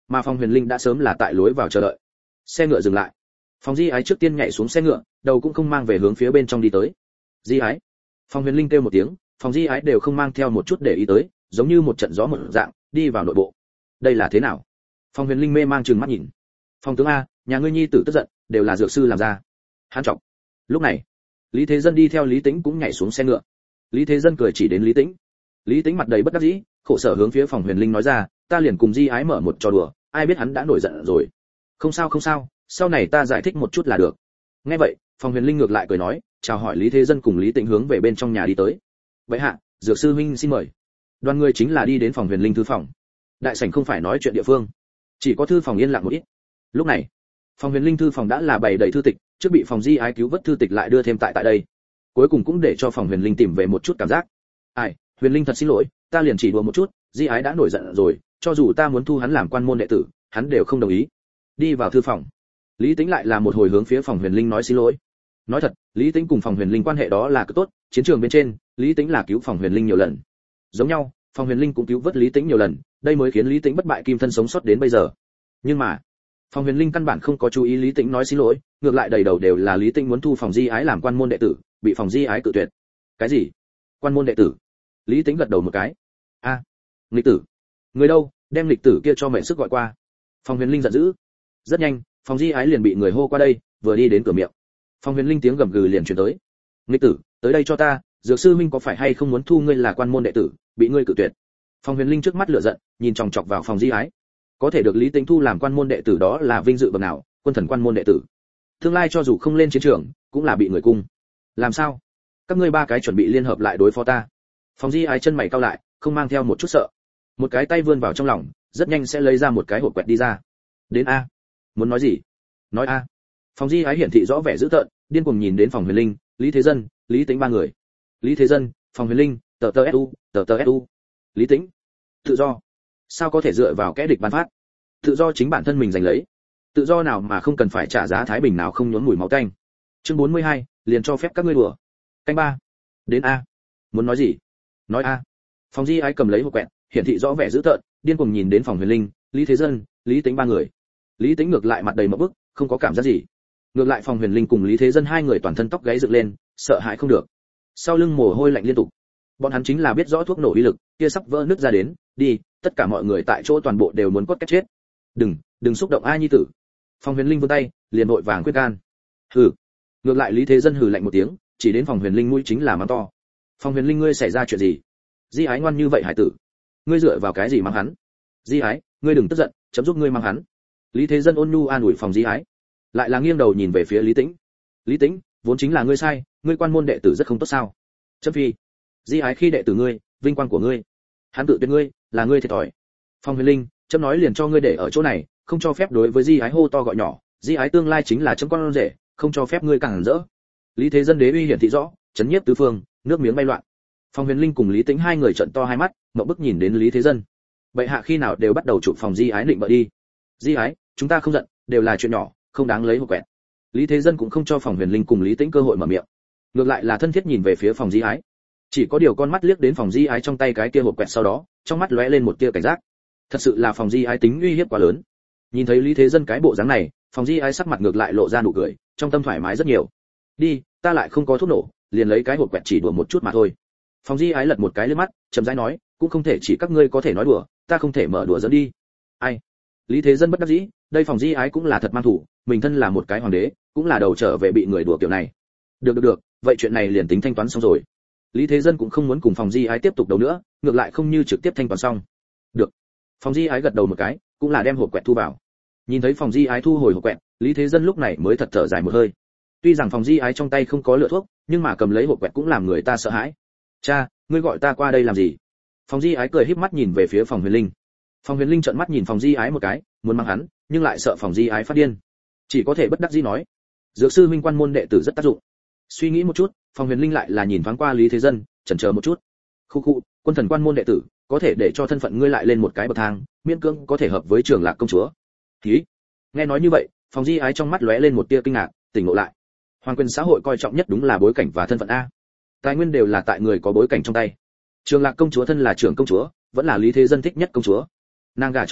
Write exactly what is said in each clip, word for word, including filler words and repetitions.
mà Phong Huyền Linh đã sớm là tại lối vào chờ đợi. Xe ngựa dừng lại, Phong Di Ái trước tiên nhảy xuống xe ngựa, đầu cũng không mang về hướng phía bên trong đi tới. Di Ái. Phong Huyền Linh kêu một tiếng, Phong Di Ái đều không mang theo một chút để ý tới, giống như một trận gió một dạng, đi vào nội bộ. Đây là thế nào? Phong Huyền Linh mê mang trừng mắt nhìn. Phong tướng a, nhà ngươi nhi tử tức giận, đều là dược sư làm ra. Hán trọng. Lúc này, Lý Thế Dân đi theo Lý Tĩnh cũng nhảy xuống xe ngựa. Lý Thế Dân cười chỉ đến Lý Tĩnh. Lý Tĩnh mặt đầy bất đắc dĩ, khổ sở hướng phía Phong Huyền Linh nói ra, ta liền cùng Di Ái mở một trò đùa, ai biết hắn đã nổi giận rồi. Không sao không sao, sau này ta giải thích một chút là được. Nghe vậy, Phong Huyền Linh ngược lại cười nói, chào hỏi Lý Thế Dân cùng Lý Tĩnh hướng về bên trong nhà đi tới. Vậy hạ, dược sư huynh xin mời. Đoàn người chính là đi đến Phong Huyền Linh thư phòng. Đại sảnh không phải nói chuyện địa phương, chỉ có thư phòng yên lặng một ít. Lúc này, Phong Huyền Linh thư phòng đã là bày đầy thư tịch, trước bị Phong Di Ái cứu vớt thư tịch lại đưa thêm tại tại đây. Cuối cùng cũng để cho Phong Huyền Linh tìm về một chút cảm giác. Ai, Huyền Linh thật xin lỗi, ta liền chỉ đùa một chút, Di Ái đã nổi giận rồi, cho dù ta muốn thu hắn làm quan môn đệ tử, hắn đều không đồng ý. Đi vào thư phòng, Lý Tĩnh lại là một hồi hướng phía Phong Huyền Linh nói xin lỗi. Nói thật, Lý Tĩnh cùng Phong Huyền Linh quan hệ đó là cực tốt, chiến trường bên trên, Lý Tĩnh là cứu Phong Huyền Linh nhiều lần. Giống nhau, Phong Huyền Linh cũng cứu vớt Lý Tĩnh nhiều lần, đây mới khiến Lý Tĩnh bất bại kim thân sống sót đến bây giờ. Nhưng mà, Phong Huyền Linh căn bản không có chú ý Lý Tĩnh nói xin lỗi, ngược lại đầy đầu đều là Lý Tĩnh muốn thu Phong Di Ái làm quan môn đệ tử, bị Phong Di Ái cự tuyệt. Cái gì? Quan môn đệ tử? Lý Tĩnh gật đầu một cái. A, à, nghịch tử. Người đâu, đem nghịch tử kia cho mệnh sức gọi qua. Phong Huyền Linh giận dữ. Rất nhanh, Phong Di Ái liền bị người hô qua đây, vừa đi đến cửa miệng. Phong Huyền Linh tiếng gầm gừ liền truyền tới. Nghịch tử, tới đây cho ta, dược sư minh có phải hay không muốn thu ngươi là quan môn đệ tử, bị ngươi cự tuyệt. Phong Huyền Linh trước mắt lửa giận, nhìn chòng chọc vào Phong Di Ái. Có thể được Lý Tĩnh thu làm quan môn đệ tử đó là vinh dự bậc nào, quân thần quan môn đệ tử. Tương lai cho dù không lên chiến trường, cũng là bị người cung. Làm sao? Các ngươi ba cái chuẩn bị liên hợp lại đối phó ta? Phong Di Ái chân mày cau lại, không mang theo một chút sợ. Một cái tay vươn vào trong lòng, rất nhanh sẽ lấy ra một cái hộp quẹt đi ra. Đến a. Muốn nói gì? Nói a. Phong Di Ái hiển thị rõ vẻ dữ tợn, điên cuồng nhìn đến Phong Huyền Linh, Lý Thế Dân, Lý Tĩnh ba người. Lý Thế Dân, Phong Huyền Linh, tờ tờ su, tờ tờ su. Lý Tĩnh. Tự do. Sao có thể dựa vào kẻ địch ban phát? Tự do chính bản thân mình giành lấy. Tự do nào mà không cần phải trả giá thái bình nào không nhuốm mùi máu tanh. Chương bốn mươi hai, liền cho phép các ngươi đùa. Canh ba. Đến a. Muốn nói gì? Nói a. Phong Di Ái cầm lấy hộp quẹt, hiển thị rõ vẻ dữ tợn, điên cuồng nhìn đến Phong Huyền Linh, Lý Thế Dân, Lý Tĩnh ba người. Lý Tĩnh ngược lại mặt đầy mộng bức, không có cảm giác gì. Ngược lại Phong Huyền Linh cùng Lý Thế Dân hai người toàn thân tóc gáy dựng lên, sợ hãi không được. Sau lưng mồ hôi lạnh liên tục. Bọn hắn chính là biết rõ thuốc nổ uy lực, kia sắp vỡ nứt ra đến, đi, tất cả mọi người tại chỗ toàn bộ đều muốn cốt cách chết. Đừng, đừng xúc động ai nhi tử. Phong Huyền Linh vươn tay, liền vội vàng khuyên can. Hừ. Ngược lại Lý Thế Dân hừ lạnh một tiếng, chỉ đến Phong Huyền Linh mũi chính là mắng to. Phong Huyền Linh ngươi xảy ra chuyện gì? Di Ái ngoan như vậy hải tử, ngươi dựa vào cái gì mắng hắn? Di Ái, ngươi đừng tức giận, chấm giúp ngươi mắng hắn. Lý Thế Dân ôn nhu an ủi Phong Di Ái, lại là nghiêng đầu nhìn về phía Lý Tĩnh. Lý Tĩnh, vốn chính là ngươi sai, ngươi quan môn đệ tử rất không tốt sao? Chấm phi. Di Ái khi đệ tử ngươi, vinh quang của ngươi, hắn tự tuyệt ngươi, là ngươi thiệt thòi. Phong Huyền Linh, chấm nói liền cho ngươi để ở chỗ này, không cho phép đối với Di Ái hô to gọi nhỏ, Di Ái tương lai chính là chấm con rể, không cho phép ngươi càng rỡ. Lý Thế Dân đế uy hiển thị rõ, chấn nhiếp tứ phương, nước miếng bay loạn. Phong Huyền Linh cùng Lý Tĩnh hai người trợn to hai mắt, ngậm bức nhìn đến Lý Thế Dân. Bệ hạ khi nào đều bắt đầu chụp phòng Di Ái định bợ đi. Di Ái, chúng ta không giận, đều là chuyện nhỏ, không đáng lấy hộp quẹt. Lý Thế Dân cũng không cho Phong Huyền Linh cùng Lý Tĩnh cơ hội mở miệng, ngược lại là thân thiết nhìn về phía phòng Di Ái. Chỉ có điều con mắt liếc đến phòng Di Ái trong tay cái kia hộp quẹt sau đó, trong mắt lóe lên một tia cảnh giác. Thật sự là phòng Di Ái tính uy hiếp quá lớn. Nhìn thấy Lý Thế Dân cái bộ dáng này, phòng Di Ái sắc mặt ngược lại lộ ra nụ cười, trong tâm thoải mái rất nhiều. Đi, ta lại không có thuốc nổ, liền lấy cái hộp quẹt chỉ đùa một chút mà thôi. Phòng Di Ái lật một cái lên mắt, chậm rãi nói, cũng không thể chỉ các ngươi có thể nói đùa, ta không thể mở đùa dẫn đi. Ai? Lý Thế Dân bất đắc dĩ, đây phòng Di Ái cũng là thật mang thủ, mình thân là một cái hoàng đế, cũng là đầu trở về bị người đùa kiểu này. Được được được, vậy chuyện này liền tính thanh toán xong rồi. Lý Thế Dân cũng không muốn cùng phòng Di Ái tiếp tục đấu nữa, ngược lại không như trực tiếp thanh toán xong. Được. Phòng Di Ái gật đầu một cái, cũng là đem hộp quẹt thu vào. Nhìn thấy phòng Di Ái thu hồi hộp quẹt, Lý Thế Dân lúc này mới thật thở dài một hơi. Tuy rằng phòng Di Ái trong tay không có lựa thuốc, nhưng mà cầm lấy hộp quẹt cũng làm người ta sợ hãi. Cha, ngươi gọi ta qua đây làm gì? Phòng Di Ái cười híp mắt nhìn về phía phòng Huyền Linh. Phòng Huyền Linh trợn mắt nhìn phòng Di Ái một cái, muốn mắng hắn, nhưng lại sợ phòng Di Ái phát điên, chỉ có thể bất đắc dĩ nói, dược sư minh quan môn đệ tử rất tác dụng. Suy nghĩ một chút, phòng Huyền Linh lại là nhìn thoáng qua Lý Thế Dân, chần chờ một chút. Khu khu, quân thần quan môn đệ tử, có thể để cho thân phận ngươi lại lên một cái bậc thang, miễn cưỡng có thể hợp với Trường Lạc công chúa. Ký. Nghe nói như vậy, phòng Di Ái trong mắt lóe lên một tia kinh ngạc, tỉnh ngộ lại. Hoàng quyền xã hội coi trọng nhất đúng là bối cảnh và thân phận a. Tài nguyên đều là tại người có bối cảnh trong tay. Trường Lạc công chúa thân là trưởng công chúa, vẫn là Lý Thế Dân thích nhất công chúa. Nàng gả cho người,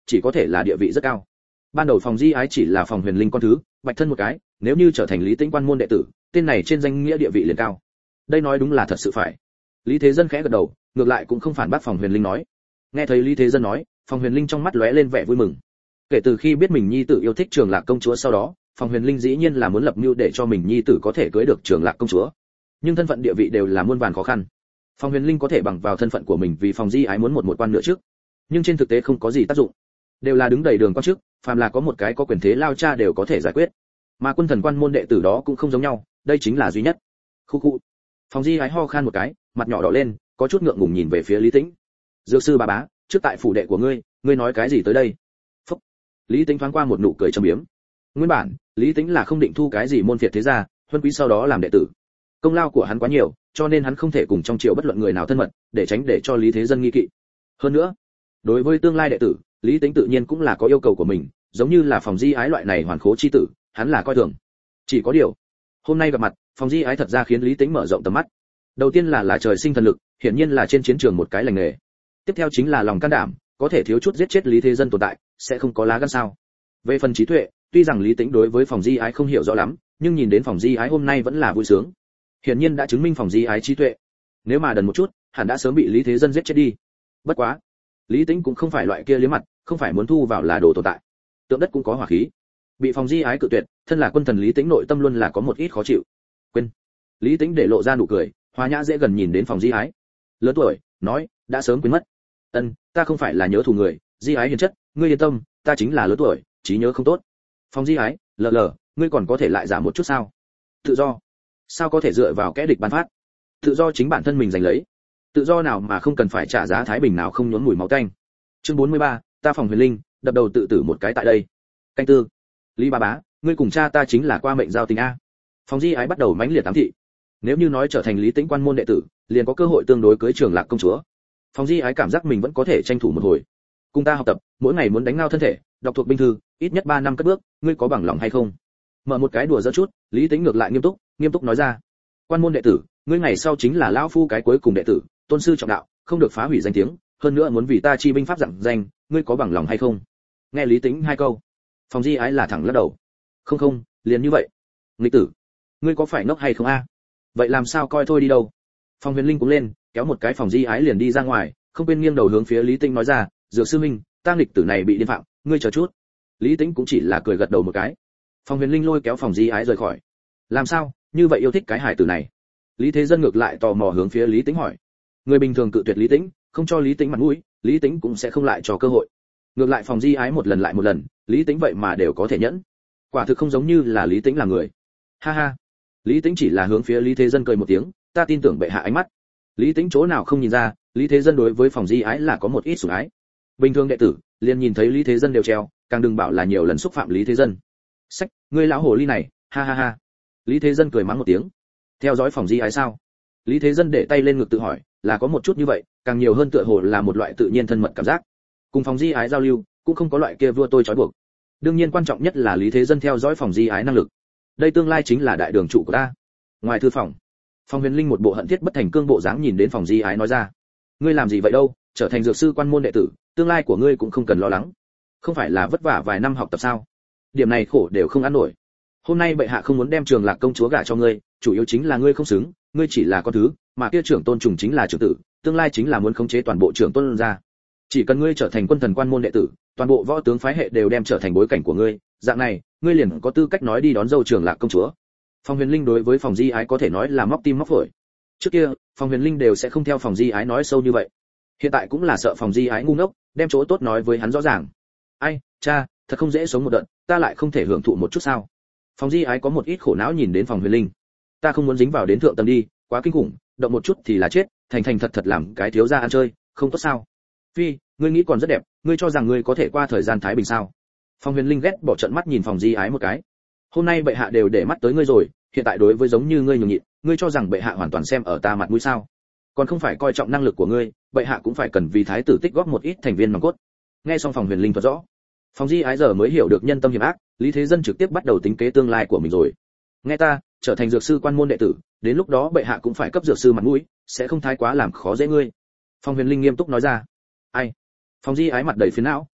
chỉ có thể là địa vị rất cao. Ban đầu Phòng Di Ái chỉ là Phòng Huyền Linh con thứ, bạch thân một cái, nếu như trở thành Lý Tĩnh quan môn đệ tử, tên này trên danh nghĩa địa vị liền cao. Đây nói đúng là thật sự phải. Lý Thế Dân khẽ gật đầu, ngược lại cũng không phản bác Phòng Huyền Linh nói. Nghe thấy Lý Thế Dân nói, Phòng Huyền Linh trong mắt lóe lên vẻ vui mừng. Kể từ khi biết mình nhi tử yêu thích Trường Lạc công chúa sau đó, Phòng Huyền Linh dĩ nhiên là muốn lập mưu để cho mình nhi tử có thể cưới được Trường Lạc công chúa. Nhưng thân phận địa vị đều là muôn vàn khó khăn. Phòng Huyền Linh có thể bằng vào thân phận của mình vì Phòng Di Ái muốn một một quan nữa trước, nhưng trên thực tế không có gì tác dụng. Đều là đứng đầy đường quan chức, phàm là có một cái có quyền thế lao cha đều có thể giải quyết. Mà quân thần quan môn đệ tử đó cũng không giống nhau, đây chính là duy nhất. Khu khu. Phòng Di Ái ho khan một cái, mặt nhỏ đỏ lên, có chút ngượng ngùng nhìn về phía Lý Tĩnh. Dược sư bà bá, trước tại phủ đệ của ngươi, ngươi nói cái gì tới đây? Phúc. Lý Tĩnh thoáng qua một nụ cười trầm biếm. Nguyên bản, Lý Tĩnh là không định thu cái gì môn phiệt thế gia, huân quý sau đó làm đệ tử. Công lao của hắn quá nhiều, cho nên hắn không thể cùng trong triều bất luận người nào thân mật, để tránh để cho Lý Thế Dân nghi kỵ. Hơn nữa, đối với tương lai đệ tử, Lý Tĩnh tự nhiên cũng là có yêu cầu của mình, giống như là Phòng Di Ái loại này hoàn khố chi tử, hắn là coi thường. Chỉ có điều, hôm nay gặp mặt, Phòng Di Ái thật ra khiến Lý Tĩnh mở rộng tầm mắt. Đầu tiên là là trời sinh thần lực, hiển nhiên là trên chiến trường một cái lành nghề. Tiếp theo chính là lòng can đảm, có thể thiếu chút giết chết Lý Thế Dân tồn tại, sẽ không có lá gan sao? Về phần trí tuệ, tuy rằng Lý Tĩnh đối với Phòng Di Ái không hiểu rõ lắm, nhưng nhìn đến Phòng Di Ái hôm nay vẫn là vui sướng. Hiển nhiên đã chứng minh Phòng Di Ái trí tuệ. Nếu mà đần một chút, hẳn đã sớm bị Lý Thế Dân giết chết đi. Bất quá, Lý Tĩnh cũng không phải loại kia liếm mặt, không phải muốn thu vào là đồ tồn tại. Tượng đất cũng có hỏa khí. Bị Phòng Di Ái cự tuyệt, thân là quân thần Lý Tĩnh nội tâm luôn là có một ít khó chịu. Quên. Lý Tĩnh để lộ ra nụ cười, hòa nhã dễ gần nhìn đến Phòng Di Ái. Lớn tuổi, nói, đã sớm quên mất. Ân, ta không phải là nhớ thù người, Di Ái hiền chất, ngươi yên tâm, ta chính là lớn tuổi, trí nhớ không tốt. Phòng Di Ái, lờ lờ, ngươi còn có thể lại giả một chút sao? Tự do. Sao có thể dựa vào kẻ địch ban phát? Tự do chính bản thân mình giành lấy. Tự do nào mà không cần phải trả giá thái bình nào không nhuốm mùi máu tanh. Chương bốn mươi ba, ta Phòng Huyền Linh, đập đầu tự tử một cái tại đây. Canh tư. Lý bà bá, ngươi cùng cha ta chính là qua mệnh giao tình a. Phòng Di Ái bắt đầu mãnh liệt ám thị. Nếu như nói trở thành Lý Tĩnh quan môn đệ tử, liền có cơ hội tương đối cưới Trường Lạc công chúa. Phòng Di Ái cảm giác mình vẫn có thể tranh thủ một hồi. Cùng ta học tập, mỗi ngày muốn đánh ngao thân thể, đọc thuộc binh thư, ít nhất ba năm cất bước, ngươi có bằng lòng hay không? Mở một cái đùa giỡn chút, Lý Tĩnh ngược lại nghiêm túc, nghiêm túc nói ra. Quan môn đệ tử, ngươi ngày sau chính là lão phu cái cuối cùng đệ tử, tôn sư trọng đạo, không được phá hủy danh tiếng, hơn nữa muốn vì ta chi binh pháp dặn danh, ngươi có bằng lòng hay không? Nghe Lý Tĩnh hai câu, Phòng Di Ái là thẳng lắc đầu. Không không, liền như vậy. Nghịch tử, ngươi có phải ngốc hay không a? Vậy làm sao coi thôi đi đâu? Phòng Huyền Linh cũng lên, kéo một cái Phòng Di Ái liền đi ra ngoài, không quên nghiêng đầu hướng phía Lý Tĩnh nói ra, Dược sư huynh, ta nghịch tử này bị điên phạm, ngươi chờ chút. Lý Tĩnh cũng chỉ là cười gật đầu một cái. Phòng Huyền Linh lôi kéo Phòng Di Ái rời khỏi. Làm sao, như vậy yêu thích cái hải tử này? Lý Thế Dân ngược lại tò mò hướng phía Lý Tĩnh hỏi. Người bình thường cự tuyệt Lý Tĩnh, không cho Lý Tĩnh mặt mũi, Lý Tĩnh cũng sẽ không lại cho cơ hội. Ngược lại Phòng Di Ái một lần lại một lần, Lý Tĩnh vậy mà đều có thể nhẫn. Quả thực không giống như là Lý Tĩnh là người. Ha ha. Lý Tĩnh chỉ là hướng phía Lý Thế Dân cười một tiếng, ta tin tưởng bệ hạ ánh mắt. Lý Tĩnh chỗ nào không nhìn ra, Lý Thế Dân đối với Phòng Di Ái là có một ít sủng ái. Bình thường đệ tử, liền nhìn thấy Lý Thế Dân đều treo, càng đừng bảo là nhiều lần xúc phạm Lý Thế Dân. Sách, ngươi lão hồ ly này, ha ha ha. Lý Thế Dân cười mắng một tiếng. Theo dõi Phòng Di Ái sao? Lý Thế Dân để tay lên ngực tự hỏi, là có một chút như vậy, càng nhiều hơn tựa hồ là một loại tự nhiên thân mật cảm giác. Cùng Phòng Di Ái giao lưu, cũng không có loại kia vua tôi trói buộc. Đương nhiên quan trọng nhất là Lý Thế Dân theo dõi Phòng Di Ái năng lực. Đây tương lai chính là đại đường chủ của ta. Ngoài thư phòng, Phòng Huyền Linh một bộ hận thiết bất thành cương bộ dáng nhìn đến Phòng Di Ái nói ra, ngươi làm gì vậy đâu, trở thành dược sư quan môn đệ tử, tương lai của ngươi cũng không cần lo lắng. Không phải là vất vả vài năm học tập sao? Điểm này khổ đều không ăn nổi. Hôm nay bệ hạ không muốn đem Trường Lạc công chúa gả cho ngươi, chủ yếu chính là ngươi không xứng, ngươi chỉ là con thứ, mà kia trưởng tôn trùng chính là trưởng tử, tương lai chính là muốn khống chế toàn bộ trưởng tôn gia. Chỉ cần ngươi trở thành quân thần quan môn đệ tử, toàn bộ võ tướng phái hệ đều đem trở thành bối cảnh của ngươi, dạng này, ngươi liền có tư cách nói đi đón dâu Trường Lạc công chúa. Phòng Huyền Linh đối với Phòng Di Ái có thể nói là móc tim móc phổi. Trước kia, Phòng Huyền Linh đều sẽ không theo Phòng Di Ái nói sâu như vậy. Hiện tại cũng là sợ Phòng Di Ái ngu ngốc, đem chỗ tốt nói với hắn rõ ràng. Ai, cha, thật không dễ sống một đợt, ta lại không thể hưởng thụ một chút sao? Phòng Di Ái có một ít khổ não nhìn đến Phòng Huyền Linh. Ta không muốn dính vào đến thượng tầng đi, quá kinh khủng, động một chút thì là chết, thành thành thật thật làm cái thiếu gia ăn chơi, không tốt sao? Phi, ngươi nghĩ còn rất đẹp, ngươi cho rằng ngươi có thể qua thời gian thái bình sao? Phòng Huyền Linh ghét bỏ trận mắt nhìn Phòng Di Ái một cái. Hôm nay bệ hạ đều để mắt tới ngươi rồi, hiện tại đối với giống như ngươi nhường nhịn, ngươi cho rằng bệ hạ hoàn toàn xem ở ta mặt mũi sao? Còn không phải coi trọng năng lực của ngươi, bệ hạ cũng phải cần vì thái tử tích góp một ít thành viên nòng cốt. Nghe xong Phòng Huyền Linh thuật rõ, Phòng Di Ái giờ mới hiểu được nhân tâm hiểm ác, Lý Thế Dân trực tiếp bắt đầu tính kế tương lai của mình rồi. Nghe ta, trở thành dược sư quan môn đệ tử, đến lúc đó bệ hạ cũng phải cấp dược sư mặt mũi, sẽ không thái quá làm khó dễ ngươi. Phòng Huyền Linh nghiêm túc nói ra. Ai? Phòng Di Ái mặt đầy phiền não,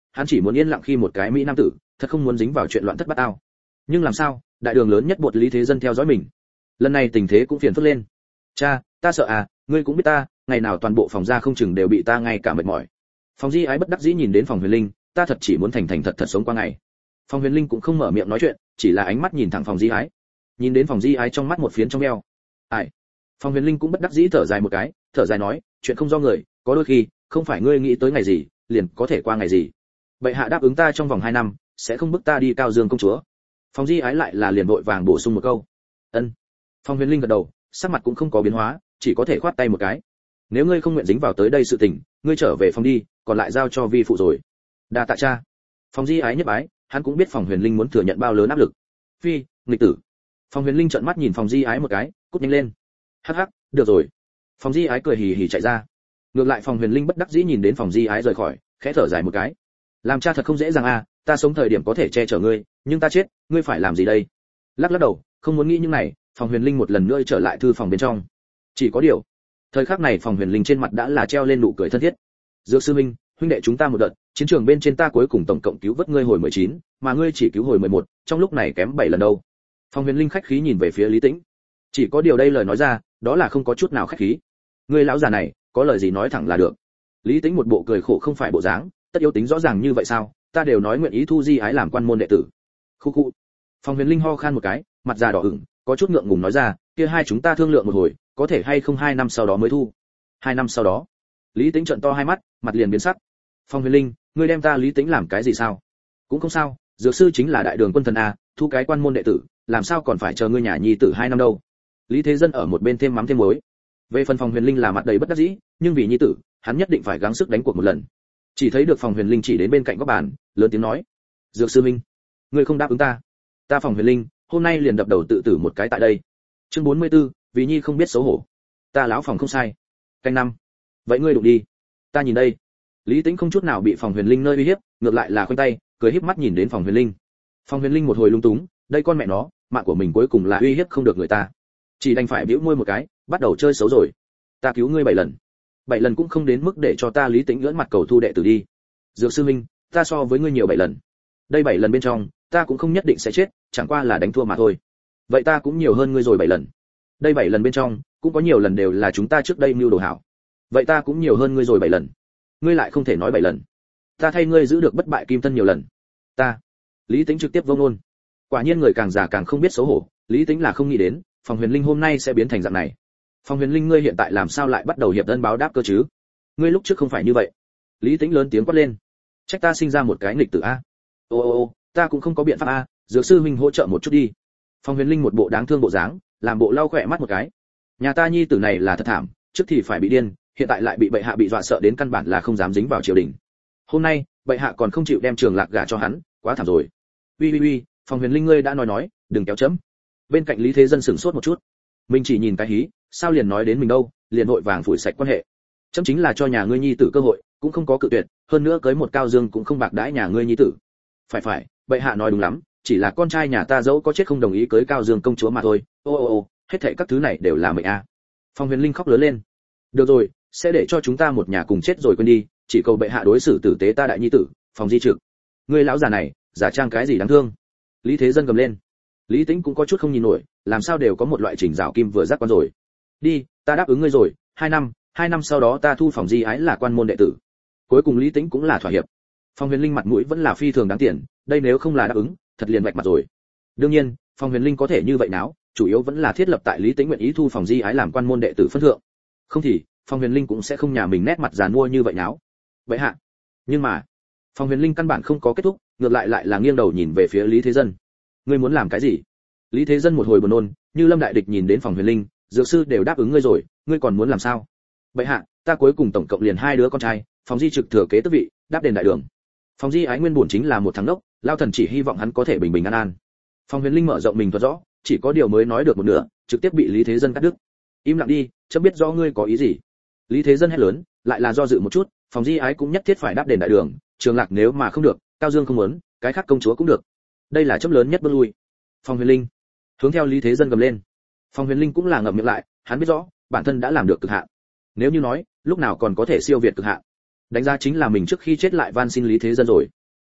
hắn chỉ muốn yên lặng khi một cái mỹ nam tử, thật không muốn dính vào chuyện loạn thất bát ao. Nhưng làm sao, đại đường lớn nhất bột Lý Thế Dân theo dõi mình. Lần này tình thế cũng phiền phức lên. Cha, ta sợ à, ngươi cũng biết ta, ngày nào toàn bộ phòng gia không chừng đều bị ta ngay cả mệt mỏi. Phòng Di Ái bất đắc dĩ nhìn đến Phòng Huyền Linh, ta thật chỉ muốn thành thành thật thật sống qua ngày. Phòng Huyền Linh cũng không mở miệng nói chuyện, chỉ là ánh mắt nhìn thẳng Phòng Di Ái. Nhìn đến Phòng Di Ái trong mắt một phiến trong eo. Ai? Phòng Huyền Linh cũng bất đắc dĩ thở dài một cái, thở dài nói, chuyện không do người, có đôi khi, không phải ngươi nghĩ tới ngày gì, liền có thể qua ngày gì. Bệ hạ đáp ứng ta trong vòng hai năm, sẽ không bức ta đi Cao Dương công chúa. Phòng Di Ái lại là liền vội vàng bổ sung một câu. Ân. Phòng Huyền Linh gật đầu, sắc mặt cũng không có biến hóa, chỉ có thể khoát tay một cái. Nếu ngươi không nguyện dính vào tới đây sự tình, ngươi trở về phòng đi, còn lại giao cho vi phụ rồi. Đa tạ cha. Phòng Di Ái nhất bái, hắn cũng biết Phòng Huyền Linh muốn thừa nhận bao lớn áp lực. Phi, nghịch tử. Phòng Huyền Linh trợn mắt nhìn Phòng Di Ái một cái, cút nhanh lên. Hắc hắc, được rồi. Phòng Di Ái cười hì hì chạy ra. Ngược lại Phòng Huyền Linh bất đắc dĩ nhìn đến Phòng Di Ái rời khỏi, khẽ thở dài một cái. Làm cha thật không dễ dàng a, ta sống thời điểm có thể che chở ngươi, nhưng ta chết, ngươi phải làm gì đây? Lắc lắc đầu, không muốn nghĩ những này, Phòng Huyền Linh một lần nữa trở lại thư phòng bên trong. Chỉ có điều, thời khắc này Phòng Huyền Linh trên mặt đã là treo lên nụ cười thân thiết. Dược sư huynh, huynh đệ chúng ta một đợt, chiến trường bên trên ta cuối cùng tổng cộng cứu vớt ngươi hồi mười chín, mà ngươi chỉ cứu hồi mười một, trong lúc này kém bảy lần đâu. Phòng Huyền Linh khách khí nhìn về phía Lý Tĩnh. Chỉ có điều đây lời nói ra, đó là không có chút nào khách khí. Ngươi lão già này, có lời gì nói thẳng là được. Lý Tĩnh một bộ cười khổ không phải bộ dáng, tất yếu tính rõ ràng như vậy sao, ta đều nói nguyện ý thu Di Ái làm quan môn đệ tử. Khu khu. Phòng Huyền Linh ho khan một cái, mặt già đỏ ửng, có chút ngượng ngùng nói ra, kia hai chúng ta thương lượng một hồi, có thể hay không hai năm sau đó mới thu. Hai năm sau đó? Lý Tĩnh trợn to hai mắt, mặt liền biến sắc. Phòng Huyền Linh, ngươi đem ta Lý Tĩnh làm cái gì sao? Cũng không sao, dược sư chính là đại đường quân thần a, thu cái quan môn đệ tử, làm sao còn phải chờ ngươi nhà nhi tử hai năm đâu. Lý Thế Dân ở một bên thêm mắm thêm muối. Về phần Phòng Huyền Linh là mặt đầy bất đắc dĩ, nhưng vì nhi tử, hắn nhất định phải gắng sức đánh cuộc một lần. Chỉ thấy được Phòng Huyền Linh chỉ đến bên cạnh góc bàn, lớn tiếng nói: "Dược sư minh, ngươi không đáp ứng ta, ta Phòng Huyền Linh, hôm nay liền đập đầu tự tử một cái tại đây." Chương bốn mươi tư, vì nhi không biết xấu hổ. Ta lão Phòng không sai. Canh năm. Vậy ngươi đụng đi. Ta nhìn đây. Lý Tĩnh không chút nào bị Phòng Huyền Linh nơi uy hiếp, ngược lại là khoanh tay, cười híp mắt nhìn đến Phòng Huyền Linh. Phòng Huyền Linh một hồi lung túng, đây con mẹ nó, mạng của mình cuối cùng là uy hiếp không được người ta. Chỉ đành phải bĩu môi một cái, bắt đầu chơi xấu rồi. Ta cứu ngươi bảy lần. Bảy lần cũng không đến mức để cho ta Lý Tĩnh ngưỡng mặt cầu thu đệ tử đi. Dược sư minh, ta so với ngươi nhiều bảy lần. Đây bảy lần bên trong, ta cũng không nhất định sẽ chết, chẳng qua là đánh thua mà thôi. Vậy ta cũng nhiều hơn ngươi rồi bảy lần. Đây bảy lần bên trong, cũng có nhiều lần đều là chúng ta trước đây mưu đồ hảo. Vậy ta cũng nhiều hơn ngươi rồi bảy lần. Ngươi lại không thể nói bảy lần. Ta thay ngươi giữ được bất bại kim thân nhiều lần. Ta. Lý Tĩnh trực tiếp vông nôn. Quả nhiên người càng già càng không biết xấu hổ, Lý Tĩnh là không nghĩ đến, Phòng Huyền Linh hôm nay sẽ biến thành dạng này. Phòng Huyền Linh, ngươi hiện tại làm sao lại bắt đầu hiệp ân báo đáp cơ chứ? Ngươi lúc trước không phải như vậy. Lý Tĩnh lớn tiếng quát lên. Trách ta sinh ra một cái nghịch tử a. Ô ô ô, ta cũng không có biện pháp a, dược sư huynh hỗ trợ một chút đi. Phòng Huyền Linh một bộ đáng thương bộ dáng, làm bộ lau khỏe mắt một cái. Nhà ta nhi tử này là thật thảm, trước thì phải bị điên, hiện tại lại bị bệ hạ bị dọa sợ đến căn bản là không dám dính vào triều đình. Hôm nay, bệ hạ còn không chịu đem Trường Lạc gả cho hắn, quá thảm rồi. Uy uy uy, Phòng Huyền Linh ngươi đã nói nói, đừng kéo chấm. Bên cạnh Lý Thế Dân sửng sốt một chút. Mình chỉ nhìn cái hí, sao liền nói đến mình đâu, liền vội vàng phủi sạch quan hệ. Chấm chính là cho nhà ngươi nhi tử cơ hội, cũng không có cự tuyệt, hơn nữa cưới một Cao Dương cũng không bạc đãi nhà ngươi nhi tử. Phải phải, bệ hạ nói đúng lắm, chỉ là con trai nhà ta dẫu có chết không đồng ý cưới Cao Dương công chúa mà thôi. Ô ô ô, hết thảy các thứ này đều là mệnh a. Phòng Huyền Linh khóc lớn lên. Được rồi, sẽ để cho chúng ta một nhà cùng chết rồi quên đi, chỉ cầu bệ hạ đối xử tử tế ta đại nhi tử. Phòng Di Trực, ngươi lão già này, giả trang cái gì đáng thương. Lý Thế Dân gầm lên. Lý Tĩnh cũng có chút không nhìn nổi, làm sao đều có một loại chỉnh rào kim vừa giác quan rồi. Đi, ta đáp ứng ngươi rồi, hai năm, hai năm sau đó ta thu Phòng Di Ái là quan môn đệ tử. Cuối cùng Lý Tĩnh cũng là thỏa hiệp. Phòng Huyền Linh mặt mũi vẫn là phi thường đáng tiền, đây nếu không là đáp ứng, thật liền vạch mặt rồi. Đương nhiên, Phòng Huyền Linh có thể như vậy náo, chủ yếu vẫn là thiết lập tại Lý Tĩnh nguyện ý thu Phòng Di Ái làm quan môn đệ tử phân thượng. Không thì, Phòng Huyền Linh cũng sẽ không nhà mình nét mặt giàn mua như vậy náo. Vậy hạ. Nhưng mà, Phòng Huyền Linh căn bản không có kết thúc, ngược lại lại là nghiêng đầu nhìn về phía Lý Thế Dân. Ngươi muốn làm cái gì? Lý Thế Dân một hồi buồn nôn, như lâm đại địch nhìn đến Phòng Huyền Linh, dược sư đều đáp ứng ngươi rồi, ngươi còn muốn làm sao? Vậy hạ, ta cuối cùng tổng cộng liền hai đứa con trai, Phòng Di Trực thừa kế tước vị, đáp đền đại đường. Phòng Di Ái nguyên bổn chính là một thằng đốc, lao thần chỉ hy vọng hắn có thể bình bình an an. Phòng Huyền Linh mở rộng mình thuật rõ, chỉ có điều mới nói được một nửa, trực tiếp bị Lý Thế Dân cắt đứt. Im lặng đi, chớ biết rõ ngươi có ý gì. Lý Thế Dân hét lớn, lại là do dự một chút, Phòng Di Ái cũng nhất thiết phải đáp đền đại đường, Trường Lạc nếu mà không được, Cao Dương không muốn, cái khác công chúa cũng được. Đây là chấp lớn nhất bước lui. Phòng Huyền Linh hướng theo Lý Thế Dân gầm lên. Phòng Huyền Linh cũng là ngậm miệng lại, hắn biết rõ, bản thân đã làm được cực hạn. Nếu như nói, lúc nào còn có thể siêu việt cực hạn. Đánh giá chính là mình trước khi chết lại van xin Lý Thế Dân rồi.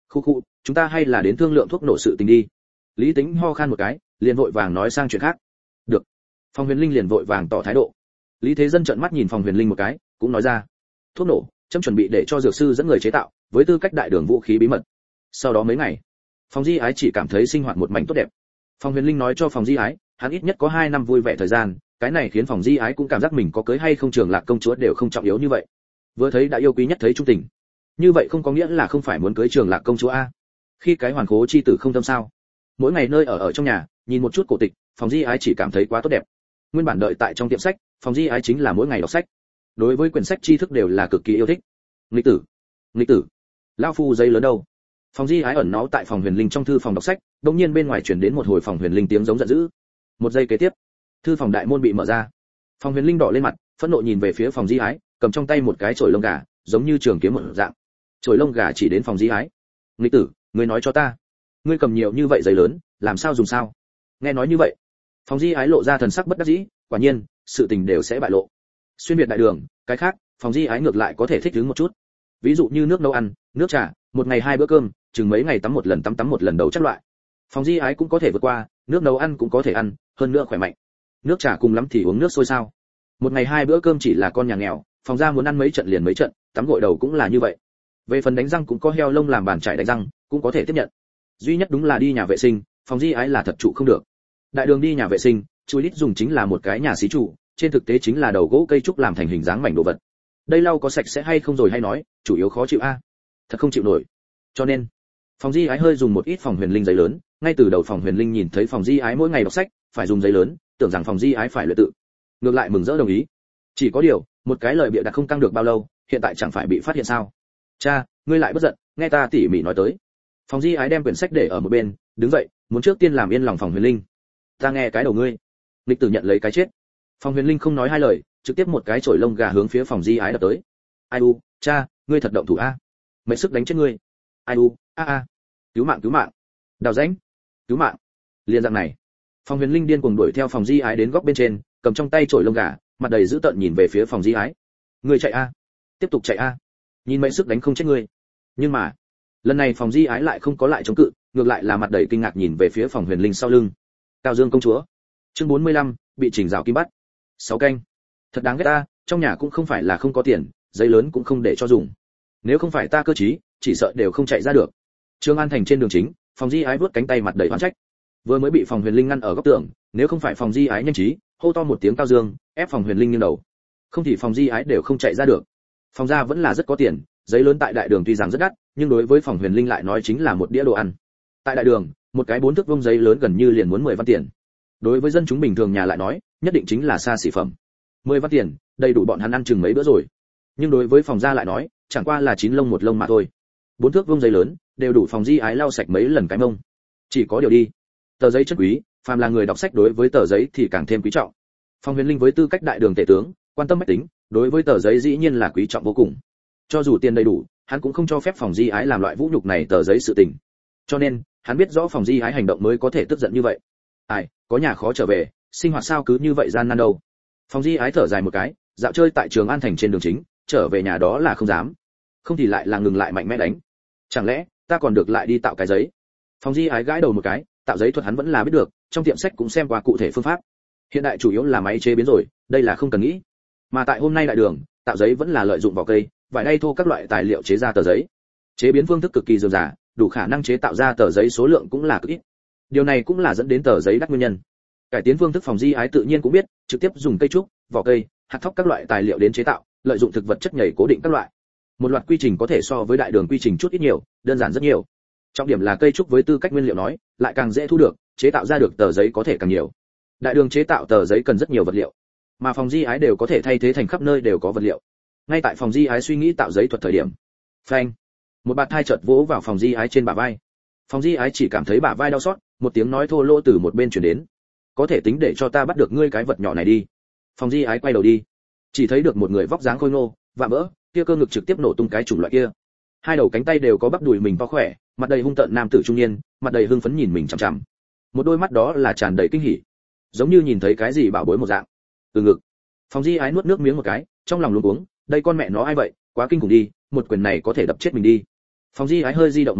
Khu khu, chúng ta hay là đến thương lượng thuốc nổ sự tình đi. Lý Tính ho khan một cái, liền vội vàng nói sang chuyện khác. Được. Phòng Huyền Linh liền vội vàng tỏ thái độ. Lý Thế Dân trợn mắt nhìn Phòng Huyền Linh một cái, cũng nói ra, thuốc nổ, chấm chuẩn bị để cho dược sư dẫn người chế tạo, với tư cách đại đường vũ khí bí mật. Sau đó mấy ngày, Phòng Di Ái chỉ cảm thấy sinh hoạt một mảnh tốt đẹp. Phòng Huyền Linh nói cho Phòng Di Ái, hắn ít nhất có hai năm vui vẻ thời gian, cái này khiến Phòng Di Ái cũng cảm giác mình có cưới hay không Trường Lạc công chúa đều không trọng yếu như vậy. Vừa thấy đã yêu quý nhất thấy trung tình. Như vậy không có nghĩa là không phải muốn cưới Trường Lạc công chúa a. Khi cái hoàn khố chi tử không tâm sao? Mỗi ngày nơi ở ở trong nhà, nhìn một chút cổ tịch, Phòng Di Ái chỉ cảm thấy quá tốt đẹp. Nguyên bản đợi tại trong tiệm sách, Phòng Di Ái chính là mỗi ngày đọc sách. Đối với quyển sách tri thức đều là cực kỳ yêu thích. Nghịch tử, nghịch tử, lão phu giấy lớn đâu? Phòng Di Ái ẩn náu tại Phòng Huyền Linh trong thư phòng đọc sách, đột nhiên bên ngoài truyền đến một hồi Phòng Huyền Linh tiếng giống giận dữ. Một giây kế tiếp, thư phòng đại môn bị mở ra. Phòng Huyền Linh đỏ lên mặt, phẫn nộ nhìn về phía Phòng Di Ái, cầm trong tay một cái chổi lông gà, giống như trường kiếm một dạng. Chổi lông gà chỉ đến Phòng Di Ái. Nghịch tử, ngươi nói cho ta, ngươi cầm nhiều như vậy giấy lớn, làm sao dùng sao? Nghe nói như vậy, Phòng Di Ái lộ ra thần sắc bất đắc dĩ, quả nhiên, sự tình đều sẽ bại lộ. Xuyên việt đại đường, cái khác, Phòng Di Ái ngược lại có thể thích ứng một chút. Ví dụ như nước nấu ăn, nước trà, một ngày hai bữa cơm, chừng mấy ngày tắm một lần tắm tắm một lần đầu chắc loại. Phòng Di Ái cũng có thể vượt qua, nước nấu ăn cũng có thể ăn, hơn nữa khỏe mạnh. Nước trà cùng lắm thì uống nước sôi sao? Một ngày hai bữa cơm chỉ là con nhà nghèo, Phòng gia muốn ăn mấy trận liền mấy trận, tắm gội đầu cũng là như vậy. Về phần đánh răng cũng có heo lông làm bàn chải đánh răng, cũng có thể tiếp nhận. Duy nhất đúng là đi nhà vệ sinh, Phòng Di Ái là thật trụ không được. Đại đường đi nhà vệ sinh, chui lít dùng chính là một cái nhà xí trụ, trên thực tế chính là đầu gỗ cây trúc làm thành hình dáng mảnh đồ vật. Đây lau có sạch sẽ hay không rồi hay nói, chủ yếu khó chịu a. Thật không chịu nổi. Cho nên, Phòng Di Ái hơi dùng một ít Phòng Huyền Linh giấy lớn, ngay từ đầu Phòng Huyền Linh nhìn thấy Phòng Di Ái mỗi ngày đọc sách, phải dùng giấy lớn, tưởng rằng Phòng Di Ái phải luyện tự. Ngược lại mừng rỡ đồng ý. Chỉ có điều, một cái lời bịa đặt không căng được bao lâu, hiện tại chẳng phải bị phát hiện sao? Cha, ngươi lại bất giận, nghe ta tỉ mỉ nói tới. Phòng Di Ái đem quyển sách để ở một bên, đứng dậy, muốn trước tiên làm yên lòng Phòng Huyền Linh. Ta nghe cái đầu ngươi. Lịch Tử nhận lấy cái chết. Phòng Huyền Linh không nói hai lời, trực tiếp một cái chổi lông gà hướng phía Phòng Di Ái đập tới. Ai u, cha, ngươi thật động thủ a. Mệt sức đánh chết ngươi. Ai u, a a. Cứu mạng cứu mạng. Đào rãnh. Cứu mạng. Liên dạng này. Phòng Huyền Linh điên cuồng đuổi theo Phòng Di Ái đến góc bên trên, cầm trong tay chổi lông gà, mặt đầy dữ tợn nhìn về phía Phòng Di Ái. Ngươi chạy a. Tiếp tục chạy a. Nhìn mấy sức đánh không chết ngươi. Nhưng mà, lần này Phòng Di Ái lại không có lại chống cự, ngược lại là mặt đầy kinh ngạc nhìn về phía Phòng Huyền Linh sau lưng. Cao Dương công chúa. Chương bốn mươi lăm, bị chỉnh rào kim bắt. Sáu canh. Thật đáng ghét ta, trong nhà cũng không phải là không có tiền, giấy lớn cũng không để cho dùng. Nếu không phải ta cơ trí, chỉ sợ đều không chạy ra được. Trương An Thành trên đường chính, Phòng Di Ái vuốt cánh tay mặt đầy oán trách. Vừa mới bị Phòng Huyền Linh ngăn ở góc tường, nếu không phải Phòng Di Ái nhanh trí, hô to một tiếng Cao Dương, ép Phòng Huyền Linh nghiêng đầu. Không thì Phòng Di Ái đều không chạy ra được. Phòng gia vẫn là rất có tiền, giấy lớn tại đại đường tuy rằng rất đắt, nhưng đối với Phòng Huyền Linh lại nói chính là một đĩa đồ ăn. Tại đại đường, một cái bốn thước vuông giấy lớn gần như liền muốn mười văn tiền. Đối với dân chúng bình thường nhà lại nói, nhất định chính là xa xỉ phẩm. mười văn tiền, đầy đủ bọn hắn ăn chừng mấy bữa rồi. Nhưng đối với Phòng gia lại nói, chẳng qua là chín lông một lông mà thôi. Bốn thước vuông giấy lớn, đều đủ Phòng Di Ái lau sạch mấy lần cái mông. Chỉ có điều đi, tờ giấy chất quý, phàm là người đọc sách đối với tờ giấy thì càng thêm quý trọng. Phòng Huyền Linh với tư cách đại đường tể tướng, quan tâm bách tính, đối với tờ giấy dĩ nhiên là quý trọng vô cùng. Cho dù tiền đầy đủ, hắn cũng không cho phép Phòng Di Ái làm loại vũ nhục này tờ giấy sự tình. Cho nên, hắn biết rõ Phòng Di Ái hành động mới có thể tức giận như vậy. Ai, có nhà khó trở về, sinh hoạt sao cứ như vậy gian nan đâu. Phòng Di Ái thở dài một cái, dạo chơi tại Trường An Thành trên đường chính, trở về nhà đó là không dám. Không thì lại là ngừng lại mạnh mẽ đánh. Chẳng lẽ, ta còn được lại đi tạo cái giấy? Phòng Di Ái gãi đầu một cái, tạo giấy thuật hắn vẫn là biết được, trong tiệm sách cũng xem qua cụ thể phương pháp. Hiện đại chủ yếu là máy chế biến rồi, đây là không cần nghĩ. Mà tại hôm nay đại đường, tạo giấy vẫn là lợi dụng vỏ cây, vải đay thô các loại tài liệu chế ra tờ giấy. Chế biến phương thức cực kỳ dườm già, đủ khả năng chế tạo ra tờ giấy số lượng cũng là cực ít. Điều này cũng là dẫn đến tờ giấy đắt nguyên nhân. Cải tiến phương thức Phòng Di Ái tự nhiên cũng biết, trực tiếp dùng cây trúc, vỏ cây, hạt thóc các loại tài liệu đến chế tạo, lợi dụng thực vật chất nhầy cố định các loại. Một loạt quy trình có thể so với đại đường quy trình chút ít nhiều, đơn giản rất nhiều. Trọng điểm là cây trúc với tư cách nguyên liệu nói, lại càng dễ thu được, chế tạo ra được tờ giấy có thể càng nhiều. Đại đường chế tạo tờ giấy cần rất nhiều vật liệu, mà Phòng Di Ái đều có thể thay thế thành khắp nơi đều có vật liệu. Ngay tại Phòng Di Ái suy nghĩ tạo giấy thuật thời điểm, phanh, một bạt thai chợt vỗ vào Phòng Di Ái trên bả vai. Phòng Di Ái chỉ cảm thấy bả vai đau xót, một tiếng nói thô lỗ từ một bên truyền đến. Có thể tính để cho ta bắt được ngươi cái vật nhỏ này đi. Phòng Di Ái quay đầu đi, chỉ thấy được một người vóc dáng khôi ngô, vạm vỡ, kia cơ ngực trực tiếp nổ tung cái chủng loại kia. Hai đầu cánh tay đều có bắp đùi mình to khỏe, mặt đầy hung tợn nam tử trung niên, mặt đầy hưng phấn nhìn mình chằm chằm. Một đôi mắt đó là tràn đầy kinh hỉ, giống như nhìn thấy cái gì bảo bối một dạng. Từ ngực. Phòng Di Ái nuốt nước miếng một cái, trong lòng luống cuống, đây con mẹ nó ai vậy, quá kinh khủng đi, một quyền này có thể đập chết mình đi. Phòng Di Ái hơi di động một hồi,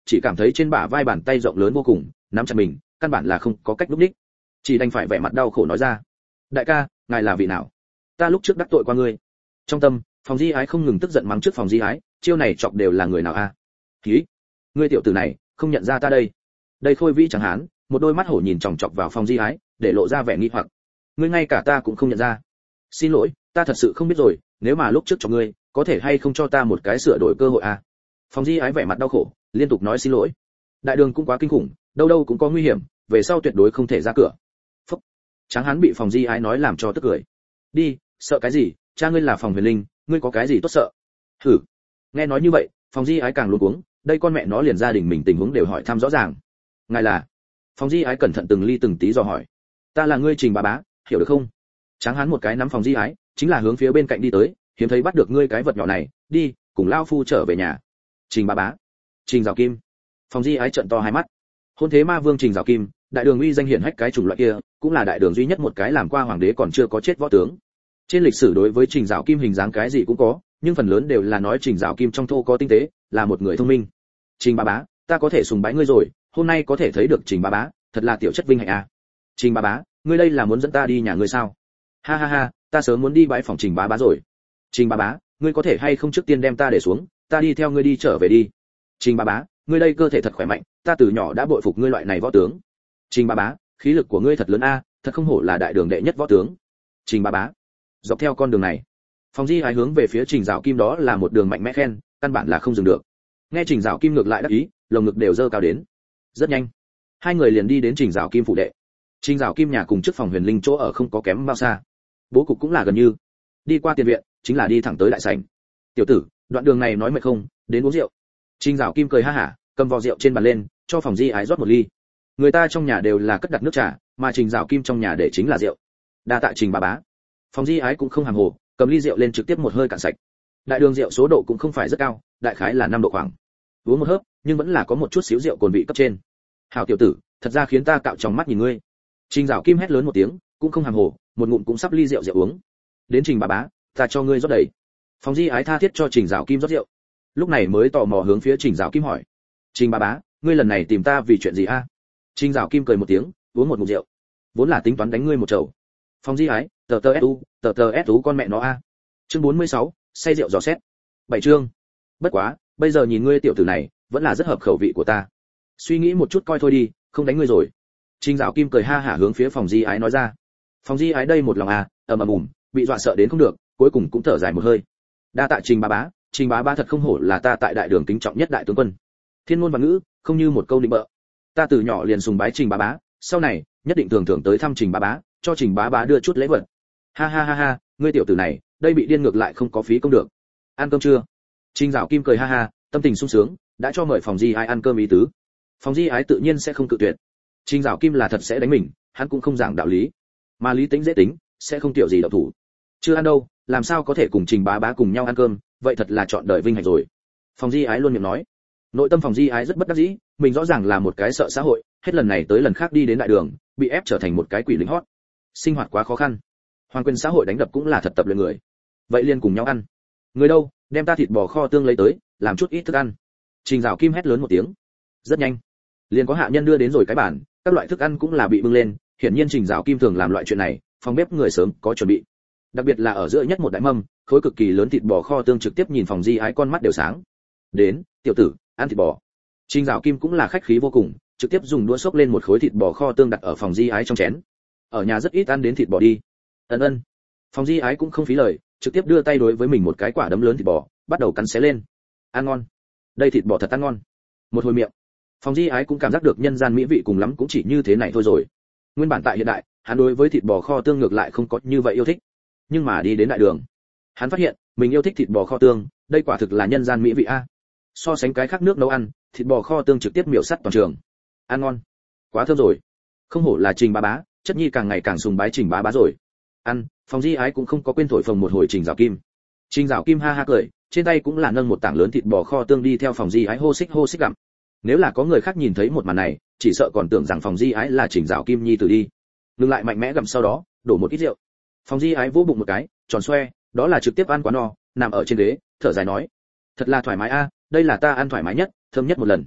chỉ cảm thấy trên bả vai bàn tay rộng lớn vô cùng, nắm chặt mình, căn bản là không có cách lúc đích. Chỉ đành phải vẻ mặt đau khổ nói ra: "Đại ca, ngài là vị nào? Ta lúc trước đắc tội qua ngươi." Trong tâm, Phòng Di Ái không ngừng tức giận mắng trước Phòng Di Ái, chiêu này chọc đều là người nào a? À? Hí, ngươi tiểu tử này, không nhận ra ta đây. Đây Khôi Vĩ chẳng hán, một đôi mắt hổ nhìn chòng chọc vào Phòng Di Ái, để lộ ra vẻ nghi hoặc. Ngươi ngay cả ta cũng không nhận ra. Xin lỗi, ta thật sự không biết rồi, nếu mà lúc trước cho ngươi, có thể hay không cho ta một cái sửa đổi cơ hội a? À? Phòng Di Ái vẻ mặt đau khổ, liên tục nói xin lỗi. Đại đường cũng quá kinh khủng, đâu đâu cũng có nguy hiểm, về sau tuyệt đối không thể ra cửa. Phúc. Tráng hán bị Phòng Di Ái nói làm cho tức cười. Đi, sợ cái gì, cha ngươi là Phòng Huyền Linh, ngươi có cái gì tốt sợ? Hử. Nghe nói như vậy, Phòng Di Ái càng luống cuống, đây con mẹ nó liền gia đình mình tình huống đều hỏi thăm rõ ràng. Ngài là? Phòng Di Ái cẩn thận từng ly từng tí dò hỏi. Ta là ngươi Trình bá bá, hiểu được không? Tráng hán một cái nắm Phòng Di Ái, chính là hướng phía bên cạnh đi tới, hiếm thấy bắt được ngươi cái vật nhỏ này, đi, cùng lao phu trở về nhà. Trình bá bá. Trình Giảo Kim. Phòng Di Ái trợn to hai mắt. Hôn thế ma vương Trình Giảo Kim, đại đường uy danh hiển hách cái chủng loại kia, cũng là đại đường duy nhất một cái làm qua hoàng đế còn chưa có chết võ tướng. Trên lịch sử đối với Trình Giảo Kim hình dáng cái gì cũng có, nhưng phần lớn đều là nói Trình Giảo Kim trong thô có tinh tế, là một người thông minh. Trình bá bá, ta có thể sùng bái ngươi rồi, hôm nay có thể thấy được Trình bá bá, thật là tiểu chất vinh hạnh à. Trình bá bá, ngươi đây là muốn dẫn ta đi nhà ngươi sao? Ha ha ha, ta sớm muốn đi bãi phòng Trình bá bá rồi. Trình bá bá, ngươi có thể hay không trước tiên đem ta để xuống, ta đi theo ngươi đi trở về đi. Trình bá bá, ngươi đây cơ thể thật khỏe mạnh, ta từ nhỏ đã bội phục ngươi loại này võ tướng. Trình bá bá, khí lực của ngươi thật lớn a, thật không hổ là đại đường đệ nhất võ tướng. Trình bá bá. Dọc theo con đường này, Phòng Di Ái hướng về phía Trình Giảo Kim đó là một đường mạnh mẽ khen, căn bản là không dừng được. Nghe Trình Giảo Kim ngược lại đắc ý, lồng ngực đều dơ cao đến. Rất nhanh, hai người liền đi đến Trình Giảo Kim phủ đệ. Trình Giảo Kim nhà cùng trước Phòng Huyền Linh chỗ ở không có kém bao xa, bố cục cũng là gần như. Đi qua tiền viện, chính là đi thẳng tới đại sảnh. Tiểu tử, đoạn đường này nói mệt không, đến uống rượu. Trình Giảo Kim cười ha hả, cầm vò rượu trên bàn lên, cho Phòng Di Ái rót một ly. Người ta trong nhà đều là cất đặt nước trà, mà Trình Giảo Kim trong nhà để chính là rượu. Đa tạ Trình bá bá. Phòng Di Ái cũng không hàm hồ, cầm ly rượu lên trực tiếp một hơi cạn sạch. Đại đường rượu số độ cũng không phải rất cao, đại khái là năm độ khoảng. Uống một hớp, nhưng vẫn là có một chút xíu rượu cồn vị cấp trên. Hảo tiểu tử, thật ra khiến ta cạo trong mắt nhìn ngươi. Trình Giảo Kim hét lớn một tiếng, cũng không hàm hồ, một ngụm cũng sắp ly rượu rượu uống. Đến Trình bá bá, ta cho ngươi rót đầy. Phòng Di Ái tha thiết cho Trình Giảo Kim rót rượu. Lúc này mới tò mò hướng phía Trình Giảo Kim hỏi: Trình bá bá, ngươi lần này tìm ta vì chuyện gì a? Trình Giảo Kim cười một tiếng, uống một ngụm rượu. Vốn là tính toán đánh ngươi một chầu. Phòng Di Ái, tờ tờ su, tờ tờ su con mẹ nó a. Chương bốn mươi sáu, say rượu dò xét. Bảy chương. Bất quá, bây giờ nhìn ngươi tiểu tử này, vẫn là rất hợp khẩu vị của ta. Suy nghĩ một chút coi thôi đi, không đánh ngươi rồi. Trình Giảo Kim cười ha hả hướng phía Phòng Di Ái nói ra. Phòng Di Ái đây một lòng à, ầm ầm ùm, bị dọa sợ đến không được, cuối cùng cũng thở dài một hơi. Đa tạ Trình bá bá, Trình bá bá thật không hổ là ta tại đại đường kính trọng nhất đại tướng quân. Thiên ngôn và ngữ, không như một câu định bợ. Ta từ nhỏ liền sùng bái Trình bá bá, sau này nhất định thường thường tới thăm Trình bá bá, cho Trình bá bá đưa chút lễ vật. Ha ha ha ha, ngươi tiểu tử này, đây bị điên ngược lại không có phí công được. Ăn cơm chưa? Trình Giảo Kim cười ha ha, tâm tình sung sướng, đã cho mời Phòng Di Ái ăn cơm ý tứ. Phòng Di Ái tự nhiên sẽ không cự tuyệt. Trình Giảo Kim là thật sẽ đánh mình, hắn cũng không giảng đạo lý, mà lý tính dễ tính, sẽ không tiểu gì động thủ. Chưa ăn đâu, làm sao có thể cùng Trình bá bá cùng nhau ăn cơm, vậy thật là chọn đời vinh hạnh rồi. Phòng Di Ái luôn miệng nói. Nội tâm Phòng Di Ái rất bất đắc dĩ, mình rõ ràng là một cái sợ xã hội, hết lần này tới lần khác đi đến đại đường, bị ép trở thành một cái quỷ lính hót. Sinh hoạt quá khó khăn. Hoàng quyền xã hội đánh đập cũng là thật tập luyện người. Vậy liền cùng nhau ăn. Người đâu, đem ta thịt bò kho tương lấy tới, làm chút ít thức ăn. Trình Giảo Kim hét lớn một tiếng. Rất nhanh, liền có hạ nhân đưa đến rồi cái bàn, các loại thức ăn cũng là bị bưng lên, hiển nhiên Trình Giảo Kim thường làm loại chuyện này, phòng bếp người sớm có chuẩn bị. Đặc biệt là ở giữa nhất một đại mâm, khối cực kỳ lớn thịt bò kho tương trực tiếp nhìn Phòng Di Ái con mắt đều sáng. Đến, tiểu tử, ăn thịt bò. Trình Giảo Kim cũng là khách khí vô cùng, trực tiếp dùng đũa xốc lên một khối thịt bò kho tương đặt ở Phòng Di Ái trong chén. Ở nhà rất ít ăn đến thịt bò đi. Ân ân. Phòng Di Ái cũng không phí lời, trực tiếp đưa tay đối với mình một cái quả đấm lớn thịt bò, bắt đầu cắn xé lên. Ăn ngon. Đây thịt bò thật ăn ngon. Một hồi miệng, Phòng Di Ái cũng cảm giác được nhân gian mỹ vị cùng lắm cũng chỉ như thế này thôi rồi. Nguyên bản tại hiện đại, hắn đối với thịt bò kho tương ngược lại không có như vậy yêu thích. Nhưng mà đi đến đại đường, hắn phát hiện, mình yêu thích thịt bò kho tương, đây quả thực là nhân gian mỹ vị a. So sánh cái khác nước nấu ăn, thịt bò kho tương trực tiếp miểu sắt toàn trường. Ăn ngon. Quá thơm rồi. Không hổ là Trình bá bá, chất nhi càng ngày càng sùng bái Trình bá bá rồi. Ăn, Phòng Di Ái cũng không có quên thổi phồng một hồi Trình Giảo Kim. Trình Giảo Kim ha ha cười, trên tay cũng là nâng một tảng lớn thịt bò kho tương đi theo Phòng Di Ái hô xích hô xích gặm. Nếu là có người khác nhìn thấy một màn này, chỉ sợ còn tưởng rằng Phòng Di Ái là Trình Giảo Kim nhi tử đi. Ngừng lại mạnh mẽ gặm sau đó, đổ một ít rượu. Phòng Di Ái vỗ bụng một cái, tròn xoe, đó là trực tiếp ăn quá no, nằm ở trên ghế, thở dài nói: "Thật là thoải mái a, đây là ta ăn thoải mái nhất, thơm nhất một lần."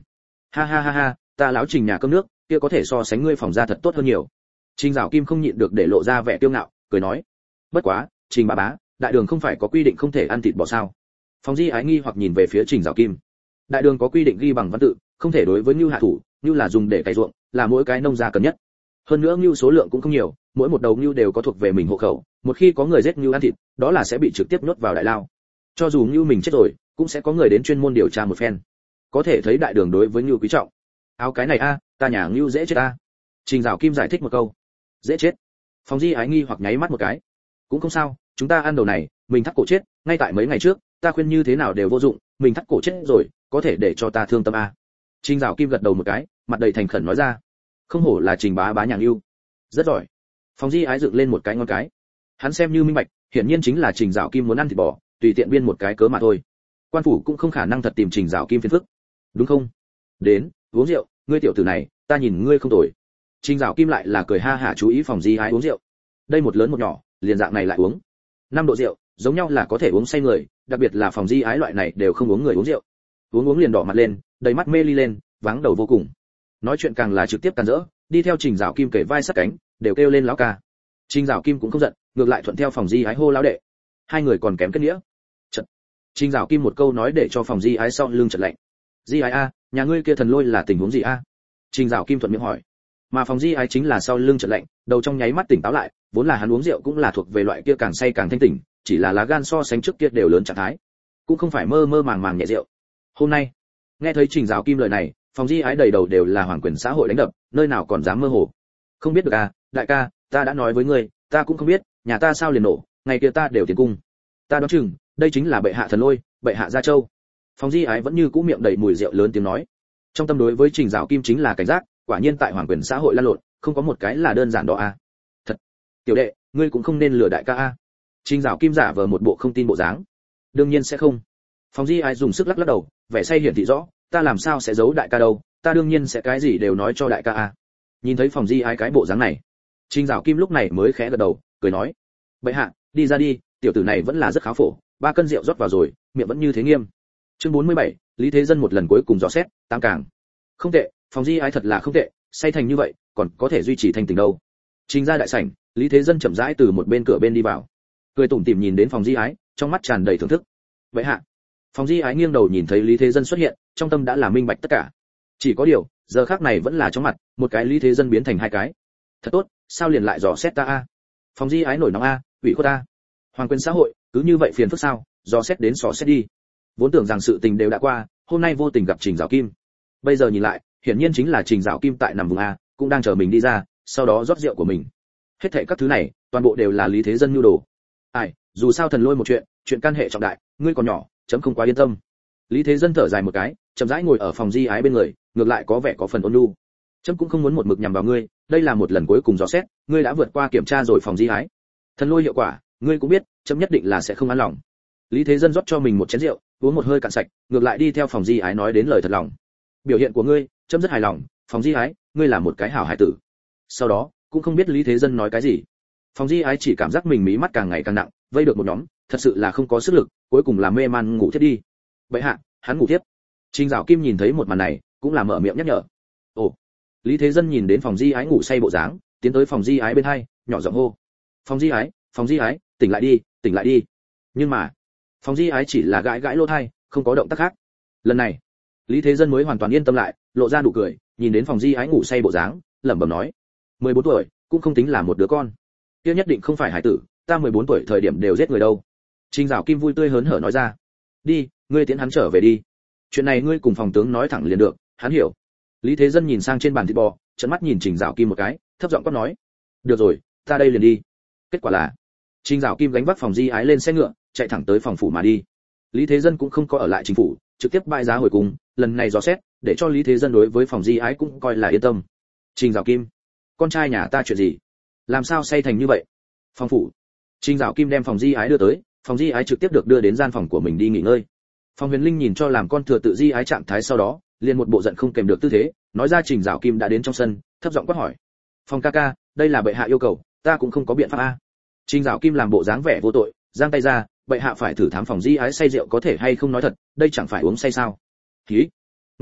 Ha ha ha ha, ta lão Trình nhà cơm nước, kia có thể so sánh ngươi phòng ra thật tốt hơn nhiều. Trình Dạo Kim không nhịn được để lộ ra vẻ kiêu ngạo, cười nói: "Bất quá, Trình bà bá, đại đường không phải có quy định không thể ăn thịt bò sao?" Phòng Di Ái nghi hoặc nhìn về phía Trình Dạo Kim. Đại đường có quy định ghi bằng văn tự, không thể đối với ngưu hạ thủ, ngưu là dùng để cày ruộng, là mỗi cái nông gia cần nhất. Hơn nữa ngưu số lượng cũng không nhiều, mỗi một đầu ngưu đều có thuộc về mình hộ khẩu, một khi có người giết ngưu ăn thịt, đó là sẽ bị trực tiếp nhốt vào đại lao. Cho dù ngưu mình chết rồi, cũng sẽ có người đến chuyên môn điều tra một phen. Có thể thấy đại đường đối với ngưu quý trọng. Áo cái này a, ta nhà ngưu dễ chết a. Trình Dạo Kim giải thích một câu. Dễ chết. Phòng Di Ái nghi hoặc nháy mắt một cái. Cũng không sao, chúng ta ăn đầu này, mình thắt cổ chết, ngay tại mấy ngày trước, ta khuyên như thế nào đều vô dụng, mình thắt cổ chết rồi, có thể để cho ta thương tâm a. Trình Dạo Kim gật đầu một cái, mặt đầy thành khẩn nói ra. Không hổ là Trình bá bá nhà ngưu. Rất giỏi. Phòng Di Ái dựng lên một cái ngón cái. Hắn xem như minh bạch, hiển nhiên chính là Trình Dạo Kim muốn ăn thịt bò, tùy tiện biên một cái cớ mà thôi. Quan phủ cũng không khả năng thật tìm Trình Dạo Kim phiền phức. Đúng không? Đến, uống rượu, ngươi tiểu tử này, ta nhìn ngươi không tồi. Trình Dạo Kim lại là cười ha hả chú ý Phòng Di Ái uống rượu. Đây một lớn một nhỏ, liền dạng này lại uống. Năm độ rượu, giống nhau là có thể uống say người, đặc biệt là Phòng Di Ái loại này đều không uống người uống rượu. Uống uống liền đỏ mặt lên, đầy mắt mê ly lên, váng đầu vô cùng. Nói chuyện càng là trực tiếp càn rỡ, đi theo Trình Dạo Kim kể vai sát cánh, đều kêu lên lão ca. Trình Dạo Kim cũng không giận, ngược lại thuận theo Phòng Di Ái hô lão đệ. Hai người còn kém kết nghĩa. Chật. Trình Dạo Kim một câu nói để cho Phòng Di Ái sau lưng chợt lạnh. Di Ái a, nhà ngươi kia thần lôi là tình huống gì a? Trình Dạo Kim thuận miệng hỏi. Mà Phòng Di Ái chính là sau lưng chợt lạnh, đầu trong nháy mắt tỉnh táo lại, vốn là hắn uống rượu cũng là thuộc về loại kia càng say càng thanh tỉnh, chỉ là lá gan so sánh trước kia đều lớn trạng thái, cũng không phải mơ mơ màng màng nhẹ rượu. Hôm nay, nghe thấy Trình Dạo Kim lời này, Phòng Di Ái đầy đầu đều là hoàng quyền xã hội đánh đập, nơi nào còn dám mơ hồ. Không biết được à, đại ca, ta đã nói với ngươi, ta cũng không biết, nhà ta sao liền nổ, ngày kia ta đều tiến cung. Ta đoán chừng, đây chính là bệ hạ thần lôi, bệ hạ gia châu. Phòng Di Ái vẫn như cũ miệng đầy mùi rượu lớn tiếng nói. Trong tâm đối với Trình Dạo Kim chính là cảnh giác, quả nhiên tại hoàng quyền xã hội lăn lộn, không có một cái là đơn giản đó a. À. Thật, tiểu đệ, ngươi cũng không nên lừa đại ca a. À. Trình Dạo Kim giả vờ một bộ không tin bộ dáng. Đương nhiên sẽ không. Phòng Di Ái dùng sức lắc lắc đầu, vẻ say hiển thị rõ, ta làm sao sẽ giấu đại ca đâu, ta đương nhiên sẽ cái gì đều nói cho đại ca a. À. Nhìn thấy Phòng Di Ái cái bộ dáng này, Trình Dạo Kim lúc này mới khẽ gật đầu, cười nói: bệ hạ, đi ra đi, tiểu tử này vẫn là rất khá phổ, ba cân rượu rót vào rồi, miệng vẫn như thế nghiêm. Chương bốn mươi bảy, Lý Thế Dân một lần cuối cùng dò xét, tám càng. Không tệ, Phòng Di Ái thật là không tệ, say thành như vậy, còn có thể duy trì thanh tỉnh đâu. Trình ra đại sảnh, Lý Thế Dân chậm rãi từ một bên cửa bên đi vào, cười tủm tỉm nhìn đến Phòng Di Ái, trong mắt tràn đầy thưởng thức. Vậy hạ. Phòng Di Ái nghiêng đầu nhìn thấy Lý Thế Dân xuất hiện, trong tâm đã là minh bạch tất cả. Chỉ có điều, giờ khắc này vẫn là trong mặt, một cái Lý Thế Dân biến thành hai cái. Thật tốt, sao liền lại dò xét ta a? Phòng Di Ái nổi nóng a, ủy khuất ta. Hoàng quyền xã hội, cứ như vậy phiền phức sao? Dò xét đến dò xét đi. Vốn tưởng rằng sự tình đều đã qua, hôm nay vô tình gặp Trình Dạo Kim. Bây giờ nhìn lại, hiển nhiên chính là Trình Dạo Kim tại nằm vùng a, cũng đang chờ mình đi ra, sau đó rót rượu của mình. Hết thảy các thứ này, toàn bộ đều là Lý Thế Dân nhu đồ. Ai, dù sao thần lôi một chuyện, chuyện can hệ trọng đại, ngươi còn nhỏ, chấm không quá yên tâm. Lý Thế Dân thở dài một cái, chậm rãi ngồi ở Phòng Di Ái bên người, ngược lại có vẻ có phần ôn nhu. Chấm cũng không muốn một mực nhằm vào ngươi, đây là một lần cuối cùng dò xét, ngươi đã vượt qua kiểm tra rồi. Phòng Di Ái, thần lôi hiệu quả, ngươi cũng biết, chấm nhất định là sẽ không an lòng. Lý Thế Dân rót cho mình một chén rượu, uống một hơi cạn sạch, ngược lại đi theo Phòng Di Ái nói đến lời thật lòng. Biểu hiện của ngươi, chấm rất hài lòng, Phòng Di Ái, ngươi là một cái hảo hài tử. Sau đó, cũng không biết Lý Thế Dân nói cái gì. Phòng Di Ái chỉ cảm giác mình mí mắt càng ngày càng nặng, vây được một nhóm, thật sự là không có sức lực, cuối cùng là mê man ngủ thiếp đi. Bệ hạ, hắn ngủ thiếp. Trình Dạo Kim nhìn thấy một màn này, cũng là mở miệng nhắc nhở. Ồ. Lý Thế Dân nhìn đến Phòng Di Ái ngủ say bộ dáng, tiến tới Phòng Di Ái bên hai, nhỏ giọng hô: Phòng Di Ái, Phòng Di Ái, tỉnh lại đi, tỉnh lại đi. Nhưng mà, Phòng Di Ái chỉ là gãi gãi lỗ tai, không có động tác khác. Lần này, Lý Thế Dân mới hoàn toàn yên tâm lại, lộ ra nụ cười, nhìn đến Phòng Di Ái ngủ say bộ dáng, lẩm bẩm nói: mười bốn tuổi, cũng không tính là một đứa con. Kia nhất định không phải hải tử, ta mười bốn tuổi thời điểm đều giết người đâu. Trình Dạo Kim vui tươi hớn hở nói ra. Đi, ngươi tiễn hắn trở về đi. Chuyện này ngươi cùng phòng tướng nói thẳng liền được, hắn hiểu. Lý Thế Dân nhìn sang trên bàn thịt bò, trợn mắt nhìn Trình Dạo Kim một cái, thấp giọng quát nói: được rồi, ta đây liền đi. Kết quả là, Trình Dạo Kim gánh vác Phòng Di Ái lên xe ngựa, chạy thẳng tới phòng phủ mà đi. Lý Thế Dân cũng không có ở lại chính phủ, trực tiếp bại giá hồi cung, lần này dò xét, để cho Lý Thế Dân đối với Phòng Di Ái cũng coi là yên tâm. Trình Dạo Kim, con trai nhà ta chuyện gì? Làm sao say thành như vậy? Phòng phủ. Trình Dạo Kim đem Phòng Di Ái đưa tới, Phòng Di Ái trực tiếp được đưa đến gian phòng của mình đi nghỉ ngơi. Phòng Huyền Linh nhìn cho làm con thừa tự Di Ái trạng thái sau đó, liền một bộ giận không kèm được tư thế, nói ra Trình Dạo Kim đã đến trong sân, thấp giọng quát hỏi: Phòng ca ca, đây là bệ hạ yêu cầu, ta cũng không có biện pháp a. Trình Dạo Kim làm bộ dáng vẻ vô tội, giang tay ra, bệ hạ phải thử thám Phòng Di Ái say rượu có thể hay không nói thật, đây chẳng phải uống say sao? Hí. Nghe vậy,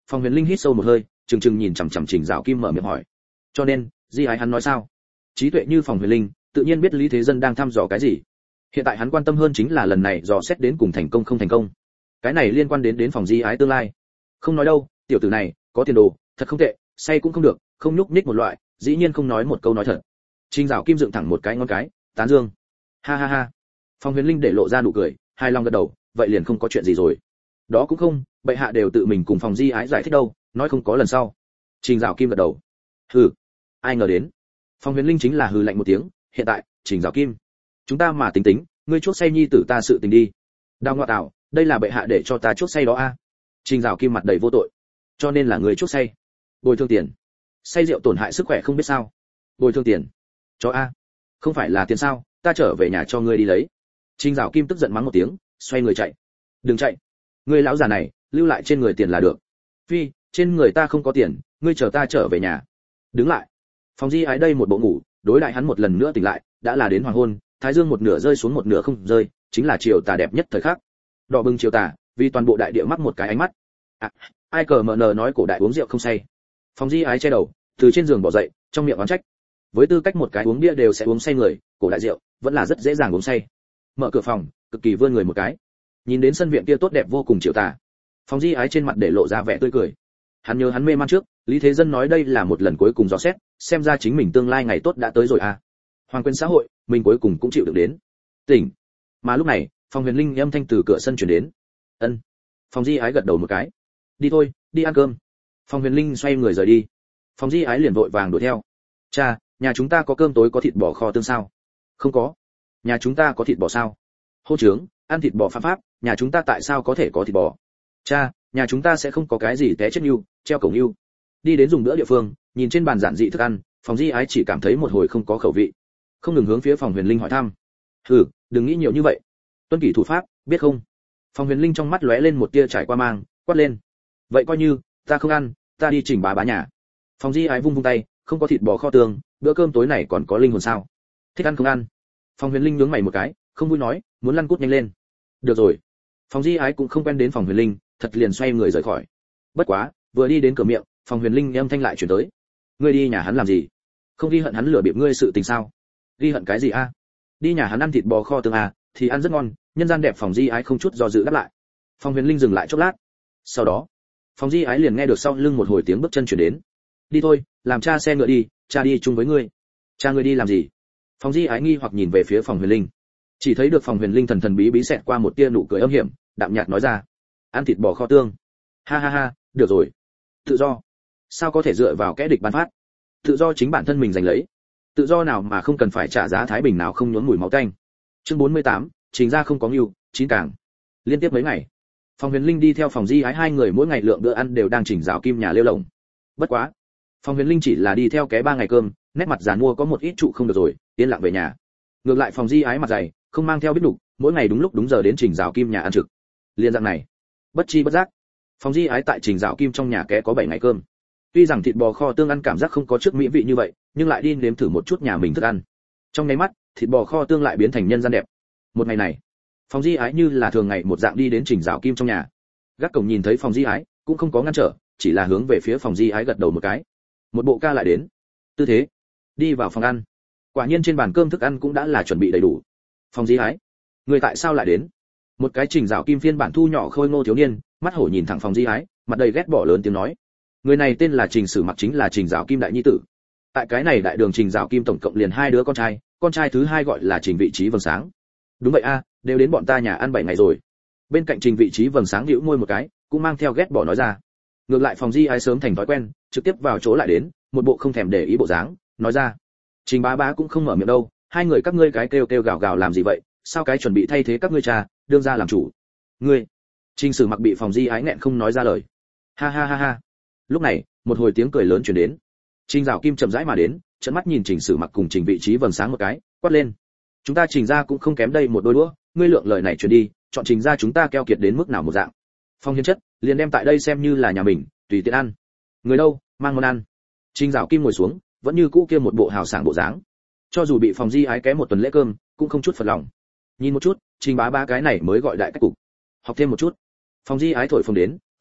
Phong Huyền Linh hít sâu một hơi, trừng trừng nhìn chằm chằm Trình Dạo Kim mở miệng hỏi. Cho nên, Di Ái hắn nói sao? Trí tuệ như Phong Huyền Linh, tự nhiên biết Lý Thế Dân đang thăm dò cái gì. Hiện tại hắn quan tâm hơn chính là lần này dò xét đến cùng thành công không thành công. Cái này liên quan đến đến phòng Di Ái tương lai. Không nói đâu, tiểu tử này có tiền đồ, thật không tệ, say cũng không được, không nhúc nhích một loại, dĩ nhiên không nói một câu nói thật. Trình Dạo Kim dựng thẳng một cái ngón cái, tán dương. Ha ha ha. Phong Huyền Linh để lộ ra nụ cười, hài lòng gật đầu, vậy liền không có chuyện gì rồi. Đó cũng không, bệ hạ đều tự mình cùng phòng Di Ái giải thích đâu, nói không có lần sau. Trình Dạo Kim gật đầu. Hừ, ai ngờ đến. Phong Huyền Linh chính là hừ lạnh một tiếng, hiện tại, Trình Dạo Kim, chúng ta mà tính tính, ngươi chuốc say nhi tử ta sự tình đi. Đào ngoại tạo, đây là bệ hạ để cho ta chuốc say đó a. Trình Dạo Kim mặt đầy vô tội. Cho nên là người chuốc say. Bồi thường tiền. Say rượu tổn hại sức khỏe không biết sao. Bồi thường tiền. Cho a. Không phải là tiền sao, ta trở về nhà cho ngươi đi lấy. Trình Dạo Kim tức giận mắng một tiếng, xoay người chạy. Đừng chạy. Ngươi lão già này, lưu lại trên người tiền là được. Phi, trên người ta không có tiền, ngươi chờ ta trở về nhà. Đứng lại. Phòng Di Ái đây một bộ ngủ, đối lại hắn một lần nữa tỉnh lại, đã là đến hoàng hôn, thái dương một nửa rơi xuống một nửa không rơi, chính là chiều tà đẹp nhất thời khắc. Đỏ bừng chiều tà, vì toàn bộ đại địa mắc một cái ánh mắt. À, ai cờ mờ nờ nói cổ đại uống rượu không say. Phòng Di Ái che đầu, từ trên giường bỏ dậy, trong miệng oán trách. Với tư cách một cái uống bia đều sẽ uống say người, cổ đại rượu vẫn là rất dễ dàng uống say. Mở cửa phòng, cực kỳ vươn người một cái. Nhìn đến sân viện kia tốt đẹp vô cùng chiều tà. Phòng Di Ái trên mặt để lộ ra vẻ tươi cười. Hắn nhớ hắn mê man trước, Lý Thế Dân nói đây là một lần cuối cùng dò xét, xem ra chính mình tương lai ngày tốt đã tới rồi à. Hoàng quyền xã hội, mình cuối cùng cũng chịu được đến. Tỉnh. Mà lúc này, Phòng Huyền Linh âm thanh từ cửa sân truyền đến. Ân. Phòng Di Ái gật đầu một cái. Đi thôi, đi ăn cơm. Phòng Huyền Linh xoay người rời đi. Phòng Di Ái liền vội vàng đuổi theo. Cha, nhà chúng ta có cơm tối có thịt bò kho tương sao? Không có. Nhà chúng ta có thịt bò sao? Hô trướng, ăn thịt bò phạm pháp, nhà chúng ta tại sao có thể có thịt bò? Cha, nhà chúng ta sẽ không có cái gì té chết nhưu, treo cổng nhưu. Đi đến dùng bữa địa phương, nhìn trên bàn giản dị thức ăn, Phòng Di Ái chỉ cảm thấy một hồi không có khẩu vị, không ngừng hướng phía Phòng Huyền Linh hỏi thăm. Hừ, đừng nghĩ nhiều như vậy. Tuân kỷ thủ pháp, biết không? Phòng Huyền Linh trong mắt lóe lên một tia trải qua mang, quát lên. Vậy coi như ta không ăn, ta đi chỉnh bá bá nhà. Phòng Di Ái vung vung tay, không có thịt bò kho tương, bữa cơm tối này còn có linh hồn sao? Thích ăn không ăn? Phòng Huyền Linh nhướng mày một cái, không vui nói, muốn lăn cút nhanh lên. Được rồi. Phòng Di Ái cũng không quen đến Phòng Huyền Linh, thật liền xoay người rời khỏi. Bất quá, vừa đi đến cửa miệng, Phòng Huyền Linh âm thanh lại chuyển tới. Ngươi đi nhà hắn làm gì? Không ghi hận hắn lừa bịp ngươi sự tình sao? Ghi hận cái gì a? Đi nhà hắn ăn thịt bò kho tương à, thì ăn rất ngon, nhân gian đẹp. Phòng Di Ái không chút do dự đáp lại. Phòng Huyền Linh dừng lại chốc lát. Sau đó, Phòng Di Ái liền nghe được sau lưng một hồi tiếng bước chân chuyển đến. Đi thôi, làm cha xe ngựa đi, cha đi chung với ngươi. Cha ngươi đi làm gì? Phòng Di Ái nghi hoặc nhìn về phía Phòng Huyền Linh. Chỉ thấy được Phòng Huyền Linh thần thần bí bí xẹt qua một tia nụ cười âm hiểm, đạm nhạt nói ra. Ăn thịt bò kho tương. Ha ha ha, được rồi. Tự do. Sao có thể dựa vào kẻ địch ban phát? Tự do chính bản thân mình giành lấy. Tự do nào mà không cần phải trả giá thái bình nào không nhuốm mùi máu tanh. Chương bốn mươi tám, Trình ra không có ngưu, chín càng. Liên tiếp mấy ngày, Phòng Huyền Linh đi theo Phòng Di Ái hai người mỗi ngày lượng bữa ăn đều đang chỉnh rào kim nhà lêu lồng. Bất quá, Phòng Huyền Linh chỉ là đi theo cái ba ngày cơm, nét mặt giàn mua có một ít trụ không được rồi, yên lặng về nhà. Ngược lại Phòng Di Ái mặt dày, không mang theo biết đủ, mỗi ngày đúng lúc đúng giờ đến chỉnh rào kim nhà ăn trực. Liên dạng này, bất chi bất giác, Phòng Di Ái tại chỉnh rào kim trong nhà ké có bảy ngày cơm. Tuy rằng thịt bò kho tương ăn cảm giác không có trước mỹ vị như vậy, nhưng lại đi nếm thử một chút nhà mình thức ăn. Trong nháy mắt, thịt bò kho tương lại biến thành nhân gian đẹp. Một ngày này, Phòng Di Ái như là thường ngày một dạng đi đến chỉnh rào kim trong nhà. Gác cổng nhìn thấy Phòng Di Ái, cũng không có ngăn trở, chỉ là hướng về phía Phòng Di Ái gật đầu một cái. Một bộ ca lại đến. Tư thế, đi vào phòng ăn. Quả nhiên trên bàn cơm thức ăn cũng đã là chuẩn bị đầy đủ. Phòng Di Ái, người tại sao lại đến? Một cái chỉnh rào kim phiên bản thu nhỏ khôi ngô thiếu niên, mắt hổ nhìn thẳng Phòng Di Ái, mặt đầy ghét bỏ lớn tiếng nói. Người này tên là Trình Sử Mặc, chính là Trình Dạo Kim đại nhi tử. Tại cái này đại đường Trình Dạo Kim tổng cộng liền hai đứa con trai, con trai thứ hai gọi là Trình Vị Trí Vầng Sáng. Đúng vậy a, đều đến bọn ta nhà ăn bảy ngày rồi. Bên cạnh Trình Vị Trí Vầng Sáng nhíu môi một cái, cũng mang theo ghét bỏ nói ra. Ngược lại Phòng Di Ái sớm thành thói quen, trực tiếp vào chỗ lại đến, một bộ không thèm để ý bộ dáng, nói ra. Trình bá bá cũng không mở miệng đâu, hai người các ngươi cái kêu kêu gào gào làm gì vậy, sao cái chuẩn bị thay thế các ngươi cha, đương ra làm chủ. Ngươi. Trình Sử Mặc bị Phòng Di Ái nghẹn không nói ra lời. Ha ha ha ha. Lúc này, một hồi tiếng cười lớn truyền đến. Trình Dạo Kim chậm rãi mà đến, trợn mắt nhìn Trình Sử Mặc cùng Trình Vị Trí Vầng Sáng một cái, quát lên. Chúng ta Trình gia cũng không kém đây một đôi đũa, ngươi lượng lời này truyền đi, chọn Trình gia chúng ta keo kiệt đến mức nào một dạng. Phong Hiến chất, liền đem tại đây xem như là nhà mình, tùy tiện ăn. Người đâu, mang món ăn. Trình Dạo Kim ngồi xuống, vẫn như cũ kia một bộ hào sảng bộ dáng. Cho dù bị Phòng Di Ái kém một tuần lễ cơm, cũng không chút phật lòng. Nhìn một chút, Trình bá bá cái này mới gọi đại cách cục. Học thêm một chút. Phòng Di Ái thổi phồng đến,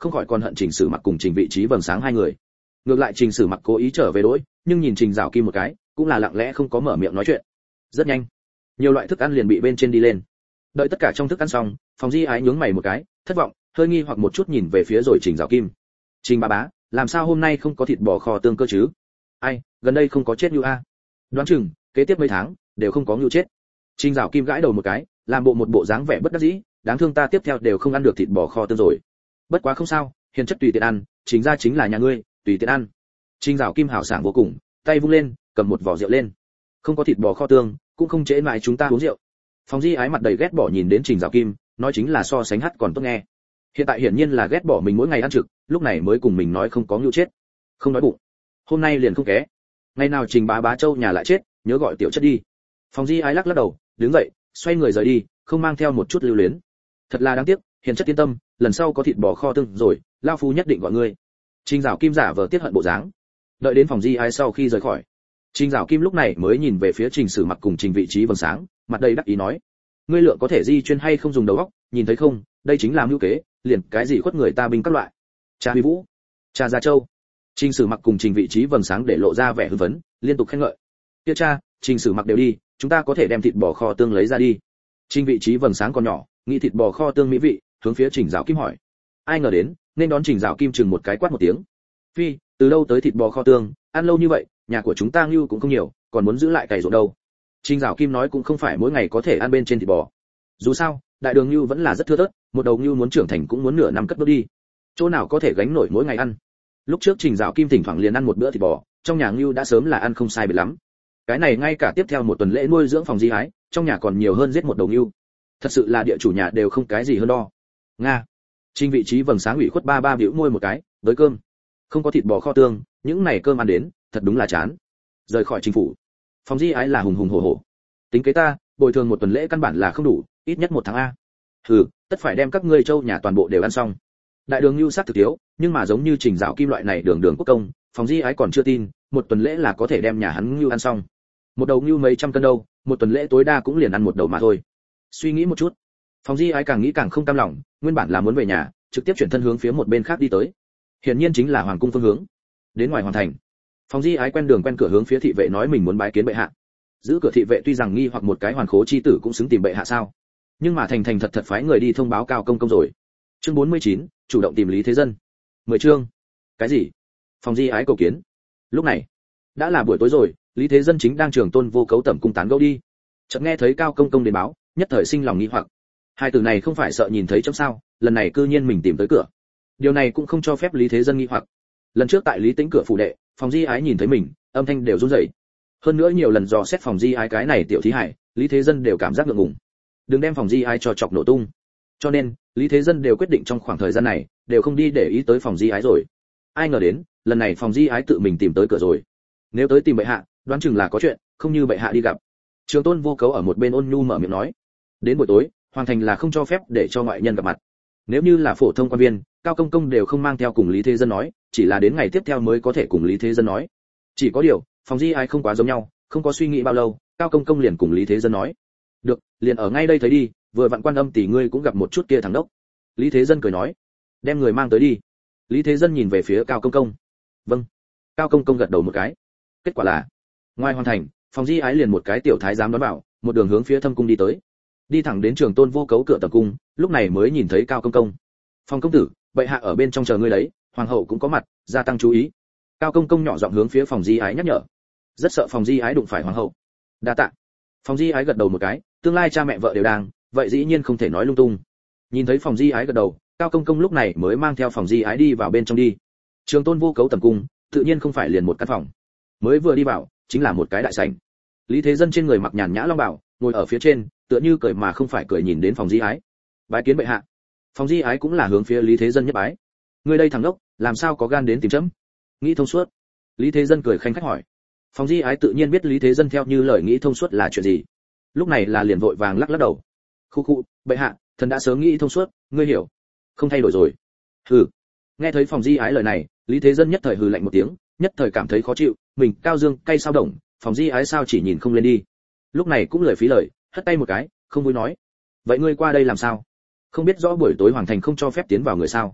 không khỏi còn hận Trình Sử Mặc cùng Trình Vị Trí vầng sáng hai người. Ngược lại Trình Sử Mặc cố ý trở về đối, nhưng nhìn Trình Dạo Kim một cái, cũng là lặng lẽ không có mở miệng nói chuyện. Rất nhanh, nhiều loại thức ăn liền bị bên trên đi lên. Đợi tất cả trong thức ăn xong, Phòng Di Ái nhướng mày một cái, thất vọng, hơi nghi hoặc một chút nhìn về phía rồi Trình Dạo Kim. Trình bà bá, làm sao hôm nay không có thịt bò kho tương cơ chứ? Ai, gần đây không có chết như a. Đoán chừng, kế tiếp mấy tháng đều không có ngưu chết. Trình Dạo Kim gãi đầu một cái, làm bộ một bộ dáng vẻ bất đắc dĩ, đáng thương ta tiếp theo đều không ăn được thịt bò kho tương rồi. Bất quá không sao, hiền chất tùy tiện ăn, chính ra chính là nhà ngươi, tùy tiện ăn. Trình Dạo Kim hào sảng vô cùng, tay vung lên, cầm một vỏ rượu lên. Không có thịt bò kho tương, cũng không trễ mãi chúng ta uống rượu. Phòng Di Ái mặt đầy ghét bỏ nhìn đến Trình Dạo Kim, nói chính là so sánh hát còn tốt nghe. Hiện tại hiển nhiên là ghét bỏ mình mỗi ngày ăn trực, lúc này mới cùng mình nói không có ngưu chết. Không nói bụng. Hôm nay liền không ké. Ngày nào Trình bá bá Châu nhà lại chết, nhớ gọi tiểu chất đi. Phòng Di Ái lắc lắc đầu, đứng dậy, xoay người rời đi, không mang theo một chút lưu luyến. Thật là đáng tiếc, hiền chất yên tâm, lần sau có thịt bò kho tương rồi, lão phu nhất định gọi ngươi. Trình Dạo Kim giả vờ tiết hận bộ dáng. Đợi đến Phòng Di Ái sau khi rời khỏi, Trình Dạo Kim lúc này mới nhìn về phía Trình Sử Mặc cùng Trình Vị Trí vầng sáng, mặt đầy đắc ý nói: ngươi lượng có thể di chuyên hay không dùng đầu óc, nhìn thấy không, đây chính là mưu kế, liền cái gì khuất người ta binh các loại. Cha Huy Vũ, cha Gia Châu. Trình Sử Mặc cùng Trình Vị Trí vầng sáng để lộ ra vẻ hưng phấn, liên tục khen ngợi. Kia cha, Trình Sử Mặc đều đi, chúng ta có thể đem thịt bò kho tương lấy ra đi. Trình Vị Trí vầng sáng còn nhỏ, nghĩ thịt bò kho tương mỹ vị, hướng phía Trình Dạo Kim hỏi. Ai ngờ đến, nên đón Trình Dạo Kim chừng một cái quát một tiếng. Phi, từ đâu tới thịt bò kho tương, ăn lâu như vậy, nhà của chúng ta ngưu cũng không nhiều, còn muốn giữ lại cày ruộng đâu. Trình Dạo Kim nói cũng không phải mỗi ngày có thể ăn bên trên thịt bò. Dù sao, đại đường ngưu vẫn là rất thưa thớt, một đầu ngưu muốn trưởng thành cũng muốn nửa năm cất bước đi. Chỗ nào có thể gánh nổi mỗi ngày ăn. Lúc trước Trình Dạo Kim thỉnh thoảng liền ăn một bữa thịt bò, trong nhà ngưu đã sớm là ăn không sai biệt lắm. Cái này ngay cả tiếp theo một tuần lễ nuôi dưỡng Phòng Di Ái, trong nhà còn nhiều hơn giết một đầu ngưu. Thật sự là địa chủ nhà đều không cái gì hơn đo. Nga. Trình Vị Trí vầng sáng ủy khuất ba ba bĩu môi một cái, với cơm. Không có thịt bò kho tương, những này cơm ăn đến, thật đúng là chán. Rời khỏi chính phủ. Phòng Di Ái là hùng hùng hổ hổ. Tính kế ta, bồi thường một tuần lễ căn bản là không đủ, ít nhất một tháng a. Hừ, tất phải đem các ngươi châu nhà toàn bộ đều ăn xong. Đại đường lưu sát thực thiếu, nhưng mà giống như Trình Dạo Kim loại này đường đường quốc công, Phòng Di Ái còn chưa tin, một tuần lễ là có thể đem nhà hắn lưu ăn xong. Một đầu lưu mấy trăm cân đâu, một tuần lễ tối đa cũng liền ăn một đầu mà thôi. Suy nghĩ một chút, Phòng Di Ái càng nghĩ càng không cam lòng, nguyên bản là muốn về nhà, trực tiếp chuyển thân hướng phía một bên khác đi tới. Hiển nhiên chính là hoàng cung phương hướng. Đến ngoài hoàng thành, Phòng Di Ái quen đường quen cửa hướng phía thị vệ nói mình muốn bái kiến bệ hạ. Giữ cửa thị vệ tuy rằng nghi hoặc một cái hoàn khố chi tử cũng xứng tìm bệ hạ sao? Nhưng mà thành thành thật thật phái người đi thông báo Cao công công rồi. Chương bốn mươi chín, chủ động tìm Lý Thế Dân. mười chương. Cái gì? Phòng Di Ái cầu kiến. Lúc này, đã là buổi tối rồi, Lý Thế Dân chính đang trường Tôn Vô Cấu tẩm cung tán gẫu đi. Chợt nghe thấy Cao công công đến báo, nhất thời sinh lòng nghi hoặc. Hai từ này không phải sợ nhìn thấy chấm sao, lần này cư nhiên mình tìm tới cửa. Điều này cũng không cho phép Lý Thế Dân nghi hoặc. Lần trước tại Lý Tĩnh cửa phủ đệ, Phòng Di Ái nhìn thấy mình, âm thanh đều run rẩy. Hơn nữa nhiều lần dò xét Phòng Di Ái cái này tiểu thí hải, Lý Thế Dân đều cảm giác ngượng ngùng. Đừng đem Phòng Di Ái cho chọc nổ tung. Cho nên, Lý Thế Dân đều quyết định trong khoảng thời gian này, đều không đi để ý tới Phòng Di Ái rồi. Ai ngờ đến, lần này Phòng Di Ái tự mình tìm tới cửa rồi. Nếu tới tìm bệ hạ, đoán chừng là có chuyện, không như bệ hạ đi gặp. Trường Tôn Vô Cấu ở một bên ôn nhu mở miệng nói, đến buổi tối, hoàng thành là không cho phép để cho ngoại nhân gặp mặt. Nếu như là phổ thông quan viên, Cao công công đều không mang theo cùng Lý Thế Dân nói, chỉ là đến ngày tiếp theo mới có thể cùng Lý Thế Dân nói. Chỉ có điều, Phòng Di Ái không quá giống nhau, không có suy nghĩ bao lâu, Cao công công liền cùng Lý Thế Dân nói, được, liền ở ngay đây thấy đi, vừa vặn Quan Âm tỷ ngươi cũng gặp một chút kia thằng đốc. Lý Thế Dân cười nói, đem người mang tới đi. Lý Thế Dân nhìn về phía Cao công công. Vâng. Cao công công gật đầu một cái. Kết quả là, ngoài hoàn thành, Phòng Di Ái liền một cái tiểu thái giám đón bảo, một đường hướng phía Thâm cung đi tới. Đi thẳng đến Trường Tôn Vô Cấu cửa tầm cung, lúc này mới nhìn thấy Cao công công. Phòng công tử, bệ hạ ở bên trong chờ ngươi đấy, hoàng hậu cũng có mặt, gia tăng chú ý. Cao công công nhỏ giọng hướng phía Phòng Di Ái nhắc nhở. Rất sợ Phòng Di Ái đụng phải hoàng hậu. Đa tạ. Phòng Di Ái gật đầu một cái, tương lai cha mẹ vợ đều đang, vậy dĩ nhiên không thể nói lung tung. Nhìn thấy Phòng Di Ái gật đầu, Cao công công lúc này mới mang theo Phòng Di Ái đi vào bên trong đi. Trường Tôn Vô Cấu tầm cung, tự nhiên không phải liền một căn phòng. Mới vừa đi vào, chính là một cái đại sảnh. Lý Thế Dân trên người mặc nhàn nhã long bào, ngồi ở phía trên, tựa như cười mà không phải cười nhìn đến Phòng Di Ái. Bái kiến bệ hạ. Phòng Di Ái cũng là hướng phía Lý Thế Dân nhất bái. Người đây thằng đốc, làm sao có gan đến tìm chấm? Nghĩ thông suốt. Lý Thế Dân cười khanh khách hỏi. Phòng Di Ái tự nhiên biết Lý Thế Dân theo như lời nghĩ thông suốt là chuyện gì. Lúc này là liền vội vàng lắc lắc đầu. Khu khu, bệ hạ, thần đã sớm nghĩ thông suốt, ngươi hiểu. Không thay đổi rồi. Hừ. Nghe thấy Phòng Di Ái lời này, Lý Thế Dân nhất thời hừ lạnh một tiếng, nhất thời cảm thấy khó chịu, mình cao dương cay sao đồng, Phòng Di Ái sao chỉ nhìn không lên đi. Lúc này cũng lời phí lời, hất tay một cái, không vui nói. Vậy ngươi qua đây làm sao? Không biết rõ buổi tối hoàng thành không cho phép tiến vào người sao?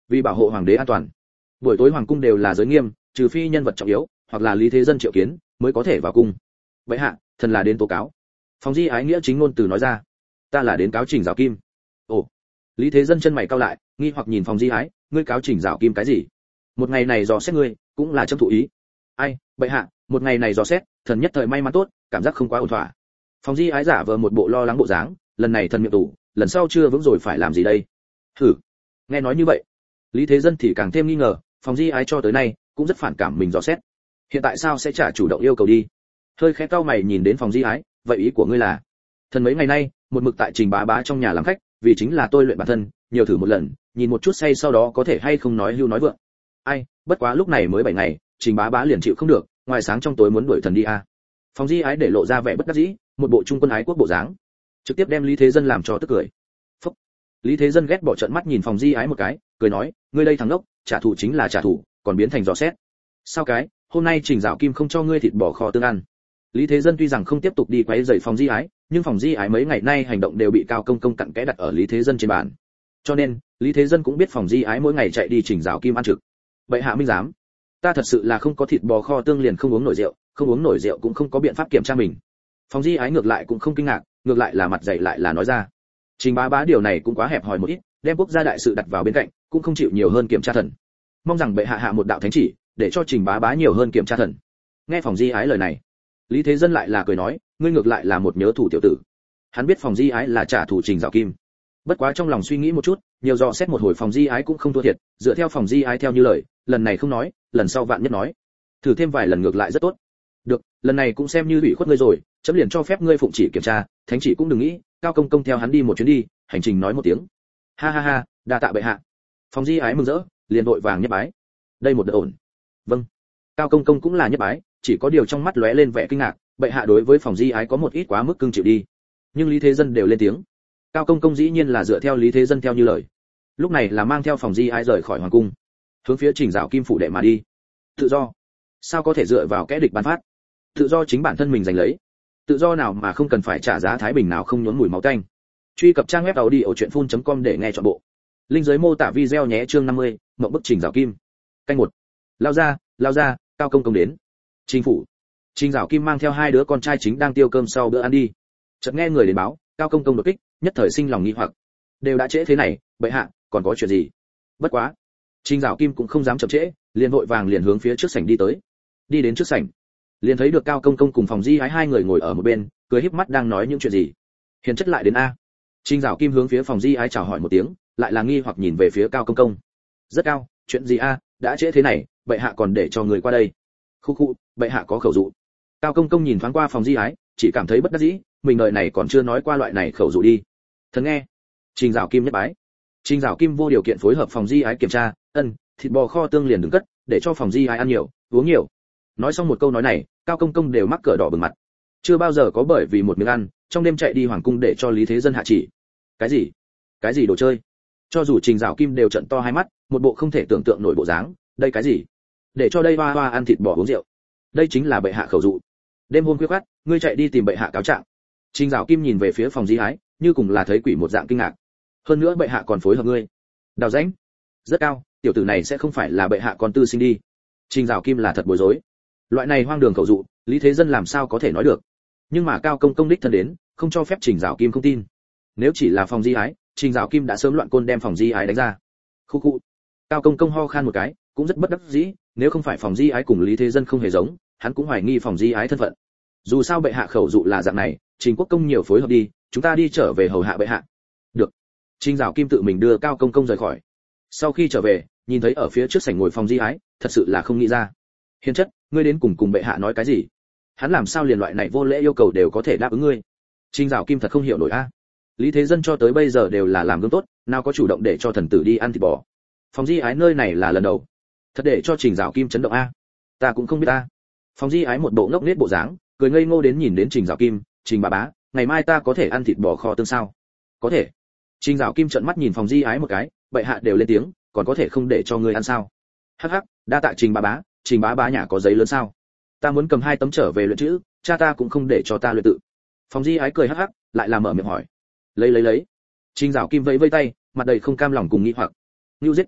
vì bảo hộ hoàng đế an toàn, buổi tối hoàng cung đều là giới nghiêm, trừ phi nhân vật trọng yếu hoặc là lý thế dân triệu kiến mới có thể vào cung. Vậy hạ, thần là đến tố cáo. Phòng Di Ái nghĩa chính ngôn từ nói ra. Ta là đến cáo Trình Giảo Kim. Ồ. Lý thế dân chân mày cau lại, nghi hoặc nhìn Phòng Di Ái, ngươi cáo Trình Giảo Kim cái gì? Một ngày này dò xét ngươi, cũng là châm thụ ý. Ai, bệ hạ, một ngày này dò xét, thần nhất thời may mắn tốt, cảm giác không quá ổn thỏa. Phòng Di Ái giả vờ một bộ lo lắng bộ dáng, lần này thần miệng tủ, lần sau chưa vững rồi phải làm gì đây? Thử. Nghe nói như vậy, Lý thế dân thì càng thêm nghi ngờ, Phòng Di Ái cho tới nay cũng rất phản cảm mình dò xét. Hiện tại sao sẽ trả chủ động yêu cầu đi? Hơi khẽ cau mày nhìn đến Phòng Di Ái, vậy ý của ngươi là? Thần mấy ngày nay, một mực tại Trình bá bá trong nhà làm khách, vì chính là tôi luyện bản thân, nhiều thử một lần, nhìn một chút say sau đó có thể hay không nói hưu nói vượng. Ai, bất quá lúc này mới bảy ngày, Trình bá bá liền chịu không được, ngoài sáng trong tối muốn đuổi thần đi a. À. Phòng Di Ái để lộ ra vẻ bất đắc dĩ, một bộ trung quân ái quốc bộ dáng, trực tiếp đem Lý Thế Dân làm cho tức cười. Phúc. Lý Thế Dân ghét bỏ trợn mắt nhìn Phòng Di Ái một cái, cười nói, ngươi đây thằng ngốc, trả thù chính là trả thù, còn biến thành dò xét. Sao cái, hôm nay Trình Giảo Kim không cho ngươi thịt bò kho tương ăn. Lý Thế Dân tuy rằng không tiếp tục đi quấy rầy Phòng Di Ái, nhưng Phòng Di Ái mấy ngày nay hành động đều bị Cao Công Công cặn kẽ đặt ở Lý Thế Dân trên bàn. Cho nên, Lý Thế Dân cũng biết Phòng Di Ái mỗi ngày chạy đi Trình Giảo Kim ăn trực. Bệ hạ minh giám, ta thật sự là không có thịt bò kho tương liền không uống nổi rượu, không uống nổi rượu cũng không có biện pháp kiểm tra mình. Phòng Di Ái ngược lại cũng không kinh ngạc, ngược lại là mặt dày lại là nói ra. Trình bá bá điều này cũng quá hẹp hòi một ít, đem quốc gia đại sự đặt vào bên cạnh, cũng không chịu nhiều hơn kiểm tra thần. Mong rằng bệ hạ hạ một đạo thánh chỉ, để cho Trình bá bá nhiều hơn kiểm tra thần. Nghe Phòng Di Ái lời này, Lý Thế Dân lại là cười nói, ngươi ngược lại là một nhớ thủ tiểu tử. Hắn biết Phòng Di Ái là trả thù Trình Giảo Kim, bất quá trong lòng suy nghĩ một chút, nhiều dò xét một hồi Phòng Di Ái cũng không thua thiệt, dựa theo Phòng Di Ái theo như lời, lần này không nói, lần sau vạn nhất nói, thử thêm vài lần ngược lại rất tốt. Được, lần này cũng xem như ủy khuất ngươi rồi, chấm liền cho phép ngươi phụng chỉ kiểm tra, thánh chỉ cũng đừng nghĩ, Cao Công Công theo hắn đi một chuyến đi, hành trình nói một tiếng. Ha ha ha, đa tạ bệ hạ. Phòng Di Ái mừng rỡ, liền vội vàng nhất bái. Đây một đợt ổn. Vâng. Cao Công Công cũng là nhất bái, chỉ có điều trong mắt lóe lên vẻ kinh ngạc, bệ hạ đối với Phòng Di Ái có một ít quá mức cưng chịu đi. Nhưng Lý Thế Dân đều lên tiếng. Cao Công Công dĩ nhiên là dựa theo Lý Thế Dân theo như lời. Lúc này là mang theo Phòng Di Ái rời khỏi hoàng cung, hướng phía Trình Giảo Kim phủ đệ mà đi. Tự do? Sao có thể dựa vào kẻ địch ban phát? Tự do chính bản thân mình giành lấy. Tự do nào mà không cần phải trả giá thái bình nào không nhốn mùi máu tanh. Truy cập trang web audiochuyenphun chấm com để nghe trọn bộ. Linh dưới mô tả video nhé. Chương năm mươi, mộng bức Trình Giảo Kim. Canh một. Lao ra, lao ra, Cao Công Công đến. Trình phủ. Trình Giảo Kim mang theo hai đứa con trai chính đang tiêu cơm sau bữa ăn đi. Chợt nghe người đến báo, Cao Công Công đột kích, nhất thời sinh lòng nghi hoặc. Đều đã trễ thế này, bệ hạ, còn có chuyện gì? Bất quá, Trình Giảo Kim cũng không dám chậm trễ, liền vội vàng liền hướng phía trước sảnh đi tới. Đi đến trước sảnh, liền thấy được Cao Công Công cùng Phòng Di Ái hai người ngồi ở một bên, cười híp mắt đang nói những chuyện gì. Hiền chất lại đến a. Trình Giảo Kim hướng phía Phòng Di Ái chào hỏi một tiếng, lại là nghi hoặc nhìn về phía Cao Công Công. Rất cao, chuyện gì a, đã trễ thế này, bệ hạ còn để cho người qua đây. Khu khu, bệ hạ có khẩu dụ. Cao Công Công nhìn thoáng qua Phòng Di Ái, chỉ cảm thấy bất đắc dĩ, mình đợi này còn chưa nói qua loại này khẩu dụ đi. Thần nghe. Trình Giảo Kim nhất bái. Trình Giảo Kim vô điều kiện phối hợp Phòng Di Ái kiểm tra, ân, thịt bò kho tương liền đừng cất, để cho Phòng Di Ái ăn nhiều, uống nhiều. Nói xong một câu nói này, Cao Công Công đều mắc cỡ đỏ bừng mặt. Chưa bao giờ có bởi vì một miếng ăn, trong đêm chạy đi hoàng cung để cho Lý Thế Dân hạ chỉ. Cái gì? Cái gì đồ chơi? Cho dù Trình Giảo Kim đều trợn to hai mắt, một bộ không thể tưởng tượng nổi bộ dáng, đây cái gì? Để cho đây hoa hoa ăn thịt bò uống rượu. Đây chính là bệ hạ khẩu dụ. Đêm hôm khuya khoắt, ngươi chạy đi tìm bệ hạ cáo trạng. Trình Giảo Kim nhìn về phía Phòng Di Ái, như cùng là thấy quỷ một dạng kinh ngạc. Hơn nữa bệ hạ còn phối hợp ngươi. Đào rãnh. Rất cao, tiểu tử này sẽ không phải là bệ hạ con tư sinh đi. Trình Giảo Kim là thật bối rối. Loại này hoang đường khẩu dụ, Lý Thế Dân làm sao có thể nói được? Nhưng mà Cao Công Công đích thân đến, không cho phép Trình Giảo Kim không tin. Nếu chỉ là Phòng Di Ái, Trình Giảo Kim đã sớm loạn côn đem Phòng Di Ái đánh ra. Khu khu. Cao Công Công ho khan một cái, cũng rất bất đắc dĩ, nếu không phải Phòng Di Ái cùng Lý Thế Dân không hề giống, hắn cũng hoài nghi Phòng Di Ái thân phận. Dù sao bệ hạ khẩu dụ là dạng này, Trình Quốc Công nhiều phối hợp đi, chúng ta đi trở về hầu hạ bệ hạ. Được. Trình Giảo Kim tự mình đưa Cao Công Công rời khỏi. Sau khi trở về, nhìn thấy ở phía trước sảnh ngồi Phòng Di Ái, thật sự là không nghĩ ra. Hiền chất, ngươi đến cùng cùng bệ hạ nói cái gì? Hắn làm sao liền loại này vô lễ yêu cầu đều có thể đáp ứng ngươi? Trình Giảo Kim thật không hiểu nổi a. Lý Thế Dân cho tới bây giờ đều là làm gương tốt, nào có chủ động để cho thần tử đi ăn thịt bò. Phòng Di Ái nơi này là lần đầu, thật để cho Trình Giảo Kim chấn động a. Ta cũng không biết a. Phòng Di Ái một bộ ngốc nghếch bộ dáng, cười ngây ngô đến nhìn đến Trình Giảo Kim, Trình bà bá, ngày mai ta có thể ăn thịt bò kho tương sao? Có thể. Trình Giảo Kim trợn mắt nhìn Phòng Di Ái một cái, bệ hạ đều lên tiếng, còn có thể không để cho ngươi ăn sao? Hắc hắc, đa tạ Trình bà bá, Trình bá bá nhà có giấy lớn sao? Ta muốn cầm hai tấm trở về luyện chữ, cha ta cũng không để cho ta luyện tự. Phòng Di Ái cười hắc hắc, lại là mở miệng hỏi. Lấy lấy lấy. Trình Giảo Kim vẫy vẫy tay, mặt đầy không cam lòng cùng nghi hoặc. Nưu giết tất cả,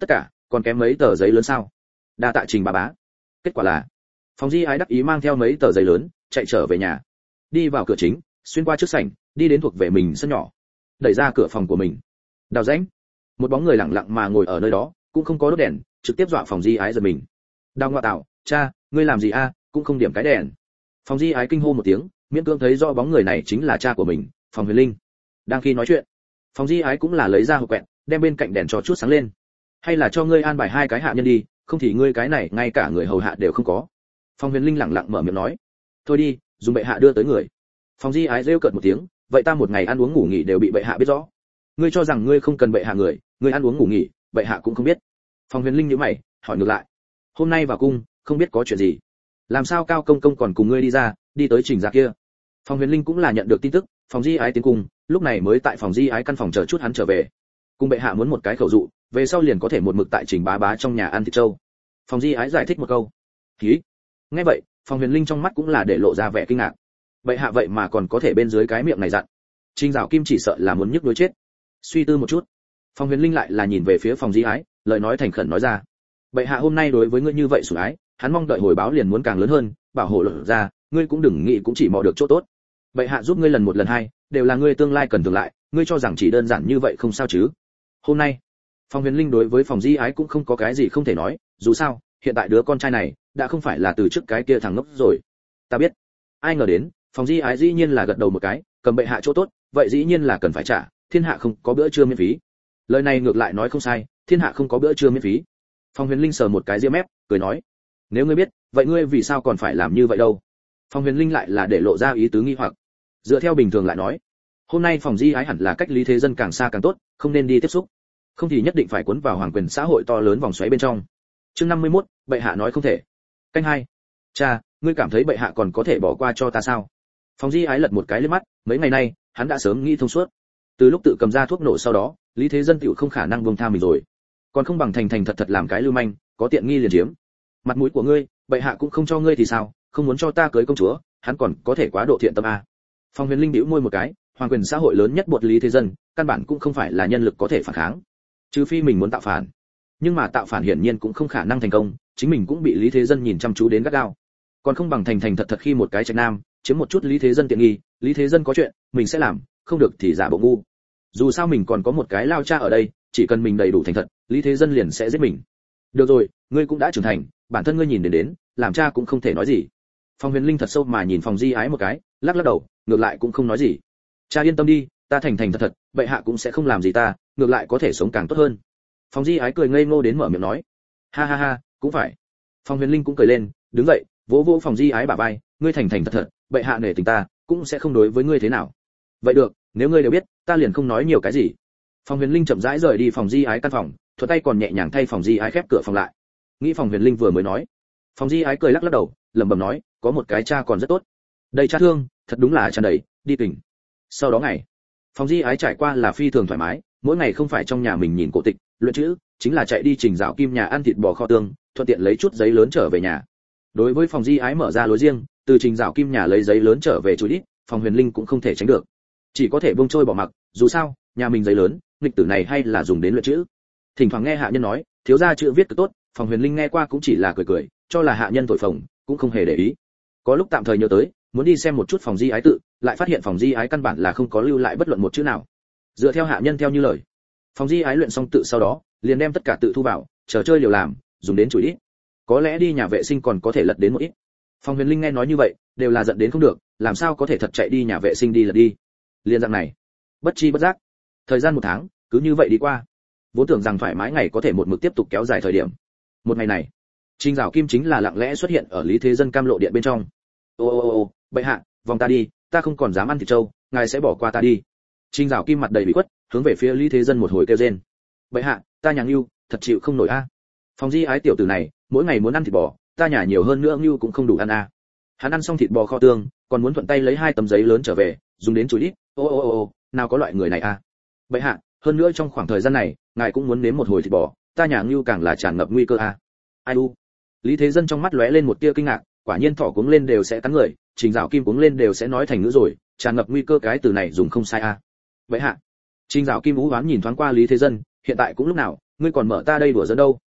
còn kém mấy tờ giấy lớn sao? Đa tạ Trình bá bá. Kết quả là Phòng Di Ái đắc ý mang theo mấy tờ giấy lớn chạy trở về nhà, đi vào cửa chính, xuyên qua trước sảnh, đi đến thuộc về mình sân nhỏ, đẩy ra cửa phòng của mình, đào rãnh. Một bóng người lặng lặng mà ngồi ở nơi đó, cũng không có đốt đèn, trực tiếp dọa Phòng Di Ái giật mình. Đào ngoại tạo, cha, ngươi làm gì a, cũng không điểm cái đèn. Phòng Di Ái kinh hô một tiếng, miễn cưỡng thấy rõ bóng người này chính là cha của mình, Phòng Huyền Linh. Đang khi nói chuyện, Phòng Di Ái cũng là lấy ra hộp quẹt, đem bên cạnh đèn cho chút sáng lên. Hay là cho ngươi an bài hai cái hạ nhân đi, không thì ngươi cái này ngay cả người hầu hạ đều không có. Phòng Huyền Linh lặng lặng mở miệng nói. Thôi đi, dùng bệ hạ đưa tới người. Phòng Di Ái rêu cợt một tiếng, vậy ta một ngày ăn uống ngủ nghỉ đều bị bệ hạ biết rõ. Ngươi cho rằng ngươi không cần bệ hạ người, ngươi ăn uống ngủ nghỉ, bệ hạ cũng không biết. Phòng Huyền Linh nhíu mày, hỏi ngược lại. Hôm nay vào cung, không biết có chuyện gì? Làm sao Cao công công còn cùng ngươi đi ra, đi tới Trình gia kia? Phòng Huyền Linh cũng là nhận được tin tức, Phòng Di Ái tiến cung, lúc này mới tại Phòng Di Ái căn phòng chờ chút hắn trở về. Cung bệ hạ muốn một cái khẩu dụ, về sau liền có thể một mực tại Trình bá bá trong nhà ăn thịt trâu. Phòng Di Ái giải thích một câu. Hí. Nghe vậy, Phòng Huyền Linh trong mắt cũng là để lộ ra vẻ kinh ngạc. Bệ hạ vậy mà còn có thể bên dưới cái miệng này dặn. Trình Dạo Kim chỉ sợ là muốn nhức đuối chết. Suy tư một chút, Phòng Huyền Linh lại là nhìn về phía Phòng Di Ái, lời nói thành khẩn nói ra. Bệ hạ hôm nay đối với ngươi như vậy sủng ái, hắn mong đợi hồi báo liền muốn càng lớn hơn, bảo hộ lộ ra, ngươi cũng đừng nghĩ cũng chỉ mò được chỗ tốt. Bệ hạ giúp ngươi lần một lần hai, đều là ngươi tương lai cần tưởng lại, ngươi cho rằng chỉ đơn giản như vậy không sao chứ? Hôm nay, Phòng Huyền Linh đối với Phòng Di Ái cũng không có cái gì không thể nói, dù sao, hiện tại đứa con trai này đã không phải là từ trước cái kia thằng ngốc rồi. Ta biết. Ai ngờ đến, Phòng Di Ái dĩ nhiên là gật đầu một cái, cầm bệ hạ chỗ tốt, vậy dĩ nhiên là cần phải trả, thiên hạ không có bữa trưa miễn phí. Lời này ngược lại nói không sai, thiên hạ không có bữa trưa miễn phí. Phòng Huyền Linh sờ một cái ria mép, cười nói, nếu ngươi biết, vậy ngươi vì sao còn phải làm như vậy đâu? Phòng Huyền Linh lại là để lộ ra ý tứ nghi hoặc. Dựa theo bình thường lại nói, hôm nay Phòng Di Ái hẳn là cách Lý Thế Dân càng xa càng tốt, không nên đi tiếp xúc, không thì nhất định phải cuốn vào hoàng quyền xã hội to lớn vòng xoáy bên trong. Chương năm mươi mốt, bệ hạ nói không thể. Canh hai. Cha, ngươi cảm thấy bệ hạ còn có thể bỏ qua cho ta sao? Phòng Di Ái lật một cái lên mắt, mấy ngày nay, hắn đã sớm nghĩ thông suốt. Từ lúc tự cầm ra thuốc nổ sau đó, Lý Thế Dân tiểu không khả năng buông tha mình rồi. Còn không bằng thành thành thật thật làm cái lưu manh, có tiện nghi liền chiếm. Mặt mũi của ngươi, bệ hạ cũng không cho ngươi thì sao, không muốn cho ta cưới công chúa, hắn còn có thể quá độ thiện tâm a. Phòng Huyền Linh bĩu môi một cái, hoàng quyền xã hội lớn nhất buộc Lý Thế Dân, căn bản cũng không phải là nhân lực có thể phản kháng. Trừ phi mình muốn tạo phản. Nhưng mà tạo phản hiển nhiên cũng không khả năng thành công, chính mình cũng bị Lý Thế Dân nhìn chăm chú đến gắt gao. Còn không bằng thành thành thật thật khi một cái trạch nam, chiếm một chút Lý Thế Dân tiện nghi, Lý Thế Dân có chuyện, mình sẽ làm, không được thì giả bộ ngu. Dù sao mình còn có một cái lao cha ở đây, chỉ cần mình đầy đủ thành thật, Lý Thế Dân liền sẽ giết mình. Được rồi, ngươi cũng đã trưởng thành, bản thân ngươi nhìn đến đến, làm cha cũng không thể nói gì. Phòng Huyền Linh thật sâu mà nhìn Phòng Di Ái một cái, lắc lắc đầu, ngược lại cũng không nói gì. Cha yên tâm đi, ta thành thành thật thật, bệ hạ cũng sẽ không làm gì ta, ngược lại có thể sống càng tốt hơn. Phòng Di Ái cười ngây ngô đến mở miệng nói, ha ha ha, cũng phải. Phòng Huyền Linh cũng cười lên, đứng dậy, vỗ vỗ Phòng Di Ái bả vai, ngươi thành thành thật thật, bệ hạ nể tình ta, cũng sẽ không đối với ngươi thế nào. Vậy được, nếu ngươi đều biết, ta liền không nói nhiều cái gì. Phòng Huyền Linh chậm rãi rời đi Phòng Di Ái căn phòng, thuận tay còn nhẹ nhàng thay Phòng Di Ái khép cửa phòng lại. Nghĩ Phòng Huyền Linh vừa mới nói, Phòng Di Ái cười lắc lắc đầu, lẩm bẩm nói, có một cái cha còn rất tốt. Đầy cha thương, thật đúng là tràn đầy, đi tỉnh. Sau đó ngày, Phòng Di Ái trải qua là phi thường thoải mái, mỗi ngày không phải trong nhà mình nhìn cổ tịch, luyện chữ, chính là chạy đi Trình Dạo Kim nhà ăn thịt bò kho tương, thuận tiện lấy chút giấy lớn trở về nhà. Đối với Phòng Di Ái mở ra lối riêng, từ Trình Dạo Kim nhà lấy giấy lớn trở về chú ít, Phòng Huyền Linh cũng không thể tránh được, chỉ có thể buông trôi bỏ mặc, dù sao, nhà mình giấy lớn, nghịch tử này hay là dùng đến luyện chữ. Thỉnh thoảng nghe hạ nhân nói, thiếu gia chữ viết cực tốt, Phòng Huyền Linh nghe qua cũng chỉ là cười cười, cho là hạ nhân thổi phồng, cũng không hề để ý. Có lúc tạm thời nhớ tới, muốn đi xem một chút Phòng Di Ái tự, lại phát hiện Phòng Di Ái căn bản là không có lưu lại bất luận một chữ nào. Dựa theo hạ nhân theo như lời, Phòng Di Ái luyện xong tự sau đó, liền đem tất cả tự thu vào, chờ chơi liều làm, dùng đến chửi ít. Có lẽ đi nhà vệ sinh còn có thể lật đến một ít. Phòng Huyền Linh nghe nói như vậy, đều là giận đến không được, làm sao có thể thật chạy đi nhà vệ sinh đi lật đi. Liên dạng này, bất chi bất giác, thời gian một tháng cứ như vậy đi qua. Vốn tưởng rằng thoải mái ngày có thể một mực tiếp tục kéo dài thời điểm. Một ngày này, Trình Dạo Kim chính là lặng lẽ xuất hiện ở Lý Thế Dân cam lộ điện bên trong. Ô ô ô ô, bệ hạ, vòng ta đi, ta không còn dám ăn thịt trâu, ngài sẽ bỏ qua ta đi. Trình Dạo Kim mặt đầy bị khuất, hướng về phía Lý Thế Dân một hồi kêu rên. Bệ hạ, ta nhà Ngưu, thật chịu không nổi a. Phòng Di Ái tiểu tử này, mỗi ngày muốn ăn thịt bò, ta nhà nhiều hơn nữa Ngưu cũng không đủ ăn a. Hắn ăn xong thịt bò kho tương, còn muốn thuận tay lấy hai tấm giấy lớn trở về, dùng đến chùi ít. Ô ô ô ô, nào có loại người này a. Bệ hạ, hơn nữa trong khoảng thời gian này, ngài cũng muốn nếm một hồi thịt bò, ta nhà Ngưu càng là tràn ngập nguy cơ a. Ai u. Lý Thế Dân trong mắt lóe lên một tia kinh ngạc, quả nhiên thỏ cuống lên đều sẽ cắn người, Trình Dạo Kim cuống lên đều sẽ nói thành ngữ rồi, tràn ngập nguy cơ cái từ này dùng không sai a. Bệ hạ. Trình Dạo Kim ú oán nhìn thoáng qua Lý Thế Dân, hiện tại cũng lúc nào, ngươi còn mở ta đây đùa giỡn đâu?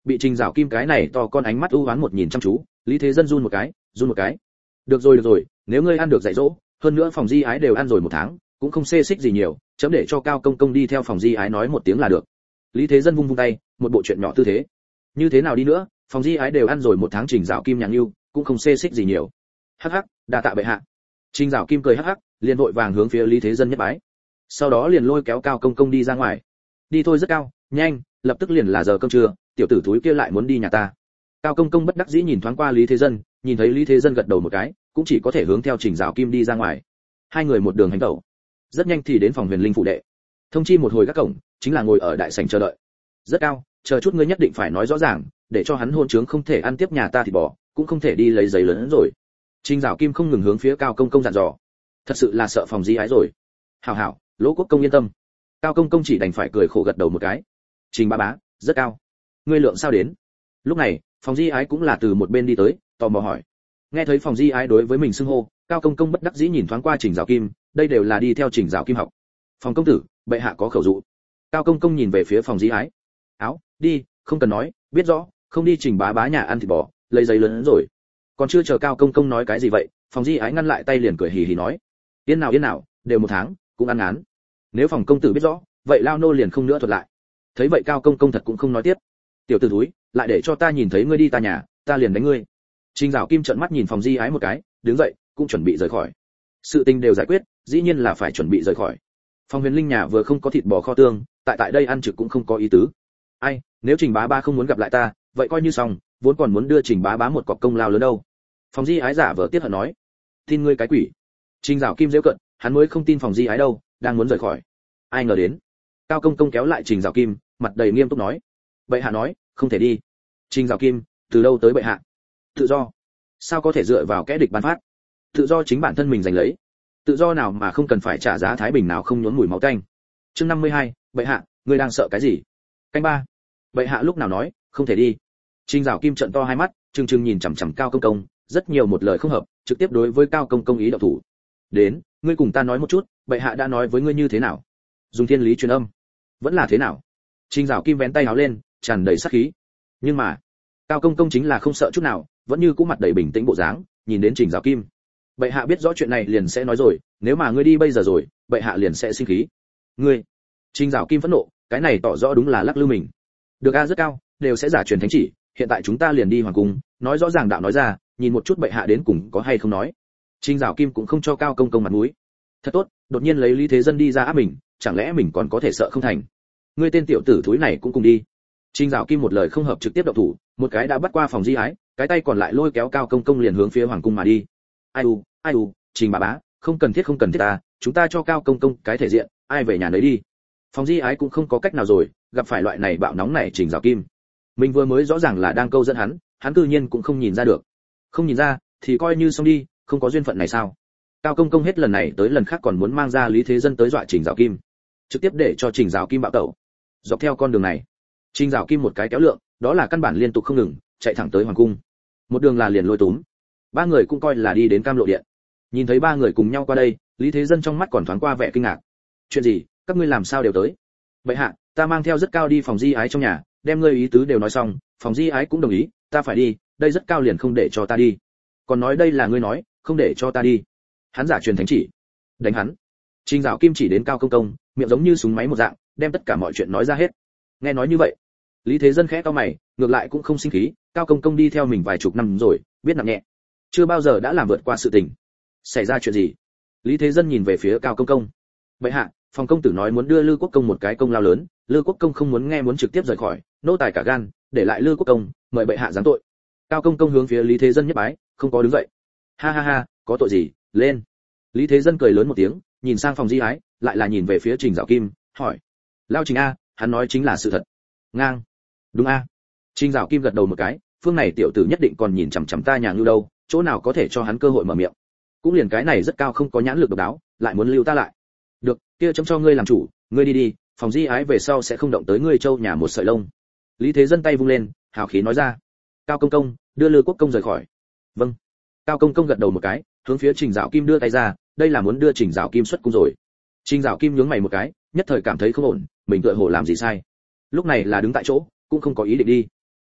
Bị Trình Dạo Kim cái này to con ánh mắt u uất một nhìn chăm chú, Lý Thế Dân run một cái, run một cái. Được rồi được rồi, nếu ngươi ăn được dạy dỗ, hơn nữa phòng di ái đều ăn rồi một tháng, cũng không xê xích gì nhiều, chấm để cho Cao Công Công đi theo phòng di ái nói một tiếng là được. Lý Thế Dân vung vung tay, một bộ chuyện nhỏ tư thế. Như thế nào đi nữa, phòng di ái đều ăn rồi một tháng Trình Dạo Kim nhàng nhưu, cũng không xê xích gì nhiều. Hắc hắc, đa tạ bệ hạ. Trình Dạo Kim cười hắc hắc, liền vội vàng hướng phía Lý Thế Dân nhất bái. Sau đó liền lôi kéo Cao Công Công đi ra ngoài. Đi thôi rất cao, nhanh, lập tức liền là giờ cơm trưa, tiểu tử thúi kia lại muốn đi nhà ta. Cao Công Công bất đắc dĩ nhìn thoáng qua Lý Thế Dân, nhìn thấy Lý Thế Dân gật đầu một cái, cũng chỉ có thể hướng theo Trình Dạo Kim đi ra ngoài. Hai người một đường hành tẩu, rất nhanh thì đến phòng Huyền Linh phủ đệ. Thông chi một hồi các cổng, chính là ngồi ở đại sảnh chờ đợi. Rất cao, chờ chút ngươi nhất định phải nói rõ ràng, để cho hắn hôn trướng không thể ăn tiếp nhà ta thịt bò, cũng không thể đi lấy giấy lớn rồi. Trình Dạo Kim không ngừng hướng phía Cao Công Công dặn dò. Thật sự là sợ phòng di ái rồi. Hảo hảo, Lỗ Quốc Công yên tâm. Cao Công Công chỉ đành phải cười khổ gật đầu một cái. Trình bá bá, rất cao. Ngươi lượng sao đến? Lúc này, phòng di ái cũng là từ một bên đi tới, tò mò hỏi. Nghe thấy phòng di ái đối với mình xưng hô, Cao Công Công bất đắc dĩ nhìn thoáng qua Trình Dạo Kim, đây đều là đi theo Trình Dạo Kim học. Phòng công tử, bệ hạ có khẩu dụ. Cao Công Công nhìn về phía phòng di ái. Áo, đi, không cần nói, biết rõ, không đi Trình bá bá nhà ăn thịt bò, lấy giấy lớn rồi. Còn chưa chờ Cao Công Công nói cái gì vậy, phòng di ái ngăn lại tay liền cười hì hì nói. Yên nào yên nào, đều một tháng, cũng ăn ngán. Nếu phòng công tử biết rõ, vậy lao nô liền không nữa thuật lại. Thấy vậy Cao Công Công thật cũng không nói tiếp. Tiểu tử thúi, lại để cho ta nhìn thấy ngươi đi ta nhà, ta liền đánh ngươi. Trình Dạo Kim trợn mắt nhìn phòng di ái một cái, đứng dậy, cũng chuẩn bị rời khỏi. Sự tình đều giải quyết, dĩ nhiên là phải chuẩn bị rời khỏi. Phòng Huyền Linh nhà vừa không có thịt bò kho tương, tại tại đây ăn trực cũng không có ý tứ. Ai, nếu Trình bá bá không muốn gặp lại ta, vậy coi như xong, vốn còn muốn đưa Trình bá bá một cọc công lao lớn đâu. Phòng di ái giả vờ tiếc hận nói. Tin ngươi cái quỷ. Trình Dạo Kim giễu cận, hắn mới không tin phòng di ái đâu, đang muốn rời khỏi. Ai ngờ đến. Cao Công Công kéo lại Trình Dạo Kim, mặt đầy nghiêm túc nói. Bệ hạ nói, không thể đi. Trình Dạo Kim, từ đâu tới bệ hạ? Tự do. Sao có thể dựa vào kẻ địch ban phát? Tự do chính bản thân mình giành lấy. Tự do nào mà không cần phải trả giá thái bình nào không nhốn mùi máu tanh. Chương năm mươi hai, bệ hạ, ngươi đang sợ cái gì? Canh ba. Bệ hạ lúc nào nói, không thể đi. Trình Dạo Kim trợn to hai mắt, trừng trừng nhìn chằm chằm Cao Công Công, rất nhiều một lời không hợp, trực tiếp đối với Cao Công Công ý động thủ. Đến, ngươi cùng ta nói một chút, bệ hạ đã nói với ngươi như thế nào? Dùng thiên lý truyền âm, vẫn là thế nào? Trình Dạo Kim vén tay áo lên, tràn đầy sát khí. Nhưng mà, Cao Công Công chính là không sợ chút nào, vẫn như cũ mặt đầy bình tĩnh bộ dáng, nhìn đến Trình Dạo Kim. Bệ hạ biết rõ chuyện này liền sẽ nói rồi, nếu mà ngươi đi bây giờ rồi, bệ hạ liền sẽ sinh khí. Ngươi? Trình Dạo Kim phẫn nộ, cái này tỏ rõ đúng là lắc lư mình. Được a, rất cao, đều sẽ giả truyền thánh chỉ, hiện tại chúng ta liền đi hoàng cung, nói rõ ràng đạo nói ra, nhìn một chút bệ hạ đến cùng có hay không nói. Trình Dạo Kim cũng không cho Cao Công Công mặt mũi. Thật tốt, đột nhiên lấy Lý Thế Dân đi ra áp mình, chẳng lẽ mình còn có thể sợ không thành? Ngươi tên tiểu tử thúi này cũng cùng đi. Trình Dạo Kim một lời không hợp trực tiếp động thủ, một cái đã bắt qua phòng di ái, cái tay còn lại lôi kéo Cao Công Công liền hướng phía hoàng cung mà đi. Ai u, ai u, Trình bà bá, không cần thiết không cần thiết ta, chúng ta cho Cao Công Công cái thể diện, ai về nhà nấy đi. Phòng di ái cũng không có cách nào rồi, gặp phải loại này bạo nóng này Trình Dạo Kim. Mình vừa mới rõ ràng là đang câu dẫn hắn, hắn cư nhiên cũng không nhìn ra được. Không nhìn ra, thì coi như xong đi, không có duyên phận này sao? Cao Công Công hết lần này tới lần khác còn muốn mang ra Lý Thế Dân tới dọa Trình Dạo Kim, trực tiếp để cho Trình Dạo Kim bạo tẩu. Dọc theo con đường này, Trình Dạo Kim một cái kéo lượng, đó là căn bản liên tục không ngừng, chạy thẳng tới hoàng cung. Một đường là liền lôi túm. Ba người cũng coi là đi đến Cam Lộ Điện. Nhìn thấy ba người cùng nhau qua đây, Lý Thế Dân trong mắt còn thoáng qua vẻ kinh ngạc. Chuyện gì, các ngươi làm sao đều tới? Bệ hạ, ta mang theo rất cao đi phòng di ái trong nhà, đem ngươi ý tứ đều nói xong, phòng di ái cũng đồng ý, ta phải đi, đây rất cao liền không để cho ta đi. Còn nói đây là ngươi nói, không để cho ta đi. Hắn giả truyền thánh chỉ. Đánh hắn. Trình Dạo Kim chỉ đến Cao Công Công, miệng giống như súng máy một dạng, đem tất cả mọi chuyện nói ra hết. Nghe nói như vậy, Lý Thế Dân khẽ cau mày, ngược lại cũng không sinh khí, Cao Công Công đi theo mình vài chục năm rồi, biết nặng nhẹ, chưa bao giờ đã làm vượt qua sự tình. Xảy ra chuyện gì? Lý Thế Dân nhìn về phía Cao Công Công. Bệ hạ, phòng công tử nói muốn đưa Lư Quốc Công một cái công lao lớn, Lư Quốc Công không muốn nghe, muốn trực tiếp rời khỏi, nô tài cả gan, để lại Lư Quốc Công, mời bệ hạ giáng tội. Cao Công Công hướng phía Lý Thế Dân nhất bái, không có đứng dậy. Ha ha ha, có tội gì, lên. Lý Thế Dân cười lớn một tiếng, nhìn sang phòng di ái, lại là nhìn về phía Trình Dạo Kim, hỏi. Lao Trình a, hắn nói chính là sự thật. Ngang. Đúng a. Trình Dạo Kim gật đầu một cái, phương này tiểu tử nhất định còn nhìn chằm chằm ta nhà ngưu đâu, chỗ nào có thể cho hắn cơ hội mở miệng. Cũng liền cái này rất cao không có nhãn lực độc đáo, lại muốn lưu ta lại. Được, kia chấm cho ngươi làm chủ, ngươi đi đi, phòng di ái về sau sẽ không động tới ngươi châu nhà một sợi lông. Lý Thế Dân tay vung lên, hào khí nói ra. Cao Công Công, đưa Lư Quốc Công rời khỏi. Vâng. Cao Công Công gật đầu một cái, hướng phía Trình Dạo Kim đưa tay ra, đây là muốn đưa Trình Dạo Kim xuất cung rồi. Trình Dạo Kim nhướng mày một cái, nhất thời cảm thấy không ổn, mình tựa hồ làm gì sai. Lúc này là đứng tại chỗ, cũng không có ý định đi.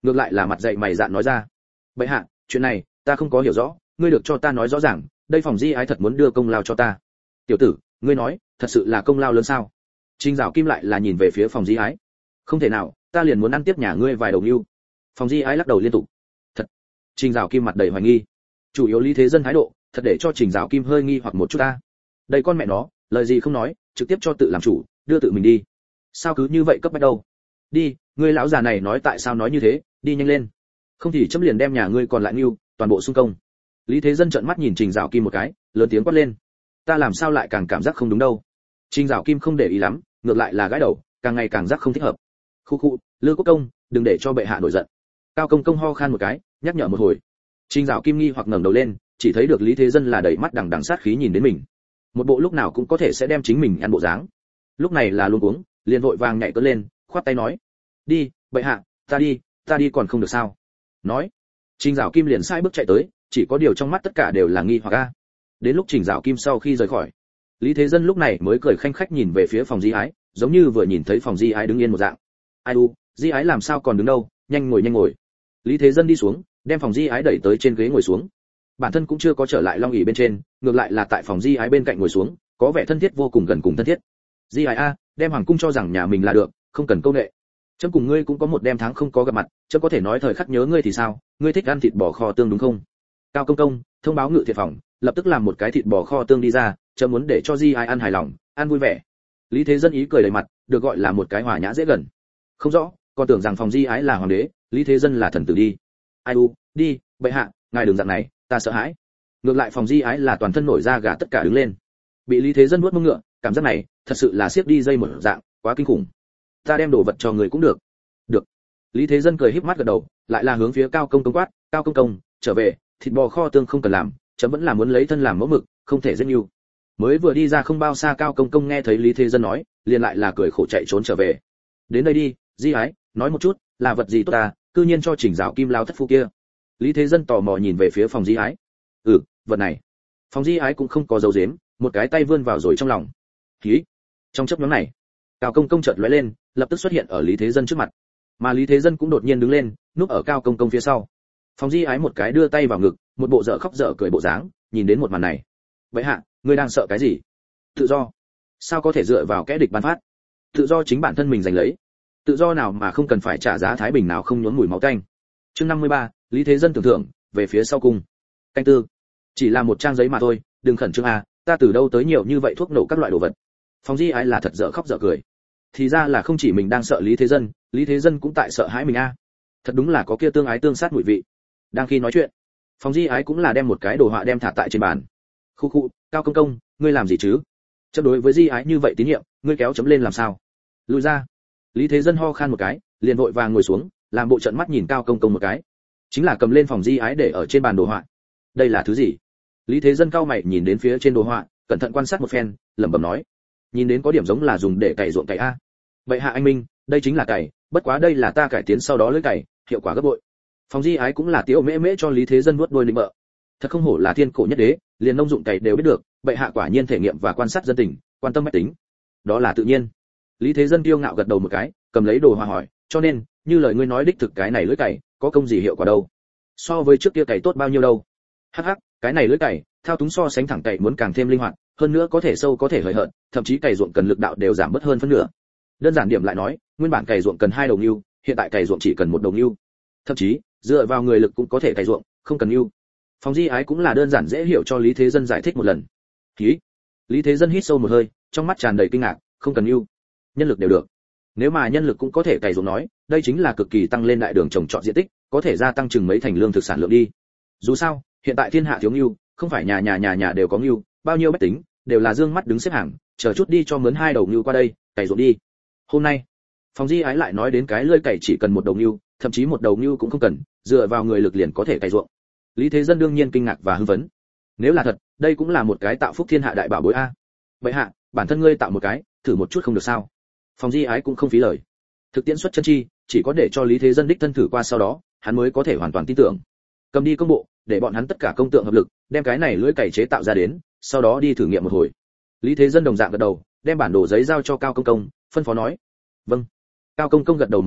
ngược lại là mặt dậy mày dạn nói ra. Bệ hạ, chuyện này ta không có hiểu rõ, ngươi được cho ta nói rõ ràng, đây phòng di ái thật muốn đưa công lao cho ta. Tiểu tử, ngươi nói thật sự là công lao lớn sao? Trình Dạo Kim lại là nhìn về phía phòng di ái. Không thể nào, ta liền muốn ăn tiếp nhà ngươi vài đồng yêu. Phòng di ái lắc đầu liên tục. Thật. Trình Dạo Kim mặt đầy hoài nghi. Chủ yếu Lý Thế Dân thái độ thật để cho Trình Dạo Kim hơi nghi hoặc một chút ta. Đây con mẹ nó, lời gì không nói, trực tiếp cho tự làm chủ, đưa tự mình đi. Sao cứ như vậy cấp bách đâu? Đi, ngươi lão già này nói tại sao nói như thế, đi nhanh lên. Không thì chấm liền đem nhà ngươi còn lại nưu, toàn bộ xung công. Lý Thế Dân trợn mắt nhìn Trình Dạo Kim một cái, lớn tiếng quát lên. Ta làm sao lại càng cảm giác không đúng đâu? Trình Dạo Kim không để ý lắm, ngược lại là gãi đầu, càng ngày càng giác không thích hợp. Khu khu, Lư Quốc công, đừng để cho bệ hạ nổi giận. Cao Công Công ho khan một cái, nhắc nhở một hồi. Trình Dạo Kim nghi hoặc ngẩng đầu lên, chỉ thấy được Lý Thế Dân là đầy mắt đằng đằng sát khí nhìn đến mình. Một bộ lúc nào cũng có thể sẽ đem chính mình ăn bộ dáng. Lúc này là luống cuống, liền vội vàng nhảy cất lên, khoát tay nói: "Đi, bệ hạ, ta đi, ta đi còn không được sao?" Nói, Trình Dạo Kim liền sai bước chạy tới, chỉ có điều trong mắt tất cả đều là nghi hoặc a. Đến lúc Trình Dạo Kim sau khi rời khỏi, Lý Thế Dân lúc này mới cười khanh khách nhìn về phía phòng di ái, giống như vừa nhìn thấy phòng di ái đứng yên một dạng. Ai u, di ái làm sao còn đứng đâu, nhanh ngồi nhanh ngồi. Lý Thế Dân đi xuống, đem phòng di ái đẩy tới trên ghế ngồi xuống. Bản thân cũng chưa có trở lại long ỷ bên trên, ngược lại là tại phòng di ái bên cạnh ngồi xuống, có vẻ thân thiết vô cùng, gần cùng thân thiết. Di ái a, đem hoàng cung cho rằng nhà mình là được, không cần câu nệ. Chấm cùng ngươi cũng có một đêm tháng không có gặp mặt, chấm có thể nói thời khắc nhớ ngươi thì sao, ngươi thích ăn thịt bò kho tương đúng không? Cao Công Công, thông báo ngự thiện phòng, lập tức làm một cái thịt bò kho tương đi ra, chấm muốn để cho di ai ăn hài lòng, ăn vui vẻ. Lý Thế Dân ý cười đầy mặt, được gọi là một cái hòa nhã dễ gần. Không rõ, còn tưởng rằng phòng di ái là hoàng đế, Lý Thế Dân là thần tử đi. Ai u, đi, bệ hạ, ngài đừng dạng này, ta sợ hãi. Ngược lại phòng di ái là toàn thân nổi da gà tất cả đứng lên. Bị Lý Thế Dân vuốt mông ngựa, cảm giác này, thật sự là siết đi dây một dạng, quá kinh khủng. Ta đem đồ vật cho người cũng được. Được. Lý Thế Dân cười híp mắt gật đầu, lại là hướng phía Cao Công Công quát, Cao Công Công, trở về, thịt bò kho tương không cần làm, chấm vẫn là muốn lấy thân làm mẫu mực, không thể giết nhiều. Mới vừa đi ra không bao xa Cao Công Công nghe thấy Lý Thế Dân nói, liền lại là cười khổ chạy trốn trở về. Đến đây đi, di ái, nói một chút, là vật gì tốt ta, cư nhiên cho Trình Dạo Kim lao thất phu kia. Lý Thế Dân tò mò nhìn về phía phòng di ái. Ừ, vật này. Phòng di ái cũng không có dấu giếm, một cái tay vươn vào rồi trong lòng. Khí. Trong chớp nhoáng này, Cao Công Công chợt lóe lên, lập tức xuất hiện ở Lý Thế Dân trước mặt. Mà Lý Thế Dân cũng đột nhiên đứng lên, núp ở Cao Công Công phía sau. Phòng di ái một cái đưa tay vào ngực, một bộ dở khóc dở cười bộ dáng, nhìn đến một màn này. Vậy hạ, ngươi đang sợ cái gì? Tự do. Sao có thể dựa vào kẻ địch ban phát? Tự do chính bản thân mình giành lấy. Tự do nào mà không cần phải trả giá thái bình nào không nhuốm mùi máu tanh. Chương năm mươi ba, Lý Thế Dân tưởng thưởng, về phía sau cung. Canh tư. Chỉ là một trang giấy mà thôi, đừng khẩn trương a, ta từ đâu tới nhiều như vậy thuốc nổ các loại đồ vật. Phòng di ái là thật dở khóc dở cười. Thì ra là không chỉ mình đang sợ Lý Thế Dân, Lý Thế Dân cũng tại sợ hãi mình a. Thật đúng là có kia tương ái tương sát mùi vị. Đang khi nói chuyện, Phòng di ái cũng là đem một cái đồ họa đem thả tại trên bàn. Khu khu, Cao Công Công, ngươi làm gì chứ? Chấm đối với di ái như vậy tín nhiệm, ngươi kéo chấm lên làm sao? Lùi ra. Lý Thế Dân ho khan một cái, liền vội vàng ngồi xuống, làm bộ trợn mắt nhìn Cao Công Công một cái. Chính là cầm lên Phòng di ái để ở trên bàn đồ họa. Đây là thứ gì? Lý Thế Dân cao mày nhìn đến phía trên đồ họa, cẩn thận quan sát một phen, lẩm bẩm nói: nhìn đến có điểm giống là dùng để cày ruộng cày a. Vậy hạ anh minh, đây chính là cày, bất quá đây là ta cải tiến sau đó lưỡi cày, hiệu quả gấp bội. Phòng di ái cũng là tiểu mễ mễ cho Lý Thế Dân vuốt đuôi lĩnh bợ. Thật không hổ là thiên cổ nhất đế, liền nông dụng cày đều biết được, bệ hạ quả nhiên thể nghiệm và quan sát dân tình, quan tâm bách tính. Đó là tự nhiên. Lý Thế Dân kiêu ngạo gật đầu một cái, cầm lấy đồ họa hỏi, cho nên, như lời ngươi nói đích thực cái này lưỡi cày, có công gì hiệu quả đâu? So với trước kia cày tốt bao nhiêu đâu? Hắc hắc, cái này lưỡi cày, thao túng so sánh thẳng cày muốn càng thêm linh hoạt, hơn nữa có thể sâu có thể hời hợt, thậm chí cày ruộng cần lực đạo đều giảm bớt hơn phân nửa. Đơn giản điểm lại nói, nguyên bản cày ruộng cần hai đồng nưu, hiện tại cày ruộng chỉ cần một đồng nưu. Thậm chí, dựa vào người lực cũng có thể cày ruộng, không cần nưu. Phòng di ái cũng là đơn giản dễ hiểu cho Lý Thế Dân giải thích một lần. Hí. Lý Thế Dân hít sâu một hơi, trong mắt tràn đầy kinh ngạc, không cần nưu, nhân lực đều được. Nếu mà nhân lực cũng có thể cày ruộng nói, đây chính là cực kỳ tăng lên đại đường trồng trọt diện tích, có thể gia tăng chừng mấy thành lương thực sản lượng đi. Dù sao, hiện tại thiên hạ thiếu nưu, không phải nhà nhà nhà nhà đều có nưu, bao nhiêu bách tính đều là dương mắt đứng xếp hàng, chờ chút đi cho mướn hai đầu nưu qua đây, cày ruộng đi. Hôm nay, Phòng di ái lại nói đến cái lưỡi cày chỉ cần một đầu nưu, thậm chí một đầu nưu cũng không cần, dựa vào người lực liền có thể cày ruộng. Lý Thế Dân đương nhiên kinh ngạc và hưng phấn. Nếu là thật, đây cũng là một cái tạo phúc thiên hạ đại bảo bối a. Vậy hạ, bản thân ngươi tạo một cái, thử một chút không được sao? Phòng di ái cũng không phí lời. Thực tiễn xuất chân chi, chỉ có để cho Lý Thế Dân đích thân thử qua sau đó, hắn mới có thể hoàn toàn tin tưởng. Cầm đi công bộ, để bọn hắn tất cả công tượng hợp lực, đem cái này lưỡi cày chế tạo ra đến, sau đó đi thử nghiệm một hồi. Lý Thế Dân đồng dạng gật đầu, đem bản đồ giấy giao cho Cao Công Công, phân phó nói: vâng. Cao Công Công gật đầu một cái,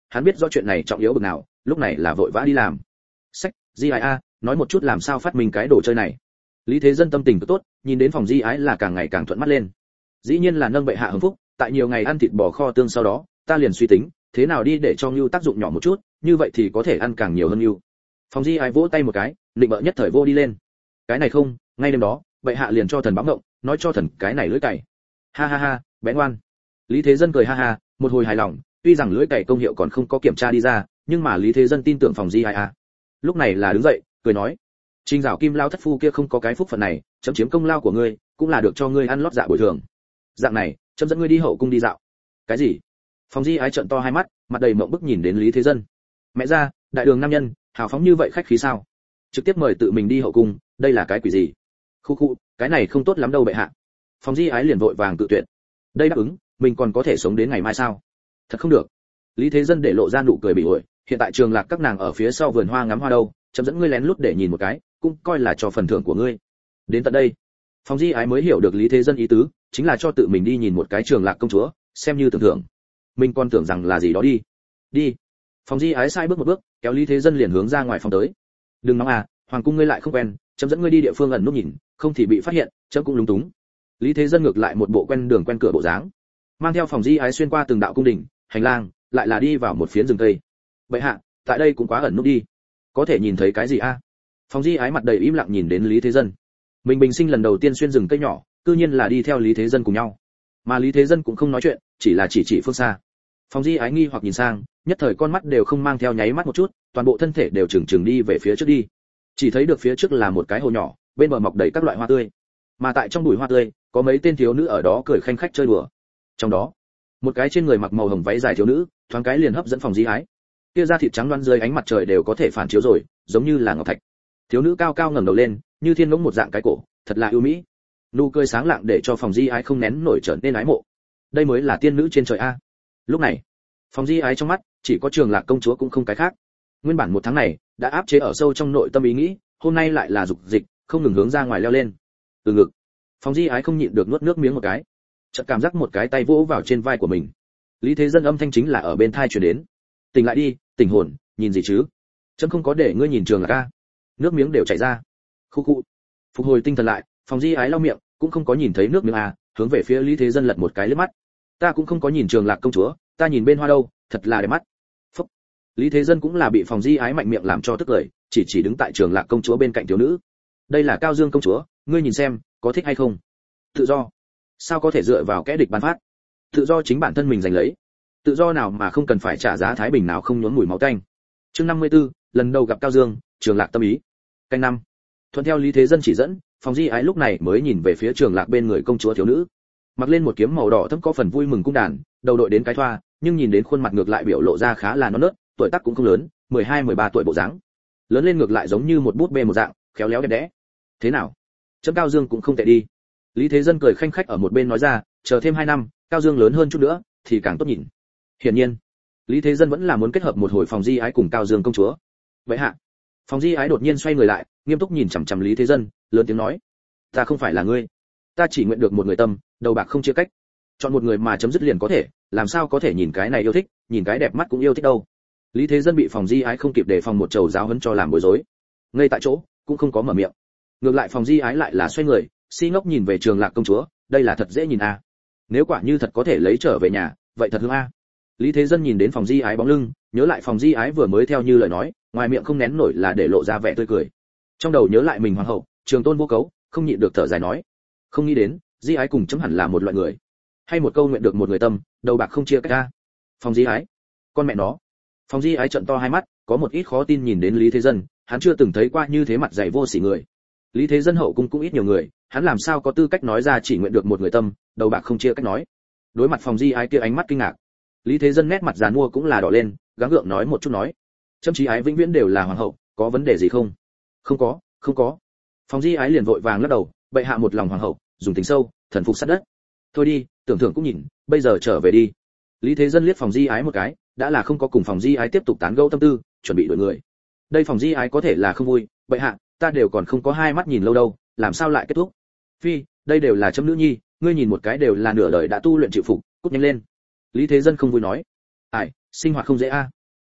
hắn biết rõ chuyện này trọng yếu bực nào, lúc này là vội vã đi làm. Sách, Di Ái a, nói một chút làm sao phát minh cái đồ chơi này. Lý Thế Dân tâm tình tốt, nhìn đến phòng Di Ái là càng ngày càng thuận mắt lên. Dĩ nhiên là nâng bệ hạ hưng phúc, tại nhiều ngày ăn thịt bò kho tương sau đó, ta liền suy tính, thế nào đi để cho Ngưu tác dụng nhỏ một chút, như vậy thì có thể ăn càng nhiều hơn Ngưu. Phòng Di Ái vỗ tay một cái, định bợ nhất thời vô đi lên. Cái này không, ngay đêm đó, bệ hạ liền cho thần báo ngộng, nói cho thần cái này lưỡi cày. Ha ha ha, bé ngoan. Lý Thế Dân cười ha ha, một hồi hài lòng, tuy rằng lưỡi cày công hiệu còn không có kiểm tra đi ra, nhưng mà Lý Thế Dân tin tưởng phòng Di Ái a. Lúc này là đứng dậy, cười nói, Trình Dạo Kim lao thất phu kia không có cái phúc phận này, chấm chiếm công lao của ngươi, cũng là được cho ngươi ăn lót dạ bồi thường. Dạng này, chấm dẫn ngươi đi hậu cung đi dạo. Cái gì? Phòng Di Ái trợn to hai mắt, mặt đầy mộng bức nhìn đến Lý Thế Dân. Mẹ gia, đại đường nam nhân, hào phóng như vậy khách khí sao? Trực tiếp mời tự mình đi hậu cung, đây là cái quỷ gì? Khu khu, cái này không tốt lắm đâu bệ hạ. Phòng Di Ái liền vội vàng tự tuyệt. Đây đáp ứng, mình còn có thể sống đến ngày mai sao? Thật không được. Lý Thế Dân để lộ ra nụ cười bị ổi, hiện tại Trường Lạc các nàng ở phía sau vườn hoa ngắm hoa đâu, chấm dẫn ngươi lén lút để nhìn một cái, cũng coi là cho phần thưởng của ngươi. Đến tận đây, Phòng Di Ái mới hiểu được Lý Thế Dân ý tứ, chính là cho tự mình đi nhìn một cái Trường Lạc công chúa, xem như tưởng thưởng. Mình còn tưởng rằng là gì đó đi. Đi. Phòng Di Ái sai bước một bước, kéo Lý Thế Dân liền hướng ra ngoài phòng tới. Đừng nóng à, hoàng cung ngươi lại không quen, chấm dẫn ngươi đi địa phương ẩn núp nhìn, không thì bị phát hiện, chấm cũng lúng túng. Lý Thế Dân ngược lại một bộ quen đường quen cửa bộ dáng, mang theo Phòng Di Ái xuyên qua từng đạo cung đình, hành lang, lại là đi vào một phiến rừng cây. Bệ hạ, tại đây cũng quá ẩn núp đi, có thể nhìn thấy cái gì a? À? Phòng Di Ái mặt đầy im lặng nhìn đến Lý Thế Dân. Mình bình sinh lần đầu tiên xuyên rừng cây nhỏ, tự nhiên là đi theo Lý Thế Dân cùng nhau. Mà Lý Thế Dân cũng không nói chuyện, chỉ là chỉ chỉ phương xa. Phòng Di Ái nghi hoặc nhìn sang, nhất thời con mắt đều không mang theo nháy mắt một chút, toàn bộ thân thể đều chừng chừng đi về phía trước đi. Chỉ thấy được phía trước là một cái hồ nhỏ, bên bờ mọc đầy các loại hoa tươi. Mà tại trong bụi hoa tươi, có mấy tên thiếu nữ ở đó cười khanh khách chơi đùa. Trong đó, một cái trên người mặc màu hồng váy dài thiếu nữ, thoáng cái liền hấp dẫn Phòng Di Ái. Kia da thịt trắng loáng dưới ánh mặt trời đều có thể phản chiếu rồi, giống như là ngọc thạch. Thiếu nữ cao cao ngẩng đầu lên, như thiên ngỗng một dạng cái cổ, thật là ưu mỹ. Nụ cười sáng lạng để cho Phòng Di Ái không nén nổi trở nên ái mộ. Đây mới là tiên nữ trên trời a. Lúc này, Phòng Di Ái trong mắt chỉ có Trường Lạc công chúa cũng không cái khác. Nguyên bản một tháng này đã áp chế ở sâu trong nội tâm ý nghĩ, hôm nay lại là dục dịch, không ngừng hướng ra ngoài leo lên. Từ ngực, Phòng Di Ái không nhịn được nuốt nước miếng một cái, chợt cảm giác một cái tay vỗ vào trên vai của mình. Lý Thế Dân âm thanh chính là ở bên tai truyền đến. Tỉnh lại đi, tỉnh hồn, nhìn gì chứ? Chấm không có để ngươi nhìn Trường Lạc a. Nước miếng đều chảy ra. Khu khu. Phục hồi tinh thần lại, Phòng Di Ái lau miệng, cũng không có nhìn thấy nước miếng a, hướng về phía Lý Thế Dân lật một cái liếc mắt. Ta cũng không có nhìn Trường Lạc công chúa, ta nhìn bên hoa đâu, thật là đẹp mắt. Phúc. Lý Thế Dân cũng là bị Phòng Di Ái mạnh miệng làm cho tức cười, chỉ chỉ đứng tại Trường Lạc công chúa bên cạnh thiếu nữ. Đây là Cao Dương công chúa, ngươi nhìn xem, có thích hay không? Tự do. Sao có thể dựa vào kẻ địch ban phát? Tự do chính bản thân mình giành lấy. Tự do nào mà không cần phải trả giá thái bình nào không nhuốm mùi máu tanh. Chương năm mươi tư, lần đầu gặp Cao Dương, Trường Lạc tâm ý. Canh năm. Thuận theo Lý Thế Dân chỉ dẫn, Phòng Di Ái lúc này mới nhìn về phía Trường Lạc bên người công chúa thiếu nữ. Mặc lên một kiếm màu đỏ thẫm có phần vui mừng cung đàn, đầu đội đến cái thoa, nhưng nhìn đến khuôn mặt ngược lại biểu lộ ra khá là non nớt, tuổi tác cũng không lớn, mười hai mười ba tuổi bộ dáng. Lớn lên ngược lại giống như một bút bê một dạng, khéo léo đẹp đẽ. Thế nào? Chấm Cao Dương cũng không tệ đi. Lý Thế Dân cười khanh khách ở một bên nói ra, chờ thêm hai năm, Cao Dương lớn hơn chút nữa thì càng tốt nhìn. Hiển nhiên, Lý Thế Dân vẫn là muốn kết hợp một hồi Phòng Di Ái cùng Cao Dương công chúa. Vậy hạ. Phòng Di Ái đột nhiên xoay người lại, nghiêm túc nhìn chằm chằm Lý Thế Dân, lớn tiếng nói: "Ta không phải là ngươi, ta chỉ nguyện được một người tâm, đầu bạc không chia cách. Chọn một người mà chấm dứt liền có thể, làm sao có thể nhìn cái này yêu thích, nhìn cái đẹp mắt cũng yêu thích đâu." Lý Thế Dân bị Phòng Di Ái không kịp đề phòng một trầu giáo huấn cho làm bối rối, ngay tại chỗ cũng không có mở miệng. Ngược lại Phòng Di Ái lại là xoay người, si ngốc nhìn về Trường Lạc công chúa, đây là thật dễ nhìn a. À. Nếu quả như thật có thể lấy trở về nhà, vậy thật hương a. À. Lý Thế Dân nhìn đến Phòng Di Ái bóng lưng, nhớ lại Phòng Di Ái vừa mới theo như lời nói, ngoài miệng không nén nổi là để lộ ra vẻ tươi cười. Trong đầu nhớ lại mình hoàng hậu, Trường Tôn vô cấu, không nhịn được thở dài nói, không nghĩ đến, Di Ái cùng chấm hẳn là một loại người. Hay một câu nguyện được một người tâm, đầu bạc không chia cách a. Phòng Di Ái, con mẹ nó. Phòng Di Ái trợn to hai mắt, có một ít khó tin nhìn đến Lý Thế Dân, hắn chưa từng thấy qua như thế mặt dày vô sỉ người. Lý Thế Dân hậu cung cũng ít nhiều người, hắn làm sao có tư cách nói ra chỉ nguyện được một người tâm, đầu bạc không chia cách nói. Đối mặt Phòng Di Ái kia ánh mắt kinh ngạc, Lý Thế Dân nét mặt giàn mua cũng là đỏ lên, gắng gượng nói một chút nói, chấm Chí Ái vĩnh viễn đều là hoàng hậu, có vấn đề gì không? Không có, không có. Phòng Di Ái liền vội vàng lắc đầu, bệ hạ một lòng hoàng hậu, dùng tình sâu, thần phục sát đất. Thôi đi, tưởng thưởng cũng nhìn, bây giờ trở về đi. Lý Thế Dân liếc Phòng Di Ái một cái, đã là không có cùng Phòng Di Ái tiếp tục tán gẫu tâm tư, chuẩn bị đuổi người. Đây Phòng Di Ái có thể là không vui, bệ hạ, ta đều còn không có hai mắt nhìn lâu đâu, làm sao lại kết thúc? Phi, đây đều là chấm nữ nhi, ngươi nhìn một cái đều là nửa đời đã tu luyện chịu phục, cút nhanh lên. Lý Thế Dân không vui nói, ai, sinh hoạt không dễ a.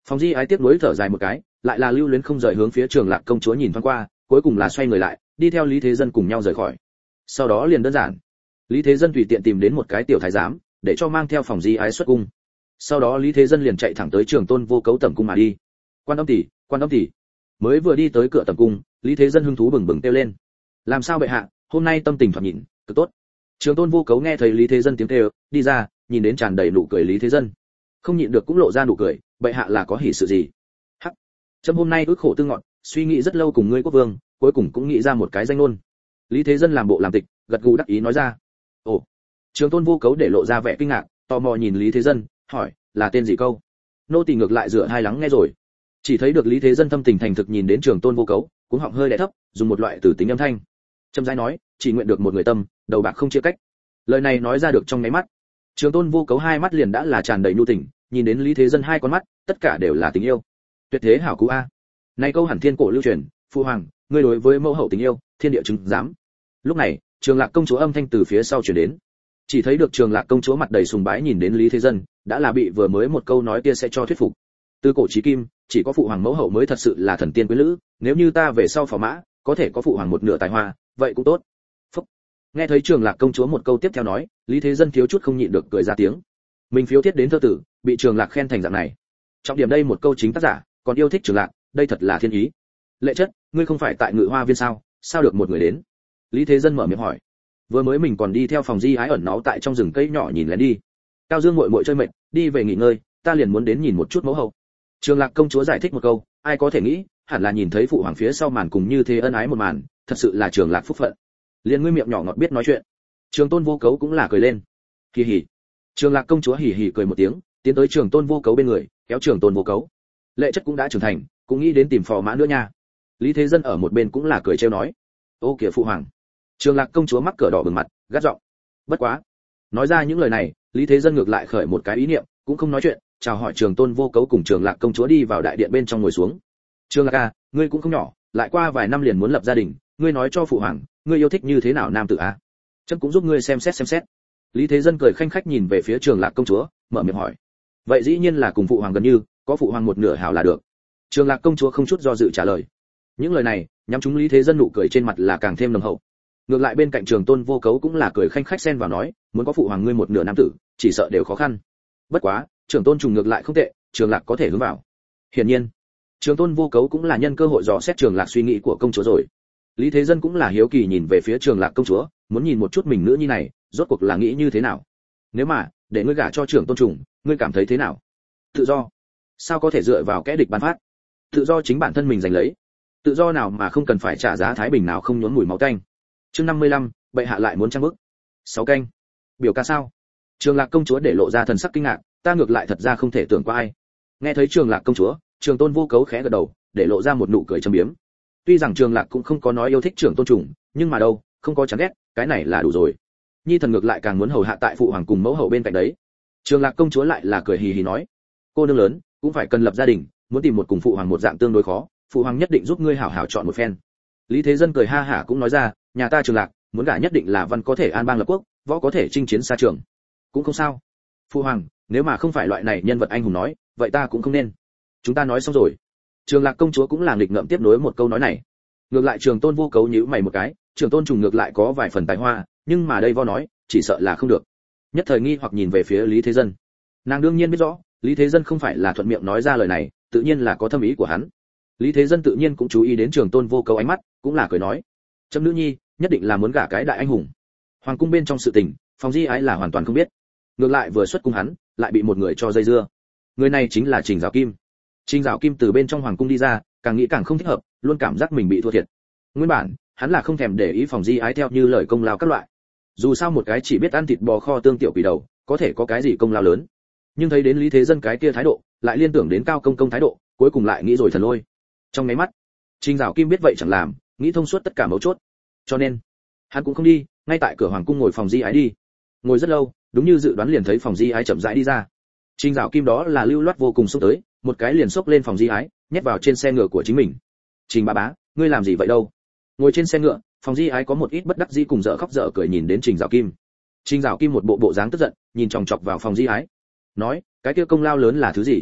Phòng Di Ái tiếc nuối thở dài một cái, lại là lưu luyến không rời hướng phía Trường Lạc công chúa nhìn thoáng qua, cuối cùng là xoay người lại, đi theo Lý Thế Dân cùng nhau rời khỏi. Sau đó liền đơn giản, Lý Thế Dân tùy tiện tìm đến một cái tiểu thái giám, để cho mang theo Phòng Di Ái xuất cung. Sau đó Lý Thế Dân liền chạy thẳng tới Trường Tôn Vô Cấu tẩm cung mà đi. Quan Âm tỷ, Quan Âm tỷ. Mới vừa đi tới cửa tẩm cung, Lý Thế Dân hứng thú bừng bừng kêu lên. Làm sao bệ hạ, hôm nay tâm tình thoạt nhìn cực tốt. Trường Tôn Vô Cấu nghe thấy Lý Thế Dân tiếng kêu, đi ra, nhìn đến tràn đầy nụ cười Lý Thế Dân, không nhịn được cũng lộ ra nụ cười. Bệ hạ là có hỉ sự gì? Hắc, trâm hôm nay ức khổ tương ngọn, suy nghĩ rất lâu cùng ngươi quốc vương, cuối cùng cũng nghĩ ra một cái danh ngôn. Lý Thế Dân làm bộ làm tịch, gật gù đắc ý nói ra. Ồ. Trường Tôn Vô Cấu để lộ ra vẻ kinh ngạc, tò mò nhìn Lý Thế Dân, hỏi, là tên gì câu? Nô tỳ ngược lại dựa hai lắng nghe rồi. Chỉ thấy được Lý Thế Dân thâm tình thành thực nhìn đến Trường Tôn Vô Cấu, cuống họng hơi đè thấp, dùng một loại từ tính âm thanh, chậm rãi nói, chỉ nguyện được một người tâm, đầu bạc không chia cách. Lời này nói ra được trong nháy mắt, Trường Tôn Vô Cấu hai mắt liền đã là tràn đầy nhu tình, nhìn đến Lý Thế Dân hai con mắt, tất cả đều là tình yêu. Tuyệt thế hảo cú a. Này câu hẳn thiên cổ lưu truyền, phụ hoàng, ngươi đối với mẫu hậu tình yêu, thiên địa chứng giám. Lúc này, Trường Lạc công chúa âm thanh từ phía sau truyền đến. Chỉ thấy được Trường Lạc công chúa mặt đầy sùng bái nhìn đến Lý Thế Dân, đã là bị vừa mới một câu nói kia sẽ cho thuyết phục. Từ cổ chí kim, chỉ có phụ hoàng mẫu hậu mới thật sự là thần tiên quý lữ, nếu như ta về sau phò mã, có thể có phụ hoàng một nửa tài hoa, vậy cũng tốt. Phúc. Nghe thấy Trường Lạc công chúa một câu tiếp theo nói, Lý Thế Dân thiếu chút không nhịn được cười ra tiếng. Mình phiếu thiết đến thơ tử, bị Trường Lạc khen thành dạng này. Trọng điểm đây một câu chính tác giả, còn yêu thích Trường Lạc, đây thật là thiên ý. Lệ chất, ngươi không phải tại Ngự Hoa viên sao, sao được một người đến? Lý Thế Dân mở miệng hỏi. Vừa mới mình còn đi theo Phòng Di Ái ẩn náu tại trong rừng cây nhỏ nhìn lén đi. Cao Dương muội muội chơi mệt, đi về nghỉ ngơi, ta liền muốn đến nhìn một chút mẫu hậu. Trường Lạc công chúa giải thích một câu, ai có thể nghĩ, hẳn là nhìn thấy phụ hoàng phía sau màn cùng như thế ân ái một màn, thật sự là Trường Lạc phúc phận. Liên ngươi miệng nhỏ ngọt biết nói chuyện. Trường Tôn Vô Cấu cũng là cười lên. Kỳ hỉ. Trường Lạc công chúa hỉ hỉ cười một tiếng, tiến tới Trường Tôn Vô Cấu bên người, kéo Trường Tôn Vô Cấu. Lệ chất cũng đã trưởng thành, cũng nghĩ đến tìm phò mã nữa nha. Lý Thế Dân ở một bên cũng là cười trêu nói. Ô kìa phụ hoàng. Trường Lạc công chúa mắc cỡ đỏ bừng mặt, gắt giọng. Bất quá, nói ra những lời này, Lý Thế Dân ngược lại khởi một cái ý niệm, cũng không nói chuyện, chào hỏi Trường Tôn Vô Cấu cùng Trường Lạc công chúa đi vào đại điện bên trong ngồi xuống. Trường Lạc à, ngươi cũng không nhỏ, lại qua vài năm liền muốn lập gia đình, ngươi nói cho phụ hoàng, ngươi yêu thích như thế nào nam tử á? Chấm cũng giúp ngươi xem xét xem xét. Lý Thế Dân cười khanh khách nhìn về phía Trường Lạc công chúa, mở miệng hỏi. Vậy dĩ nhiên là cùng phụ hoàng gần như, có phụ hoàng một nửa hảo là được. Trường Lạc công chúa không chút do dự trả lời. Những lời này, nhắm chúng Lý Thế Dân nụ cười trên mặt là càng thêm nồng hậu. Ngược lại bên cạnh Trường Tôn Vô Cấu cũng là cười khanh khách xen vào nói, muốn có phụ hoàng ngươi một nửa nam tử, chỉ sợ đều khó khăn. Bất quá, Trường Tôn trùng ngược lại không tệ, Trường Lạc có thể hướng vào. Hiển nhiên, Trường Tôn Vô Cấu cũng là nhân cơ hội dò xét Trường Lạc suy nghĩ của công chúa rồi. Lý Thế Dân cũng là hiếu kỳ nhìn về phía Trường Lạc công chúa, muốn nhìn một chút mình nữ nhi này, rốt cuộc là nghĩ như thế nào. Nếu mà, để ngươi gả cho Trường Tôn trùng, ngươi cảm thấy thế nào? Tự do. Sao có thể dựa vào kẻ địch ban phát? Tự do chính bản thân mình giành lấy. Tự do nào mà không cần phải trả giá thái bình nào không nhuốm mùi máu tanh. Chương năm mươi lăm, bệ hạ lại muốn trang bức. Sáu canh. Biểu ca sao? Trường Lạc công chúa để lộ ra thần sắc kinh ngạc, ta ngược lại thật ra không thể tưởng qua ai. Nghe thấy Trường Lạc công chúa, Trường Tôn Vô Cấu khẽ gật đầu, để lộ ra một nụ cười châm biếm. Tuy rằng Trường Lạc cũng không có nói yêu thích Trường Tôn trùng, nhưng mà đâu, không có chán ghét, cái này là đủ rồi. Nhi thần ngược lại càng muốn hầu hạ tại phụ hoàng cùng mẫu hậu bên cạnh đấy. Trường Lạc công chúa lại là cười hì hì nói, cô nương lớn, cũng phải cần lập gia đình, muốn tìm một cùng phụ hoàng một dạng tương đối khó, phụ hoàng nhất định giúp ngươi hảo hảo chọn một phen. Lý Thế Dân cười ha hả cũng nói ra, nhà ta Trường Lạc, muốn gả nhất định là văn có thể an bang lập quốc, võ có thể chinh chiến xa trường. Cũng không sao. Phụ hoàng, nếu mà không phải loại này nhân vật anh hùng nói, vậy ta cũng không nên. Chúng ta nói xong rồi. Trường Lạc công chúa cũng là nghịch ngợm tiếp nối một câu nói này. Ngược lại Trường Tôn Vô Cấu nhíu mày một cái, Trường Tôn trùng ngược lại có vài phần tài hoa, nhưng mà đây vo nói, chỉ sợ là không được. Nhất thời nghi hoặc nhìn về phía Lý Thế Dân. Nàng đương nhiên biết rõ, Lý Thế Dân không phải là thuận miệng nói ra lời này, tự nhiên là có thâm ý của hắn. Lý Thế Dân tự nhiên cũng chú ý đến Trường Tôn Vô Cấu ánh mắt, cũng là cười nói, chấm nữ nhi, nhất định là muốn gả cái đại anh hùng. Hoàng cung bên trong sự tình, Phòng Di Ái là hoàn toàn không biết. Ngược lại vừa xuất cung hắn, lại bị một người cho dây dưa. Người này chính là Trình Giảo Kim. Trình Giảo Kim từ bên trong hoàng cung đi ra, càng nghĩ càng không thích hợp, luôn cảm giác mình bị thua thiệt. Nguyên bản, hắn là không thèm để ý Phòng Di Ái theo như lời công lao các loại. Dù sao một cái chỉ biết ăn thịt bò kho tương tiểu quỷ đầu, có thể có cái gì công lao lớn. Nhưng thấy đến Lý Thế Dân cái kia thái độ, lại liên tưởng đến Cao công công thái độ, cuối cùng lại nghĩ rồi thần lôi. Trong mấy mắt, Trình Giảo Kim biết vậy chẳng làm, nghĩ thông suốt tất cả mấu chốt. Cho nên, hắn cũng không đi, ngay tại cửa hoàng cung ngồi Phòng Di Ái đi. Ngồi rất lâu, đúng như dự đoán liền thấy Phòng Di Ái chậm rãi đi ra. Trình Giảo Kim đó là lưu loát vô cùng xốc tới, một cái liền xốc lên Phòng Di Ái, nhét vào trên xe ngựa của chính mình. Trình bá bá, ngươi làm gì vậy đâu? Ngồi trên xe ngựa, Phòng Di Ái có một ít bất đắc dĩ cùng dở khóc dở cười nhìn đến Trình Giảo Kim. Trình Giảo Kim một bộ bộ dáng tức giận, nhìn chòng chọc vào Phòng Di Ái, nói, cái kia công lao lớn là thứ gì?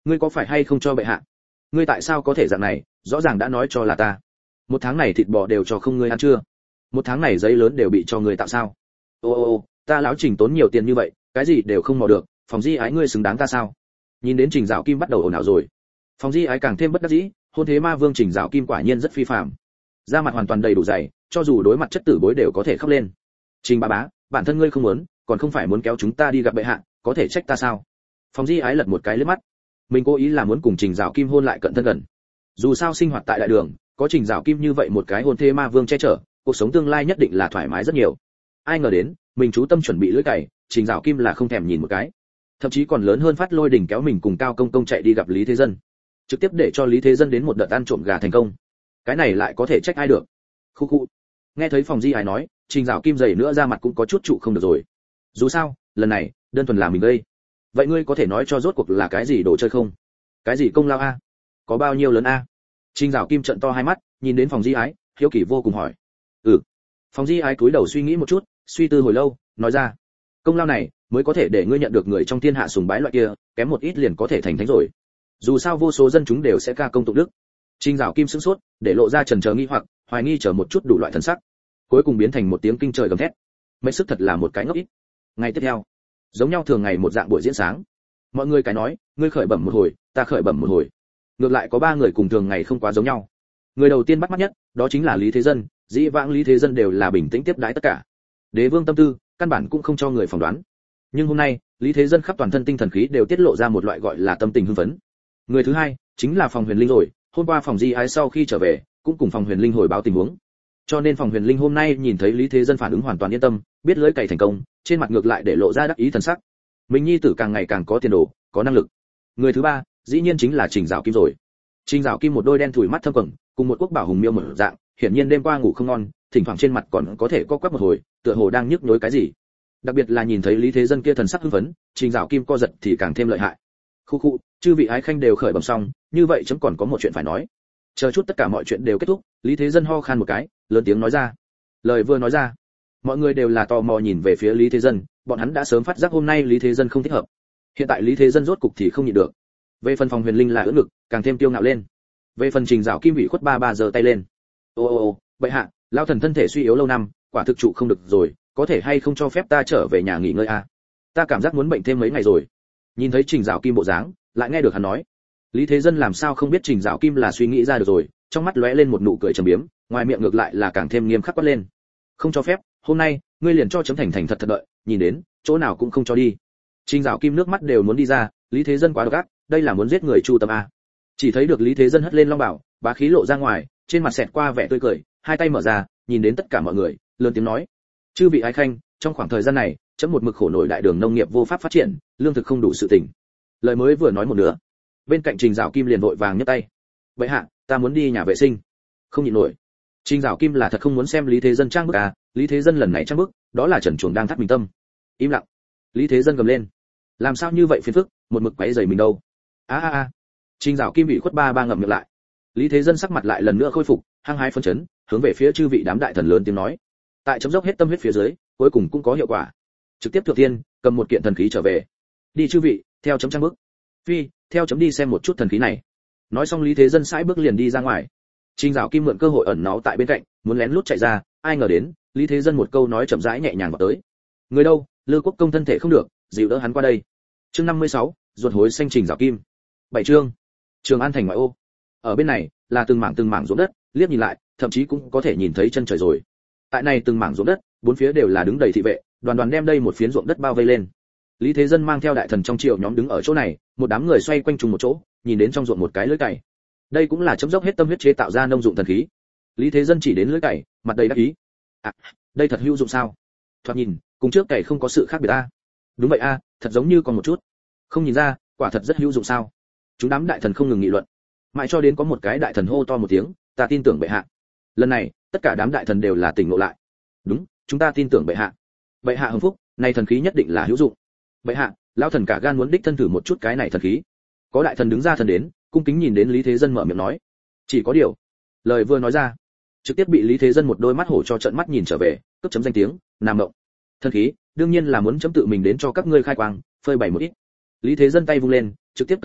ngươi có phải hay không cho bệ hạ? Ngươi tại sao có thể dạng này, rõ ràng đã nói cho là ta. Một tháng này thịt bò đều cho không ngươi ăn chưa? Một tháng này giấy lớn đều bị cho ngươi tạo sao? Ô ô ô, ta lão Trình tốn nhiều tiền như vậy, cái gì đều không mò được, Phòng Di Ái ngươi xứng đáng ta sao? Nhìn đến Trình Dạo Kim bắt đầu ồn ào rồi. Phòng Di Ái càng thêm bất đắc dĩ, hôn thế ma vương Trình Dạo Kim quả nhiên rất phi phàm. Da mặt hoàn toàn đầy đủ dày, cho dù đối mặt chất tử bối đều có thể khóc lên. Trình bá bá, bản thân ngươi không muốn, còn không phải muốn kéo chúng ta đi gặp bệ hạ, có thể trách ta sao? Phòng Di Ái lật một cái liếc mắt. Mình cố ý là muốn cùng Trình Dạo Kim hôn lại cận thân gần. Dù sao sinh hoạt tại đại đường, có Trình Dạo Kim như vậy một cái hôn thế ma vương che chở, cuộc sống tương lai nhất định là thoải mái rất nhiều. Ai ngờ đến, mình chú tâm chuẩn bị lưỡi cày, Trình Dạo Kim là không thèm nhìn một cái. Thậm chí còn lớn hơn Phát Lôi Đình kéo mình cùng Cao Công Công chạy đi gặp Lý Thế Dân. Trực tiếp để cho Lý Thế Dân đến một đợt ăn trộm gà thành công. Cái này lại có thể trách ai được? Khu khu. Nghe thấy Phòng Di Ái nói, Trình Dạo Kim dày nữa ra mặt cũng có chút trụ không được rồi. Dù sao, lần này, đơn thuần là mình gây. Vậy ngươi có thể nói cho rốt cuộc là cái gì đồ chơi không? Cái gì công lao a? Có bao nhiêu lớn a? Trình Dạo Kim trợn to hai mắt, nhìn đến Phòng Di Ái, hiếu kỳ vô cùng hỏi. Ừ. Phòng Di Ái cúi đầu suy nghĩ một chút, suy tư hồi lâu, nói ra. Công lao này mới có thể để ngươi nhận được người trong thiên hạ sùng bái loại kia, kém một ít liền có thể thành thánh rồi. Dù sao vô số dân chúng đều sẽ ca công tụng đức. Trình Dạo Kim sững sốt, để lộ ra chần chờ nghi hoặc, hoài nghi chờ một chút đủ loại thần sắc. Cuối cùng biến thành một tiếng kinh trời gầm thét. Mấy sức thật là một cái ngốc ít. Ngày tiếp theo, giống nhau thường ngày một dạng buổi diễn sáng. Mọi người cái nói, ngươi khởi bẩm một hồi, ta khởi bẩm một hồi. Ngược lại có ba người cùng thường ngày không quá giống nhau. Người đầu tiên bắt mắt nhất, đó chính là Lý Thế Dân, dĩ vãng Lý Thế Dân đều là bình tĩnh tiếp đái tất cả. Đế vương tâm tư, căn bản cũng không cho người phỏng đoán. Nhưng hôm nay, Lý Thế Dân khắp toàn thân tinh thần khí đều tiết lộ ra một loại gọi là tâm tình hưng phấn. Người thứ hai, chính là Phòng Huyền Linh rồi, hôm qua Phòng Di Ái sau khi trở về, cũng cùng Phòng Huyền Linh hồi báo tình huống. Cho nên Phòng Huyền Linh hôm nay nhìn thấy Lý Thế Dân phản ứng hoàn toàn yên tâm, biết lưới cày thành công, trên mặt ngược lại để lộ ra đắc ý thần sắc. Mình nhi tử càng ngày càng có tiền đồ, có năng lực. Người thứ ba, dĩ nhiên chính là Trình Dạo Kim rồi. Trình Dạo Kim một đôi đen thủi mắt thâm quầng, cùng một quốc bảo hùng miêu mở dạng, hiển nhiên đêm qua ngủ không ngon, thỉnh thoảng trên mặt còn có thể co quắp một hồi, tựa hồ đang nhức nhối cái gì. Đặc biệt là nhìn thấy Lý Thế Dân kia thần sắc hưng phấn, Trình Dạo Kim co giật thì càng thêm lợi hại. Khu khu, chư vị ái khanh đều khởi bẩm xong, như vậy chấm còn có một chuyện phải nói. Chờ chút tất cả mọi chuyện đều kết thúc, Lý Thế Dân ho khan một cái, lớn tiếng nói ra. Lời vừa nói ra, mọi người đều là tò mò nhìn về phía Lý Thế Dân, bọn hắn đã sớm phát giác hôm nay Lý Thế Dân không thích hợp. Hiện tại Lý Thế Dân rốt cục thì không nhịn được. Về phần Phòng Huyền Linh là ưỡn ngực, càng thêm tiêu ngạo lên. Về phần Trình Dạo Kim bị khuất ba ba giơ tay lên. Ô ô ô, bệ hạ, lão thần thân thể suy yếu lâu năm, quả thực trụ không được rồi, có thể hay không cho phép ta trở về nhà nghỉ ngơi a? Ta cảm giác muốn bệnh thêm mấy ngày rồi. Nhìn thấy Trình Dạo Kim bộ dáng, lại nghe được hắn nói. Lý Thế Dân làm sao không biết Trình Dạo Kim là suy nghĩ ra được rồi, trong mắt lóe lên một nụ cười trầm biếm, ngoài miệng ngược lại là càng thêm nghiêm khắc quát lên. Không cho phép, hôm nay, ngươi liền cho chấm thành thành thật thật đợi, nhìn đến, chỗ nào cũng không cho đi. Trình Dạo Kim nước mắt đều muốn đi ra, Lý Thế Dân quá độc ác, đây là muốn giết người chu tâm a. Chỉ thấy được Lý Thế Dân hất lên long bảo, bá khí lộ ra ngoài, trên mặt xẹt qua vẻ tươi cười, hai tay mở ra, nhìn đến tất cả mọi người, lớn tiếng nói: "Chư vị ái khanh, trong khoảng thời gian này, chấm một mực khổ nổi đại đường nông nghiệp vô pháp phát triển, lương thực không đủ sự tỉnh." Lời mới vừa nói một nửa, bên cạnh Trình Dạo Kim liền vội vàng nhấc tay: "Vậy hạ, ta muốn đi nhà vệ sinh." Không nhịn nổi. Trình Dạo Kim là thật không muốn xem Lý Thế Dân trang bức à, Lý Thế Dân lần này trang bức, đó là trần chuồng đang thắt mình tâm. Im lặng. Lý Thế Dân gầm lên: "Làm sao như vậy phiền phức, một mực quấy rầy mình đâu?" A a a. Trình Dạo Kim bị khuất ba ba ngậm miệng lại. Lý Thế Dân sắc mặt lại lần nữa khôi phục, hăng hái phấn chấn, hướng về phía chư vị đám đại thần lớn tiếng nói: "Tại chấm dốc hết tâm huyết phía dưới, cuối cùng cũng có hiệu quả. Trực tiếp thượng thiên, cầm một kiện thần khí trở về. Đi chư vị, theo chấm trang bước. Phi, theo chấm đi xem một chút thần khí này." Nói xong Lý Thế Dân sải bước liền đi ra ngoài. Trình Dạo Kim mượn cơ hội ẩn náu tại bên cạnh, muốn lén lút chạy ra, ai ngờ đến, Lý Thế Dân một câu nói chậm rãi nhẹ nhàng vào tới. "Người đâu, Lư Quốc công thân thể không được, dìu đỡ hắn qua đây." Chương năm mươi sáu, ruột hối xanh Trình Dạo Kim. Bảy chương. Trường An thành ngoại ô. Ở bên này là từng mảng từng mảng ruộng đất, liếc nhìn lại, thậm chí cũng có thể nhìn thấy chân trời rồi. Tại này từng mảng ruộng đất, bốn phía đều là đứng đầy thị vệ, đoàn đoàn đem đây một phiến ruộng đất bao vây lên. Lý Thế Dân mang theo đại thần trong triều nhóm đứng ở chỗ này, một đám người xoay quanh chung một chỗ, nhìn đến trong ruộng một cái lưỡi cày. Đây cũng là chấm dốc hết tâm huyết chế tạo ra nông dụng thần khí. Lý Thế Dân chỉ đến lưỡi cày, mặt đầy đắc ý. "À, đây thật hữu dụng sao? Thoạt nhìn, cùng trước cày không có sự khác biệt a." "Đúng vậy a, thật giống như còn một chút." "Không nhìn ra, quả thật rất hữu dụng sao?" Chúng đám đại thần không ngừng nghị luận. Mãi cho đến có một cái đại thần hô to một tiếng: "Ta tin tưởng bệ hạ." Lần này, tất cả đám đại thần đều là tỉnh ngộ lại. "Đúng, chúng ta tin tưởng bệ hạ. Bệ hạ hưng phúc, này thần khí nhất định là hữu dụng. Bệ hạ, lão thần cả gan muốn đích thân thử một chút cái này thần khí." Có đại thần đứng ra thần đến, cung kính nhìn đến Lý Thế Dân mở miệng nói. Chỉ có điều, lời vừa nói ra, trực tiếp bị Lý Thế Dân một đôi mắt hổ cho trợn mắt nhìn trở về, cấp chấm danh tiếng, nam mộng. Thần khí, đương nhiên là muốn chấm tự mình đến cho các ngươi khai quang, phơi bày một ít. Lý Thế Dân tay vung lên, trực tiếp cởi giày,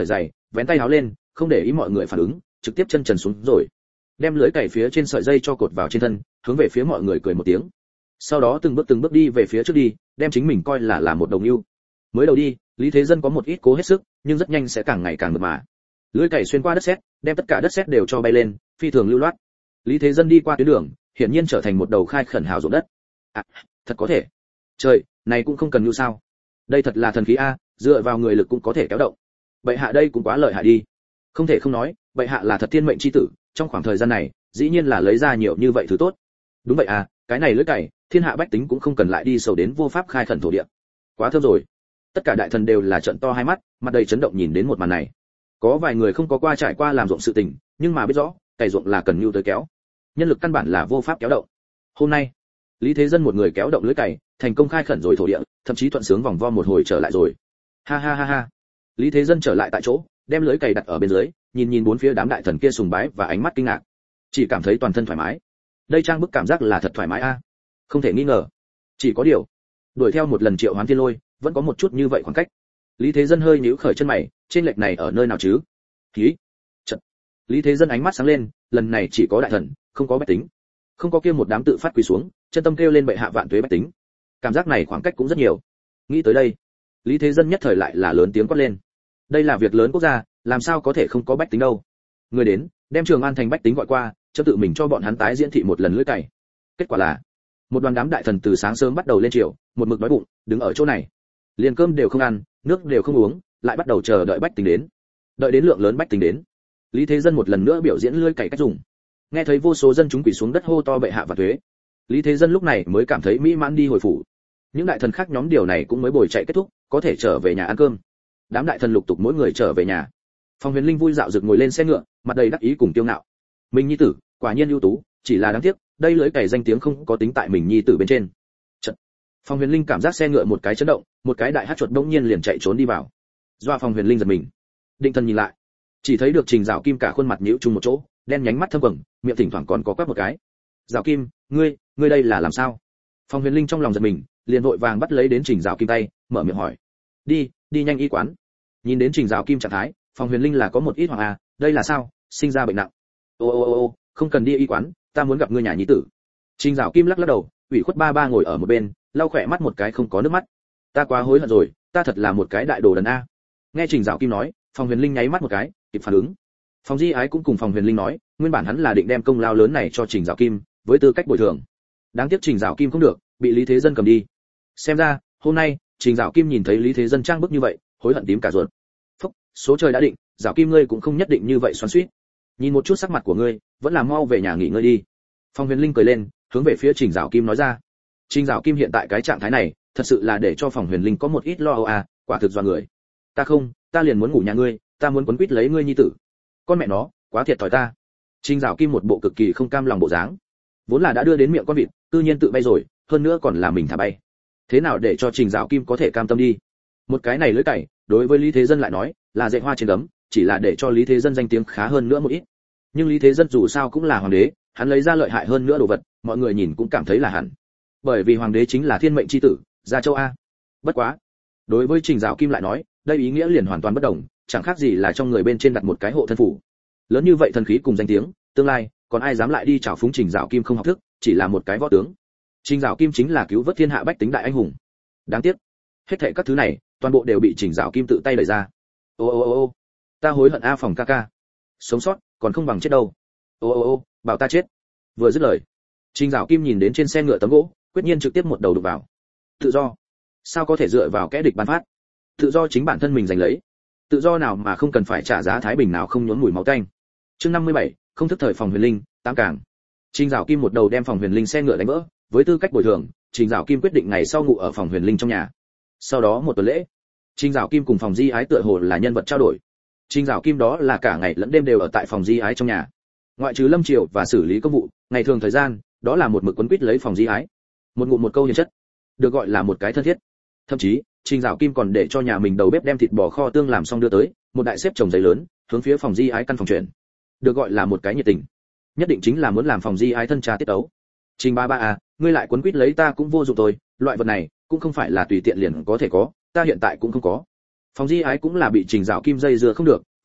vén tay áo lên, không để ý mọi người phản ứng, trực tiếp chân trần xuống rồi, đem lưới cày phía trên sợi dây cho cột vào trên thân, hướng về phía mọi người cười một tiếng. Sau đó từng bước từng bước đi về phía trước đi, đem chính mình coi là là một đồng ưu. Mới đầu đi, Lý Thế Dân có một ít cố hết sức, nhưng rất nhanh sẽ càng ngày càng mượt mà. Lưới cày xuyên qua đất sét, đem tất cả đất sét đều cho bay lên, phi thường lưu loát. Lý Thế Dân đi qua tuyến đường, hiển nhiên trở thành một đầu khai khẩn hào ruộng đất. À, thật có thể. Trời, này cũng không cần như sao? Đây thật là thần khí a, dựa vào người lực cũng có thể kéo động. Bệ hạ đây cũng quá lợi hại đi. Không thể không nói, bệ hạ là thật thiên mệnh chi tử, trong khoảng thời gian này, dĩ nhiên là lấy ra nhiều như vậy thứ tốt. Đúng vậy à, cái này lưỡi cày, thiên hạ bách tính cũng không cần lại đi sầu đến vô pháp khai khẩn thổ địa. Quá thơm rồi. Tất cả đại thần đều là trợn to hai mắt, mặt đầy chấn động nhìn đến một màn này. Có vài người không có qua trải qua làm ruộng sự tình, nhưng mà biết rõ, cày ruộng là cần nhu tới kéo. Nhân lực căn bản là vô pháp kéo động. Hôm nay, Lý Thế Dân một người kéo động lưỡi cày, thành công khai khẩn rồi thổ địa, thậm chí thuận sướng vòng vo một hồi trở lại rồi. Ha ha ha ha. Lý Thế Dân trở lại tại chỗ, đem lưỡi cày đặt ở bên dưới, nhìn nhìn bốn phía đám đại thần kia sùng bái và ánh mắt kinh ngạc. Chỉ cảm thấy toàn thân thoải mái. Đây trang bức cảm giác là thật thoải mái a. Không thể nghi ngờ. Chỉ có điều, đuổi theo một lần Triệu Hoán Thiên Lôi, vẫn có một chút như vậy khoảng cách. Lý Thế Dân hơi nhíu khởi chân mày, trên lệch này ở nơi nào chứ? Khí. Chợt, Lý Thế Dân ánh mắt sáng lên, lần này chỉ có đại thần, không có bách tính. Không có kia một đám tự phát quỳ xuống, chân tâm kêu lên bệ hạ vạn tuế bách tính. Cảm giác này khoảng cách cũng rất nhiều. Nghĩ tới đây, Lý Thế Dân nhất thời lại là lớn tiếng quát lên. Đây là việc lớn quốc gia, làm sao có thể không có bách tính đâu? Người đến, đem Trường An thành bách tính gọi qua, cho tự mình cho bọn hắn tái diễn thị một lần lưỡi cày. Kết quả là, một đoàn đám đại thần từ sáng sớm bắt đầu lên triều, một mực đói bụng, đứng ở chỗ này, liền cơm đều không ăn, nước đều không uống, lại bắt đầu chờ đợi bách tính đến. Đợi đến lượng lớn bách tính đến, Lý Thế Dân một lần nữa biểu diễn lưỡi cày cách dùng. Nghe thấy vô số dân chúng quỳ xuống đất hô to bệ hạ và thuế, Lý Thế Dân lúc này mới cảm thấy mỹ mãn đi hồi phủ. Những đại thần khác nhóm điều này cũng mới bồi chạy kết thúc, có thể trở về nhà ăn cơm. Đám đại thần lục tục mỗi người trở về nhà. Phong Huyền Linh vui dạo rực ngồi lên xe ngựa, mặt đầy đắc ý cùng kiêu ngạo. Mình nhi tử, quả nhiên ưu tú, chỉ là đáng tiếc, đây lưỡi cày danh tiếng không có tính tại mình nhi tử bên trên. Chật. Phong Huyền Linh cảm giác xe ngựa một cái chấn động, một cái đại hắc chuột bỗng nhiên liền chạy trốn đi vào. Doa Phong Huyền Linh giật mình. Định thần nhìn lại, chỉ thấy được Trình Dạo Kim cả khuôn mặt nhíu chung một chỗ, đen nhánh mắt thâm quầng, miệng thỉnh thoảng còn có quát một cái. Dạo Kim, ngươi, ngươi đây là làm sao? Phong Huyền Linh trong lòng giật mình, liền vội vàng bắt lấy đến Trình Dạo Kim tay, mở miệng hỏi. Đi, đi nhanh y quán. Nhìn đến Trình Dạo Kim trạng thái, Phong Huyền Linh là có một ít hoảng à, đây là sao, sinh ra bệnh nặng. Ô ô ô ô, không cần đi y quán, ta muốn gặp ngươi nhà nhi tử. Trình Dạo Kim lắc lắc đầu, ủy khuất ba ba ngồi ở một bên, lau khỏe mắt một cái không có nước mắt. Ta quá hối hận rồi, ta thật là một cái đại đồ đần a. Nghe Trình Dạo Kim nói, Phong Huyền Linh nháy mắt một cái, kịp phản ứng. Phong Di Ái cũng cùng Phong Huyền Linh nói, nguyên bản hắn là định đem công lao lớn này cho Trình Dạo Kim, với tư cách bồi thường. Đáng tiếc Trình Dạo Kim không được, bị Lý Thế Dân cầm đi. Xem ra, hôm nay, Trình Dạo Kim nhìn thấy Lý Thế Dân trang bức như vậy, hối hận tím cả ruột. Phúc, số trời đã định, Dạo Kim ngươi cũng không nhất định như vậy xoắn xuýt. Nhìn một chút sắc mặt của ngươi, vẫn là mau về nhà nghỉ ngơi đi. Phong Huyền Linh cười lên, hướng về phía Trình Dạo Kim nói ra. Trình Dạo Kim hiện tại cái trạng thái này, thật sự là để cho Phong Huyền Linh có một ít lo âu à, quả thực dọa người. Ta không, ta liền muốn ngủ nhà ngươi, ta muốn quấn quýt lấy ngươi nhi tử. Con mẹ nó, quá thiệt thòi ta. Trình Dạo Kim một bộ cực kỳ không cam lòng bộ dáng. Vốn là đã đưa đến miệng con vịt, tự nhiên tự bay rồi, hơn nữa còn là mình thả bay. Thế nào để cho Trình Dạo Kim có thể cam tâm đi? Một cái này lưỡi cày, đối với Lý Thế Dân lại nói, là dạy hoa trên gấm, chỉ là để cho Lý Thế Dân danh tiếng khá hơn nữa một ít. Nhưng Lý Thế Dân dù sao cũng là hoàng đế, hắn lấy ra lợi hại hơn nữa đồ vật, mọi người nhìn cũng cảm thấy là hẳn. Bởi vì hoàng đế chính là thiên mệnh chi tử, gia châu a. Bất quá, đối với Trình Dạo Kim lại nói, đây ý nghĩa liền hoàn toàn bất đồng, chẳng khác gì là trong người bên trên đặt một cái hộ thân phủ. Lớn như vậy thần khí cùng danh tiếng, tương lai, còn ai dám lại đi chảo phúng Trình Dạo Kim không học thức, chỉ là một cái võ tướng. Trình Dạo Kim chính là cứu vớt thiên hạ bách tính đại anh hùng. Đáng tiếc, hết thảy các thứ này, toàn bộ đều bị Trình Dạo Kim tự tay đẩy ra. Ô ô ô ô, ta hối hận a Phòng ca ca. Sống sót, còn không bằng chết đâu. Ô ô ô, bảo ta chết. Vừa dứt lời, Trình Dạo Kim nhìn đến trên xe ngựa tấm gỗ, quyết nhiên trực tiếp một đầu đục vào. Tự do, sao có thể dựa vào kẻ địch ban phát? Tự do chính bản thân mình giành lấy. Tự do nào mà không cần phải trả giá thái bình nào không nhuốm mùi máu tanh. Chương năm mươi bảy, không thức thời Phòng Huyền Linh, tám càng. Trình Dạo Kim một đầu đem Phòng Huyền Linh xe ngựa đánh vỡ, với tư cách bồi thường, Trình Dạo Kim quyết định ngày sau ngủ ở Phòng Huyền Linh trong nhà. Sau đó một tuần lễ, Trình Dạo Kim cùng Phòng Di Ái tựa hồ là nhân vật trao đổi. Trình Dạo Kim đó là cả ngày lẫn đêm đều ở tại Phòng Di Ái trong nhà. Ngoại trừ lâm triều và xử lý công vụ, ngày thường thời gian, đó là một mực quấn quýt lấy Phòng Di Ái. Một ngụm một câu hiền chất, được gọi là một cái thân thiết. Thậm chí, Trình Dạo Kim còn để cho nhà mình đầu bếp đem thịt bò kho tương làm xong đưa tới, một đại xếp chồng giấy lớn, hướng phía Phòng Di Ái căn phòng chuyển. Được gọi là một cái nhiệt tình. Nhất định chính là muốn làm Phòng Di Ái thân trà tiết ấu. Trình ba ba à, ngươi lại quấn quýt lấy ta cũng vô dụng thôi, loại vật này cũng không phải là tùy tiện liền có thể có, ta hiện tại cũng không có. Phòng Di Ái cũng là bị Trình Dạo Kim dây dưa không được,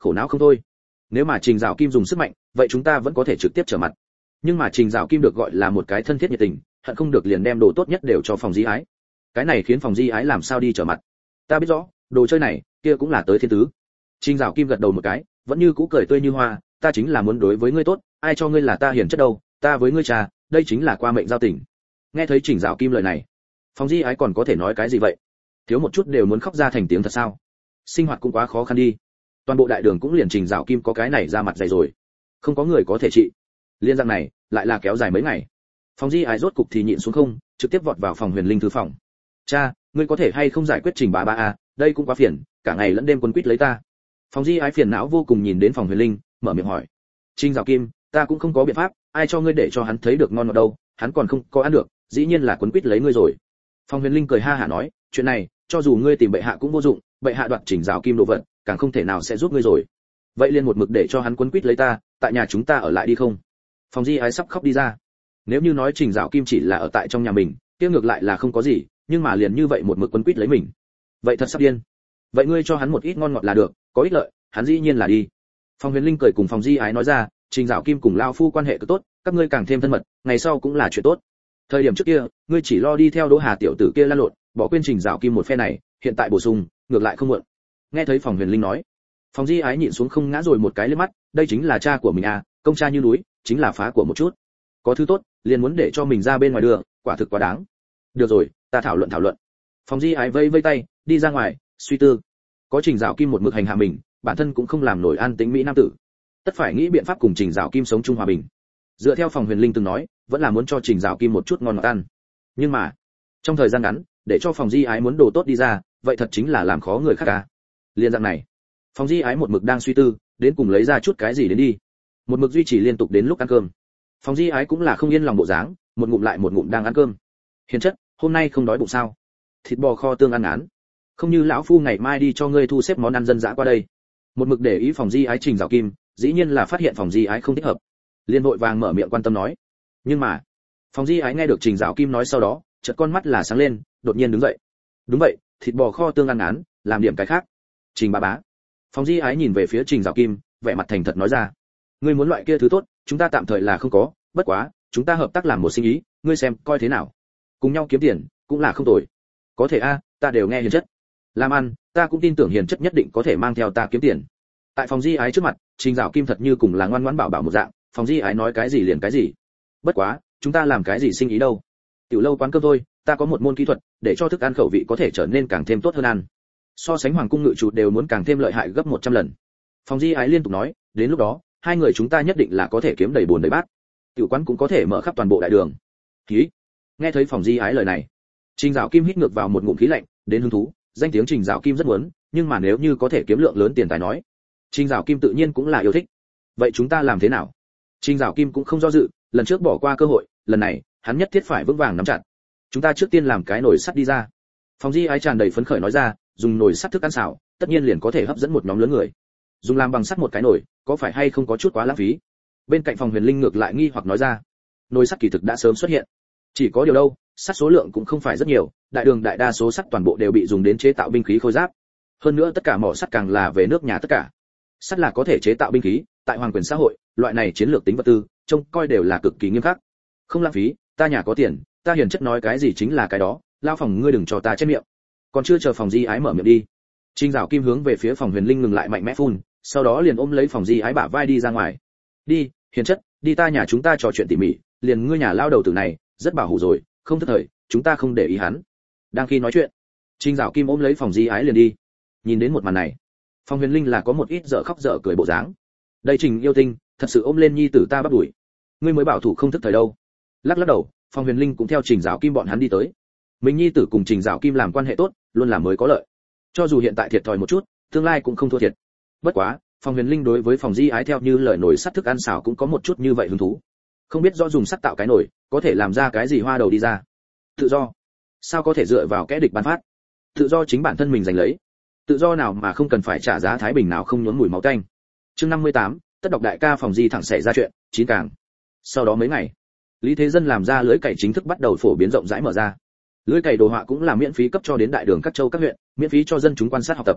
khổ não không thôi. Nếu mà Trình Dạo Kim dùng sức mạnh, vậy chúng ta vẫn có thể trực tiếp trở mặt. Nhưng mà Trình Dạo Kim được gọi là một cái thân thiết nhiệt tình, hận không được liền đem đồ tốt nhất đều cho Phòng Di Ái. Cái này khiến Phòng Di Ái làm sao đi trở mặt. Ta biết rõ, đồ chơi này, kia cũng là tới thiên tứ. Trình Dạo Kim gật đầu một cái, vẫn như cũ cười tươi như hoa, ta chính là muốn đối với ngươi tốt, ai cho ngươi là ta hiền chất đâu, ta với ngươi trà, đây chính là qua mệnh giao tình. Nghe thấy Trình Dạo Kim lời này, Phòng Di Ái còn có thể nói cái gì vậy? Thiếu một chút đều muốn khóc ra thành tiếng thật sao? Sinh hoạt cũng quá khó khăn đi. Toàn bộ đại đường cũng liền Trình Dạo Kim có cái này ra mặt dày rồi, không có người có thể trị. Liên dạng này, lại là kéo dài mấy ngày. Phòng Di Ái rốt cục thì nhịn xuống không, trực tiếp vọt vào phòng Huyền Linh thư phòng. Cha, ngươi có thể hay không giải quyết Trình bá bá à, đây cũng quá phiền, cả ngày lẫn đêm quấn quýt lấy ta. Phòng Di Ái phiền não vô cùng nhìn đến phòng Huyền Linh, mở miệng hỏi. Trình Dạo Kim, ta cũng không có biện pháp, ai cho ngươi để cho hắn thấy được ngon ngọt đâu, hắn còn không có ăn được, dĩ nhiên là quấn quýt lấy ngươi rồi. Phòng Huyền Linh cười ha hả nói, chuyện này, cho dù ngươi tìm bệ hạ cũng vô dụng, bệ hạ đoạt Trình Dạo Kim đồ vật, càng không thể nào sẽ giúp ngươi rồi. Vậy liền một mực để cho hắn quấn quýt lấy ta, tại nhà chúng ta ở lại đi không? Phòng Di Ái sắp khóc đi ra. Nếu như nói Trình Dạo Kim chỉ là ở tại trong nhà mình, kia ngược lại là không có gì, nhưng mà liền như vậy một mực quấn quýt lấy mình, vậy thật sắp điên. Vậy ngươi cho hắn một ít ngon ngọt là được, có ích lợi, hắn dĩ nhiên là đi. Phòng Huyền Linh cười cùng Phòng Di Ái nói ra, Trình Dạo Kim cùng lão phu quan hệ cực tốt, các ngươi càng thêm thân mật, ngày sau cũng là chuyện tốt. Thời điểm trước kia, ngươi chỉ lo đi theo Đỗ Hà tiểu tử kia lan lộn, bỏ quên Trình Dạo Kim một phe này, hiện tại bổ sung, ngược lại không muộn. Nghe thấy Phòng Huyền Linh nói, Phòng Di Ái nhịn xuống không ngã rồi một cái lên mắt, đây chính là cha của mình à, công cha như núi, chính là phá của một chút. Có thứ tốt, liền muốn để cho mình ra bên ngoài đường, quả thực quá đáng. Được rồi, ta thảo luận thảo luận. Phòng Di Ái vây vây tay, đi ra ngoài, suy tư. Có Trình Dạo Kim một mực hành hạ mình, bản thân cũng không làm nổi an tĩnh mỹ nam tử, tất phải nghĩ biện pháp cùng Trình Dạo Kim sống chung hòa bình. Dựa theo Phòng Huyền Linh từng nói, vẫn là muốn cho Trình Dạo Kim một chút ngon ngọt ăn. Nhưng mà, trong thời gian ngắn, để cho Phòng Di Ái muốn đồ tốt đi ra, vậy thật chính là làm khó người khác cả. Liên dạng này, Phòng Di Ái một mực đang suy tư, đến cùng lấy ra chút cái gì đến đi. Một mực duy trì liên tục đến lúc ăn cơm. Phòng Di Ái cũng là không yên lòng bộ dáng, một ngụm lại một ngụm đang ăn cơm. Hiền chất, hôm nay không đói bụng sao? Thịt bò kho tương ăn án. Không như lão phu ngày mai đi cho ngươi thu xếp món ăn dân dã qua đây. Một mực để ý Phòng Di Ái Trình Dạo Kim, dĩ nhiên là phát hiện Phòng Di Ái không thích hợp, liền vội vàng mở miệng quan tâm nói. Nhưng mà, Phòng Di Ái nghe được Trình Dạo Kim nói sau đó, chợt con mắt là sáng lên, đột nhiên đứng dậy. Đúng vậy, thịt bò kho tương ăn án, làm điểm cái khác. Trình bá bá. Phòng Di Ái nhìn về phía Trình Dạo Kim, vẻ mặt thành thật nói ra. Ngươi muốn loại kia thứ tốt, chúng ta tạm thời là không có, bất quá, chúng ta hợp tác làm một sinh ý, ngươi xem coi thế nào. Cùng nhau kiếm tiền, cũng là không tồi. Có thể a, ta đều nghe Hiền chất. Làm ăn, ta cũng tin tưởng Hiền chất nhất định có thể mang theo ta kiếm tiền. Tại Phòng Di Ái trước mặt, Trình Dạo Kim thật như cùng là ngoan ngoãn bảo bảo một dạng, Phòng Di Ái nói cái gì liền cái gì. Bất quá, chúng ta làm cái gì sinh ý đâu? Tiểu lâu quán cơm thôi, ta có một môn kỹ thuật, để cho thức ăn khẩu vị có thể trở nên càng thêm tốt hơn ăn. So sánh hoàng cung ngự chủ đều muốn càng thêm lợi hại gấp một trăm lần. Phòng Di Ái liên tục nói, đến lúc đó, hai người chúng ta nhất định là có thể kiếm đầy buồn đầy bát. Tiểu quán cũng có thể mở khắp toàn bộ đại đường. Khí. Nghe thấy Phòng Di Ái lời này, Trình Dạo Kim hít ngược vào một ngụm khí lạnh, đến hứng thú, danh tiếng Trình Dạo Kim rất muốn, nhưng mà nếu như có thể kiếm lượng lớn tiền tài nói, Trình Dạo Kim tự nhiên cũng là yêu thích. Vậy chúng ta làm thế nào? Trình Dạo Kim cũng không do dự, lần trước bỏ qua cơ hội, lần này, hắn nhất thiết phải vững vàng nắm chặt. Chúng ta trước tiên làm cái nồi sắt đi ra. Phòng Di Ái tràn đầy phấn khởi nói ra, dùng nồi sắt thức ăn xào, tất nhiên liền có thể hấp dẫn một nhóm lớn người. Dùng làm bằng sắt một cái nồi, có phải hay không có chút quá lãng phí? Bên cạnh Phòng Huyền Linh ngược lại nghi hoặc nói ra, nồi sắt kỳ thực đã sớm xuất hiện, chỉ có điều đâu, sắt số lượng cũng không phải rất nhiều, đại đường đại đa số sắt toàn bộ đều bị dùng đến chế tạo binh khí khôi giáp. Hơn nữa tất cả mỏ sắt càng là về nước nhà tất cả. Sắt là có thể chế tạo binh khí, tại hoàng quyền xã hội, loại này chiến lược tính vật tư, trông coi đều là cực kỳ nghiêm khắc. Không lãng phí, ta nhà có tiền, ta Hiền chất nói cái gì chính là cái đó, lao Phòng ngươi đừng cho ta chết miệng. Còn chưa chờ Phòng Di Ái mở miệng đi, Trình Dạo Kim hướng về phía Phòng Huyền Linh ngừng lại mạnh mẽ phun, sau đó liền ôm lấy Phòng Di Ái bả vai đi ra ngoài. Đi, Hiền chất, đi ta nhà chúng ta trò chuyện tỉ mỉ, liền ngươi nhà lao đầu tử này, rất bảo hủ rồi, không thất thời, chúng ta không để ý hắn. Đang khi nói chuyện, Trình Dạo Kim ôm lấy Phòng Di Ái liền đi. Nhìn đến một màn này, Phòng Huyền Linh là có một ít dở khóc dở cười bộ dáng. Đây Trình yêu tinh, thật sự ôm lên nhi tử ta bắt đuổi. Ngươi mới bảo thủ không thức thời đâu. Lắc lắc đầu, Phòng Huyền Linh cũng theo Trình Dạo Kim bọn hắn đi tới. Mình nhi tử cùng Trình Dạo Kim làm quan hệ tốt, luôn là mới có lợi. Cho dù hiện tại thiệt thòi một chút, tương lai cũng không thua thiệt. Bất quá, Phòng Huyền Linh đối với Phòng Di Ái theo như lời nồi sắt thức ăn xào cũng có một chút như vậy hứng thú. Không biết rõ dùng sắt tạo cái nồi, có thể làm ra cái gì hoa đầu đi ra. Tự do. Sao có thể dựa vào kẻ địch ban phát? Tự do chính bản thân mình giành lấy. Tự do nào mà không cần phải trả giá thái bình nào không nhuốm mùi máu tanh. Chương năm mươi tám, tất độc đại ca Phòng Di thẳng xảy ra chuyện, chín càng. Sau đó mấy ngày, Lý Thế Dân làm ra lưới cày chính thức bắt đầu phổ biến rộng rãi mở ra. Lưới cày đồ họa cũng là miễn phí cấp cho đến đại đường các châu các huyện, miễn phí cho dân chúng quan sát học tập.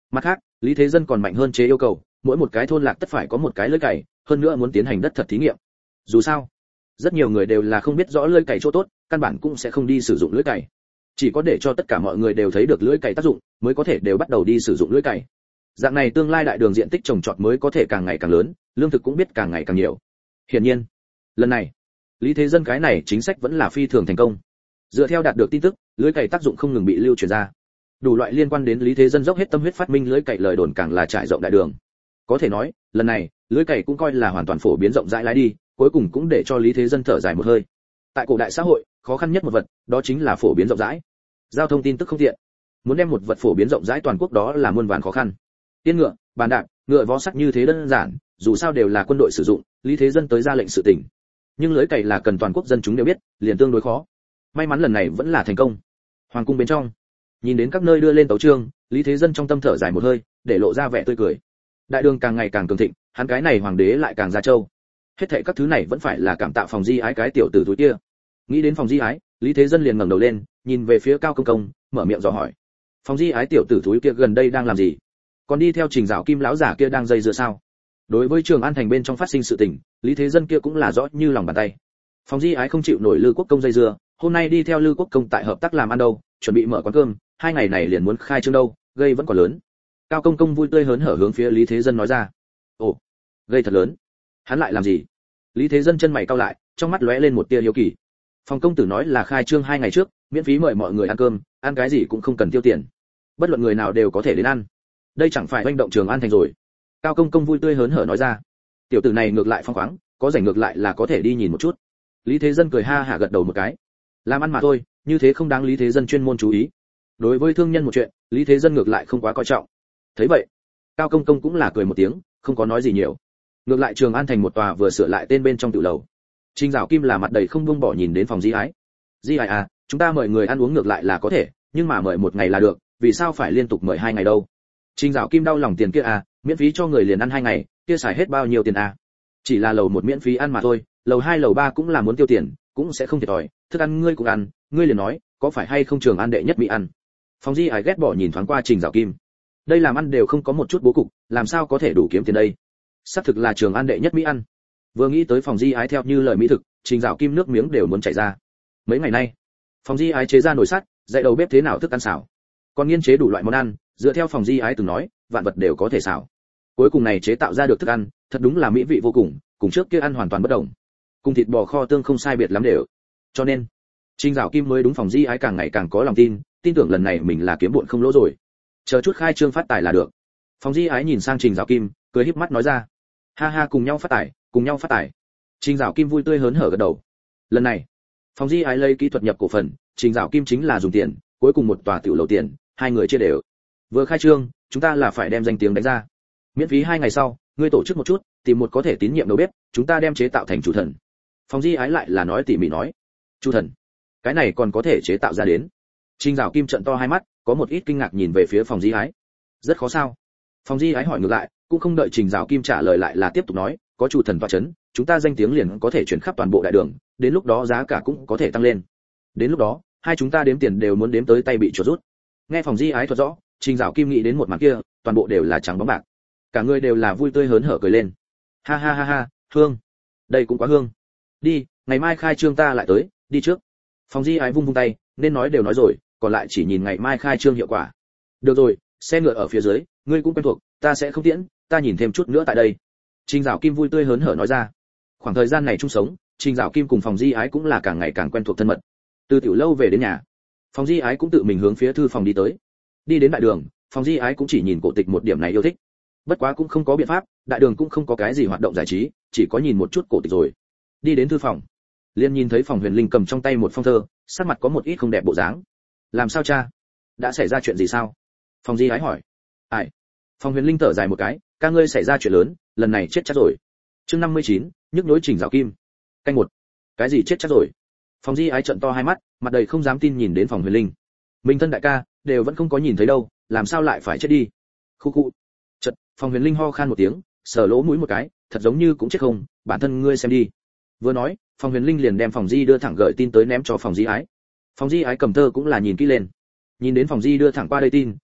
Mặt khác, Lý Thế Dân còn mạnh hơn chế yêu cầu, mỗi một cái thôn lạc tất phải có một cái lưỡi cày, hơn nữa muốn tiến hành đất thật thí nghiệm. Dù sao, rất nhiều người đều là không biết rõ lưỡi cày chỗ tốt, căn bản cũng sẽ không đi sử dụng lưỡi cày. Chỉ có để cho tất cả mọi người đều thấy được lưỡi cày tác dụng, mới có thể đều bắt đầu đi sử dụng lưỡi cày. Dạng này tương lai đại đường diện tích trồng trọt mới có thể càng ngày càng lớn, lương thực cũng biết càng ngày càng nhiều. Hiển nhiên, lần này, Lý Thế Dân cái này chính sách vẫn là phi thường thành công. Dựa theo đạt được tin tức, lưỡi cày tác dụng không ngừng bị lưu truyền ra. Đủ loại liên quan đến Lý Thế Dân dốc hết tâm huyết phát minh lưỡi cày lời đồn càng là trải rộng đại đường. Có thể nói, lần này, lưỡi cày cũng coi là hoàn toàn phổ biến rộng rãi lái đi, cuối cùng cũng để cho Lý Thế Dân thở dài một hơi. Tại cổ đại xã hội, khó khăn nhất một vật, đó chính là phổ biến rộng rãi. Giao thông tin tức không tiện, muốn đem một vật phổ biến rộng rãi toàn quốc đó là muôn vàn khó khăn. Tiên ngựa, bàn đạp, ngựa vó sắt như thế đơn giản, dù sao đều là quân đội sử dụng, Lý Thế Dân tới ra lệnh sự tình. Nhưng lưỡi cày là cần toàn quốc dân chúng đều biết, liền tương đối khó. May mắn lần này vẫn là thành công. Hoàng cung bên trong, nhìn đến các nơi đưa lên tấu chương, Lý Thế Dân trong tâm thở dài một hơi, để lộ ra vẻ tươi cười. Đại đường càng ngày càng cường thịnh, hắn cái này hoàng đế lại càng ra châu. Hết thảy các thứ này vẫn phải là cảm tạ Phòng Di Ái cái tiểu tử túi kia. Nghĩ đến Phòng Di Ái, Lý Thế Dân liền ngẩng đầu lên, nhìn về phía Cao Công Công, mở miệng dò hỏi. Phòng Di Ái tiểu tử túi kia gần đây đang làm gì? Còn đi theo Trình Dạo Kim lão giả kia đang dây dưa sao? Đối với Trường An thành bên trong phát sinh sự tình, Lý Thế Dân kia cũng là rõ như lòng bàn tay. Phòng Di Ái không chịu nổi Lư Quốc Công dây dưa, hôm nay đi theo Lư Quốc Công tại hợp tác làm ăn đâu, chuẩn bị mở quán cơm, hai ngày này liền muốn khai trương đâu, gây vẫn còn lớn. Cao Công Công vui tươi hớn hở hướng phía Lý Thế Dân nói ra. Ồ, gây thật lớn. Hắn lại làm gì? Lý Thế Dân chân mày cau lại, trong mắt lóe lên một tia hiếu kỳ. Phòng công tử nói là khai trương hai ngày trước, miễn phí mời mọi người ăn cơm, ăn cái gì cũng không cần tiêu tiền. Bất luận người nào đều có thể đến ăn. Đây chẳng phải oanh động Trường An thành rồi. Cao Công Công vui tươi hớn hở nói ra. Tiểu tử này ngược lại phong khoáng, có rảnh ngược lại là có thể đi nhìn một chút. Lý Thế Dân cười ha hả gật đầu một cái. Làm ăn mà thôi, như thế không đáng Lý Thế Dân chuyên môn chú ý. Đối với thương nhân một chuyện, Lý Thế Dân ngược lại không quá coi trọng. Thấy vậy, Cao Công Công cũng là cười một tiếng, không có nói gì nhiều. Ngược lại Trường An thành một tòa vừa sửa lại tên bên trong tiểu lầu. Trình Dạo Kim là mặt đầy không buông bỏ nhìn đến Phòng Di Ái. Di Ái à, chúng ta mời người ăn uống ngược lại là có thể, nhưng mà mời một ngày là được, vì sao phải liên tục mời hai ngày đâu? Trình Dạo Kim đau lòng tiền kia à, miễn phí cho người liền ăn hai ngày, kia xài hết bao nhiêu tiền à? Chỉ là lầu một miễn phí ăn mà thôi, lầu hai lầu ba cũng là muốn tiêu tiền, cũng sẽ không thiệt thòi, thức ăn ngươi cũng ăn, ngươi liền nói, có phải hay không Trường An đệ nhất mỹ ăn? Phòng Di Ái ghét bỏ nhìn thoáng qua Trình Dạo Kim. Đây làm ăn đều không có một chút bố cục, làm sao có thể đủ kiếm tiền đây? Xác thực là Trường An đệ nhất mỹ ăn. Vừa nghĩ tới Phòng Di Ái theo như lời mỹ thực, Trình Dạo Kim nước miếng đều muốn chảy ra. Mấy ngày nay, Phòng Di Ái chế ra nồi sắt, dạy đầu bếp thế nào thức ăn xào, còn nghiên chế đủ loại món ăn, dựa theo Phòng Di Ái từng nói, vạn vật đều có thể xào. Cuối cùng này chế tạo ra được thức ăn, thật đúng là mỹ vị vô cùng, cùng trước kia ăn hoàn toàn bất đồng. Cùng thịt bò kho tương không sai biệt lắm đều. Cho nên, Trình Dạo Kim mới đúng Phòng Di Ái càng ngày càng có lòng tin, tin tưởng lần này mình là kiếm bộn không lỗ rồi. Chờ chút khai trương phát tài là được. Phòng Di Ái nhìn sang Trình Dạo Kim, cười híp mắt nói ra. Ha ha, cùng nhau phát tài, cùng nhau phát tài. Trình Dạo Kim vui tươi hớn hở gật đầu. Lần này, Phòng Di Ái lấy kỹ thuật nhập cổ phần, Trình Dạo Kim chính là dùng tiền, cuối cùng một tòa tiểu lầu tiền, hai người chia đều. Vừa khai trương, chúng ta là phải đem danh tiếng đánh ra. Miễn phí hai ngày sau, ngươi tổ chức một chút, tìm một có thể tín nhiệm đầu bếp, chúng ta đem chế tạo thành chủ thần. Phòng Di Ái lại là nói tỉ mỉ nói. Chủ thần? Cái này còn có thể chế tạo ra đến? Trình Dạo Kim trợn to hai mắt, có một ít kinh ngạc nhìn về phía Phòng Di Ái. Rất khó sao? Phòng Di Ái hỏi ngược lại, cũng không đợi Trình Dạo Kim trả lời lại là tiếp tục nói, có chủ thần tọa chấn, chúng ta danh tiếng liền có thể chuyển khắp toàn bộ đại đường, đến lúc đó giá cả cũng có thể tăng lên. Đến lúc đó, hai chúng ta đếm tiền đều muốn đếm tới tay bị chuột rút. Nghe Phòng Di Ái thuật rõ, Trình Dạo Kim nghĩ đến một màn kia, toàn bộ đều là trắng bóng bạc. Cả người đều là vui tươi hớn hở cười lên. Ha ha ha ha, hương. Đây cũng quá hương. Đi, ngày mai khai trương ta lại tới, đi trước. Phòng Di Ái vung vung tay, nên nói đều nói rồi, còn lại chỉ nhìn ngày mai khai trương hiệu quả. Được rồi, xe ngựa ở phía dưới, ngươi cũng quen thuộc, ta sẽ không tiễn, ta nhìn thêm chút nữa tại đây. Trình Dạo Kim vui tươi hớn hở nói ra. Khoảng thời gian này chung sống, Trình Dạo Kim cùng Phòng Di Ái cũng là càng ngày càng quen thuộc thân mật. Từ tiểu lâu về đến nhà, Phòng Di Ái cũng tự mình hướng phía thư phòng đi tới. Đi đến đại đường, Phòng Di Ái cũng chỉ nhìn cổ tịch một điểm này yêu thích. Bất quá cũng không có biện pháp, đại đường cũng không có cái gì hoạt động giải trí, chỉ có nhìn một chút cổ tịch rồi. Đi đến thư phòng, liền nhìn thấy Phòng Huyền Linh cầm trong tay một phong thơ, sắc mặt có một ít không đẹp bộ dáng. Làm sao cha? Đã xảy ra chuyện gì sao? Phòng Di Ái hỏi. Ai? Phòng Huyền Linh thở dài một cái, ca ngươi xảy ra chuyện lớn, lần này chết chắc rồi. Chương năm mươi chín, nhức nhối Trình Dạo Kim. Canh một. Cái gì chết chắc rồi? Phòng Di Ái trợn to hai mắt, mặt đầy không dám tin nhìn đến Phòng Huyền Linh. Mình thân đại ca đều vẫn không có nhìn thấy đâu, làm sao lại phải chết đi? Khu khu. Chợt, Phòng Huyền Linh ho khan một tiếng, sờ lỗ mũi một cái, thật giống như cũng chết không, bản thân ngươi xem đi. Vừa nói, Phòng Huyền Linh liền đem Phòng Di đưa thẳng gửi tin tới ném cho Phòng Di Ái. Phòng Di Ái cầm thơ cũng là nhìn kỹ lên. Nhìn đến Phòng Di đưa thẳng qua đây tin,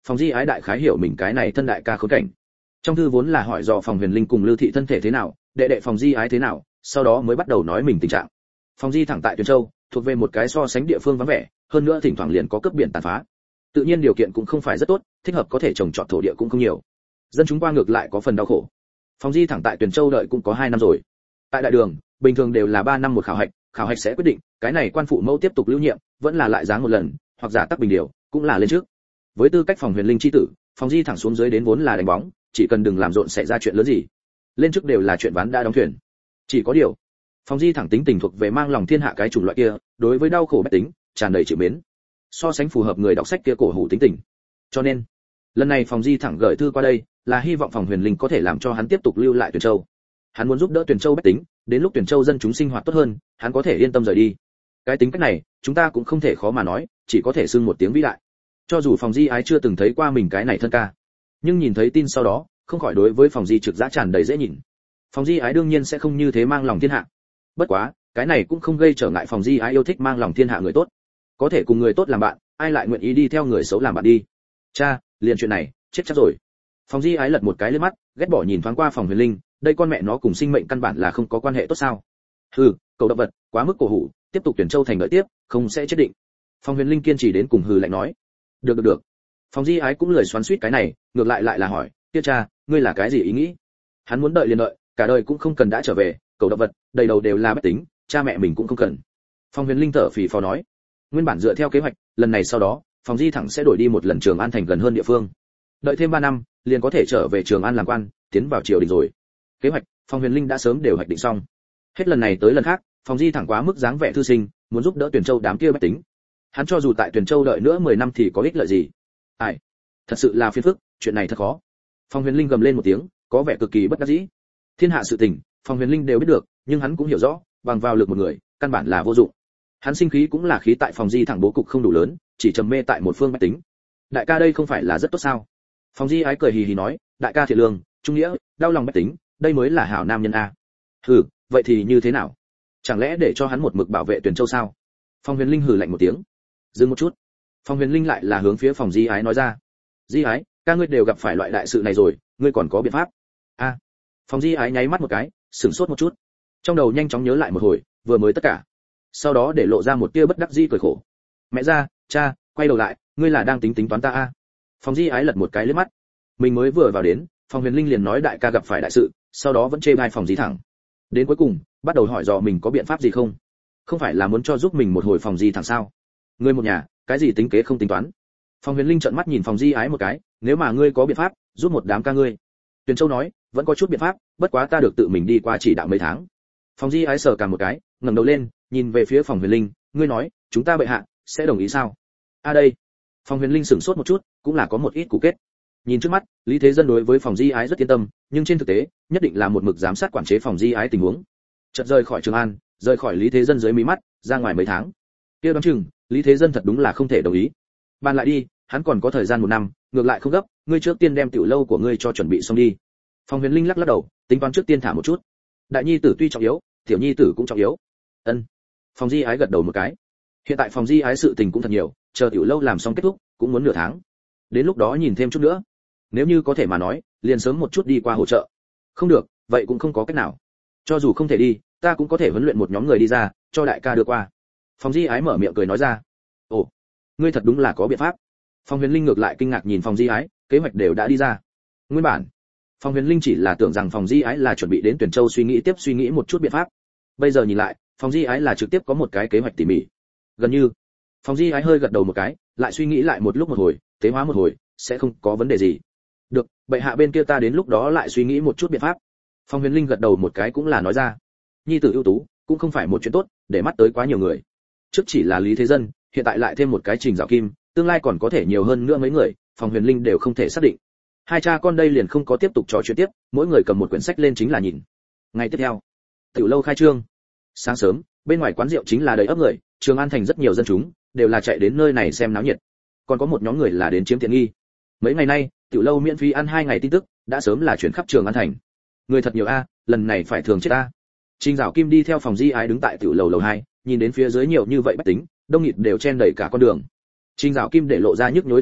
Phòng Di Ái đại khái hiểu mình cái này thân đại ca khốn cảnh. Trong thư vốn là hỏi dò Phòng Huyền Linh cùng Lưu Thị thân thể thế nào, đệ đệ Phòng Di Ái thế nào, sau đó mới bắt đầu nói mình tình trạng. Phòng Di thẳng tại Tuyền Châu, thuộc về một cái so sánh địa phương vắng vẻ, hơn nữa thỉnh thoảng liền có cướp biển tàn phá. Tự nhiên điều kiện cũng không phải rất tốt, thích hợp có thể trồng trọt thổ địa cũng không nhiều. Dân chúng qua ngược lại có phần đau khổ. Phòng Di thẳng tại Tuyền Châu đợi cũng có hai năm rồi. Tại đại đường, bình thường đều là ba năm một khảo hạch, khảo hạch sẽ quyết định, cái này quan phụ mẫu tiếp tục lưu nhiệm, vẫn là lại giáng một lần, hoặc giả tắc bình điều, cũng là lên trước. Với tư cách Phòng Huyền Linh chi tử, Phòng Di thẳng xuống dưới đến vốn là đánh bóng, chỉ cần đừng làm rộn xảy ra chuyện lớn gì. Lên trước đều là chuyện ván đã đóng thuyền. Chỉ có điều, Phòng Di thẳng tính tình thuộc về mang lòng thiên hạ cái chủng loại kia, đối với đau khổ bách tính, tràn đầy chịu mến. So sánh phù hợp người đọc sách kia cổ hủ tính tình. Cho nên, lần này Phòng Di thẳng gửi thư qua đây, là hy vọng Phòng Huyền Linh có thể làm cho hắn tiếp tục lưu lại Tuyền Châu. Hắn muốn giúp đỡ Tuyền Châu bách tính, đến lúc Tuyền Châu dân chúng sinh hoạt tốt hơn, hắn có thể yên tâm rời đi. Cái tính cách này, chúng ta cũng không thể khó mà nói, chỉ có thể xưng một tiếng vĩ đại. Cho dù Phòng Di Ái chưa từng thấy qua mình cái này thân ca, nhưng nhìn thấy tin sau đó, không khỏi đối với Phòng Di trực dã tràn đầy dễ nhìn. Phòng Di Ái đương nhiên sẽ không như thế mang lòng thiên hạ. Bất quá, cái này cũng không gây trở ngại Phòng Di Ái yêu thích mang lòng thiên hạ người tốt. Có thể cùng người tốt làm bạn, ai lại nguyện ý đi theo người xấu làm bạn đi. Cha, liền chuyện này, chết chắc rồi. Phòng Di Ái lật một cái lên mắt, ghét bỏ nhìn thoáng qua Phòng Huyền Linh, đây con mẹ nó cùng sinh mệnh căn bản là không có quan hệ tốt sao? Hừ, cầu động vật, quá mức cổ hủ, tiếp tục Tuyển Châu thành đợi tiếp, không sẽ chết định. Phòng Huyền Linh kiên trì đến cùng hừ lạnh nói. Được được được. Phòng Di Ái cũng lười xoắn xuýt cái này, ngược lại lại là hỏi, "Kia cha, ngươi là cái gì ý nghĩ?" Hắn muốn đợi liền đợi, cả đời cũng không cần đã trở về, cầu động vật, đầy đầu đều là bất tính, cha mẹ mình cũng không cần. Phòng Huyền Linh thở phì phò nói, nguyên bản dựa theo kế hoạch, lần này sau đó, Phòng Di thẳng sẽ đổi đi một lần Trường An thành gần hơn địa phương. Đợi thêm ba năm, liền có thể trở về Trường An làm quan, tiến vào triều đình rồi. Kế hoạch, Phòng Huyền Linh đã sớm đều hoạch định xong. Hết lần này tới lần khác, Phòng Di thẳng quá mức dáng vẻ thư sinh, muốn giúp đỡ Tuyển Châu đám kia bách tính. Hắn cho dù tại Tuyển Châu đợi nữa mười năm thì có ích lợi gì? Ai, thật sự là phiền phức, chuyện này thật khó. Phòng Huyền Linh gầm lên một tiếng, có vẻ cực kỳ bất đắc dĩ. Thiên hạ sự tình, Phòng Huyền Linh đều biết được, nhưng hắn cũng hiểu rõ, bằng vào lực một người, căn bản là vô dụng. Hắn sinh khí cũng là khí tại Phòng Di thẳng bố cục không đủ lớn, chỉ trầm mê tại một phương bách tính. Đại ca đây không phải là rất tốt sao? Phòng Di Ái cười hì hì nói, đại ca thiện lương, trung nghĩa, đau lòng bách tính, đây mới là hảo nam nhân a. Hừ, vậy thì như thế nào? Chẳng lẽ để cho hắn một mực bảo vệ Tuyển Châu sao? Phòng Huyền Linh hừ lạnh một tiếng. Dừng một chút. Phòng Huyền Linh lại là hướng phía Phòng Di Ái nói ra. Di Ái, ca ngươi đều gặp phải loại đại sự này rồi, ngươi còn có biện pháp? A. À. Phòng Di Ái nháy mắt một cái, sửng sốt một chút. Trong đầu nhanh chóng nhớ lại một hồi, vừa mới tất cả. Sau đó để lộ ra một tia bất đắc dĩ cười khổ. Mẹ ra, cha, quay đầu lại, ngươi là đang tính tính toán ta a? À. Phòng Di Ái lật một cái liếc mắt. Mình mới vừa vào đến, Phòng Huyền Linh liền nói đại ca gặp phải đại sự, sau đó vẫn chê bai Phòng Di thẳng. Đến cuối cùng, bắt đầu hỏi dò mình có biện pháp gì không? Không phải là muốn cho giúp mình một hồi Phòng Di thẳng sao? Ngươi một nhà, cái gì tính kế không tính toán? Phòng Huyền Linh trợn mắt nhìn Phòng Di Ái một cái, nếu mà ngươi có biện pháp, giúp một đám ca ngươi. Tuyền Châu nói, vẫn có chút biện pháp, bất quá ta được tự mình đi qua chỉ đạo mấy tháng. Phòng Di Ái sờ cả một cái, ngẩng đầu lên, nhìn về phía Phòng Huyền Linh, ngươi nói, chúng ta bệ hạ sẽ đồng ý sao? A à đây. Phòng Huyền Linh sửng sốt một chút, cũng là có một ít cú kết. Nhìn trước mắt, Lý Thế Dân đối với Phòng Di Ái rất yên tâm, nhưng trên thực tế, nhất định là một mực giám sát quản chế Phòng Di Ái tình huống. Chợt rời khỏi Trường An, rời khỏi Lý Thế Dân dưới mí mắt, ra ngoài mấy tháng. Kia đoán chừng, Lý Thế Dân thật đúng là không thể đồng ý. Bàn lại đi, hắn còn có thời gian một năm, ngược lại không gấp, ngươi trước tiên đem tiểu lâu của ngươi cho chuẩn bị xong đi. Phòng Huyền Linh lắc lắc đầu, tính toán trước tiên thả một chút. Đại nhi tử tuy trọng yếu, tiểu nhi tử cũng trọng yếu. Ân. Phòng Di Ái gật đầu một cái. Hiện tại Phòng Di Ái sự tình cũng thật nhiều, chờ tiểu lâu làm xong kết thúc, cũng muốn nửa tháng. Đến lúc đó nhìn thêm chút nữa. Nếu như có thể mà nói, liền sớm một chút đi qua hỗ trợ. Không được, vậy cũng không có cách nào. Cho dù không thể đi, ta cũng có thể huấn luyện một nhóm người đi ra, cho đại ca đưa qua. Phòng Di Ái mở miệng cười nói ra. Ồ, ngươi thật đúng là có biện pháp. Phòng Huyền Linh ngược lại kinh ngạc nhìn Phòng Di Ái, kế hoạch đều đã đi ra. Nguyên bản, Phòng Huyền Linh chỉ là tưởng rằng Phòng Di Ái là chuẩn bị đến Tuyển Châu suy nghĩ tiếp suy nghĩ một chút biện pháp. Bây giờ nhìn lại, Phòng Di Ái là trực tiếp có một cái kế hoạch tỉ mỉ. Gần như, Phòng Di Ái hơi gật đầu một cái, lại suy nghĩ lại một lúc một hồi, tế hóa một hồi, sẽ không có vấn đề gì. Được, bệ hạ bên kia ta đến lúc đó lại suy nghĩ một chút biện pháp. Phòng Huyền Linh gật đầu một cái cũng là nói ra. Nhi tử ưu tú, cũng không phải một chuyện tốt, để mắt tới quá nhiều người. Trước chỉ là Lý Thế Dân, hiện tại lại thêm một cái Trình Dạo Kim, tương lai còn có thể nhiều hơn nữa mấy người, Phòng Huyền Linh đều không thể xác định. Hai cha con đây liền không có tiếp tục trò chuyện tiếp, mỗi người cầm một quyển sách lên chính là nhìn. Ngày tiếp theo, tiểu lâu khai trương. Sáng sớm, bên ngoài quán rượu chính là đầy ấp người, Trường An thành rất nhiều dân chúng, đều là chạy đến nơi này xem náo nhiệt. Còn có một nhóm người là đến chiếm tiện nghi. Mấy ngày nay, tiểu lâu miễn phí ăn hai ngày tin tức, đã sớm là chuyển khắp Trường An thành. Người thật nhiều a, lần này phải thường chết a. Trình Dạo Kim đi theo Phòng Di Ái đứng tại tiểu lầu lầu hai, nhìn đến phía dưới nhiều như vậy bách tính, đông nghịt đều chen đầy cả con đường. Trình Dạo Kim để lộ ra nhức nhối thần sắc,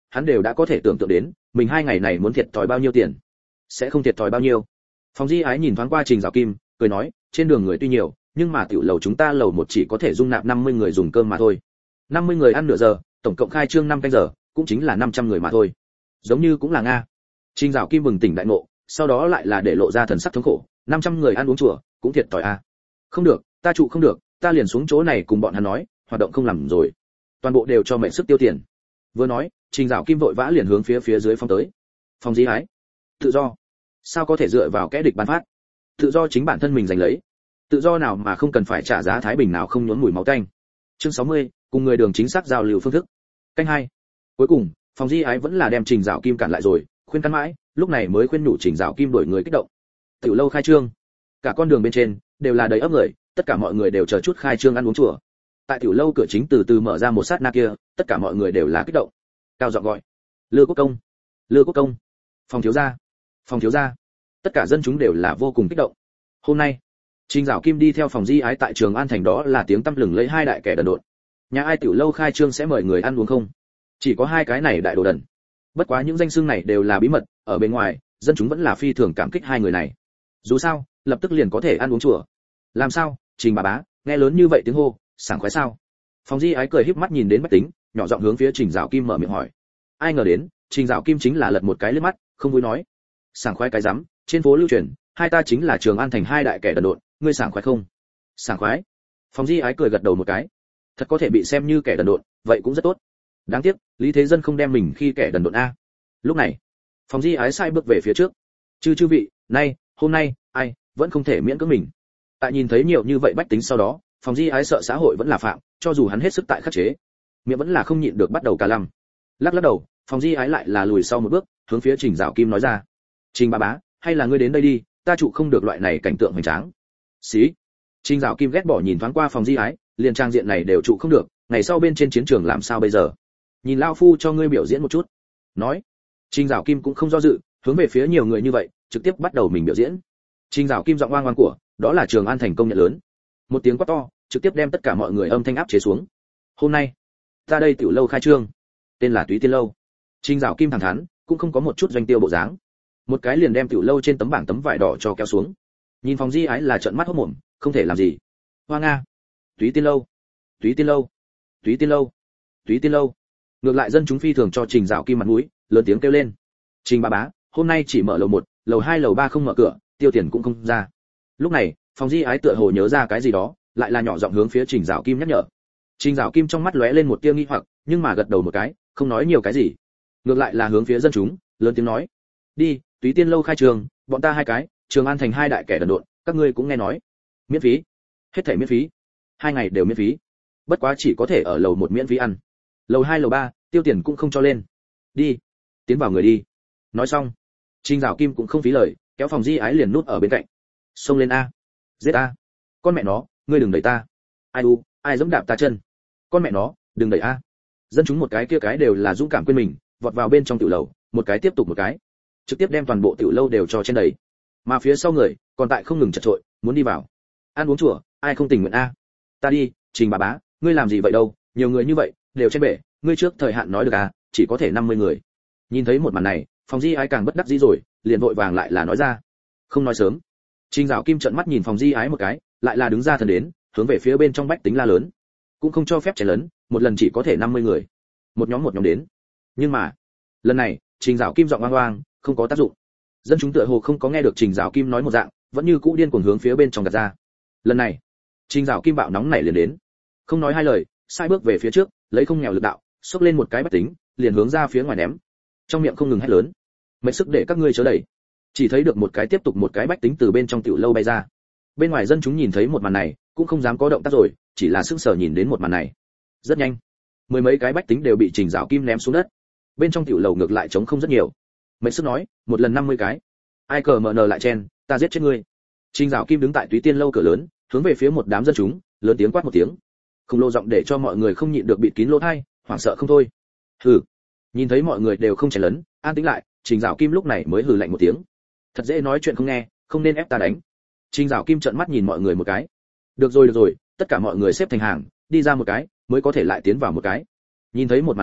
hắn đều đã có thể tưởng tượng đến mình hai ngày này muốn thiệt thòi bao nhiêu tiền. Sẽ không thiệt thòi bao nhiêu. Phòng Di Ái nhìn thoáng qua Trình Dạo Kim, cười nói, trên đường người tuy nhiều, nhưng mà tiểu lầu chúng ta lầu một chỉ có thể dung nạp năm mươi người dùng cơm mà thôi. năm mươi người ăn nửa giờ, tổng cộng khai trương năm canh giờ, cũng chính là năm trăm người mà thôi. Giống như cũng là nga. Trình Dạo Kim bừng tỉnh đại ngộ, sau đó lại là để lộ ra thần sắc thống khổ, năm trăm người ăn uống chùa, cũng thiệt thòi a. Không được, ta trụ không được, ta liền xuống chỗ này cùng bọn hắn nói, hoạt động không làm rồi. Toàn bộ đều cho mệnh sức tiêu tiền. Vừa nói, Trình Dạo Kim vội vã liền hướng phía phía dưới phong tới. Phòng Di Ái, tự do. Sao có thể dựa vào kẻ địch ban phát? Tự do chính bản thân mình giành lấy. Tự do nào mà không cần phải trả giá thái bình nào không nhuốm mùi máu tanh. Chương sáu mươi, cùng người đường chính xác giao lưu phương thức. Canh hai. Cuối cùng, Phòng Di Ái vẫn là đem Trình Dạo Kim cản lại rồi, khuyên can mãi, lúc này mới khuyên nhủ Trình Dạo Kim đuổi người kích động. Tiểu lâu khai trương, cả con đường bên trên đều là đầy ấp người, tất cả mọi người đều chờ chút khai trương ăn uống chùa. Tại tiểu lâu cửa chính từ từ mở ra một sát na kia, tất cả mọi người đều là kích động, cao giọng gọi: Lư Quốc công, Lư Quốc công, Phòng thiếu gia, Phòng thiếu gia. Tất cả dân chúng đều là vô cùng kích động. Hôm nay, Trình Dạo Kim đi theo Phòng Di Ái tại Trường An thành đó là tiếng tăm lừng lấy hai đại kẻ đần độn. Nhà ai tiểu lâu khai trương sẽ mời người ăn uống không? Chỉ có hai cái này đại đồ đần. Bất quá những danh xưng này đều là bí mật, ở bên ngoài, dân chúng vẫn là phi thường cảm kích hai người này. Dù sao, lập tức liền có thể ăn uống chùa. Làm sao, Trình bà bá, nghe lớn như vậy tiếng hô, sảng khoái sao? Phòng Di Ái cười híp mắt nhìn đến Bách Tính, nhỏ giọng hướng phía Trình Dạo Kim mở miệng hỏi. Ai ngờ đến, Trình Dạo Kim chính là lật một cái liếc mắt, không vui nói: Sảng khoái cái rắm, trên phố lưu truyền, hai ta chính là Trường An thành hai đại kẻ đần độn, ngươi sảng khoái không? Sảng khoái. Phòng Di Ái cười gật đầu một cái. Thật có thể bị xem như kẻ đần độn, vậy cũng rất tốt. Đáng tiếc, Lý Thế Dân không đem mình khi kẻ đần độn a. Lúc này, Phòng Di Ái sai bước về phía trước. Chư chư vị, nay, hôm nay, ai vẫn không thể miễn cưỡng mình. Tại nhìn thấy nhiều như vậy Bách Tính sau đó, Phòng Di Ái sợ xã hội vẫn là phạm, cho dù hắn hết sức tại khắc chế, miệng vẫn là không nhịn được bắt đầu cả lăm. Lắc lắc đầu, Phòng Di Ái lại là lùi sau một bước, hướng phía Trình Dạo Kim nói ra: Trình bà bá, hay là ngươi đến đây đi, ta trụ không được loại này cảnh tượng hoành tráng. Xí. Trình Dạo Kim ghét bỏ nhìn thoáng qua Phòng Di Ái, liền trang diện này đều trụ không được, ngày sau bên trên chiến trường làm sao bây giờ? Nhìn lão phu cho ngươi biểu diễn một chút. Nói, Trình Dạo Kim cũng không do dự, hướng về phía nhiều người như vậy, trực tiếp bắt đầu mình biểu diễn. Trình Dạo Kim giọng oang oang của, đó là Trường An thành công nhận lớn. Một tiếng quát to, trực tiếp đem tất cả mọi người âm thanh áp chế xuống. Hôm nay, ta đây tiểu lâu khai trương, tên là Túy Tiên lâu. Trình Dạo Kim thẳng thắn, cũng không có một chút doanh tiêu bộ dáng. Một cái liền đem tiểu lâu trên tấm bảng tấm vải đỏ cho kéo xuống. Nhìn Phòng Di Ái là trợn mắt hốt mồm, không thể làm gì. Hoa nga, Túy Tiên lâu, Túy Tiên lâu, Túy Tiên lâu, Túy Tiên lâu. Ngược lại dân chúng phi thường cho Trình Dạo Kim mặt mũi, lớn tiếng kêu lên: Trình bà bá, hôm nay chỉ mở lầu một, lầu hai lầu ba không mở cửa, tiêu tiền cũng không ra. Lúc này, Phòng Di Ái tựa hồ nhớ ra cái gì đó, lại là nhỏ giọng hướng phía Trình Dạo Kim nhắc nhở. Trình Dạo Kim trong mắt lóe lên một tia nghi hoặc, nhưng mà gật đầu một cái, không nói nhiều cái gì. Ngược lại là hướng phía dân chúng, lớn tiếng nói: Đi, Túy Tiên lâu khai trường, bọn ta hai cái, Trường An thành hai đại kẻ đần độn, các ngươi cũng nghe nói. Miễn phí. Hết thảy miễn phí. Hai ngày đều miễn phí. Bất quá chỉ có thể ở lầu một miễn phí ăn. Lầu hai lầu ba, tiêu tiền cũng không cho lên. Đi, tiến vào người đi. Nói xong, Trình Dạo Kim cũng không phí lời, kéo Phòng Di Ái liền nút ở bên cạnh. Xông lên a. Giết a. Con mẹ nó, ngươi đừng đẩy ta. Ai u, ai giẫm đạp ta chân. Con mẹ nó, đừng đẩy a. Dân chúng một cái kia cái đều là dũng cảm quên mình, vọt vào bên trong tiểu lầu, một cái tiếp tục một cái, trực tiếp đem toàn bộ tiểu lâu đều cho trên đầy. Mà phía sau người, còn tại không ngừng chật chội, muốn đi vào. Ăn uống chùa, ai không tình nguyện a? Ta đi, Trình bà bá, ngươi làm gì vậy đâu, nhiều người như vậy, đều trên bể, ngươi trước thời hạn nói được à, chỉ có thể năm mươi người. Nhìn thấy một màn này, Phòng Di Ái càng bất đắc dĩ rồi, liền vội vàng lại là nói ra. Không nói sớm. Trình Dạo Kim trợn mắt nhìn Phòng Di Ái một cái, lại là đứng ra thần đến, hướng về phía bên trong Bách Tính la lớn. Cũng không cho phép chén lớn, một lần chỉ có thể năm mươi người. Một nhóm một nhóm đến. Nhưng mà, lần này, Trình Dạo Kim giọng oang oang, không có tác dụng. Dân chúng tựa hồ không có nghe được Trình Dạo Kim nói một dạng, vẫn như cũ điên cuồng hướng phía bên trong gạt ra. Lần này, Trình Dạo Kim bạo nóng nảy liền đến. Không nói hai lời, sai bước về phía trước, lấy không nghèo lực đạo, xốc lên một cái Bách Tính, liền hướng ra phía ngoài ném. Trong miệng không ngừng hét lớn: "Mệnh sức để các ngươi chớ đẩy." Chỉ thấy được một cái tiếp tục một cái Bách Tính từ bên trong tiểu lâu bay ra. Bên ngoài dân chúng nhìn thấy một màn này, cũng không dám có động tác rồi, chỉ là sững sờ nhìn đến một màn này. Rất nhanh, mười mấy cái Bách Tính đều bị Trình Dạo Kim ném xuống đất. Bên trong tiểu lầu ngược lại trống không rất nhiều. Mệnh sức nói, một lần năm mươi cái. Ai cờ mở nờ lại chen, ta giết chết ngươi. Trình Dạo Kim đứng tại Túy Tiên lâu cửa lớn, hướng về phía một đám dân chúng, lớn tiếng quát một tiếng. Không lô giọng để cho mọi người không nhịn được bịt kín lỗ tai, hoảng sợ không thôi. Hừ. Nhìn thấy mọi người đều không chèn lớn, an tĩnh lại, Trình Dạo Kim lúc này mới hừ lạnh một tiếng. Thật dễ nói chuyện không nghe, không nên ép ta đánh. Trình Dạo Kim trợn mắt nhìn mọi người một cái. Được rồi được rồi, tất cả mọi người xếp thành hàng, đi ra một cái, mới có thể lại tiến vào một cái. Nhìn thấy một màn này,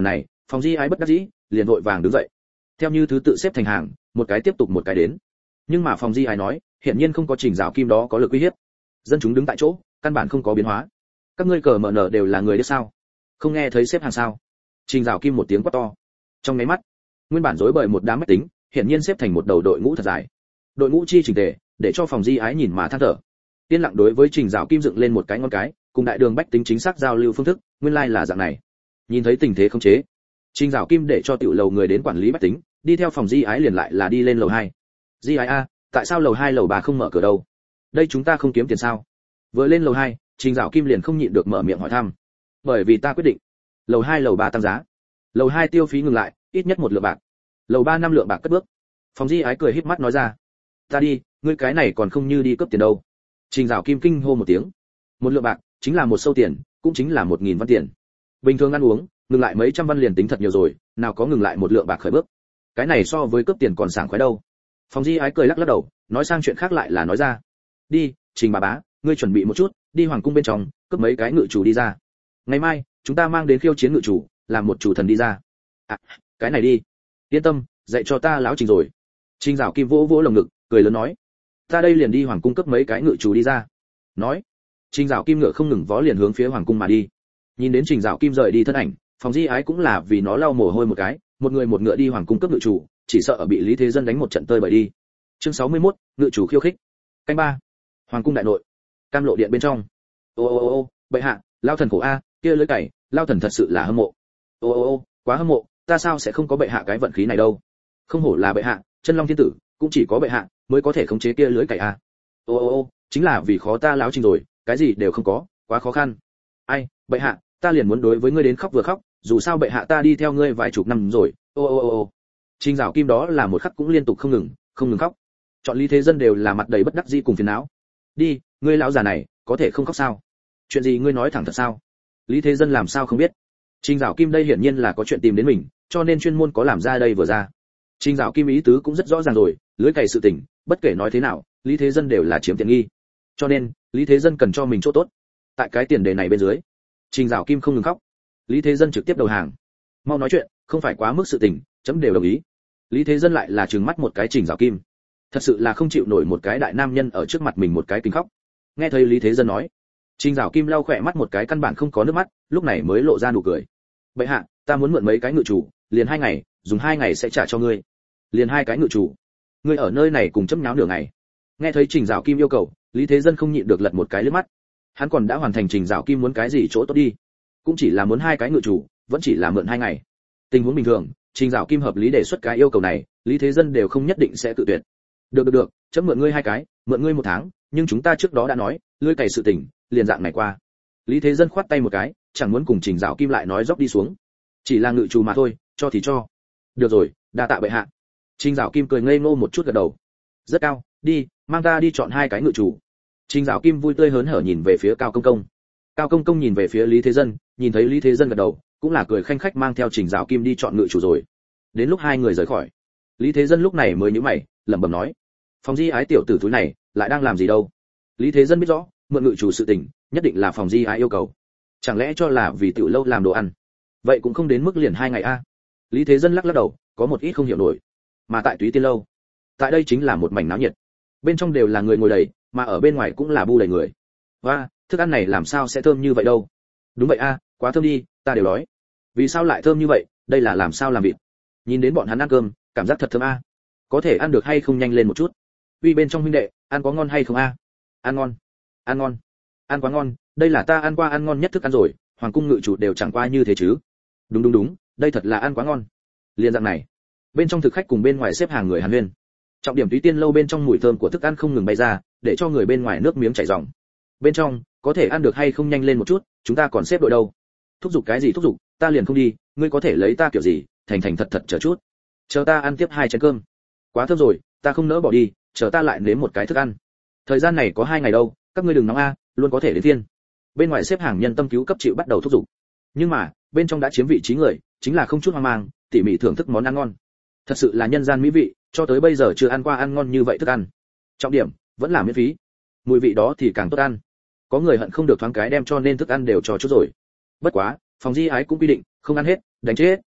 Phòng Di Ái bất đắc dĩ, liền vội vàng đứng dậy. Theo như thứ tự xếp thành hàng, một cái tiếp tục một cái đến. Nhưng mà Phòng Di Ái nói, hiện nhiên không có Trình Dạo Kim đó có lực uy hiếp. Dân chúng đứng tại chỗ, căn bản không có biến hóa. Các ngươi cờ mở nở đều là người đấy sao? Không nghe thấy xếp hàng sao? Trình Dạo Kim một tiếng quát to. Trong mấy mắt, nguyên bản rối bời một đám máy tính, hiện nhiên xếp thành một đầu đội ngũ thật dài. Đội ngũ chi chỉnh tề, để cho Phòng Di Ái nhìn mà than thở. Tiên lặng đối với Trình Dạo Kim dựng lên một cái ngón cái, cùng đại đường bách tính chính xác giao lưu phương thức, nguyên lai like là dạng này. Nhìn thấy tình thế không chế, Trình Dạo Kim để cho tiểu lầu người đến quản lý bách tính, đi theo Phòng Di Ái liền lại là đi lên lầu hai. Di Ái a, tại sao lầu hai lầu ba không mở cửa đâu? Đây chúng ta không kiếm tiền sao? Vừa lên lầu hai, Trình Dạo Kim liền không nhịn được mở miệng hỏi thăm. Bởi vì ta quyết định, lầu hai lầu ba tăng giá. Lầu hai tiêu phí ngừng lại, ít nhất một lượng bạc. Lầu ba năm lượng bạc cất bước. Phòng Di Ái cười híp mắt nói ra. Ta đi, ngươi cái này còn không như đi cướp tiền đâu. Trình Dạo Kim kinh hô một tiếng. Một lượng bạc chính là một sâu tiền, cũng chính là một nghìn văn tiền. Bình thường ăn uống, ngừng lại mấy trăm văn liền tính thật nhiều rồi, nào có ngừng lại một lượng bạc khởi bước. Cái này so với cướp tiền còn sảng khoái đâu. Phòng Di Ái cười lắc lắc đầu, nói sang chuyện khác lại là nói ra. Đi, Trình bà bá, ngươi chuẩn bị một chút, đi hoàng cung bên trong, cướp mấy cái ngự chủ đi ra. Ngày mai, chúng ta mang đến khiêu chiến ngự chủ, làm một chủ thần đi ra. À, cái này đi. Yên tâm, dạy cho ta láo Trình rồi. Trình Dạo Kim vỗ vỗ lồng ngực, cười lớn nói. Ta đây liền đi hoàng cung cướp mấy cái ngự chủ đi ra. Nói, Trình Dạo Kim ngựa không ngừng vó liền hướng phía hoàng cung mà đi. Nhìn đến Trình Dạo Kim rời đi thân ảnh, Phòng Di Ái cũng là vì nó lau mồ hôi một cái, một người một ngựa đi hoàng cung cướp ngự chủ, chỉ sợ bị Lý Thế Dân đánh một trận tơi bời đi. Chương sáu mươi mốt, ngự chủ khiêu khích. Canh ba. Hoàng cung đại nội. Cam Lộ điện bên trong. Ô ô ô ô, bệ hạ, lao thần khổ a, kia lưới cày, lao thần thật sự là hâm mộ. Ô ô ô, quá hâm mộ, ta sao sẽ không có bệ hạ cái vận khí này đâu. Không hổ là bệ hạ, chân long thiên tử, cũng chỉ có bệ hạ mới có thể khống chế kia lưới cày a. Ô ô ô, chính là vì khó ta láo Trình rồi, cái gì đều không có, quá khó khăn. Ai, bệ hạ, ta liền muốn đối với ngươi đến khóc vừa khóc, dù sao bệ hạ ta đi theo ngươi vài chục năm rồi. Ô ô ô ô. Trình Dạo Kim đó là một khắc cũng liên tục không ngừng, không ngừng khóc. Chọn Lý Thế Dân đều là mặt đầy bất đắc dĩ cùng phiền não. Đi, ngươi lão già này, có thể không khóc sao? Chuyện gì ngươi nói thẳng thật sao? Lý Thế Dân làm sao không biết? Trình Dạo Kim đây hiển nhiên là có chuyện tìm đến mình, cho nên chuyên môn có làm ra đây vừa ra. Trình Dạo Kim ý tứ cũng rất rõ ràng rồi, lưới cày sự tình, bất kể nói thế nào, Lý Thế Dân đều là chiếm tiện nghi. Cho nên, Lý Thế Dân cần cho mình chỗ tốt. Tại cái tiền đề này bên dưới, Trình Dạo Kim không ngừng khóc. Lý Thế Dân trực tiếp đầu hàng. Mau nói chuyện, không phải quá mức sự tình, chấm đều đồng ý. Lý Thế Dân lại là trừng mắt một cái Trình Dạo Kim. Thật sự là không chịu nổi một cái đại nam nhân ở trước mặt mình một cái kinh khóc. Nghe thấy Lý Thế Dân nói, Trình Dạo Kim lau khỏe mắt một cái căn bản không có nước mắt, lúc này mới lộ ra nụ cười. Bệ hạ, ta muốn mượn mấy cái ngự chủ, liền hai ngày, dùng hai ngày sẽ trả cho ngươi. Liền hai cái ngự chủ, ngươi ở nơi này cùng chấm nháo nửa ngày. Nghe thấy Trình Dạo Kim yêu cầu, Lý Thế Dân không nhịn được lật một cái lướt mắt. Hắn còn đã hoàn thành Trình Dạo Kim muốn cái gì chỗ tốt đi, cũng chỉ là muốn hai cái ngự chủ, vẫn chỉ là mượn hai ngày. Tình huống bình thường, Trình Dạo Kim hợp lý đề xuất cái yêu cầu này, Lý Thế Dân đều không nhất định sẽ tự tuyệt. Được được được, chấm mượn ngươi hai cái, mượn ngươi một tháng, nhưng chúng ta trước đó đã nói, lưới cày sự tình, liền dạng này qua. Lý Thế Dân khoát tay một cái, chẳng muốn cùng Trình Dạo Kim lại nói dốc đi xuống. Chỉ là ngự chủ mà thôi, cho thì cho. Được rồi, đa tạ bệ hạ. Trình Dạo Kim cười ngây ngô một chút gật đầu. Rất cao, đi, mang ta đi chọn hai cái ngự chủ. Trình Dạo Kim vui tươi hớn hở nhìn về phía Cao Công Công. Cao Công Công nhìn về phía Lý Thế Dân, nhìn thấy Lý Thế Dân gật đầu, cũng là cười khanh khách mang theo Trình Dạo Kim đi chọn ngự chủ rồi. Đến lúc hai người rời khỏi, Lý Thế Dân lúc này mới nhíu mày, lẩm bẩm nói: Phòng Di Ái tiểu tử túi này, lại đang làm gì đâu? Lý Thế Dân biết rõ, mượn ngự chủ sự tình, nhất định là Phòng Di Ái yêu cầu. Chẳng lẽ cho là vì tiểu lâu làm đồ ăn? Vậy cũng không đến mức liền hai ngày a. Lý Thế Dân lắc lắc đầu, có một ít không hiểu nổi. Mà tại Túy Tiên lâu, tại đây chính là một mảnh náo nhiệt. Bên trong đều là người ngồi đầy, mà ở bên ngoài cũng là bu đầy người. Và, thức ăn này làm sao sẽ thơm như vậy đâu? Đúng vậy a, quá thơm đi, ta đều đói. Vì sao lại thơm như vậy? Đây là làm sao làm vịt? Nhìn đến bọn hắn ăn cơm, cảm giác thật thơm a. Có thể ăn được hay không nhanh lên một chút? Uy bên trong huynh đệ, ăn có ngon hay không a? Ăn ngon, ăn ngon, ăn quá ngon, đây là ta ăn qua ăn ngon nhất thức ăn rồi, hoàng cung ngự chủ đều chẳng qua như thế chứ. Đúng đúng đúng, đây thật là ăn quá ngon. Liên dạng này, bên trong thực khách cùng bên ngoài xếp hàng người hàn huyên. Trọng điểm Túy Tiên lâu bên trong mùi thơm của thức ăn không ngừng bay ra, để cho người bên ngoài nước miếng chảy ròng. Bên trong, có thể ăn được hay không nhanh lên một chút, chúng ta còn xếp đội đâu. Thúc giục cái gì thúc giục, ta liền không đi, ngươi có thể lấy ta kiểu gì, thành thành thật thật chờ chút. Chờ ta ăn tiếp hai chén cơm. Quá thơm rồi, ta không nỡ bỏ đi, chờ ta lại nếm một cái thức ăn. Thời gian này có hai ngày đâu, các ngươi đừng nóng a, luôn có thể đến phiên. Bên ngoài xếp hàng nhân tâm cứu cấp chịu bắt đầu thúc giục. Nhưng mà, bên trong đã chiếm vị trí người, chính là không chút hoang mang, tỉ mỉ thưởng thức món ăn ngon. Thật sự là nhân gian mỹ vị, cho tới bây giờ chưa ăn qua ăn ngon như vậy thức ăn. Trọng điểm, vẫn là miễn phí. Mùi vị đó thì càng tốt ăn. Có người hận không được thoáng cái đem cho nên thức ăn đều cho chút rồi. Bất quá, Phòng Di Ái cũng quy định, không ăn hết, đánh chết.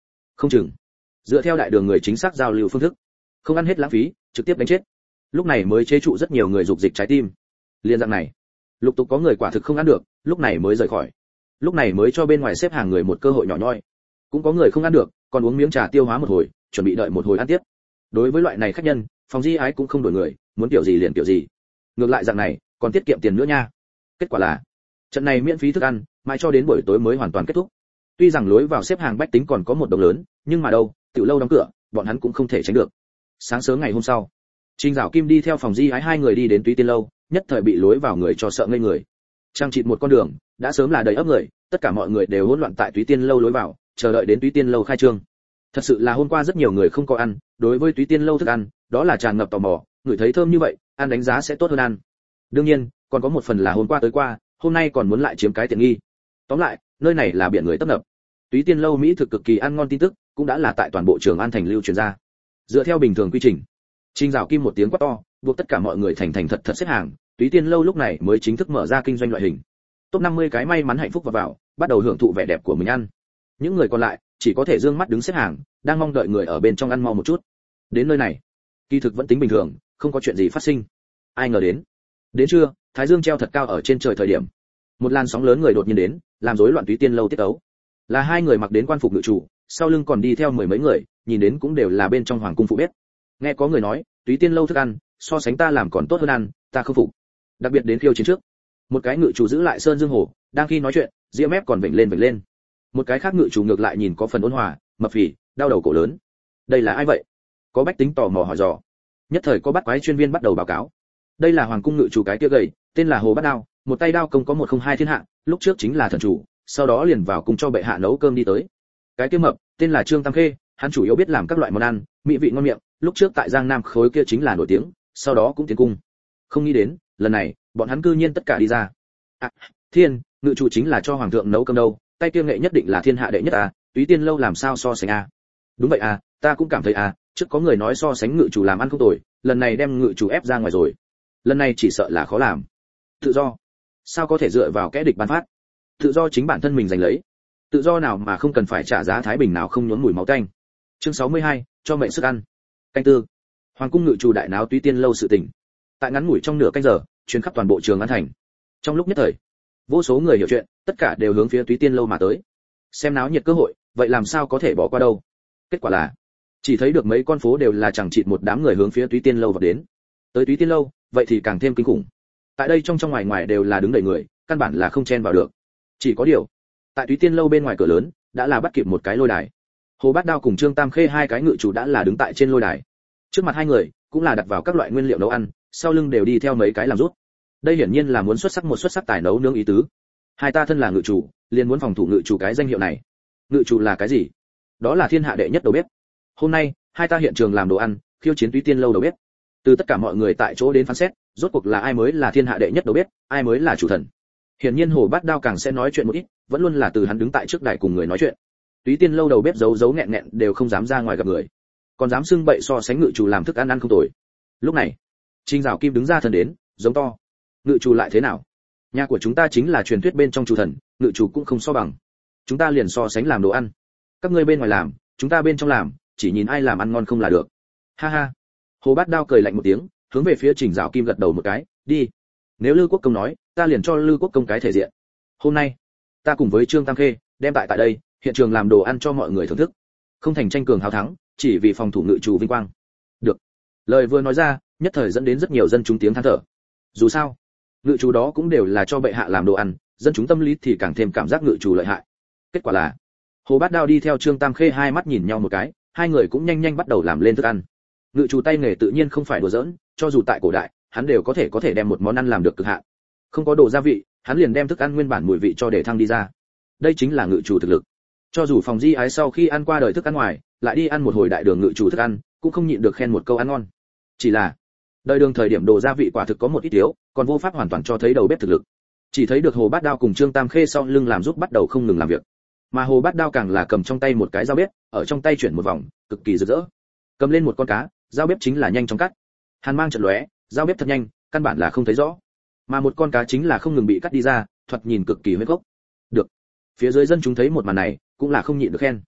không chừng dựa theo đại đường người chính xác giao lưu phương thức, không ăn hết lãng phí, trực tiếp đánh chết. Lúc này mới chế trụ rất nhiều người dục dịch trái tim. Liên dạng này, lục tục có người quả thực không ăn được, lúc này mới rời khỏi. Lúc này mới cho bên ngoài xếp hàng người một cơ hội nhỏ nhoi. Cũng có người không ăn được, còn uống miếng trà tiêu hóa một hồi, chuẩn bị đợi một hồi ăn tiếp. Đối với loại này khách nhân, phòng Di Ái cũng không đổi người, muốn kiểu gì liền kiểu gì. Ngược lại dạng này, còn tiết kiệm tiền nữa nha. Kết quả là, trận này miễn phí thức ăn, mãi cho đến buổi tối mới hoàn toàn kết thúc. Tuy rằng lối vào xếp hàng bách tính còn có một đồng lớn, nhưng mà đâu, tiểu lâu đóng cửa, bọn hắn cũng không thể tránh được. Sáng sớm ngày hôm sau, Trình Dạo Kim đi theo phòng Di Ái hai người đi đến Túy Tiên lâu, nhất thời bị lối vào người cho sợ ngây người. Trang trịt một con đường, đã sớm là đầy ắp người, tất cả mọi người đều hỗn loạn tại Túy Tiên lâu lối vào, chờ đợi đến Túy Tiên lâu khai trương. Thật sự là hôm qua rất nhiều người không có ăn, đối với Túy Tiên lâu thức ăn, đó là tràn ngập tò mò, người thấy thơm như vậy, ăn đánh giá sẽ tốt hơn ăn. Đương nhiên, còn có một phần là hôm qua tới qua, hôm nay còn muốn lại chiếm cái tiện nghi. Tóm lại, nơi này là biển người tấp nập. Túy Tiên lâu mỹ thực cực kỳ ăn ngon tin tức, cũng đã là tại toàn bộ Trường An thành lưu truyền ra. Dựa theo bình thường quy trình, Trình Dạo Kim một tiếng quát to, buộc tất cả mọi người thành thành thật thật xếp hàng, Túy Tiên lâu lúc này mới chính thức mở ra kinh doanh loại hình. Top năm mươi cái may mắn hạnh phúc vào vào, bắt đầu hưởng thụ vẻ đẹp của mình ăn. Những người còn lại chỉ có thể dương mắt đứng xếp hàng, đang mong đợi người ở bên trong ăn mau một chút. Đến nơi này, kỳ thực vẫn tính bình thường, không có chuyện gì phát sinh. Ai ngờ đến, đến trưa, thái dương treo thật cao ở trên trời thời điểm, một làn sóng lớn người đột nhiên đến, làm rối loạn Túy Tiên lâu tiết tấu. Là hai người mặc đến quan phục ngự chủ, sau lưng còn đi theo mười mấy người, nhìn đến cũng đều là bên trong hoàng cung phụ bếp. Nghe có người nói, Túy Tiên lâu thức ăn, so sánh ta làm còn tốt hơn ăn, ta không phục. Đặc biệt đến khiêu chiến trước, một cái ngự chủ giữ lại sơn dương hồ, đang khi nói chuyện, ria mép còn vểnh lên vểnh lên. Một cái khác ngự chủ ngược lại nhìn có phần ôn hòa, mập phì, đau đầu cổ lớn. Đây là ai vậy? Có bách tính tò mò hỏi dò. Nhất thời có bắt quái chuyên viên bắt đầu báo cáo. Đây là hoàng cung ngự chủ cái kia gầy, tên là Hồ Bát Đao, một tay đao công có một không hai thiên hạ, lúc trước chính là thần chủ, sau đó liền vào cùng cho bệ hạ nấu cơm đi tới. Cái kia mập, tên là Trương Tam Khê, hắn chủ yếu biết làm các loại món ăn, mỹ vị ngon miệng, lúc trước tại Giang Nam khối kia chính là nổi tiếng, sau đó cũng tiến cung. Không nghĩ đến, lần này, bọn hắn cư nhiên tất cả đi ra. À, thiên, ngự chủ chính là cho hoàng thượng nấu cơm đâu, tay kia nghệ nhất định là thiên hạ đệ nhất à, Túy Tiên lâu làm sao so sánh à? Đúng vậy à, ta cũng cảm thấy à, trước có người nói so sánh ngự chủ làm ăn không tồi, lần này đem ngự chủ ép ra ngoài rồi. Lần này chỉ sợ là khó làm. Tự do, sao có thể dựa vào kẻ địch ban phát? Tự do chính bản thân mình giành lấy. Tự do nào mà không cần phải trả giá thái bình nào không nhuốm mùi máu tanh. Chương sáu mươi hai, cho mệnh sức ăn. Canh tư. Hoàng cung ngự chủ đại náo Túy Tiên lâu sự tình. Tại ngắn ngủi trong nửa canh giờ, truyền khắp toàn bộ Trường An thành. Trong lúc nhất thời, vô số người hiểu chuyện, tất cả đều hướng phía Túy Tiên lâu mà tới. Xem náo nhiệt cơ hội, vậy làm sao có thể bỏ qua đâu? Kết quả là, chỉ thấy được mấy con phố đều là chẳng chịt một đám người hướng phía Túy Tiên lâu vào đến. Tới Túy Tiên lâu, vậy thì càng thêm kinh khủng. Tại đây trong trong ngoài ngoài đều là đứng đầy người, căn bản là không chen vào được. Chỉ có điều, tại Túy Tiên lâu bên ngoài cửa lớn, đã là bắt kịp một cái lôi đài. Hồ Bát Đao cùng Trương Tam Khê hai cái ngự chủ đã là đứng tại trên lôi đài. Trước mặt hai người, cũng là đặt vào các loại nguyên liệu nấu ăn, sau lưng đều đi theo mấy cái làm rút. Đây hiển nhiên là muốn xuất sắc một xuất sắc tài nấu nướng ý tứ. Hai ta thân là ngự chủ, liền muốn phòng thủ ngự chủ cái danh hiệu này. Ngự chủ là cái gì? Đó là thiên hạ đệ nhất đầu bếp. Hôm nay, hai ta hiện trường làm đồ ăn, khiêu chiến Túy Tiên lâu đầu bếp. Từ tất cả mọi người tại chỗ đến phán xét, rốt cuộc là ai mới là thiên hạ đệ nhất đầu bếp, ai mới là chủ thần. Hiển nhiên Hồ Bát Đao càng sẽ nói chuyện một ít, vẫn luôn là từ hắn đứng tại trước đài cùng người nói chuyện. Túy Tiên lâu đầu bếp giấu giấu nghẹn nghẹn đều không dám ra ngoài gặp người, còn dám xưng bậy so sánh ngự chủ làm thức ăn ăn không tồi. Lúc này, Trình Dạo Kim đứng ra thần đến, giống to: "Ngự chủ lại thế nào? Nhà của chúng ta chính là truyền thuyết bên trong chủ thần, ngự chủ cũng không so bằng. Chúng ta liền so sánh làm đồ ăn. Các ngươi bên ngoài làm, chúng ta bên trong làm, chỉ nhìn ai làm ăn ngon không là được." Ha ha. Hồ Bát Đao cười lạnh một tiếng, hướng về phía Trình Dạo Kim gật đầu một cái, "Đi. Nếu Lư Quốc công nói, ta liền cho Lư Quốc công cái thể diện. Hôm nay, ta cùng với Trương Tam Khê, đem tại tại đây, hiện trường làm đồ ăn cho mọi người thưởng thức. Không thành tranh cường hào thắng, chỉ vì phòng thủ ngự chủ vinh quang." Được. Lời vừa nói ra, nhất thời dẫn đến rất nhiều dân chúng tiếng than thở. Dù sao, ngự chủ đó cũng đều là cho bệ hạ làm đồ ăn, dân chúng tâm lý thì càng thêm cảm giác ngự chủ lợi hại. Kết quả là, Hồ Bát Đao đi theo Trương Tam Khê hai mắt nhìn nhau một cái, hai người cũng nhanh nhanh bắt đầu làm lên thức ăn. Ngự chủ tay nghề tự nhiên không phải đùa giỡn, cho dù tại cổ đại, hắn đều có thể có thể đem một món ăn làm được cực hạn. Không có đồ gia vị, hắn liền đem thức ăn nguyên bản mùi vị cho để thăng đi ra. Đây chính là ngự chủ thực lực. Cho dù phòng Di Ái sau khi ăn qua đời thức ăn ngoài, lại đi ăn một hồi đại đường ngự chủ thức ăn, cũng không nhịn được khen một câu ăn ngon. Chỉ là, đời đường thời điểm đồ gia vị quả thực có một ít thiếu, còn vô pháp hoàn toàn cho thấy đầu bếp thực lực. Chỉ thấy được Hồ Bát Đao cùng Trương Tam Khê sau lưng làm giúp bắt đầu không ngừng làm việc. Mà Hồ Bát Đao càng là cầm trong tay một cái dao bếp, ở trong tay chuyển một vòng, cực kỳ rực rỡ. Cầm lên một con cá, dao bếp chính là nhanh chóng cắt. Hàn mang chợt lóe, dao bếp thật nhanh, căn bản là không thấy rõ. Mà một con cá chính là không ngừng bị cắt đi ra, thoạt nhìn cực kỳ huyết gốc. Được. Phía dưới dân chúng thấy một màn này, cũng là không nhịn được khen.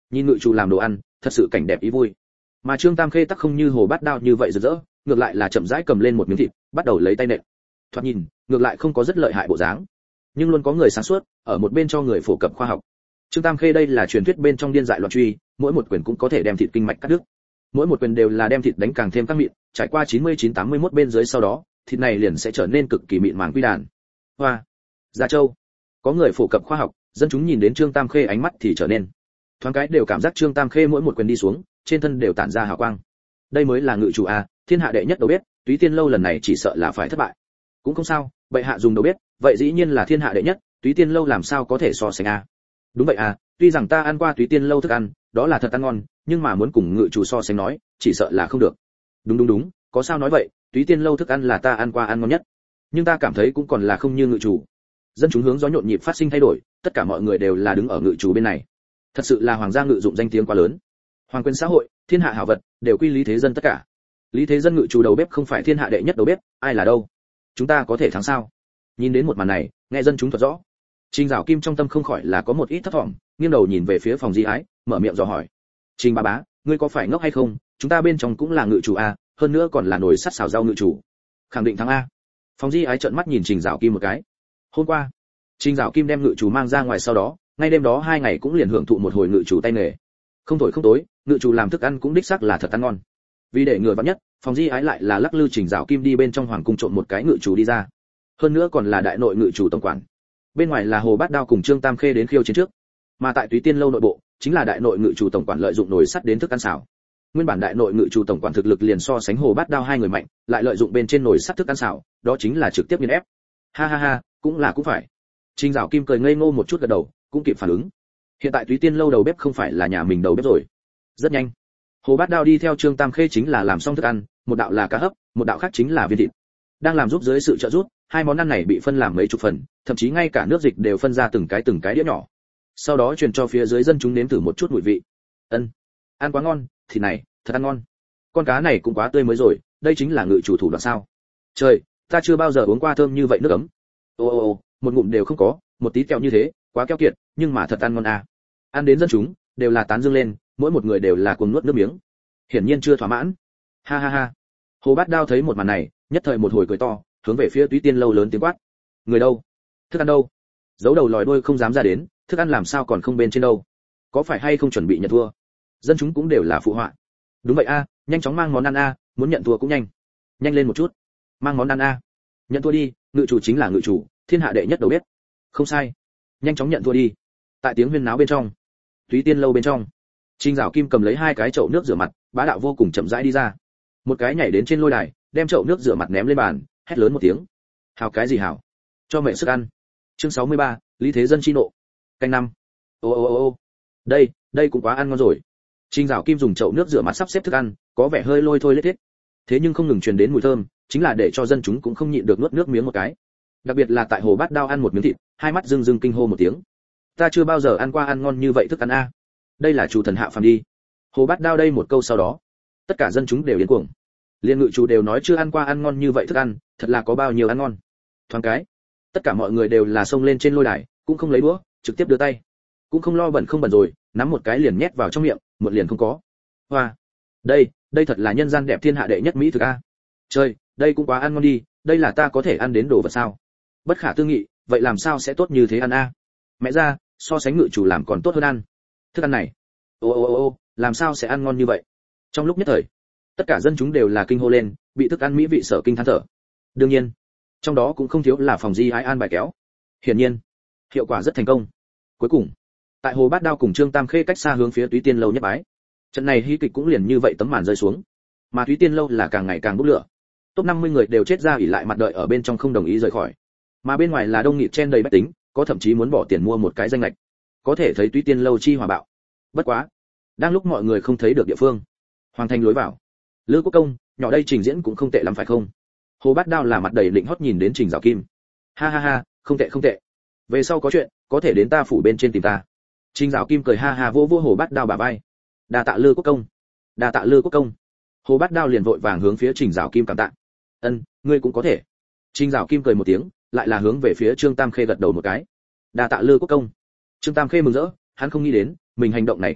Nhìn ngự chủ làm đồ ăn, thật sự cảnh đẹp ý vui. Mà Trương Tam Khê tắc không như Hồ Bát Đao như vậy rực rỡ, ngược lại là chậm rãi cầm lên một miếng thịt, bắt đầu lấy tay nện. Thoạt nhìn, ngược lại không có rất lợi hại bộ dáng, nhưng luôn có người sáng suốt ở một bên cho người phổ cập khoa học. Trương Tam Khê đây là truyền thuyết bên trong điên dại loạn truy, mỗi một quyền cũng có thể đem thịt kinh mạch cắt đứt. Mỗi một quyền đều là đem thịt đánh càng thêm các mịn, trải qua chín mươi chín tám mươi mốt bên dưới sau đó, thịt này liền sẽ trở nên cực kỳ mịn màng quy đàn. Hoa, Gia Châu. Có người phổ cập khoa học, dân chúng nhìn đến Trương Tam Khê ánh mắt thì trở nên thoáng cái đều cảm giác Trương Tam Khê mỗi một quyền đi xuống, trên thân đều tản ra hào quang. Đây mới là ngự chủ a, thiên hạ đệ nhất đầu bếp, Túy Tiên lâu lần này chỉ sợ là phải thất bại. Cũng không sao, bệ hạ dùng đầu bếp, vậy dĩ nhiên là thiên hạ đệ nhất, Túy Tiên lâu làm sao có thể so sánh a. Đúng vậy à, tuy rằng ta ăn qua Túy Tiên lâu thức ăn, đó là thật ăn ngon, nhưng mà muốn cùng ngự chủ so sánh nói, chỉ sợ là không được. Đúng đúng đúng, có sao nói vậy, Túy Tiên lâu thức ăn là ta ăn qua ăn ngon nhất, nhưng ta cảm thấy cũng còn là không như ngự chủ. Dân chúng hướng gió nhộn nhịp phát sinh thay đổi, tất cả mọi người đều là đứng ở ngự chủ bên này. Thật sự là hoàng gia ngự dụng danh tiếng quá lớn. Hoàng quyền xã hội, thiên hạ hảo vật, đều quy Lý Thế Dân tất cả. Lý Thế Dân ngự chủ đầu bếp không phải thiên hạ đệ nhất đầu bếp, ai là đâu? Chúng ta có thể thắng sao? Nhìn đến một màn này, nghe dân chúng thuật rõ. Trình Dạo Kim trong tâm không khỏi là có một ít thất vọng, nghiêng đầu nhìn về phía Phòng Di Ái, mở miệng dò hỏi: "Trình bá bá, ngươi có phải ngốc hay không? Chúng ta bên trong cũng là ngự chủ a, hơn nữa còn là nồi sắt xào rau ngự chủ, khẳng định thắng a." Phòng Di Ái trợn mắt nhìn Trình Dạo Kim một cái. Hôm qua, Trình Dạo Kim đem ngự chủ mang ra ngoài sau đó, ngay đêm đó hai ngày cũng liền hưởng thụ một hồi ngự chủ tay nghề. Không thổi không tối, ngự chủ làm thức ăn cũng đích xác là thật ăn ngon. Vì để ngừa vắn nhất, Phòng Di Ái lại là lắc lư Trình Dạo Kim đi bên trong hoàng cung trộn một cái ngự chủ đi ra. Hơn nữa còn là đại nội ngự chủ tổng quản. Bên ngoài là Hồ Bát Đao cùng Trương Tam Khê đến khiêu chiến trước, mà tại Túy Tiên lâu nội bộ, chính là đại nội ngự chủ tổng quản lợi dụng nồi sắt đến thức ăn xào. Nguyên bản đại nội ngự chủ tổng quản thực lực liền so sánh Hồ Bát Đao hai người mạnh, lại lợi dụng bên trên nồi sắt thức ăn xào, đó chính là trực tiếp nghiền ép. Ha ha ha, cũng là cũng phải. Trình Dạo Kim cười ngây ngô một chút gật đầu, cũng kịp phản ứng. Hiện tại Túy Tiên lâu đầu bếp không phải là nhà mình đầu bếp rồi. Rất nhanh, Hồ Bát Đao đi theo Trương Tam Khê chính là làm xong thức ăn, một đạo là cá hấp, một đạo khác chính là viên thịt. Đang làm giúp dưới sự trợ giúp, hai món ăn này bị phân làm mấy chục phần, thậm chí ngay cả nước dịch đều phân ra từng cái từng cái đĩa nhỏ. Sau đó truyền cho phía dưới dân chúng nếm thử một chút mùi vị. Ân, ăn quá ngon, thịt này thật ăn ngon. Con cá này cũng quá tươi mới rồi, đây chính là ngự chủ thủ đoạn sao? Trời, ta chưa bao giờ uống qua thơm như vậy nước ấm. Ô ô ô, một ngụm đều không có, một tí kẹo như thế, quá keo kiệt, nhưng mà thật ăn ngon à. Ăn đến dân chúng đều là tán dương lên, mỗi một người đều là cuồng nuốt nước miếng. Hiển nhiên chưa thỏa mãn. Ha ha ha. Hồ Bát Đao thấy một màn này, nhất thời một hồi cười to, hướng về phía Túy Tiên lâu lớn tiếng quát: "Người đâu? Thức ăn đâu?" Giấu đầu lòi đuôi không dám ra đến, thức ăn làm sao còn không bên trên đâu? Có phải hay không chuẩn bị nhận thua? Dân chúng cũng đều là phụ họa. Đúng vậy a, nhanh chóng mang món ăn a, muốn nhận thua cũng nhanh. Nhanh lên một chút. Mang món ăn a. Nhận thua đi, ngự chủ chính là ngự chủ, thiên hạ đệ nhất đầu bếp. Không sai. Nhanh chóng nhận thua đi. Tại tiếng huyên náo bên trong, Túy Tiên lâu bên trong, Trình Dạo Kim cầm lấy hai cái chậu nước rửa mặt, bá đạo vô cùng chậm rãi đi ra. Một cái nhảy đến trên lôi đài, đem chậu nước rửa mặt ném lên bàn, hét lớn một tiếng: "Hào cái gì hào? Cho mẹ sức ăn." Chương sáu mươi ba, Lý Thế Dân chi nộ. Canh năm. Ô ô ô ô. Đây, đây cũng quá ăn ngon rồi. Trình Dạo Kim dùng chậu nước rửa mặt sắp xếp thức ăn, có vẻ hơi lôi thôi lết thiết. Thế nhưng không ngừng truyền đến mùi thơm, chính là để cho dân chúng cũng không nhịn được nuốt nước miếng một cái. Đặc biệt là tại Hồ Bát Đao ăn một miếng thịt, hai mắt rưng rưng kinh hô một tiếng. Ta chưa bao giờ ăn qua ăn ngon như vậy thức ăn a. Đây là chủ thần hạ phàm đi. Hồ Bát Đao đây một câu sau đó, tất cả dân chúng đều điên cuồng. Liên ngự chủ đều nói chưa ăn qua ăn ngon như vậy thức ăn, thật là có bao nhiêu ăn ngon. Thoáng cái, tất cả mọi người đều là xông lên trên lôi đài, cũng không lấy đũa, trực tiếp đưa tay, cũng không lo bẩn không bẩn rồi, nắm một cái liền nhét vào trong miệng, một liền không có. Hoa, đây, đây thật là nhân gian đẹp thiên hạ đệ nhất mỹ thực a. Trời, đây cũng quá ăn ngon đi, đây là ta có thể ăn đến đồ vật sao? Bất khả tư nghị, vậy làm sao sẽ tốt như thế ăn a? Mẹ ra, so sánh ngự chủ làm còn tốt hơn ăn. Thức ăn này, ô ô ô ô, làm sao sẽ ăn ngon như vậy? Trong lúc nhất thời, tất cả dân chúng đều là kinh hô lên, bị thức ăn mỹ vị sở kinh than thở. Đương nhiên, trong đó cũng không thiếu là Phòng Di Ái an bài kéo. Hiển nhiên, hiệu quả rất thành công. Cuối cùng, tại Hồ Bát Đao cùng Trương Tam Khê cách xa hướng phía Túy Tiên lâu nhất bái. Trận này hy kịch cũng liền như vậy tấm màn rơi xuống. Mà Túy Tiên lâu là càng ngày càng bốc lửa. Top năm mươi người đều chết ra ỉ lại mặt đợi ở bên trong không đồng ý rời khỏi. Mà bên ngoài là đông nghịt chen đầy bách tính, có thậm chí muốn bỏ tiền mua một cái danh lệch. Có thể thấy Túy Tiên lâu chi hòa bạo. Bất quá, đang lúc mọi người không thấy được địa phương, hoàng thành lối vào, Lữ Quốc Công, nhỏ đây trình diễn cũng không tệ lắm phải không? Hồ Bát Đao là mặt đầy lịnh hót nhìn đến Trình Dạo Kim. Ha ha ha, không tệ không tệ. Về sau có chuyện, có thể đến ta phủ bên trên tìm ta. Trình Dạo Kim cười ha ha vỗ vỗ Hồ Bát Đao bả vai. Đa tạ Lữ Quốc Công. Đa tạ Lữ Quốc Công. Hồ Bát Đao liền vội vàng hướng phía Trình Dạo Kim cảm tạ. Ân, ngươi cũng có thể. Trình Dạo Kim cười một tiếng, lại là hướng về phía Trương Tam Khê gật đầu một cái. Đa tạ Lữ Quốc Công. Trương Tam Khê mừng rỡ, hắn không nghĩ đến, mình hành động này cũng được,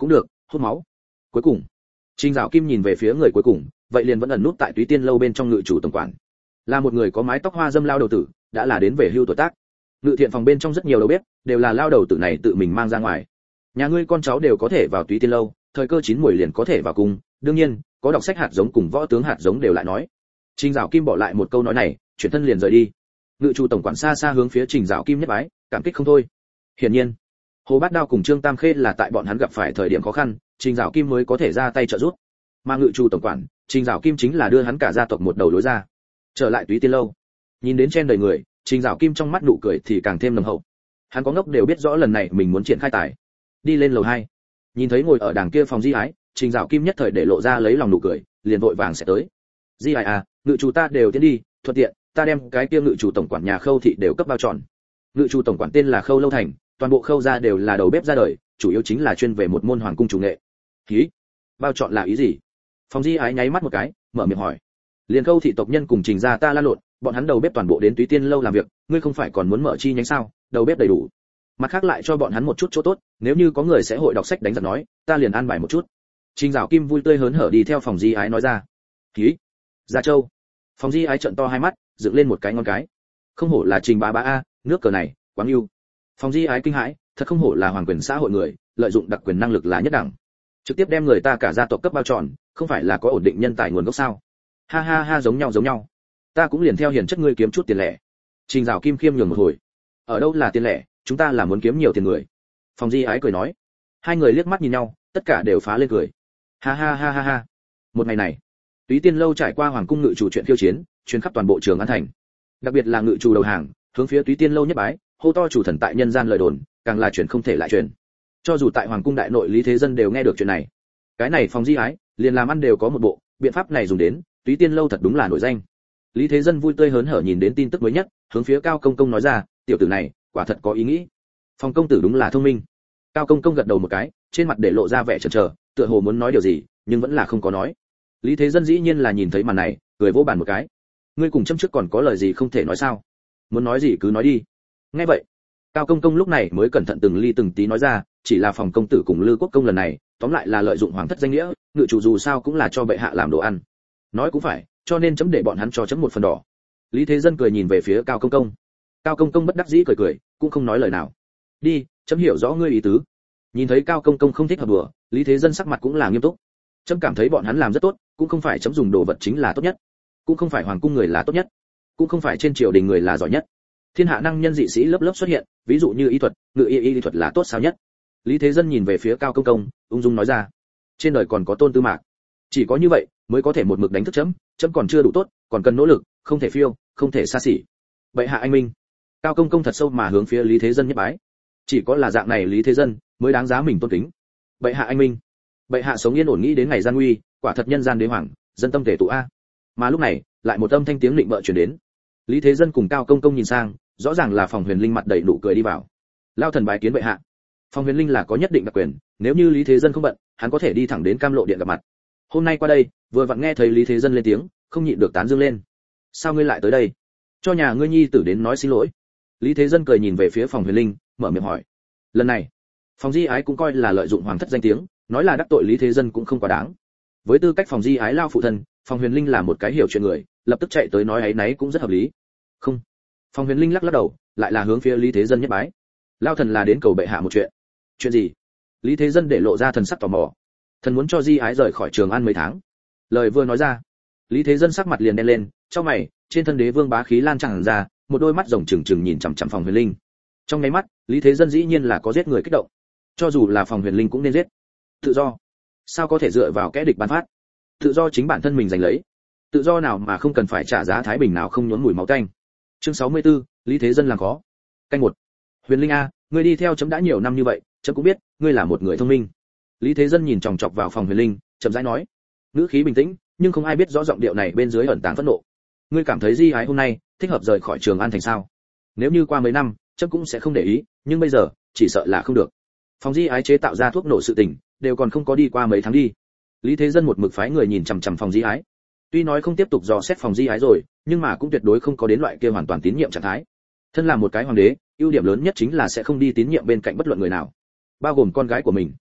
hút máu. Cuối cùng, Trình Dạo Kim nhìn về phía người cuối cùng, vậy liền vẫn ẩn nút tại Túy Tiên lâu bên trong ngự chủ tổng quản. Là một người có mái tóc hoa dâm lao đầu tử, đã là đến về hưu tuổi tác. Ngự thiện phòng bên trong rất nhiều đầu bếp, đều là lao đầu tử này tự mình mang ra ngoài. Nhà ngươi con cháu đều có thể vào Túy Tiên lâu, thời cơ chín muồi liền có thể vào cung, đương nhiên, có đọc sách hạt giống cùng võ tướng hạt giống đều lại nói. Trình Dạo Kim bỏ lại một câu nói này, chuyển thân liền rời đi. Ngự chủ tổng quản xa xa hướng phía Trình Dạo Kim nhất bái, cảm kích không thôi. Hiển nhiên, Hồ Bát Đao cùng Trương Tam Khê là tại bọn hắn gặp phải thời điểm khó khăn, Trình Dạo Kim mới có thể ra tay trợ giúp. Mà ngự chủ tổng quản, Trình Dạo Kim chính là đưa hắn cả gia tộc một đầu lối ra. Trở lại Túy Tiên lâu, nhìn đến chen đầy người, Trình Dạo Kim trong mắt nụ cười thì càng thêm nồng hậu. Hắn có ngốc đều biết rõ lần này mình muốn triển khai tài. Đi lên lầu hai, nhìn thấy ngồi ở đằng kia phòng Di Ái, Trình Dạo Kim nhất thời để lộ ra lấy lòng nụ cười, liền vội vàng sẽ tới. Di Ái à, ngự chủ ta đều tiến đi, thuận tiện, ta đem cái kia ngự chủ tổng quản nhà Khâu thị đều cấp bao tròn. Ngự chủ tổng quản tên là Khâu Lâu Thành, toàn bộ Khâu gia đều là đầu bếp ra đời, chủ yếu chính là chuyên về một môn hoàng cung chủ nghệ. Ý, bao trọn là ý gì? Phòng Di Ái nháy mắt một cái, mở miệng hỏi. Liền Khâu thị tộc nhân cùng Trình gia ta la lộn, bọn hắn đầu bếp toàn bộ đến Túy Tiên lâu làm việc, ngươi không phải còn muốn mở chi nhánh sao? Đầu bếp đầy đủ. Mặt khác lại cho bọn hắn một chút chỗ tốt, nếu như có người sẽ hội đọc sách đánh giặc nói, ta liền an bài một chút. Trình Dạo Kim vui tươi hớn hở đi theo Phòng Di Ái nói ra. Ý, Gia Châu. Phòng Di Ái trợn to hai mắt, dựng lên một cái ngón cái. Không hổ là Trình bá bá a, nước cờ này, quá ưu. Phòng Di Ái kinh hãi, thật không hổ là hoàng quyền xã hội người, lợi dụng đặc quyền năng lực là nhất đẳng. Trực tiếp đem người ta cả gia tộc cấp bao tròn, không phải là có ổn định nhân tài nguồn gốc sao? Ha ha ha, giống nhau giống nhau. Ta cũng liền theo hiền chất ngươi kiếm chút tiền lẻ. Trình Dạo Kim khiêm nhường một hồi. Ở đâu là tiền lẻ, chúng ta là muốn kiếm nhiều tiền người. Phòng Di Ái cười nói. Hai người liếc mắt nhìn nhau, tất cả đều phá lên cười. Ha ha ha ha ha. Một ngày này, Túy Tiên lâu trải qua hoàng cung ngự chủ chuyện khiêu chiến, truyền khắp toàn bộ Trường An thành. Đặc biệt là ngự chủ đầu hàng, hướng phía Túy Tiên lâu nhất bái, hô to chủ thần tại nhân gian lời đồn, càng là chuyện không thể lại truyền. Cho dù tại hoàng cung đại nội Lý Thế Dân đều nghe được chuyện này. Cái này Phòng Di Ái, liền làm ăn đều có một bộ, biện pháp này dùng đến, Túy Tiên lâu thật đúng là nổi danh. Lý Thế Dân vui tươi hớn hở nhìn đến tin tức mới nhất, hướng phía Cao Công Công nói ra, tiểu tử này, quả thật có ý nghĩ. Phòng công tử đúng là thông minh. Cao Công Công gật đầu một cái, trên mặt để lộ ra vẻ chần chờ, tựa hồ muốn nói điều gì, nhưng vẫn là không có nói. Lý Thế Dân dĩ nhiên là nhìn thấy màn này, cười vỗ bàn một cái. Ngươi cùng châm trước còn có lời gì không thể nói sao? Muốn nói gì cứ nói đi. Nghe vậy, Cao Công Công lúc này mới cẩn thận từng ly từng tí nói ra, chỉ là phòng công tử cùng Lư Quốc công lần này, tóm lại là lợi dụng hoàng thất danh nghĩa, ngự chủ dù sao cũng là cho bệ hạ làm đồ ăn. Nói cũng phải, cho nên chấm để bọn hắn cho chấm một phần đỏ. Lý Thế Dân cười nhìn về phía Cao Công Công. Cao Công Công bất đắc dĩ cười cười, cũng không nói lời nào. Đi, chấm hiểu rõ ngươi ý tứ. Nhìn thấy Cao Công Công không thích hợp đùa, Lý Thế Dân sắc mặt cũng là nghiêm túc. Chấm cảm thấy bọn hắn làm rất tốt, cũng không phải chấm dùng đồ vật chính là tốt nhất, cũng không phải hoàng cung người là tốt nhất, cũng không phải trên triều đình người là giỏi nhất. Thiên hạ năng nhân dị sĩ lớp lớp xuất hiện, ví dụ như y thuật, ngự y y thuật là tốt sao nhất. Lý Thế Dân nhìn về phía Cao Công Công, ung dung nói ra, trên đời còn có Tôn Tư Mạc, chỉ có như vậy mới có thể một mực đánh thức chấm, chấm còn chưa đủ tốt, còn cần nỗ lực, không thể phiêu, không thể xa xỉ. Bệ hạ anh minh. Cao Công Công thật sâu mà hướng phía Lý Thế Dân nhất bái. Chỉ có là dạng này Lý Thế Dân mới đáng giá mình tôn kính. Bệ hạ anh minh. Bệ hạ sống yên ổn nghĩ đến ngày gian nguy, quả thật nhân gian đế hoàng, dân tâm thể tụ a. Mà lúc này, lại một âm thanh tiếng định bợ truyền đến. Lý Thế Dân cùng Cao Công Công nhìn sang, rõ ràng là Phòng Huyền Linh mặt đầy nụ cười đi vào. Lao thần bái kiến bệ hạ. Phòng Huyền Linh là có nhất định đặc quyền, nếu như Lý Thế Dân không bận, hắn có thể đi thẳng đến Cam Lộ điện gặp mặt. Hôm nay qua đây, vừa vặn nghe thấy Lý Thế Dân lên tiếng, không nhịn được tán dương lên. Sao ngươi lại tới đây? Cho nhà ngươi nhi tử đến nói xin lỗi. Lý Thế Dân cười nhìn về phía Phòng Huyền Linh, mở miệng hỏi. Lần này, Phòng Di Ái cũng coi là lợi dụng hoàng thất danh tiếng, nói là đắc tội Lý Thế Dân cũng không quá đáng. Với tư cách Phòng Di Ái lao phụ thân, Phòng Huyền Linh là một cái hiểu chuyện người, lập tức chạy tới nói ấy nấy cũng rất hợp lý. Không. Phòng Huyền Linh lắc lắc đầu, lại là hướng phía Lý Thế Dân nhất bái. Lao thần là đến cầu bệ hạ một chuyện. Chuyện gì? Lý Thế Dân để lộ ra thần sắc tò mò. Thần muốn cho Di Ái rời khỏi Trường An mấy tháng. Lời vừa nói ra, Lý Thế Dân sắc mặt liền đen lên, trong mày, trên thân đế vương bá khí lan tràn ra, một đôi mắt rồng trừng trừng nhìn chằm chằm Phòng Huyền Linh. Trong nháy mắt, Lý Thế Dân dĩ nhiên là có giết người kích động. Cho dù là Phòng Huyền Linh cũng nên giết. Tự do, sao có thể dựa vào kẻ địch ban phát? Tự do chính bản thân mình giành lấy. Tự do nào mà không cần phải trả giá thái bình nào không nhốn mùi máu tanh. Chương sáu mươi tư, Lý Thế Dân làm khó. Canh một. Huyền Linh a, ngươi đi theo chấm đã nhiều năm như vậy, chấm cũng biết, ngươi là một người thông minh. Lý Thế Dân nhìn chòng chọc vào Phòng Huyền Linh, chậm rãi nói, ngữ khí bình tĩnh, nhưng không ai biết rõ giọng điệu này bên dưới ẩn tàng phẫn nộ. Ngươi cảm thấy Di Ái hôm nay thích hợp rời khỏi Trường An thành sao? Nếu như qua mấy năm, chấm cũng sẽ không để ý, nhưng bây giờ, chỉ sợ là không được. Phòng Di Ái chế tạo ra thuốc nổ sự tình, đều còn không có đi qua mấy tháng đi. Lý Thế Dân một mực phái người nhìn chằm chằm Phòng Di Ái. Tuy nói không tiếp tục dò xét Phòng Di Ái rồi, nhưng mà cũng tuyệt đối không có đến loại kia hoàn toàn tín nhiệm trạng thái. Thân là một cái hoàng đế, ưu điểm lớn nhất chính là sẽ không đi tín nhiệm bên cạnh bất luận người nào, bao gồm con gái của mình.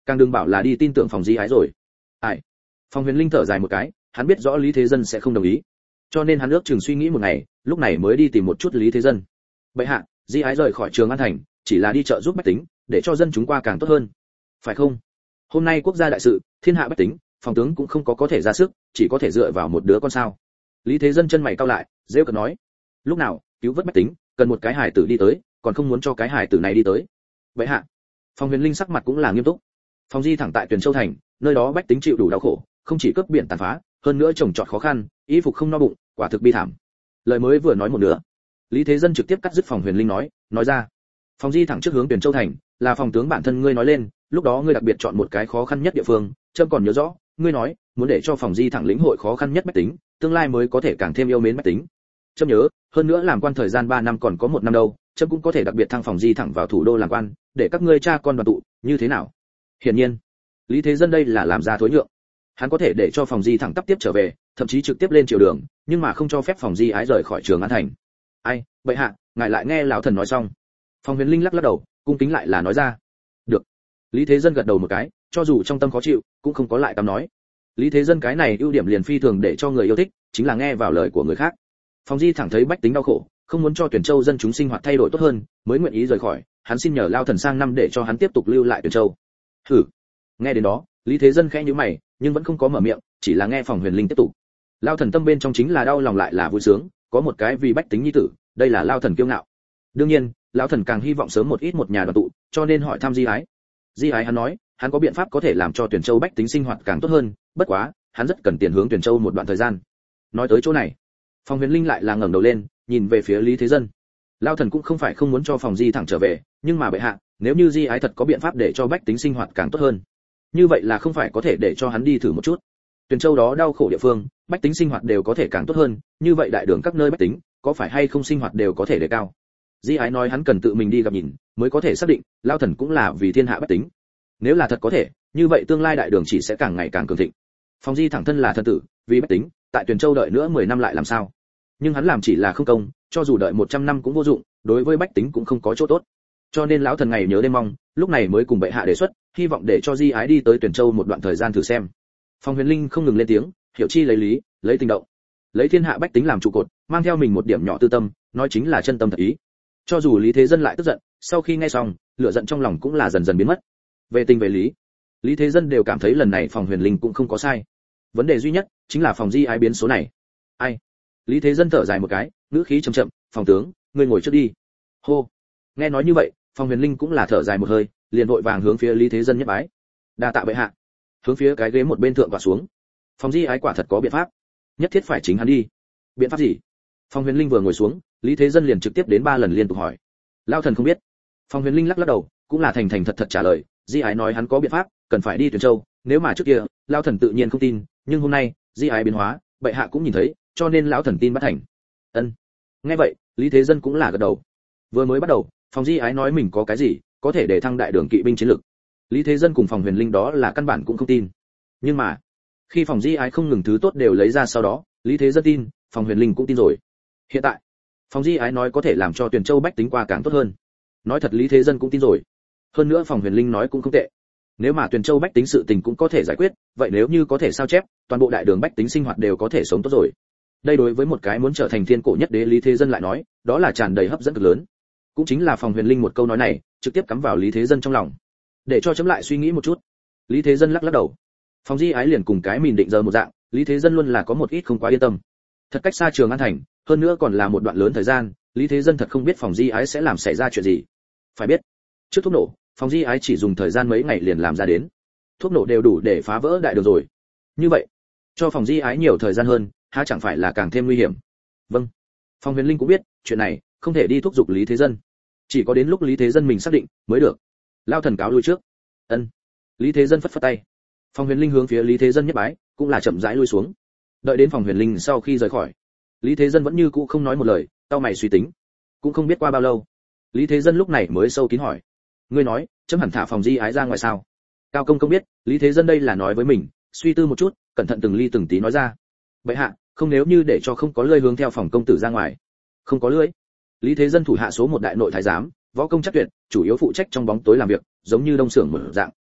càng đừng bảo là đi tin tưởng phòng di ái rồi. Ai? Phòng Huyền Linh thở dài một cái, hắn biết rõ Lý Thế Dân sẽ không đồng ý, cho nên hắn ước chừng suy nghĩ một ngày, lúc này mới đi tìm một chút Lý Thế Dân. Bệ hạ, di ái rời khỏi Trường An thành, chỉ là đi trợ giúp bách tính, để cho dân chúng qua càng tốt hơn, phải không? Hôm nay quốc gia đại sự, thiên hạ bách tính, phòng tướng cũng không có có thể ra sức, chỉ có thể dựa vào một đứa con sao? Lý Thế Dân chân mày cau lại, rêu cợt nói, lúc nào cứu vớt bách tính, cần một cái hài tử đi tới, còn không muốn cho cái hài tử này đi tới. Bệ hạ. Phòng Huyền Linh sắc mặt cũng là nghiêm túc. Phòng di thẳng tại Tuyền Châu thành, nơi đó bách tính chịu đủ đau khổ, không chỉ cướp biển tàn phá, hơn nữa trồng trọt khó khăn, y phục không no bụng, quả thực bi thảm. Lời mới vừa nói một nửa, Lý Thế Dân trực tiếp cắt dứt Phòng Huyền Linh nói, nói ra. Phòng di thẳng trước hướng Tuyền Châu thành, là phòng tướng bản thân ngươi nói lên, lúc đó ngươi đặc biệt chọn một cái khó khăn nhất địa phương, trâm còn nhớ rõ, ngươi nói, muốn để cho phòng di thẳng lĩnh hội khó khăn nhất bách tính, tương lai mới có thể càng thêm yêu mến bách tính. Trâm nhớ, hơn nữa làm quan thời gian ba năm còn có một năm đâu, trâm cũng có thể đặc biệt thăng phòng di thẳng vào thủ đô làm quan, để các ngươi cha con đoàn tụ, như thế nào? Hiển nhiên, Lý Thế Dân đây là làm ra thối nhượng. Hắn có thể để cho phòng di thẳng tắp tiếp trở về, thậm chí trực tiếp lên triều đường, nhưng mà không cho phép phòng di ái rời khỏi Trường An thành. Ai, bệ hạ, ngài lại nghe lão thần nói xong. Phòng Huyền Linh lắc lắc đầu, cung kính lại là nói ra. Được. Lý Thế Dân gật đầu một cái, cho dù trong tâm khó chịu, cũng không có lại cắm nói. Lý Thế Dân cái này ưu điểm liền phi thường để cho người yêu thích, chính là nghe vào lời của người khác. Phòng di thẳng thấy bách tính đau khổ, không muốn cho Tuyển Châu dân chúng sinh hoạt thay đổi tốt hơn, mới nguyện ý rời khỏi, hắn xin nhờ Lao thần sang năm để cho hắn tiếp tục lưu lại Tuyển Châu. Hử. Nghe đến đó, Lý Thế Dân khẽ nhíu mày, nhưng vẫn không có mở miệng, chỉ là nghe Phòng Huyền Linh tiếp tục. Lao thần tâm bên trong chính là đau lòng lại là vui sướng, có một cái vì bách tính nhi tử, đây là Lao thần kiêu ngạo. Đương nhiên, lão thần càng hy vọng sớm một ít một nhà đoàn tụ, cho nên hỏi thăm Di Ái. Di Ái hắn nói, hắn có biện pháp có thể làm cho Tuyển Châu bách tính sinh hoạt càng tốt hơn, bất quá, hắn rất cần tiền hướng Tuyển Châu một đoạn thời gian. Nói tới chỗ này, Phòng Huyền Linh lại là ngẩng đầu lên, nhìn về phía Lý Thế Dân. Lão thần cũng không phải không muốn cho phòng Di thẳng trở về, nhưng mà bệ hạ, nếu như Di Ái thật có biện pháp để cho bách tính sinh hoạt càng tốt hơn, như vậy là không phải có thể để cho hắn đi thử một chút. Tuyển Châu đó đau khổ địa phương, bách tính sinh hoạt đều có thể càng tốt hơn, như vậy đại đường các nơi bách tính, có phải hay không sinh hoạt đều có thể đề cao. Di Ái nói hắn cần tự mình đi gặp nhìn, mới có thể xác định, Lão thần cũng là vì thiên hạ bách tính. Nếu là thật có thể, như vậy tương lai đại đường chỉ sẽ càng ngày càng cường thịnh. Phòng Di thẳng thân là thân tử, vì bách tính, tại Tuyền Châu đợi nữa mười năm lại làm sao? Nhưng hắn làm chỉ là không công, cho dù đợi một trăm năm cũng vô dụng, đối với bách tính cũng không có chỗ tốt. Cho nên lão thần ngày nhớ đêm mong, lúc này mới cùng bệ hạ đề xuất, hy vọng để cho Di Ái đi tới Tuyền Châu một đoạn thời gian thử xem. Phòng Huyền Linh không ngừng lên tiếng, hiểu chi lấy lý, lấy tình động, lấy thiên hạ bách tính làm trụ cột, mang theo mình một điểm nhỏ tư tâm, nói chính là chân tâm thật ý. Cho dù Lý Thế Dân lại tức giận, sau khi nghe xong, lửa giận trong lòng cũng là dần dần biến mất. Về tình về lý, Lý Thế Dân đều cảm thấy lần này Phòng Huyền Linh cũng không có sai. Vấn đề duy nhất chính là phòng Di Ái biến số này. Ai? Lý Thế Dân thở dài một cái, ngữ khí trầm chậm, "Phòng tướng, ngươi ngồi trước đi." Hô. Nghe nói như vậy, Phòng Huyền Linh cũng là thở dài một hơi, liền vội vàng hướng phía Lý Thế Dân nhất bái. "Đa tạ bệ hạ." Hướng phía cái ghế một bên thượng và xuống. Phòng Di Ái quả thật có biện pháp, nhất thiết phải chính hắn đi. Biện pháp gì? Phòng Huyền Linh vừa ngồi xuống, Lý Thế Dân liền trực tiếp đến ba lần liên tục hỏi. Lao thần không biết. Phòng Huyền Linh lắc lắc đầu, cũng là thành thành thật thật trả lời, Di Ái nói hắn có biện pháp, cần phải đi Tuyền Châu, nếu mà trước kia, Lao thần tự nhiên không tin, nhưng hôm nay, Di Ái biến hóa, bệ hạ cũng nhìn thấy, cho nên lão thần tin bắt thành. Ân. Nghe vậy, Lý Thế Dân cũng là gật đầu. Vừa mới bắt đầu, Phòng Di Ái nói mình có cái gì, có thể để thăng đại đường kỵ binh chiến lực. Lý Thế Dân cùng Phòng Huyền Linh đó là căn bản cũng không tin. Nhưng mà, khi Phòng Di Ái không ngừng thứ tốt đều lấy ra sau đó, Lý Thế Dân tin, Phòng Huyền Linh cũng tin rồi. Hiện tại, Phòng Di Ái nói có thể làm cho Tuyền Châu bách tính qua càng tốt hơn. Nói thật Lý Thế Dân cũng tin rồi. Hơn nữa Phòng Huyền Linh nói cũng không tệ. Nếu mà Tuyền Châu bách tính sự tình cũng có thể giải quyết, vậy nếu như có thể sao chép, toàn bộ đại đường bách tính sinh hoạt đều có thể sống tốt rồi. Đây đối với một cái muốn trở thành thiên cổ nhất đế Lý Thế Dân lại nói, đó là tràn đầy hấp dẫn cực lớn. Cũng chính là Phòng Huyền Linh một câu nói này, trực tiếp cắm vào Lý Thế Dân trong lòng. Để cho chấm lại suy nghĩ một chút. Lý Thế Dân lắc lắc đầu. Phòng Di Ái liền cùng cái mìn định giờ một dạng, Lý Thế Dân luôn là có một ít không quá yên tâm. Thật cách xa Trường An thành, hơn nữa còn là một đoạn lớn thời gian, Lý Thế Dân thật không biết Phòng Di Ái sẽ làm xảy ra chuyện gì. Phải biết, trước thuốc nổ, Phòng Di Ái chỉ dùng thời gian mấy ngày liền làm ra đến. Thuốc nổ đều đủ để phá vỡ đại đường rồi. Như vậy, cho Phòng Di Ái nhiều thời gian hơn, há chẳng phải là càng thêm nguy hiểm. Vâng. Phòng Huyền Linh cũng biết, chuyện này không thể đi thúc giục Lý Thế Dân, chỉ có đến lúc Lý Thế Dân mình xác định mới được. Lao thần cáo lui trước. Ân. Lý Thế Dân phất phất tay. Phòng Huyền Linh hướng phía Lý Thế Dân nhất bái, cũng là chậm rãi lui xuống. Đợi đến Phòng Huyền Linh sau khi rời khỏi, Lý Thế Dân vẫn như cũ không nói một lời, cau mày suy tính. Cũng không biết qua bao lâu, Lý Thế Dân lúc này mới sâu kín hỏi: "Ngươi nói, chấm hẳn thả Phòng Di Ái ra ngoài sao?" Cao công công biết, Lý Thế Dân đây là nói với mình, suy tư một chút, cẩn thận từng ly từng tí nói ra: "Bệ hạ, không nếu như để cho không có lưỡi hướng theo phòng công tử ra ngoài." Không có lưỡi. Lý Thế Dân thủ hạ số một đại nội thái giám, võ công chắc tuyệt, chủ yếu phụ trách trong bóng tối làm việc, giống như đông xưởng mở dạng.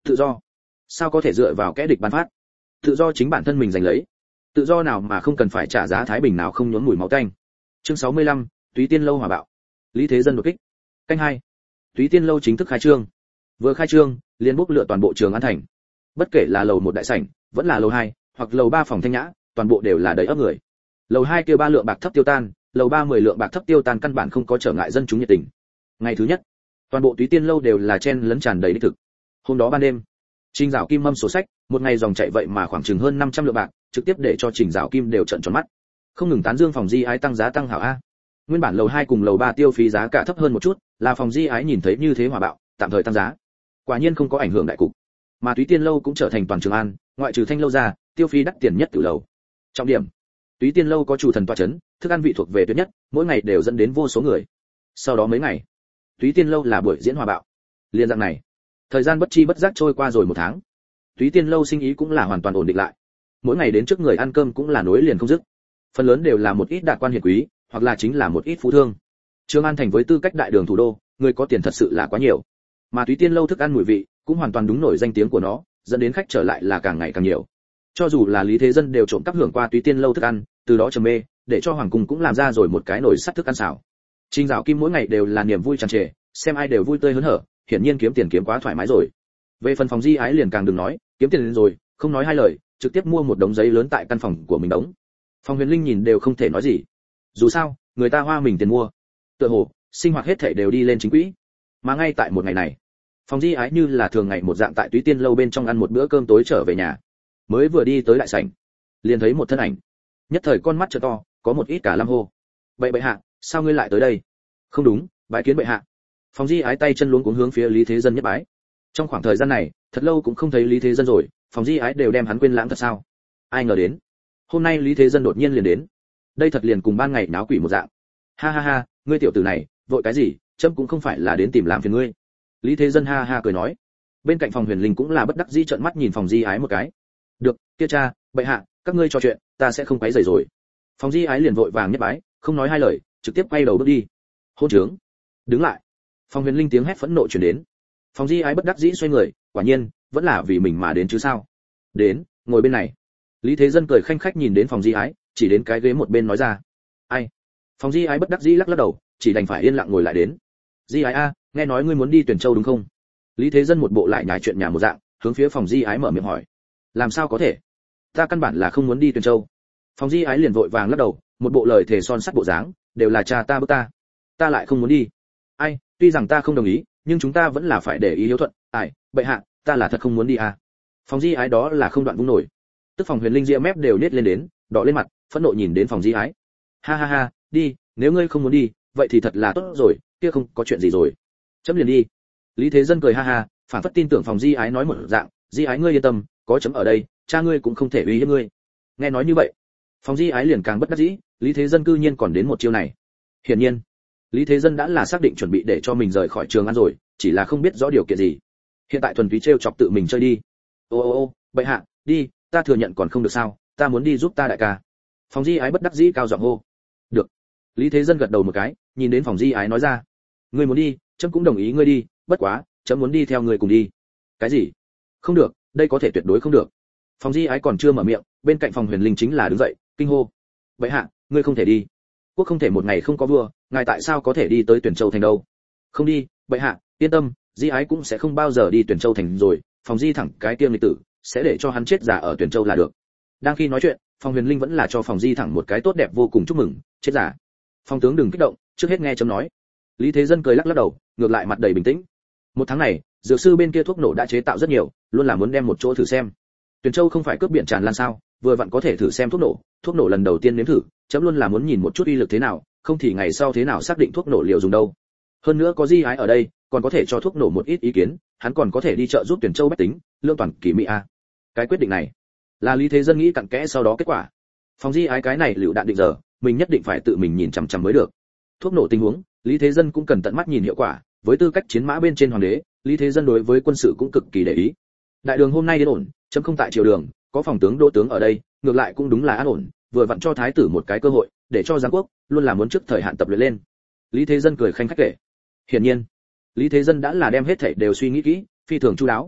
Tự do? Sao có thể dựa vào kẻ địch ban phát? Tự do chính bản thân mình giành lấy. Tự do nào mà không cần phải trả giá thái bình nào không nhuốm mùi máu tanh. Chương sáu mươi lăm, Túy Tiên lâu hỏa bạo. Lý Thế Dân đột kích. Canh hai. Túy Tiên lâu chính thức khai trương. Vừa khai trương, liền bốc lựa toàn bộ Trường An thành. Bất kể là lầu một đại sảnh, vẫn là lầu hai, hoặc lầu ba phòng thanh nhã, toàn bộ đều là đầy ắp người. Lầu hai kia ba lượng bạc thấp tiêu tan, lầu ba mười lượng bạc thấp tiêu tan căn bản không có trở ngại dân chúng nhiệt tình. Ngày thứ nhất, toàn bộ Túy Tiên lâu đều là chen lấn tràn đầy đích thực. Hôm đó ban đêm, Trình Dạo Kim mâm sổ sách, một ngày dòng chạy vậy mà khoảng chừng hơn năm trăm lượng bạc, trực tiếp để cho Trình Dạo Kim đều trợn tròn mắt. Không ngừng tán dương phòng Di Ái tăng giá tăng hảo a. Nguyên bản lầu hai cùng lầu ba tiêu phí giá cả thấp hơn một chút, là phòng Di Ái nhìn thấy như thế hòa bạo, tạm thời tăng giá. Quả nhiên không có ảnh hưởng đại cục. Mà Túy Tiên lâu cũng trở thành toàn Trường An, ngoại trừ Thanh lâu ra, tiêu phí đắt tiền nhất tiểu lầu. Trọng điểm, Túy Tiên lâu có chủ thần tọa chấn, thức ăn vị thuộc về tuyệt nhất, mỗi ngày đều dẫn đến vô số người. Sau đó mấy ngày, Túy Tiên lâu là buổi diễn hòa bạo. Liên dạng này, thời gian bất chi bất giác trôi qua rồi một tháng. Túy Tiên lâu sinh ý cũng là hoàn toàn ổn định lại. Mỗi ngày đến trước người ăn cơm cũng là nối liền không dứt. Phần lớn đều là một ít đạt quan hiền quý, hoặc là chính là một ít phú thương. Trường An thành với tư cách đại đường thủ đô, người có tiền thật sự là quá nhiều. Mà Túy Tiên lâu thức ăn mùi vị cũng hoàn toàn đúng nổi danh tiếng của nó, dẫn đến khách trở lại là càng ngày càng nhiều. Cho dù là Lý Thế Dân đều trộm cắp hưởng qua Túy Tiên lâu thức ăn, từ đó trầm mê, để cho hoàng cung cũng làm ra rồi một cái nồi sắt thức ăn xào. Trình Dạo Kim mỗi ngày đều là niềm vui tràn trề, xem ai đều vui tươi hớn hở, hiển nhiên kiếm tiền kiếm quá thoải mái rồi. Về phần phòng Di Ái liền càng đừng nói, kiếm tiền đến rồi, không nói hai lời, trực tiếp mua một đống giấy lớn tại căn phòng của mình đóng. Phòng Huyền Linh nhìn đều không thể nói gì. Dù sao, người ta hoa mình tiền mua. Tựa hồ, sinh hoạt hết thảy đều đi lên chính quỹ. Mà ngay tại một ngày này, phòng Di Ái như là thường ngày một dạng tại Túy Tiên lâu bên trong ăn một bữa cơm tối trở về nhà. Mới vừa đi tới đại sảnh, liền thấy một thân ảnh. Nhất thời con mắt trợ to, có một ít cả lam hô. "Bệ bệ hạ, sao ngươi lại tới đây?" "Không đúng, bái kiến bệ hạ." Phòng Di Ái tay chân luống cuống hướng phía Lý Thế Dân nhất bái. Trong khoảng thời gian này, thật lâu cũng không thấy Lý Thế Dân rồi, phòng Di Ái đều đem hắn quên lãng thật sao? Ai ngờ đến, hôm nay Lý Thế Dân đột nhiên liền đến. Đây thật liền cùng ban ngày náo quỷ một dạng. Ha ha ha, ngươi tiểu tử này, vội cái gì, chấm cũng không phải là đến tìm làm phiền ngươi. Lý Thế Dân ha ha cười nói. Bên cạnh phòng Huyền Linh cũng là bất đắc dĩ trợn mắt nhìn phòng Di Ái một cái. Được, kia cha, bệ hạ, các ngươi trò chuyện, ta sẽ không quấy rầy rồi. Phòng Di Ái liền vội vàng nhất bái, không nói hai lời, trực tiếp quay đầu bước đi. Hôn trướng, đứng lại. Phòng Huyền Linh tiếng hét phẫn nộ truyền đến. Phòng Di Ái bất đắc dĩ xoay người, quả nhiên, vẫn là vì mình mà đến chứ sao? Đến, ngồi bên này. Lý Thế Dân cười khanh khách nhìn đến phòng Di Ái, chỉ đến cái ghế một bên nói ra. Ai? Phòng Di Ái bất đắc dĩ lắc lắc đầu, chỉ đành phải yên lặng ngồi lại đến. Di Ái a, nghe nói ngươi muốn đi Tuyển Châu đúng không? Lý Thế Dân một bộ lại nhái chuyện nhà một dạng, hướng phía phòng Di Ái mở miệng hỏi. Làm sao có thể? Ta căn bản là không muốn đi Tuyển Châu. Phòng Di Ái liền vội vàng lắc đầu, một bộ lời thề son sắt bộ dáng, đều là cha ta bức ta. Ta lại không muốn đi. Ai, tuy rằng ta không đồng ý, nhưng chúng ta vẫn là phải để ý hiếu thuận. Ai, bệ hạ, ta là thật không muốn đi à. Phòng Di Ái đó là không đoạn vung nổi. Tức phòng Huyền Linh ria mép đều nết lên đến, đỏ lên mặt, phẫn nộ nhìn đến phòng Di Ái. Ha ha ha, đi, nếu ngươi không muốn đi, vậy thì thật là tốt rồi, kia không có chuyện gì rồi. Chấm liền đi. Lý Thế Dân cười ha ha, phản phất tin tưởng phòng Di Ái nói một dạng, Di Ái ngươi yên tâm, có chấm ở đây, cha ngươi cũng không thể uy hiếp ngươi. Nghe nói như vậy, phòng Di Ái liền càng bất đắc dĩ, Lý Thế Dân cư nhiên còn đến một chiêu này. Hiển nhiên, Lý Thế Dân đã là xác định chuẩn bị để cho mình rời khỏi Trường An rồi, chỉ là không biết rõ điều kiện gì. Hiện tại thuần túy trêu chọc tự mình chơi đi. Ô ô ô, bệ hạ, đi, ta thừa nhận còn không được sao, ta muốn đi giúp ta đại ca. Phòng Di Ái bất đắc dĩ cao giọng hô. Được. Lý Thế Dân gật đầu một cái, nhìn đến phòng Di Ái nói ra. Ngươi muốn đi, chấm cũng đồng ý ngươi đi, bất quá, chấm muốn đi theo ngươi cùng đi. Cái gì? Không được, đây có thể tuyệt đối không được. Phòng Di Ái còn chưa mở miệng, bên cạnh phòng Huyền Linh chính là đứng dậy, kinh hô. Bệ hạ, ngươi không thể đi. Quốc không thể một ngày không có vua, ngài tại sao có thể đi tới Tuyển Châu thành đâu? Không đi, bệ hạ, yên tâm, Di Ái cũng sẽ không bao giờ đi Tuyển Châu thành rồi, phòng Di thẳng cái tiêm lịch tử, sẽ để cho hắn chết giả ở Tuyển Châu là được. Đang khi nói chuyện, phòng Huyền Linh vẫn là cho phòng Di thẳng một cái tốt đẹp vô cùng chúc mừng, chết giả. Phòng tướng đừng kích động, trước hết nghe chấm nói. Lý Thế Dân cười lắc lắc đầu, ngược lại mặt đầy bình tĩnh. Một tháng này, dược sư bên kia thuốc nổ đã chế tạo rất nhiều, luôn là muốn đem một chỗ thử xem. Tuyển Châu không phải cướp biển tràn lan sao, vừa vặn có thể thử xem thuốc nổ, thuốc nổ lần đầu tiên nếm thử, chấm luôn là muốn nhìn một chút uy lực thế nào, không thì ngày sau thế nào xác định thuốc nổ liệu dùng đâu. Hơn nữa có Di Ái ở đây, còn có thể cho thuốc nổ một ít ý kiến, hắn còn có thể đi chợ giúp Tuyển Châu bách tính, lương toàn kỳ mỹ a. Cái quyết định này, là Lý Thế Dân nghĩ cặn kẽ sau đó kết quả. Phòng Di Ái cái này liều đạn định giờ, mình nhất định phải tự mình nhìn chằm chằm mới được. Thuốc nổ tình huống, Lý Thế Dân cũng cần tận mắt nhìn hiệu quả, với tư cách chiến mã bên trên hoàng đế, Lý Thế Dân đối với quân sự cũng cực kỳ để ý. Đại đường hôm nay đến ổn, chấm không tại triều đường, có phòng tướng đô tướng ở đây, ngược lại cũng đúng là an ổn, vừa vặn cho thái tử một cái cơ hội, để cho giáng quốc luôn là muốn trước thời hạn tập luyện lên. Lý Thế Dân cười khanh khách kể. Hiển nhiên, Lý Thế Dân đã là đem hết thảy đều suy nghĩ kỹ, phi thường chu đáo.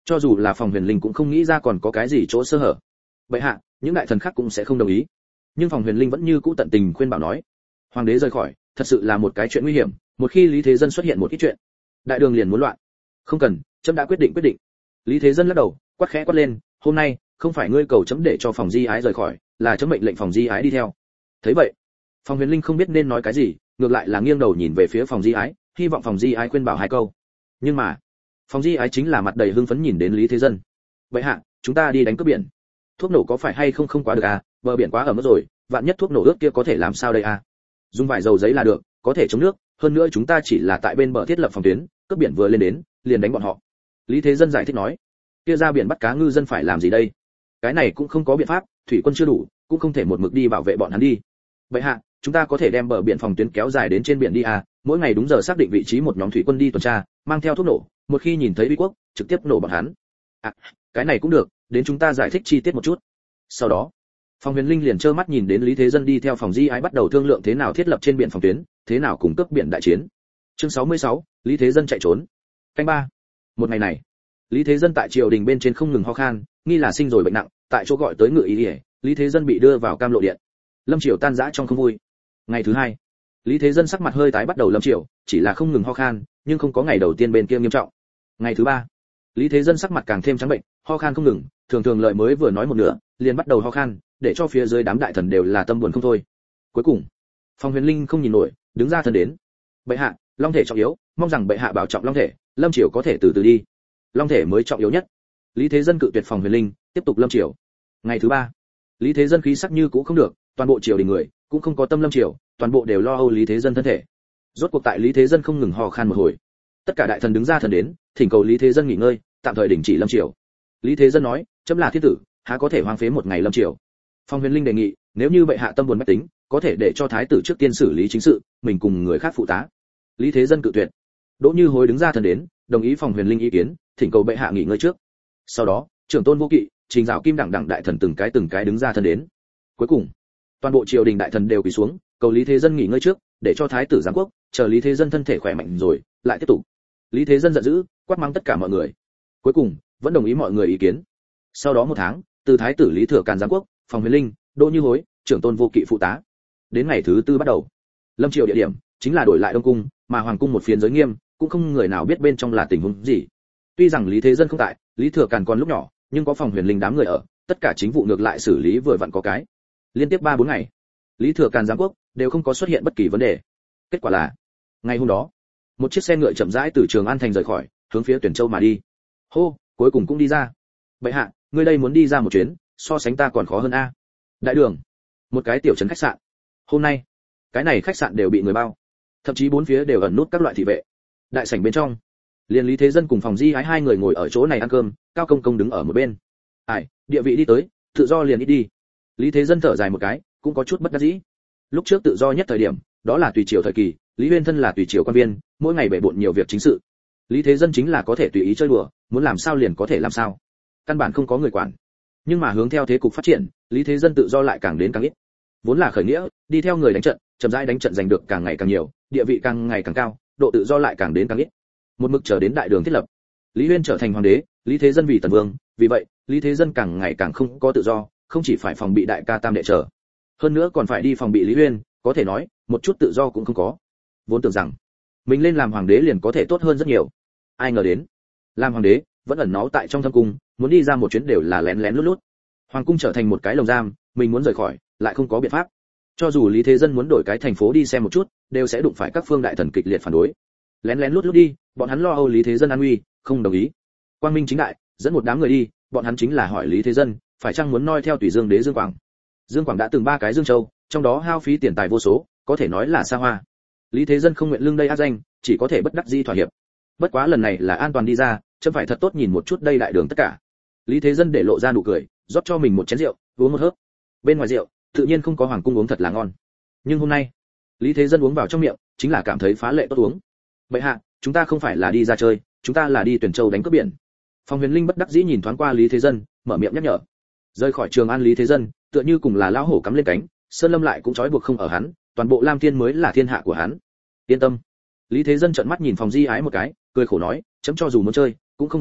Cho dù là Phòng Huyền Linh cũng không nghĩ ra còn có cái gì chỗ sơ hở. Bệ hạ, những đại thần khác cũng sẽ không đồng ý. Nhưng Phòng Huyền Linh vẫn như cũ tận tình khuyên bảo nói, hoàng đế rời khỏi, thật sự là một cái chuyện nguy hiểm, một khi Lý Thế Dân xuất hiện một ít chuyện, đại đường liền muốn loạn. Không cần, chấm đã quyết định quyết định. Lý Thế Dân lắc đầu, quát khẽ quát lên, hôm nay không phải ngươi cầu chấm để cho Phòng Di Ái rời khỏi, là chấm mệnh lệnh Phòng Di Ái đi theo. Thấy vậy, Phòng Huyền Linh không biết nên nói cái gì, ngược lại là nghiêng đầu nhìn về phía Phòng Di Ái, hy vọng Phòng Di Ái khuyên bảo hai câu. Nhưng mà, Phòng Di Ái chính là mặt đầy hưng phấn nhìn đến Lý Thế Dân. Vậy hạ, chúng ta đi đánh cướp biển. Thuốc nổ có phải hay không không quá được à, bờ biển quá ẩm rồi, vạn nhất thuốc nổ ướt kia có thể làm sao đây à? Dùng vải dầu giấy là được, có thể chống nước, hơn nữa chúng ta chỉ là tại bên bờ thiết lập phòng tuyến, cướp biển vừa lên đến, liền đánh bọn họ. Lý Thế Dân giải thích nói, kia ra biển bắt cá ngư dân phải làm gì đây? Cái này cũng không có biện pháp, thủy quân chưa đủ, cũng không thể một mực đi bảo vệ bọn hắn đi. Vậy hạ, chúng ta có thể đem bờ biển phòng tuyến kéo dài đến trên biển đi à, mỗi ngày đúng giờ xác định vị trí một nhóm thủy quân đi tuần tra, mang theo thuốc nổ, một khi nhìn thấy uy quốc, trực tiếp nổ bọn hắn. À, cái này cũng được, đến chúng ta giải thích chi tiết một chút. Sau đó, Phòng Huyền Linh liền trơ mắt nhìn đến Lý Thế Dân đi theo Phòng Di Ái bắt đầu thương lượng thế nào thiết lập trên biển phòng tuyến, thế nào cùng cướp biển đại chiến. Chương sáu mươi sáu, Lý Thế Dân chạy trốn. Canh ba. Một ngày này, Lý Thế Dân tại triều đình bên trên không ngừng ho khan, nghi là sinh rồi bệnh nặng, tại chỗ gọi tới ngự y, Lý Thế Dân bị đưa vào Cam Lộ điện. Lâm Triều tan rã trong không vui. Ngày thứ hai, Lý Thế Dân sắc mặt hơi tái bắt đầu lâm triều, chỉ là không ngừng ho khan, nhưng không có ngày đầu tiên bên kia nghiêm trọng. Ngày thứ ba, Lý Thế Dân sắc mặt càng thêm trắng bệnh, ho khan không ngừng, thường thường lời mới vừa nói một nửa, liền bắt đầu ho khan, để cho phía dưới đám đại thần đều là tâm buồn không thôi. Cuối cùng, Phòng Huyền Linh không nhìn nổi, đứng ra thân đến. Bệ hạ, long thể trọng yếu, mong rằng bệ hạ bảo trọng long thể, lâm triều có thể từ từ đi. Long thể mới trọng yếu nhất. Lý Thế Dân cự tuyệt Phòng Huyền Linh, tiếp tục lâm triều. Ngày thứ ba, Lý Thế Dân khí sắc như cũ không được, toàn bộ triều đình người cũng không có tâm lâm triều, toàn bộ đều lo âu Lý Thế Dân thân thể. Rốt cuộc tại Lý Thế Dân không ngừng ho khan một hồi, tất cả đại thần đứng ra thần đến, thỉnh cầu Lý Thế Dân nghỉ ngơi, tạm thời đình chỉ lâm triều. Lý Thế Dân nói, chấm là thiên tử, há có thể hoang phế một ngày lâm triều. Phong Huyền Linh đề nghị, nếu như bệ hạ tâm buồn bách tính, có thể để cho thái tử trước tiên xử lý chính sự, mình cùng người khác phụ tá. Lý Thế Dân cự tuyệt. Đỗ Như Hối đứng ra thần đến, đồng ý Phong Huyền Linh ý kiến, thỉnh cầu bệ hạ nghỉ ngơi trước. Sau đó, trưởng tôn Vô Kỵ, Trình Dạo Kim đẳng đẳng đại thần từng cái từng cái đứng ra thần đến. Cuối cùng, toàn bộ triều đình đại thần đều quỳ xuống, cầu Lý Thế Dân nghỉ ngơi trước, để cho thái tử giáng quốc, chờ Lý Thế Dân thân thể khỏe mạnh rồi, lại tiếp tục. Lý Thế Dân giận dữ, quát mắng tất cả mọi người. Cuối cùng, vẫn đồng ý mọi người ý kiến. Sau đó một tháng, từ thái tử Lý Thừa Càn giáng quốc, Phong Huyền Linh, Đỗ Như Hối, trưởng tôn Vô Kỵ phụ tá. Đến ngày thứ tư bắt đầu, lâm triều địa điểm chính là đổi lại Đông cung, mà hoàng cung một phiến giới nghiêm, cũng không người nào biết bên trong là tình huống gì. Tuy rằng Lý Thế Dân không tại, Lý Thừa Càn còn lúc nhỏ, nhưng có Phong Huyền Linh đám người ở, tất cả chính vụ ngược lại xử lý vừa vặn có cái. Liên tiếp ba bốn ngày, Lý Thừa Càn giáng quốc đều không có xuất hiện bất kỳ vấn đề. Kết quả là, ngày hôm đó, một chiếc xe ngựa chậm rãi từ Trường An thành rời khỏi, hướng phía Tuyển Châu mà đi. Hô, cuối cùng cũng đi ra. Bệ hạ, ngươi đây muốn đi ra một chuyến, so sánh ta còn khó hơn a. Đại đường, một cái tiểu trấn khách sạn. Hôm nay, cái này khách sạn đều bị người bao, thậm chí bốn phía đều ẩn nút các loại thị vệ. Đại sảnh bên trong, liền Lý Thế Dân cùng Phòng Di Ái hai người ngồi ở chỗ này ăn cơm, Cao Công Công đứng ở một bên. Ai, địa vị đi tới, tự do liền ít đi. Lý Thế Dân thở dài một cái, cũng có chút bất đắc dĩ. Lúc trước tự do nhất thời điểm, đó là tùy triều thời kỳ, Lý Huyên thân là tùy triều quan viên, mỗi ngày bể bộn nhiều việc chính sự. Lý Thế Dân chính là có thể tùy ý chơi đùa, muốn làm sao liền có thể làm sao. Căn bản không có người quản. Nhưng mà hướng theo thế cục phát triển, Lý Thế Dân tự do lại càng đến càng ít. Vốn là khởi nghĩa, đi theo người đánh trận, chậm rãi đánh trận giành được càng ngày càng nhiều, địa vị càng ngày càng cao, độ tự do lại càng đến càng ít. Một mực chờ đến đại đường thiết lập, Lý Huyên trở thành hoàng đế, Lý Thế Dân vì tần vương, vì vậy, Lý Thế Dân càng ngày càng không có tự do, không chỉ phải phòng bị đại ca tam đệ trở, hơn nữa còn phải đi phòng bị Lý Huyên, có thể nói, một chút tự do cũng không có. Vốn tưởng rằng, mình lên làm hoàng đế liền có thể tốt hơn rất nhiều. Ai ngờ đến, làm hoàng đế, vẫn ẩn náu tại trong thâm cung, muốn đi ra một chuyến đều là lén lén lút lút. Hoàng cung trở thành một cái lồng giam, mình muốn rời khỏi, lại không có biện pháp. Cho dù Lý Thế Dân muốn đổi cái thành phố đi xem một chút, đều sẽ đụng phải các phương đại thần kịch liệt phản đối. Lén lén lút lút đi, bọn hắn lo âu Lý Thế Dân an nguy, không đồng ý. Quang Minh chính đại, dẫn một đám người đi, bọn hắn chính là hỏi Lý Thế Dân, phải chăng muốn noi theo Tùy Dương đế Dương Quảng. Dương Quảng đã từng ba cái Dương Châu, trong đó hao phí tiền tài vô số, có thể nói là xa hoa. Lý Thế Dân không nguyện lưng đây áp danh, chỉ có thể bất đắc dĩ thỏa hiệp. Bất quá lần này là an toàn đi ra, chấm phải thật tốt nhìn một chút đây đại đường tất cả. Lý Thế Dân để lộ ra nụ cười, rót cho mình một chén rượu, uống một hớp. Bên ngoài rượu, tự nhiên không có hoàng cung uống thật là ngon. Nhưng hôm nay, Lý Thế Dân uống vào trong miệng, chính là cảm thấy phá lệ tốt uống. Bệ hạ, chúng ta không phải là đi ra chơi, chúng ta là đi Tuyển Châu đánh cướp biển. Phong Huyền Linh bất đắc dĩ nhìn thoáng qua Lý Thế Dân, mở miệng nhắc nhở. Rời khỏi Trường An Lý Thế Dân, tựa như cùng là lão hổ cắm lên cánh, sơn lâm lại cũng trói buộc không ở hắn, toàn bộ Lam Thiên mới là thiên hạ của hắn. Yên tâm. Lý Thế Dân trợn mắt nhìn Phòng Di Ái một cái, cười khổ nói, chấm cho dù muốn chơi, cũng không xứng à,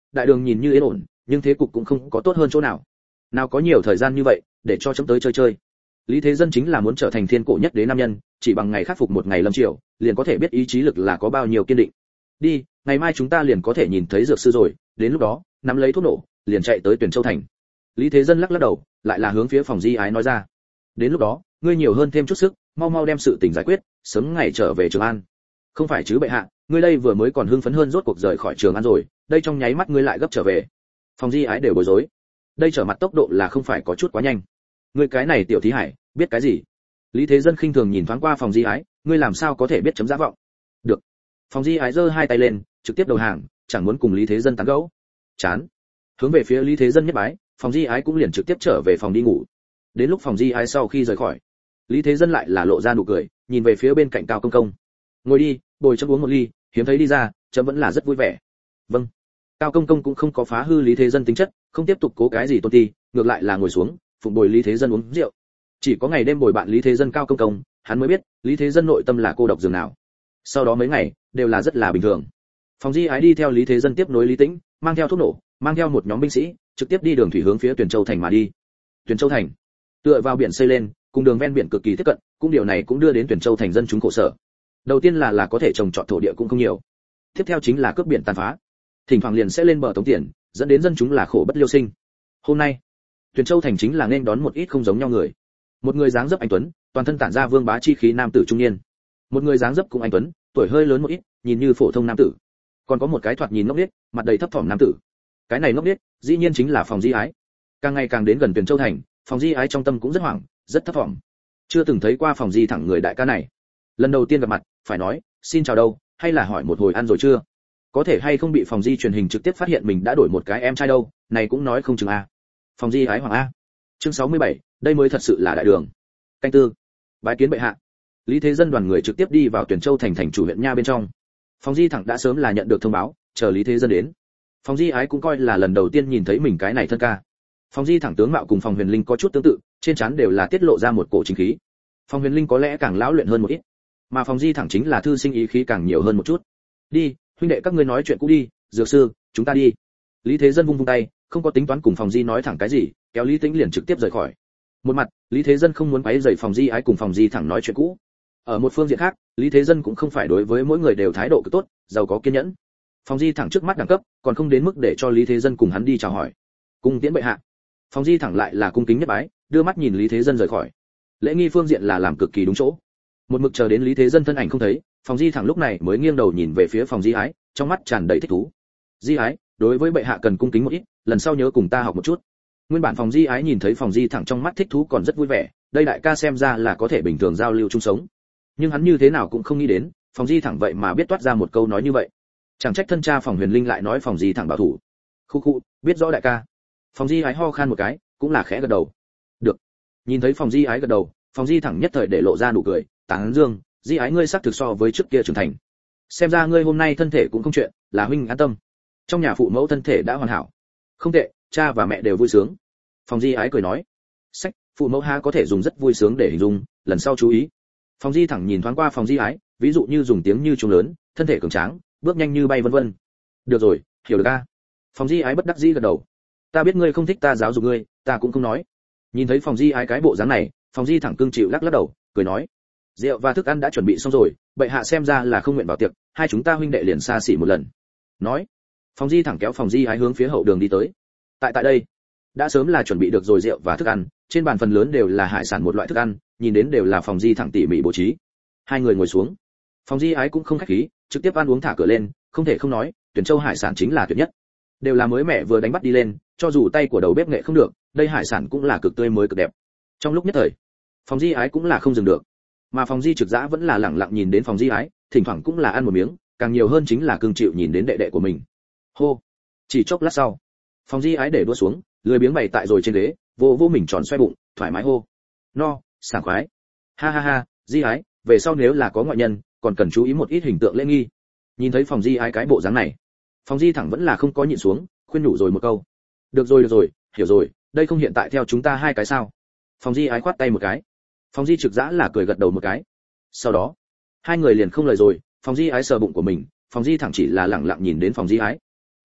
đại đường nhìn như yên ổn, nhưng thế cục cũng không có tốt hơn chỗ nào. Nào có nhiều thời gian như vậy để cho chấm tới chơi chơi. Lý Thế Dân chính là muốn trở thành thiên cổ nhất đế nam nhân, chỉ bằng ngày khắc phục một ngày lâm triều, liền có thể biết ý chí lực là có bao nhiêu kiên định. Đi, ngày mai chúng ta liền có thể nhìn thấy dược sư rồi, đến lúc đó, nắm lấy thuốc nổ, liền chạy tới Tuyển Châu thành. Lý Thế Dân lắc lắc đầu, lại là hướng phía phòng Di Ái nói ra. Đến lúc đó, ngươi nhiều hơn thêm chút sức, mau mau đem sự tình giải quyết, sớm ngày trở về Trường An. Không phải chứ bệ hạ, ngươi đây vừa mới còn hưng phấn hơn rốt cuộc rời khỏi Trường An rồi, đây trong nháy mắt ngươi lại gấp trở về. Phòng Di Ái đều bối rối. Đây trở mặt tốc độ là không phải có chút quá nhanh. Ngươi cái này tiểu thí hải, biết cái gì? Lý Thế Dân khinh thường nhìn thoáng qua phòng Di Ái, ngươi làm sao có thể biết chấm giả vọng? Được. Phòng Di Ái giơ hai tay lên, trực tiếp đầu hàng, chẳng muốn cùng Lý Thế Dân tán gẫu. Chán. Hướng về phía Lý Thế Dân nhất bái, phòng Di Ái cũng liền trực tiếp trở về phòng đi ngủ. Đến lúc phòng Di Ái sau khi rời khỏi, Lý Thế Dân lại là lộ ra nụ cười, nhìn về phía bên cạnh Cao Công Công. Ngồi đi, bồi chấm uống một ly, hiếm thấy đi ra, chấm vẫn là rất vui vẻ. Vâng. Cao Công Công cũng không có phá hư Lý Thế Dân tính chất, không tiếp tục cố cái gì tôn ti, ngược lại là ngồi xuống, phụng bồi Lý Thế Dân uống rượu. Chỉ có ngày đêm bồi bạn Lý Thế Dân Cao Công Công, hắn mới biết, Lý Thế Dân nội tâm là cô độc dường nào. Sau đó mấy ngày, đều là rất là bình thường. Phòng Di Ái đi theo Lý Thế Dân tiếp nối Lý Tĩnh, mang theo thuốc nổ, mang theo một nhóm binh sĩ, trực tiếp đi đường thủy hướng phía Tuyển Châu thành mà đi. Tuyển Châu thành, tựa vào biển xây lên, cùng đường ven biển cực kỳ tiếp cận, cũng điều này cũng đưa đến Tuyển Châu thành dân chúng khổ sở. Đầu tiên là là có thể trồng trọt thổ địa cũng không nhiều. Tiếp theo chính là cướp biển tàn phá. Thỉnh thoảng liền sẽ lên bờ tống tiền, dẫn đến dân chúng là khổ bất liêu sinh. Hôm nay, Tuyển Châu thành chính là nên đón một ít không giống nhau người. Một người dáng dấp anh tuấn, toàn thân tản ra vương bá chi khí nam tử trung niên. Một người dáng dấp cũng anh tuấn, tuổi hơi lớn một ít, nhìn như phổ thông nam tử. Còn có một cái thoạt nhìn ngốc nghếch, mặt đầy thấp thỏm nam tử. Cái này ngốc nghếch, dĩ nhiên chính là Phòng Di Ái. Càng ngày càng đến gần Tuyển Châu thành, Phòng Di Ái trong tâm cũng rất hoảng, rất thấp thỏm. Chưa từng thấy qua Phòng Di thẳng người đại ca này. Lần đầu tiên gặp mặt, phải nói, xin chào đâu, hay là hỏi một hồi ăn rồi chưa? Có thể hay không bị Phòng Di truyền hình trực tiếp phát hiện mình đã đổi một cái em trai đâu, này cũng nói không chừng a. Phòng Di Ái hoàng a. Chương sáu mươi bảy, đây mới thật sự là đại đường. Canh tư. Bái kiến bệ hạ. Lý Thế Dân đoàn người trực tiếp đi vào Tuyển Châu thành thành chủ huyện nha bên trong. Phòng Di thẳng đã sớm là nhận được thông báo, chờ Lý Thế Dân đến. Phòng Di Ái cũng coi là lần đầu tiên nhìn thấy mình cái này thân ca. Phòng Di thẳng tướng mạo cùng Phòng Huyền Linh có chút tương tự, trên trán đều là tiết lộ ra một cổ chính khí. Phòng Huyền Linh có lẽ càng lão luyện hơn một ít, mà Phòng Di thẳng chính là thư sinh ý khí càng nhiều hơn một chút. Đi, huynh đệ các ngươi nói chuyện cũ đi, dược sư, chúng ta đi. Lý Thế Dân vung vung tay, không có tính toán cùng Phòng Di nói thẳng cái gì, kéo Lý Tĩnh liền trực tiếp rời khỏi. Một mặt, Lý Thế Dân không muốn quấy rầy Phòng Di Ái cùng Phòng Di thẳng nói chuyện cũ. Ở một phương diện khác, Lý Thế Dân cũng không phải đối với mỗi người đều thái độ cực tốt, giàu có kiên nhẫn. Phòng Di thẳng trước mắt đẳng cấp, còn không đến mức để cho Lý Thế Dân cùng hắn đi chào hỏi. Cung tiễn bệ hạ. Phòng Di thẳng lại là cung kính nhất bái, đưa mắt nhìn Lý Thế Dân rời khỏi. Lễ nghi phương diện là làm cực kỳ đúng chỗ. Một mực chờ đến Lý Thế Dân thân ảnh không thấy, Phòng Di thẳng lúc này mới nghiêng đầu nhìn về phía Phòng Di Ái, trong mắt tràn đầy thích thú. Di Ái, đối với bệ hạ cần cung kính một ít, lần sau nhớ cùng ta học một chút. Nguyên bản Phòng Di Ái nhìn thấy Phòng Di thẳng trong mắt thích thú còn rất vui vẻ, đây đại ca xem ra là có thể bình thường giao lưu chung sống. Nhưng hắn như thế nào cũng không nghĩ đến, Phòng Di thẳng vậy mà biết toát ra một câu nói như vậy. Chẳng trách thân cha Phòng Huyền Linh lại nói Phòng Di thẳng bảo thủ. Khu khu, biết rõ đại ca. Phòng Di Ái ho khan một cái, cũng là khẽ gật đầu. Được. Nhìn thấy Phòng Di Ái gật đầu, Phòng Di thẳng nhất thời để lộ ra nụ cười, tán dương, Di Ái ngươi xác thực so với trước kia trưởng thành. Xem ra ngươi hôm nay thân thể cũng không chuyện, là huynh an tâm. Trong nhà phụ mẫu thân thể đã hoàn hảo. Không tệ, cha và mẹ đều vui sướng. Phòng Di Ái cười nói. Sách, phụ mẫu há có thể dùng rất vui sướng để hình dung, lần sau chú ý. Phòng Di thẳng nhìn thoáng qua Phòng Di Ái, ví dụ như dùng tiếng như trống lớn, thân thể cường tráng, bước nhanh như bay vân vân. Được rồi, hiểu được a. Phòng Di Ái bất đắc dĩ gật đầu. Ta biết ngươi không thích ta giáo dục ngươi, ta cũng không nói. Nhìn thấy Phòng Di Ái cái bộ dáng này, Phòng Di thẳng cương chịu lắc lắc đầu, cười nói: rượu và thức ăn đã chuẩn bị xong rồi, bệ hạ xem ra là không nguyện vào tiệc, hai chúng ta huynh đệ liền xa xỉ một lần. Nói, Phòng Di thẳng kéo Phòng Di Ái hướng phía hậu đường đi tới. Tại tại đây, đã sớm là chuẩn bị được rồi rượu và thức ăn, trên bàn phần lớn đều là hải sản một loại thức ăn, nhìn đến đều là Phòng Di thẳng tỉ mỉ bố trí. Hai người ngồi xuống. Phòng Di Ái cũng không khách khí, trực tiếp ăn uống thả cửa lên, không thể không nói, Tuyển Châu hải sản chính là tuyệt nhất. Đều là mới mẻ vừa đánh bắt đi lên, cho dù tay của đầu bếp nghệ không được, đây hải sản cũng là cực tươi mới cực đẹp. Trong lúc nhất thời, Phòng Di Ái cũng là không dừng được, mà Phòng Di Trực Dã vẫn là lẳng lặng nhìn đến Phòng Di Ái, thỉnh thoảng cũng là ăn một miếng, càng nhiều hơn chính là cương chịu nhìn đến đệ đệ của mình. Hô, chỉ chốc lát sau, Phòng Di Ái để đũa xuống, lười biếng bày tại rồi trên ghế, vô vô mình tròn xoay bụng, thoải mái hô, no, sảng khoái. Ha ha ha, Di Ái, về sau nếu là có ngoại nhân, còn cần chú ý một ít hình tượng lễ nghi. Nhìn thấy Phòng Di Ái cái bộ dáng này, Phòng Di thẳng vẫn là không có nhịn xuống, khuyên nhủ rồi một câu. Được rồi được rồi, hiểu rồi, đây không hiện tại theo chúng ta hai cái sao? Phòng Di Ái khoát tay một cái. Phòng Di Trực Dã là cười gật đầu một cái. Sau đó, hai người liền không lời rồi, Phòng Di Ái sờ bụng của mình, Phòng Di thẳng chỉ là lẳng lặng nhìn đến Phòng Di Ái.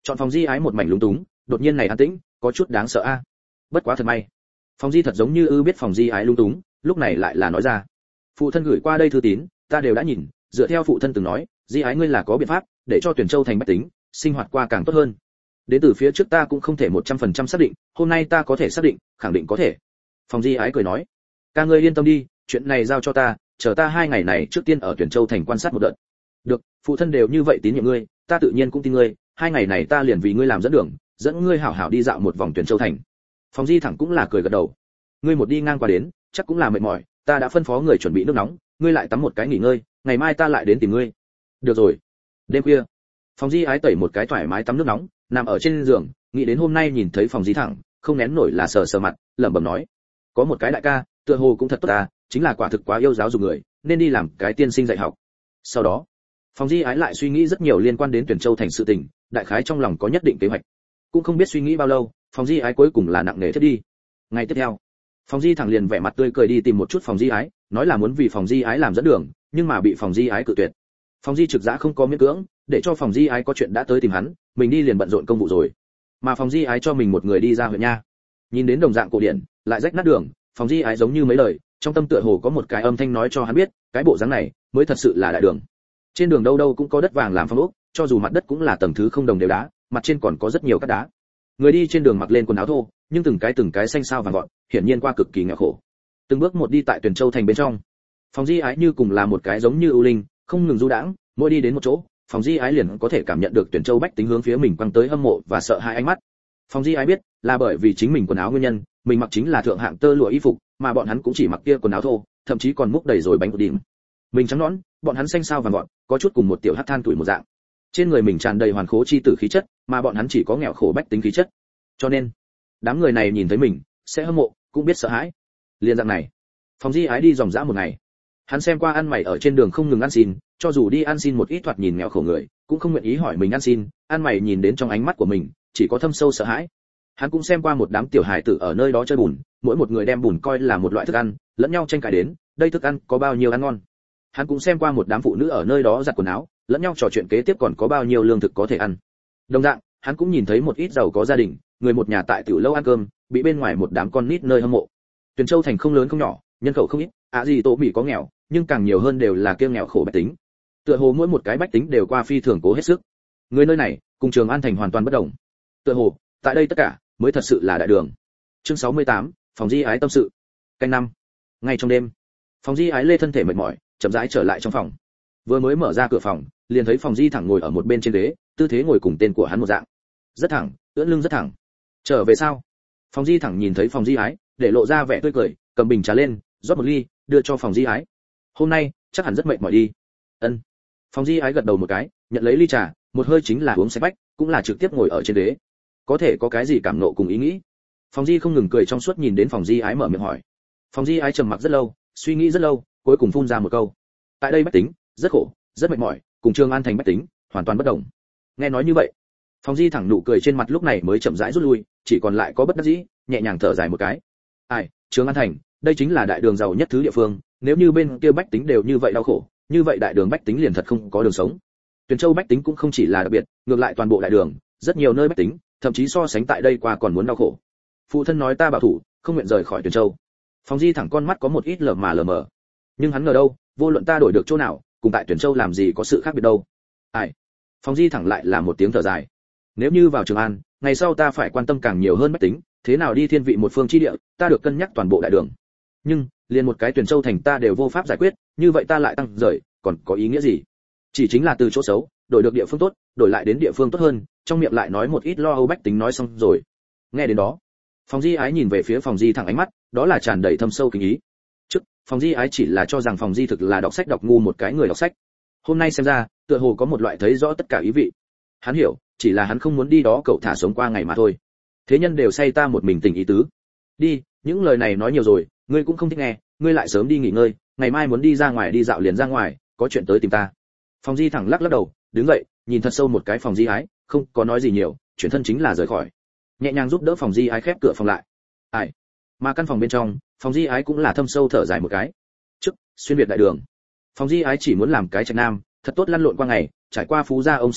Chọn phòng Di ái một mảnh lúng túng, đột nhiên này an tĩnh, có chút đáng sợ a. Bất quá thật may, phòng Di thật giống như ư biết phòng Di ái lúng túng, lúc này lại là nói ra. Phụ thân gửi qua đây thư tín, ta đều đã nhìn, dựa theo phụ thân từng nói, Di ái ngươi là có biện pháp để cho Tuyển Châu thành bách tính sinh hoạt qua càng tốt hơn. Đến từ phía trước ta cũng không thể một trăm phần trăm xác định, hôm nay ta có thể xác định, khẳng định có thể. Phòng Di ái cười nói, ca ngươi yên tâm đi, chuyện này giao cho ta, chờ ta hai ngày này trước tiên ở Tuyển Châu thành quan sát một đợt. Được, phụ thân đều như vậy tín nhiệm ngươi, ta tự nhiên cũng tin ngươi, hai ngày này ta liền vì ngươi làm dẫn đường, dẫn ngươi hảo hảo đi dạo một vòng Tuyển Châu thành. Phòng Di thẳng cũng là cười gật đầu. Ngươi một đi ngang qua đến, chắc cũng là mệt mỏi, ta đã phân phó người chuẩn bị nước nóng, ngươi lại tắm một cái nghỉ ngơi, ngày mai ta lại đến tìm ngươi. Được rồi. Đêm khuya, Phòng Di ái tẩy một cái thoải mái tắm nước nóng, nằm ở trên giường, nghĩ đến hôm nay nhìn thấy Phòng Di thẳng, không nén nổi là sờ sờ mặt, lẩm bẩm nói: có một cái đại ca, tựa hồ cũng thật tốt ta, chính là quả thực quá yêu giáo dục người, nên đi làm cái tiên sinh dạy học. Sau đó, Phòng Di ái lại suy nghĩ rất nhiều liên quan đến Tuyển Châu thành sự tình, đại khái trong lòng có nhất định kế hoạch. Cũng không biết suy nghĩ bao lâu, Phòng Di ái cuối cùng là nặng nề thiết đi. Ngày tiếp theo, Phòng Di thẳng liền vẻ mặt tươi cười đi tìm một chút Phòng Di ái, nói là muốn vì Phòng Di ái làm dẫn đường, nhưng mà bị Phòng Di ái cự tuyệt. Phòng Di trực dã không có miễn cưỡng, để cho Phòng Di ái có chuyện đã tới tìm hắn, mình đi liền bận rộn công vụ rồi. Mà Phòng Di ái cho mình một người đi ra huyện nha. Nhìn đến đồng dạng cổ điển, lại rách nát đường, Phòng Di ái giống như mấy lời, trong tâm tựa hồ có một cái âm thanh nói cho hắn biết, cái bộ dáng này mới thật sự là đại đường. Trên đường đâu đâu cũng có đất vàng làm phong ốc, cho dù mặt đất cũng là tầng thứ không đồng đều đá, mặt trên còn có rất nhiều cát đá. Người đi trên đường mặc lên quần áo thô, nhưng từng cái từng cái xanh xao vàng gọn, hiển nhiên qua cực kỳ nghèo khổ. Từng bước một đi tại Tuyển Châu thành bên trong. Phòng Di ái như cùng là một cái giống như ưu linh, không ngừng du đãng, mỗi đi đến một chỗ, Phòng Di ái liền có thể cảm nhận được Tuyển Châu bách tính hướng phía mình quăng tới hâm mộ và sợ hãi ánh mắt. Phòng Di ái biết, là bởi vì chính mình quần áo nguyên nhân, mình mặc chính là thượng hạng tơ lụa y phục, mà bọn hắn cũng chỉ mặc kia quần áo thô, thậm chí còn múc đầy rồi bánh pudding. Mình trắng nõn, bọn hắn xanh xao vàng gọn, có chút cùng một tiểu hắc than tuổi một dạng. Trên người mình tràn đầy hoàn khố chi tử khí chất, mà bọn hắn chỉ có nghèo khổ bách tính khí chất. Cho nên, đám người này nhìn thấy mình, sẽ hâm mộ, cũng biết sợ hãi. Liên dạng này, Phòng Di ái đi dòng dã một ngày. Hắn xem qua ăn mày ở trên đường không ngừng ăn xin, cho dù đi ăn xin một ít thoạt nhìn nghèo khổ người, cũng không nguyện ý hỏi mình ăn xin, ăn mày nhìn đến trong ánh mắt của mình, chỉ có thâm sâu sợ hãi. Hắn cũng xem qua một đám tiểu hài tử ở nơi đó chơi bùn, mỗi một người đem bùn coi là một loại thức ăn, lẫn nhau tranh cãi đến, đây thức ăn có bao nhiêu ăn ngon. Hắn cũng xem qua một đám phụ nữ ở nơi đó giặt quần áo, lẫn nhau trò chuyện kế tiếp còn có bao nhiêu lương thực có thể ăn. Đồng dạng, hắn cũng nhìn thấy một ít giàu có gia đình, người một nhà tại tiểu lâu ăn cơm, bị bên ngoài một đám con nít nơi hâm mộ. Tuyển Châu thành không lớn không nhỏ, nhân khẩu không ít, ạ gì tổ Mỹ có nghèo, nhưng càng nhiều hơn đều là kiêng nghèo khổ bách tính. Tựa hồ mỗi một cái bách tính đều qua phi thường cố hết sức. Người nơi này, cùng Trường An thành hoàn toàn bất đồng. Tựa hồ, tại đây tất cả mới thật sự là đại đường. Chương sáu mươi tám, Phòng Di ái tâm sự. Canh năm. Ngay trong đêm, Phòng Di ái lê thân thể mệt mỏi, chậm rãi trở lại trong phòng. Vừa mới mở ra cửa phòng, liền thấy Phòng Di thẳng ngồi ở một bên trên ghế, tư thế ngồi cùng tên của hắn một dạng. Rất thẳng, ưỡn lưng rất thẳng. Trở về sao? Phòng Di thẳng nhìn thấy Phòng Di ái, để lộ ra vẻ tươi cười, cầm bình trà lên, rót một ly, đưa cho Phòng Di ái. Hôm nay, chắc hẳn rất mệt mỏi đi. Ân. Phòng Di ái gật đầu một cái, nhận lấy ly trà, một hơi chính là uống sạch bách, cũng là trực tiếp ngồi ở trên ghế. Có thể có cái gì cảm nộ cùng ý nghĩ? Phòng Di không ngừng cười trong suốt nhìn đến Phòng Di ái mở miệng hỏi. Phòng Di ái trầm mặc rất lâu, suy nghĩ rất lâu, cuối cùng phun ra một câu. Tại đây bách tính, rất khổ, rất mệt mỏi, cùng Trường An thành bách tính, hoàn toàn bất đồng. Nghe nói như vậy, Phòng Di thẳng nụ cười trên mặt lúc này mới chậm rãi rút lui, chỉ còn lại có bất đắc dĩ, nhẹ nhàng thở dài một cái. Ai, Trường An thành, đây chính là đại đường giàu nhất thứ địa phương, nếu như bên kia bách tính đều như vậy đau khổ, như vậy đại đường bách tính liền thật không có đường sống. Tuyển Châu bách tính cũng không chỉ là đặc biệt, ngược lại toàn bộ đại đường, rất nhiều nơi bách tính, thậm chí so sánh tại đây qua còn muốn đau khổ. Phụ thân nói ta bảo thủ, không nguyện rời khỏi Tuyển Châu. Phòng Di thẳng con mắt có một ít lờ mà lờ mờ, nhưng hắn ngờ đâu, vô luận ta đổi được chỗ nào, cùng tại Tuyển Châu làm gì có sự khác biệt đâu. Ai? Phòng Di thẳng lại là một tiếng thở dài. Nếu như vào Trường An, ngày sau ta phải quan tâm càng nhiều hơn bách tính, thế nào đi thiên vị một phương chi địa, ta được cân nhắc toàn bộ đại đường. Nhưng, liền một cái Tuyển Châu thành ta đều vô pháp giải quyết, như vậy ta lại tăng rời, còn có ý nghĩa gì? Chỉ chính là từ chỗ xấu, đổi được địa phương tốt, đổi lại đến địa phương tốt hơn, trong miệng lại nói một ít lo âu bách tính nói xong rồi. Nghe đến đó, Phòng Di ái nhìn về phía Phòng Di thẳng ánh mắt, đó là tràn đầy thâm sâu kính ý. Trước, Phòng Di ái chỉ là cho rằng Phòng Di thực là đọc sách đọc ngu một cái người đọc sách. Hôm nay xem ra, tựa hồ có một loại thấy rõ tất cả ý vị. Hắn hiểu, chỉ là hắn không muốn đi đó cậu thả sống qua ngày mà thôi. Thế nhân đều say ta một mình tình ý tứ. Đi, những lời này nói nhiều rồi, ngươi cũng không thích nghe, ngươi lại sớm đi nghỉ ngơi, ngày mai muốn đi ra ngoài đi dạo liền ra ngoài, có chuyện tới tìm ta. Phòng Di thẳng lắc lắc đầu, đứng dậy, nhìn thật sâu một cái Phòng Di ái, không có nói gì nhiều, chuyển thân chính là rời khỏi. Nhẹ nhàng giúp đỡ Phòng Di ái khép cửa phòng lại. Ai? Mà căn phòng bên trong, Phòng Di ái cũng là thâm sâu thở dài một cái. Trước, xuyên việt đại đường. Phòng Di ái chỉ muốn làm cái trạch nam, thật tốt lăn lộn qua ngày, trải qua phú gia ông sinh hoạt,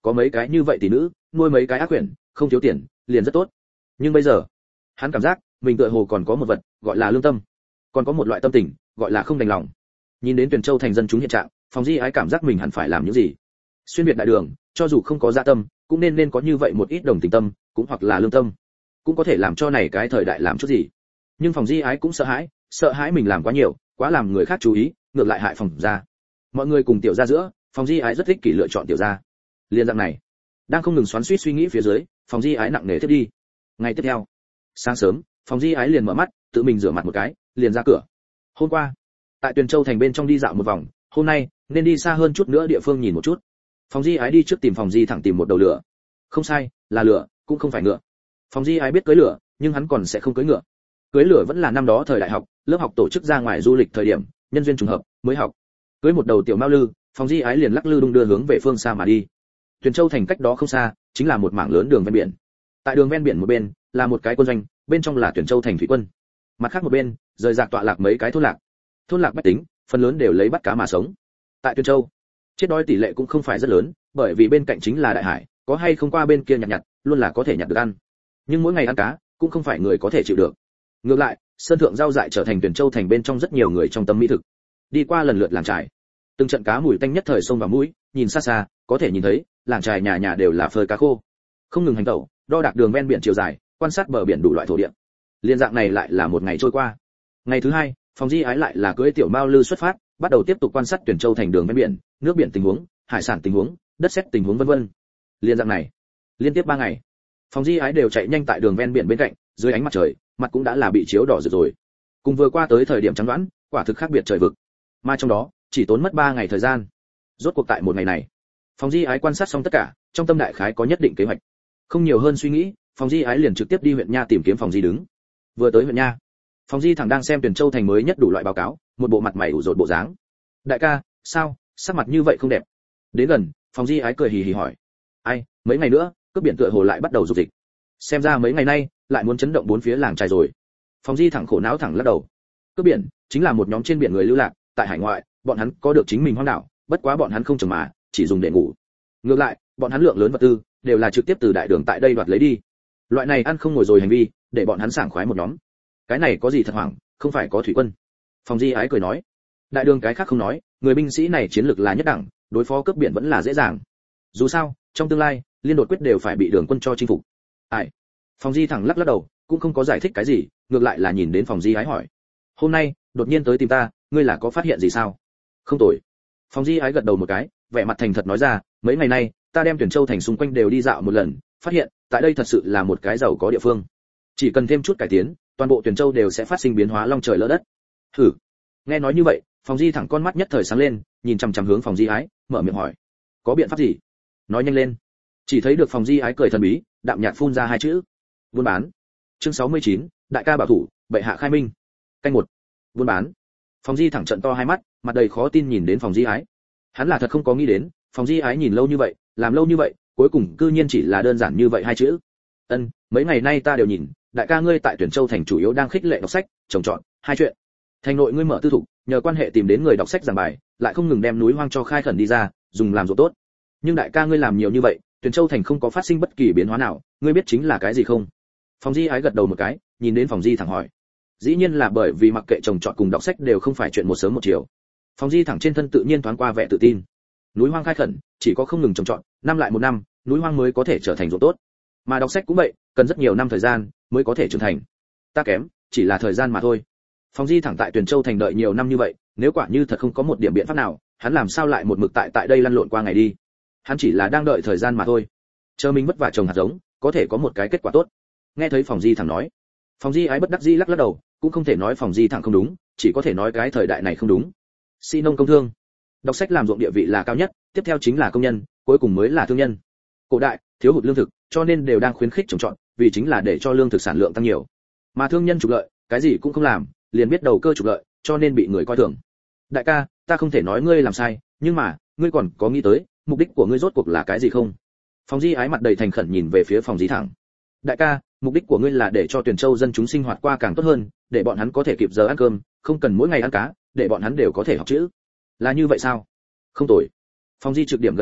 có mấy cái như vậy tỷ nữ, nuôi mấy cái ác quyển, không thiếu tiền, liền rất tốt. Nhưng bây giờ, hắn cảm giác mình tựa hồ còn có một vật, gọi là lương tâm, còn có một loại tâm tình, gọi là không đành lòng. Nhìn đến Tuyền Châu thành dân chúng hiện trạng, Phòng Di Ái cảm giác mình hẳn phải làm những gì. Xuyên việt đại đường, cho dù không có dạ tâm, cũng nên nên có như vậy một ít đồng tình tâm, cũng hoặc là lương tâm, cũng có thể làm cho này cái thời đại làm chút gì. Nhưng Phòng Di Ái cũng sợ hãi, sợ hãi mình làm quá nhiều, quá làm người khác chú ý, ngược lại hại Phòng gia. Mọi người cùng tiểu gia giữa, Phòng Di Ái rất thích kỷ lựa chọn tiểu gia. Liên dạng này, đang không ngừng xoắn xuýt suy nghĩ phía dưới, Phòng Di Ái nặng nề tiếp đi. Ngày tiếp theo, sáng sớm, Phòng Di Ái liền mở mắt, tự mình rửa mặt một cái, liền ra cửa. Hôm qua, tại Tuyền Châu thành bên trong đi dạo một vòng, hôm nay nên đi xa hơn chút nữa địa phương nhìn một chút. Phòng Di Ái đi trước tìm Phòng Di thẳng tìm một đầu lửa. Không sai, là lửa, cũng không phải ngựa. Phòng Di Ái biết cưỡi lửa, nhưng hắn còn sẽ không cưỡi ngựa. Cưỡi lửa vẫn là năm đó thời đại học, lớp học tổ chức ra ngoài du lịch thời điểm, nhân duyên trùng hợp, mới học. Cưỡi một đầu tiểu mao lư, Phòng Di Ái liền lắc lư đung đưa hướng về phương xa mà đi. Tuyền Châu thành cách đó không xa, chính là một mảng lớn đường ven biển. Tại đường ven biển một bên là một cái quân doanh, bên trong là Tuyền Châu thành thủy quân. Mặt khác một bên, rời rạc tọa lạc mấy cái thôn lạc. Thôn lạc bách tính, phần lớn đều lấy bắt cá mà sống. Tại Tuyền Châu, chết đói tỷ lệ cũng không phải rất lớn, bởi vì bên cạnh chính là đại hải, có hay không qua bên kia nhặt nhặt, luôn là có thể nhặt được ăn. Nhưng mỗi ngày ăn cá, cũng không phải người có thể chịu được. Ngược lại, sơn thượng rau dại trở thành Tuyền Châu thành bên trong rất nhiều người trong tâm mỹ thực. Đi qua lần lượt làng trài, từng trận cá mùi tanh nhất thời xông vào mũi, nhìn xa xa, có thể nhìn thấy, làng trài nhà nhà đều là phơi cá khô. Không ngừng hành tẩu, đo đạc đường ven biển chiều dài, quan sát bờ biển đủ loại thổ địa. Liên dạng này lại là một ngày trôi qua. Ngày thứ hai, Phòng Di Ái lại là cưỡi tiểu mao lư xuất phát, bắt đầu tiếp tục quan sát Tuyền Châu thành đường ven biển, nước biển tình huống, hải sản tình huống, đất sét tình huống vân vân. Liên dạng này, liên tiếp ba ngày, Phòng Di Ái đều chạy nhanh tại đường ven biển bên cạnh, dưới ánh mặt trời, mặt cũng đã là bị chiếu đỏ rực rồi. Cùng vừa qua tới thời điểm trắng đoán, quả thực khác biệt trời vực. Mà trong đó, chỉ tốn mất ba ngày thời gian. Rốt cuộc tại một ngày này, Phòng Di Ái quan sát xong tất cả, trong tâm đại khái có nhất định kế hoạch. Không nhiều hơn suy nghĩ, Phòng Di Ái liền trực tiếp đi huyện nha tìm kiếm Phòng Di đứng. Vừa tới huyện nha, Phòng Di thẳng đang xem Tuyền Châu thành mới nhất đủ loại báo cáo, một bộ mặt mày ủ rột bộ dáng. Đại ca, sao, sắc mặt như vậy không đẹp? Đến gần, Phòng Di Ái cười hì hì hỏi. Ai, mấy ngày nữa, cướp biển tựa hồ lại bắt đầu dục dịch. Xem ra mấy ngày nay, lại muốn chấn động bốn phía làng trài rồi. Phòng Di thẳng khổ não thẳng lắc đầu. Cướp biển, chính là một nhóm trên biển người lưu lạc, tại hải ngoại, bọn hắn có được chính mình hoang đảo, bất quá bọn hắn không trồng mà, chỉ dùng để ngủ. Ngược lại, bọn hắn lượng lớn vật tư, đều là trực tiếp từ đại đường tại đây đoạt lấy đi. Loại này ăn không ngồi rồi hành vi, để bọn hắn sảng khoái một nhóm. Cái này có gì thật hoảng, không phải có thủy quân. Phòng Di Ái cười nói. Đại đường cái khác không nói, người binh sĩ này chiến lược là nhất đẳng, đối phó cướp biển vẫn là dễ dàng. Dù sao, trong tương lai, liên đột quyết đều phải bị đường quân cho chinh phục. Ai? Phòng Di thẳng lắc lắc đầu, cũng không có giải thích cái gì, ngược lại là nhìn đến Phòng Di Ái hỏi. Hôm nay, đột nhiên tới tìm ta, ngươi là có phát hiện gì sao? Không tồi. Phòng Di Ái gật đầu một cái, vẻ mặt thành thật nói ra, mấy ngày nay, ta đem Tuyền Châu thành xung quanh đều đi dạo một lần, phát hiện, tại đây thật sự là một cái giàu có địa phương. Chỉ cần thêm chút cải tiến, toàn bộ Tuyền Châu đều sẽ phát sinh biến hóa long trời lỡ đất. Hử. Nghe nói như vậy, Phòng Di thẳng con mắt nhất thời sáng lên, nhìn chằm chằm hướng Phòng Di Ái, mở miệng hỏi, có biện pháp gì? Nói nhanh lên. Chỉ thấy được Phòng Di Ái cười thần bí, đạm nhạt phun ra hai chữ, buôn bán. Chương sáu mươi chín, đại ca bảo thủ, bệ hạ khai minh. Canh một. Buôn bán. Phòng Di thẳng trận to hai mắt, mặt đầy khó tin nhìn đến Phòng Di Ái. Hắn là thật không có nghĩ đến, Phòng Di Ái nhìn lâu như vậy, làm lâu như vậy, cuối cùng cư nhiên chỉ là đơn giản như vậy hai chữ. Ân, mấy ngày nay ta đều nhìn, đại ca ngươi tại Tuyền Châu thành chủ yếu đang khích lệ đọc sách, trồng trọt, hai chuyện. Thành nội ngươi mở tư thục, nhờ quan hệ tìm đến người đọc sách giảng bài, lại không ngừng đem núi hoang cho khai khẩn đi ra, dùng làm ruộng tốt. Nhưng đại ca ngươi làm nhiều như vậy, Tuyền Châu thành không có phát sinh bất kỳ biến hóa nào, ngươi biết chính là cái gì không? Phòng Di Ái gật đầu một cái, nhìn đến Phòng Di thẳng hỏi. Dĩ nhiên là bởi vì mặc kệ trồng trọt cùng đọc sách đều không phải chuyện một sớm một chiều. Phòng Di thẳng trên thân tự nhiên thoáng qua vẻ tự tin. Núi hoang khai khẩn, chỉ có không ngừng trồng trọt, năm lại một năm, núi hoang mới có thể trở thành ruộng tốt. Mà đọc sách cũng vậy, cần rất nhiều năm thời gian mới có thể trưởng thành. Ta kém, chỉ là thời gian mà thôi. Phòng Di thẳng tại Tuyền Châu thành đợi nhiều năm như vậy, nếu quả như thật không có một điểm biện pháp nào, hắn làm sao lại một mực tại tại đây lăn lộn qua ngày đi? Hắn chỉ là đang đợi thời gian mà thôi. Chờ mình vất vả trồng hạt giống, có thể có một cái kết quả tốt. Nghe thấy Phòng Di thẳng nói, Phòng Di Ái bất đắc dĩ lắc lắc đầu, cũng không thể nói Phòng Di thẳng không đúng, chỉ có thể nói cái thời đại này không đúng. Sĩ nông công thương, đọc sách làm ruộng địa vị là cao nhất, tiếp theo chính là công nhân, cuối cùng mới là thương nhân. Cổ đại thiếu hụt lương thực, cho nên đều đang khuyến khích trồng trọt, vì chính là để cho lương thực sản lượng tăng nhiều. Mà thương nhân trục lợi, cái gì cũng không làm, liền biết đầu cơ trục lợi, cho nên bị người coi thường. Đại ca, ta không thể nói ngươi làm sai, nhưng mà, ngươi còn có nghĩ tới, mục đích của ngươi rốt cuộc là cái gì không? Phòng Di Ái mặt đầy thành khẩn nhìn về phía Phòng Di thẳng. Đại ca, mục đích của ngươi là để cho Tuyền Châu dân chúng sinh hoạt qua càng tốt hơn, để bọn hắn có thể kịp giờ ăn cơm, không cần mỗi ngày ăn cá, để bọn hắn đều có thể học chữ. Là như vậy sao? Không tồi. Phòng Di trực điểm gật đầu,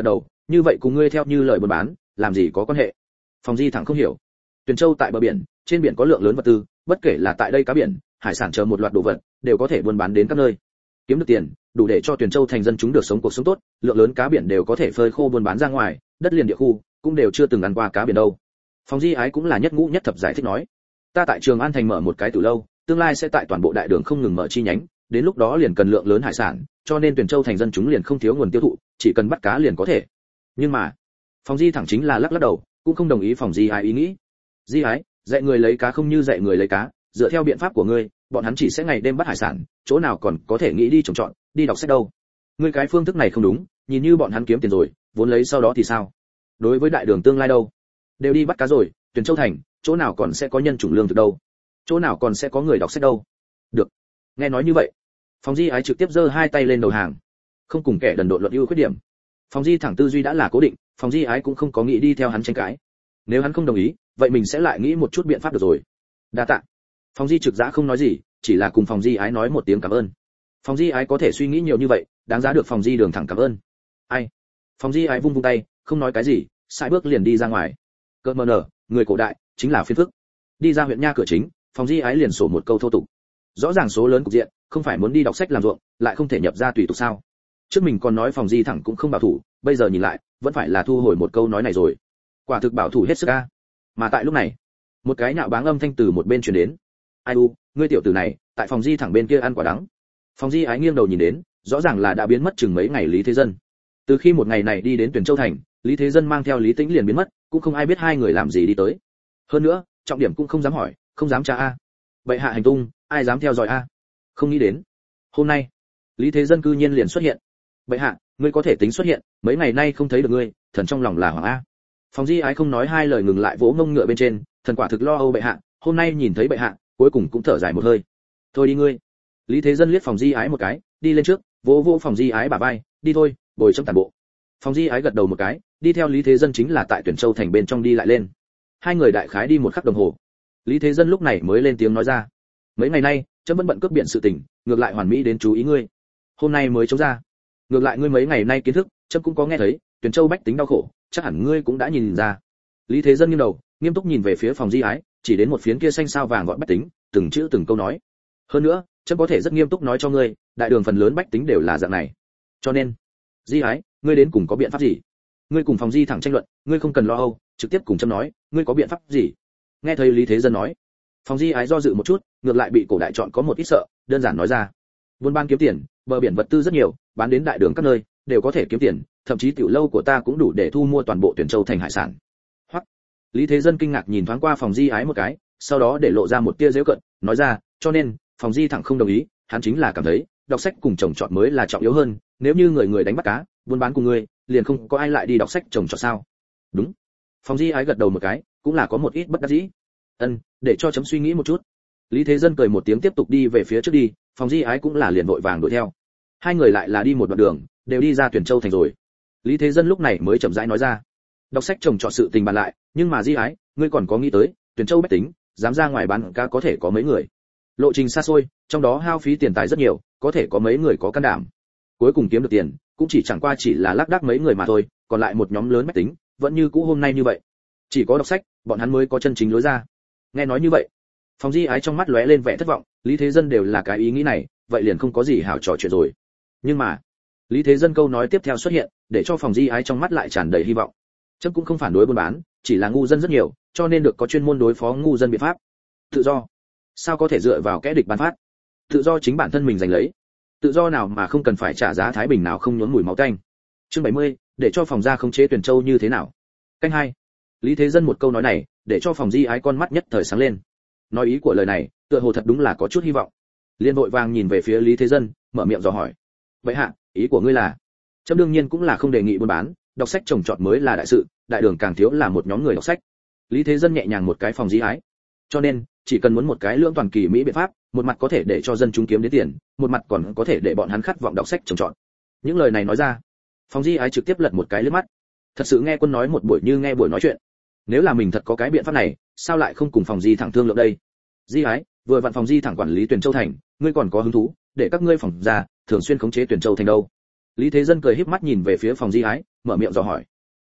như vậy cùng ngươi theo như lời buôn bán làm gì có quan hệ? Phòng Di thẳng không hiểu. Tuyền Châu tại bờ biển, trên biển có lượng lớn vật tư, bất kể là tại đây cá biển, hải sản chờ một loạt đồ vật, đều có thể buôn bán đến các nơi. Kiếm được tiền, đủ để cho Tuyền Châu thành dân chúng được sống cuộc sống tốt, lượng lớn cá biển đều có thể phơi khô buôn bán ra ngoài, đất liền địa khu cũng đều chưa từng ăn qua cá biển đâu. Phòng Di ái cũng là nhất ngũ nhất thập giải thích nói, ta tại Trường An thành mở một cái tử lâu, tương lai sẽ tại toàn bộ đại đường không ngừng mở chi nhánh, đến lúc đó liền cần lượng lớn hải sản, cho nên Tuyền Châu thành dân chúng liền không thiếu nguồn tiêu thụ, chỉ cần bắt cá liền có thể. Nhưng mà, Phòng Di thẳng chính là lắc lắc đầu, cũng không đồng ý Phòng Di ái ý nghĩ. Di ái, dạy người lấy cá không như dạy người lấy cá, dựa theo biện pháp của ngươi, bọn hắn chỉ sẽ ngày đêm bắt hải sản, chỗ nào còn có thể nghĩ đi trồng trọt, đi đọc sách đâu. Ngươi cái phương thức này không đúng, nhìn như bọn hắn kiếm tiền rồi, vốn lấy sau đó thì sao? Đối với đại đường tương lai đâu? Đều đi bắt cá rồi, Tuyền Châu thành, chỗ nào còn sẽ có nhân chủng lương thực đâu? Chỗ nào còn sẽ có người đọc sách đâu? Được. Nghe nói như vậy, Phòng Di ái trực tiếp giơ hai tay lên đầu hàng, không cùng kẻ đần độn luận ưu khuyết điểm. Phòng Di thẳng tư duy đã là cố định, Phòng Di ái cũng không có nghĩ đi theo hắn tranh cãi. Nếu hắn không đồng ý, vậy mình sẽ lại nghĩ một chút biện pháp được rồi. Đa tạ. Phòng Di trực dã không nói gì, chỉ là cùng Phòng Di ái nói một tiếng cảm ơn. Phòng Di ái có thể suy nghĩ nhiều như vậy, đáng giá được Phòng Di đường thẳng cảm ơn. Ai? Phòng Di ái vung vung tay, không nói cái gì, sải bước liền đi ra ngoài. Cơn mờ nở, người cổ đại chính là phiền phức. Đi ra huyện nha cửa chính, Phòng Di ái liền sổ một câu thô tục. Rõ ràng số lớn cục diện, không phải muốn đi đọc sách làm ruộng, lại không thể nhập ra tùy tục sao? Trước mình còn nói Phòng Di thẳng cũng không bảo thủ, bây giờ nhìn lại, vẫn phải là thu hồi một câu nói này rồi. Quả thực bảo thủ hết sức a. Mà tại lúc này, một cái nhạo báng âm thanh từ một bên truyền đến. Ai u, ngươi tiểu tử này, tại Phòng Di thẳng bên kia ăn quả đắng. Phòng Di ái nghiêng đầu nhìn đến, rõ ràng là đã biến mất chừng mấy ngày Lý Thế Dân. Từ khi một ngày này đi đến Tuyền Châu thành, Lý Thế Dân mang theo Lý Tĩnh liền biến mất, cũng không ai biết hai người làm gì đi tới. Hơn nữa, trọng điểm cũng không dám hỏi, không dám tra a. Vậy hạ hành tung, ai dám theo dõi a? Không nghĩ đến, hôm nay, Lý Thế Dân cư nhiên liền xuất hiện. Vậy hạ, ngươi có thể tính xuất hiện, mấy ngày nay không thấy được ngươi, thần trong lòng là hoảng a. Phòng Di ái không nói hai lời ngừng lại vỗ mông ngựa bên trên, thần quả thực lo âu bệ hạ, hôm nay nhìn thấy bệ hạ, cuối cùng cũng thở dài một hơi. Thôi đi ngươi. Lý Thế Dân liếc Phòng Di ái một cái, đi lên trước, vỗ vỗ Phòng Di ái bả vai, đi thôi, bồi trong tàn bộ. Phòng Di ái gật đầu một cái, đi theo Lý Thế Dân chính là tại Tuyển Châu thành bên trong đi lại lên. Hai người đại khái đi một khắc đồng hồ. Lý Thế Dân lúc này mới lên tiếng nói ra, mấy ngày nay, chấm vẫn bận cướp biển sự tình, ngược lại hoàn mỹ đến chú ý ngươi. Hôm nay mới chống ra. Ngược lại ngươi mấy ngày nay kiến thức, chấm cũng có nghe thấy, Tuyển Châu bách tính đau khổ, chắc hẳn ngươi cũng đã nhìn ra. Lý Thế Dân nghiêng đầu, nghiêm túc nhìn về phía Phòng Di ái, chỉ đến một phiến kia xanh sao vàng gọn bách tính, từng chữ từng câu nói. Hơn nữa, chấm có thể rất nghiêm túc nói cho ngươi, đại đường phần lớn bách tính đều là dạng này. Cho nên, Di ái, ngươi đến cùng có biện pháp gì? Ngươi cùng Phòng Di thẳng tranh luận, ngươi không cần lo âu, trực tiếp cùng chấm nói, ngươi có biện pháp gì? Nghe thấy Lý Thế Dân nói, Phòng Di ái do dự một chút, ngược lại bị cổ đại chọn có một ít sợ, đơn giản nói ra, buôn bán kiếm tiền, bờ biển vật tư rất nhiều, bán đến đại đường các nơi đều có thể kiếm tiền, thậm chí tiểu lâu của ta cũng đủ để thu mua toàn bộ Tuyển Châu thành hải sản. Hoặc, Lý Thế Dân kinh ngạc nhìn thoáng qua Phòng Di ái một cái, sau đó để lộ ra một tia giễu cận, nói ra, cho nên, Phòng Di thẳng không đồng ý, hắn chính là cảm thấy, đọc sách cùng trồng trọt mới là trọng yếu hơn, nếu như người người đánh bắt cá, buôn bán cùng ngươi, liền không có ai lại đi đọc sách trồng trọt sao? Đúng. Phòng Di ái gật đầu một cái, cũng là có một ít bất đắc dĩ. Ân, để cho chấm suy nghĩ một chút. Lý Thế Dân cười một tiếng tiếp tục đi về phía trước đi, Phòng Di ái cũng là liền vội vàng đuổi theo. Hai người lại là đi một đoạn đường, đều đi ra Tuyển Châu thành rồi. Lý Thế Dân lúc này mới chậm rãi nói ra, đọc sách trồng trọt sự tình bàn lại, nhưng mà Di ái, ngươi còn có nghĩ tới, Tuyển Châu bách tính, dám ra ngoài bán cá có thể có mấy người? Lộ trình xa xôi, trong đó hao phí tiền tài rất nhiều, có thể có mấy người có can đảm? Cuối cùng kiếm được tiền, cũng chỉ chẳng qua chỉ là lác đác mấy người mà thôi, còn lại một nhóm lớn bách tính, vẫn như cũ hôm nay như vậy. Chỉ có đọc sách, bọn hắn mới có chân chính lối ra. Nghe nói như vậy, Phòng Di ái trong mắt lóe lên vẻ thất vọng, Lý Thế Dân đều là cái ý nghĩ này, vậy liền không có gì hảo trò chuyện rồi. Nhưng mà, Lý Thế Dân câu nói tiếp theo xuất hiện, để cho Phòng Di ái trong mắt lại tràn đầy hy vọng. Chấm cũng không phản đối buôn bán, chỉ là ngu dân rất nhiều, cho nên được có chuyên môn đối phó ngu dân biện pháp. Tự do, sao có thể dựa vào kẻ địch ban phát? Tự do chính bản thân mình giành lấy. Tự do nào mà không cần phải trả giá thái bình nào không nhuốm mùi máu tanh. Chương bảy mươi, để cho Phòng gia khống chế Tuyển Châu như thế nào? Canh hai. Lý Thế Dân một câu nói này, để cho Phòng Di ái con mắt nhất thời sáng lên. Nói ý của lời này, tựa hồ thật đúng là có chút hy vọng. Liên vội vàng nhìn về phía Lý Thế Dân, mở miệng dò hỏi. Vậy hạ, ý của ngươi là? Chấm đương nhiên cũng là không đề nghị buôn bán, đọc sách trồng trọt mới là đại sự, đại đường càng thiếu là một nhóm người đọc sách. Lý Thế Dân nhẹ nhàng một cái Phòng Di ái. Cho nên, chỉ cần muốn một cái lưỡng toàn kỳ mỹ biện pháp, một mặt có thể để cho dân chúng kiếm đến tiền, một mặt còn có thể để bọn hắn khát vọng đọc sách trồng trọt. Những lời này nói ra, Phòng Di ái trực tiếp lật một cái liếc mắt. Thật sự nghe quân nói một buổi như nghe buổi nói chuyện. Nếu là mình thật có cái biện pháp này, sao lại không cùng Phòng Di thẳng thương lượng đây? Di ái, vừa vặn Phòng Di thẳng quản lý Tuyển Châu thành, ngươi còn có hứng thú để các ngươi phòng ra thường xuyên khống chế Tuyển Châu thành đâu? Lý Thế Dân cười híp mắt nhìn về phía Phòng Di ái, mở miệng dò hỏi.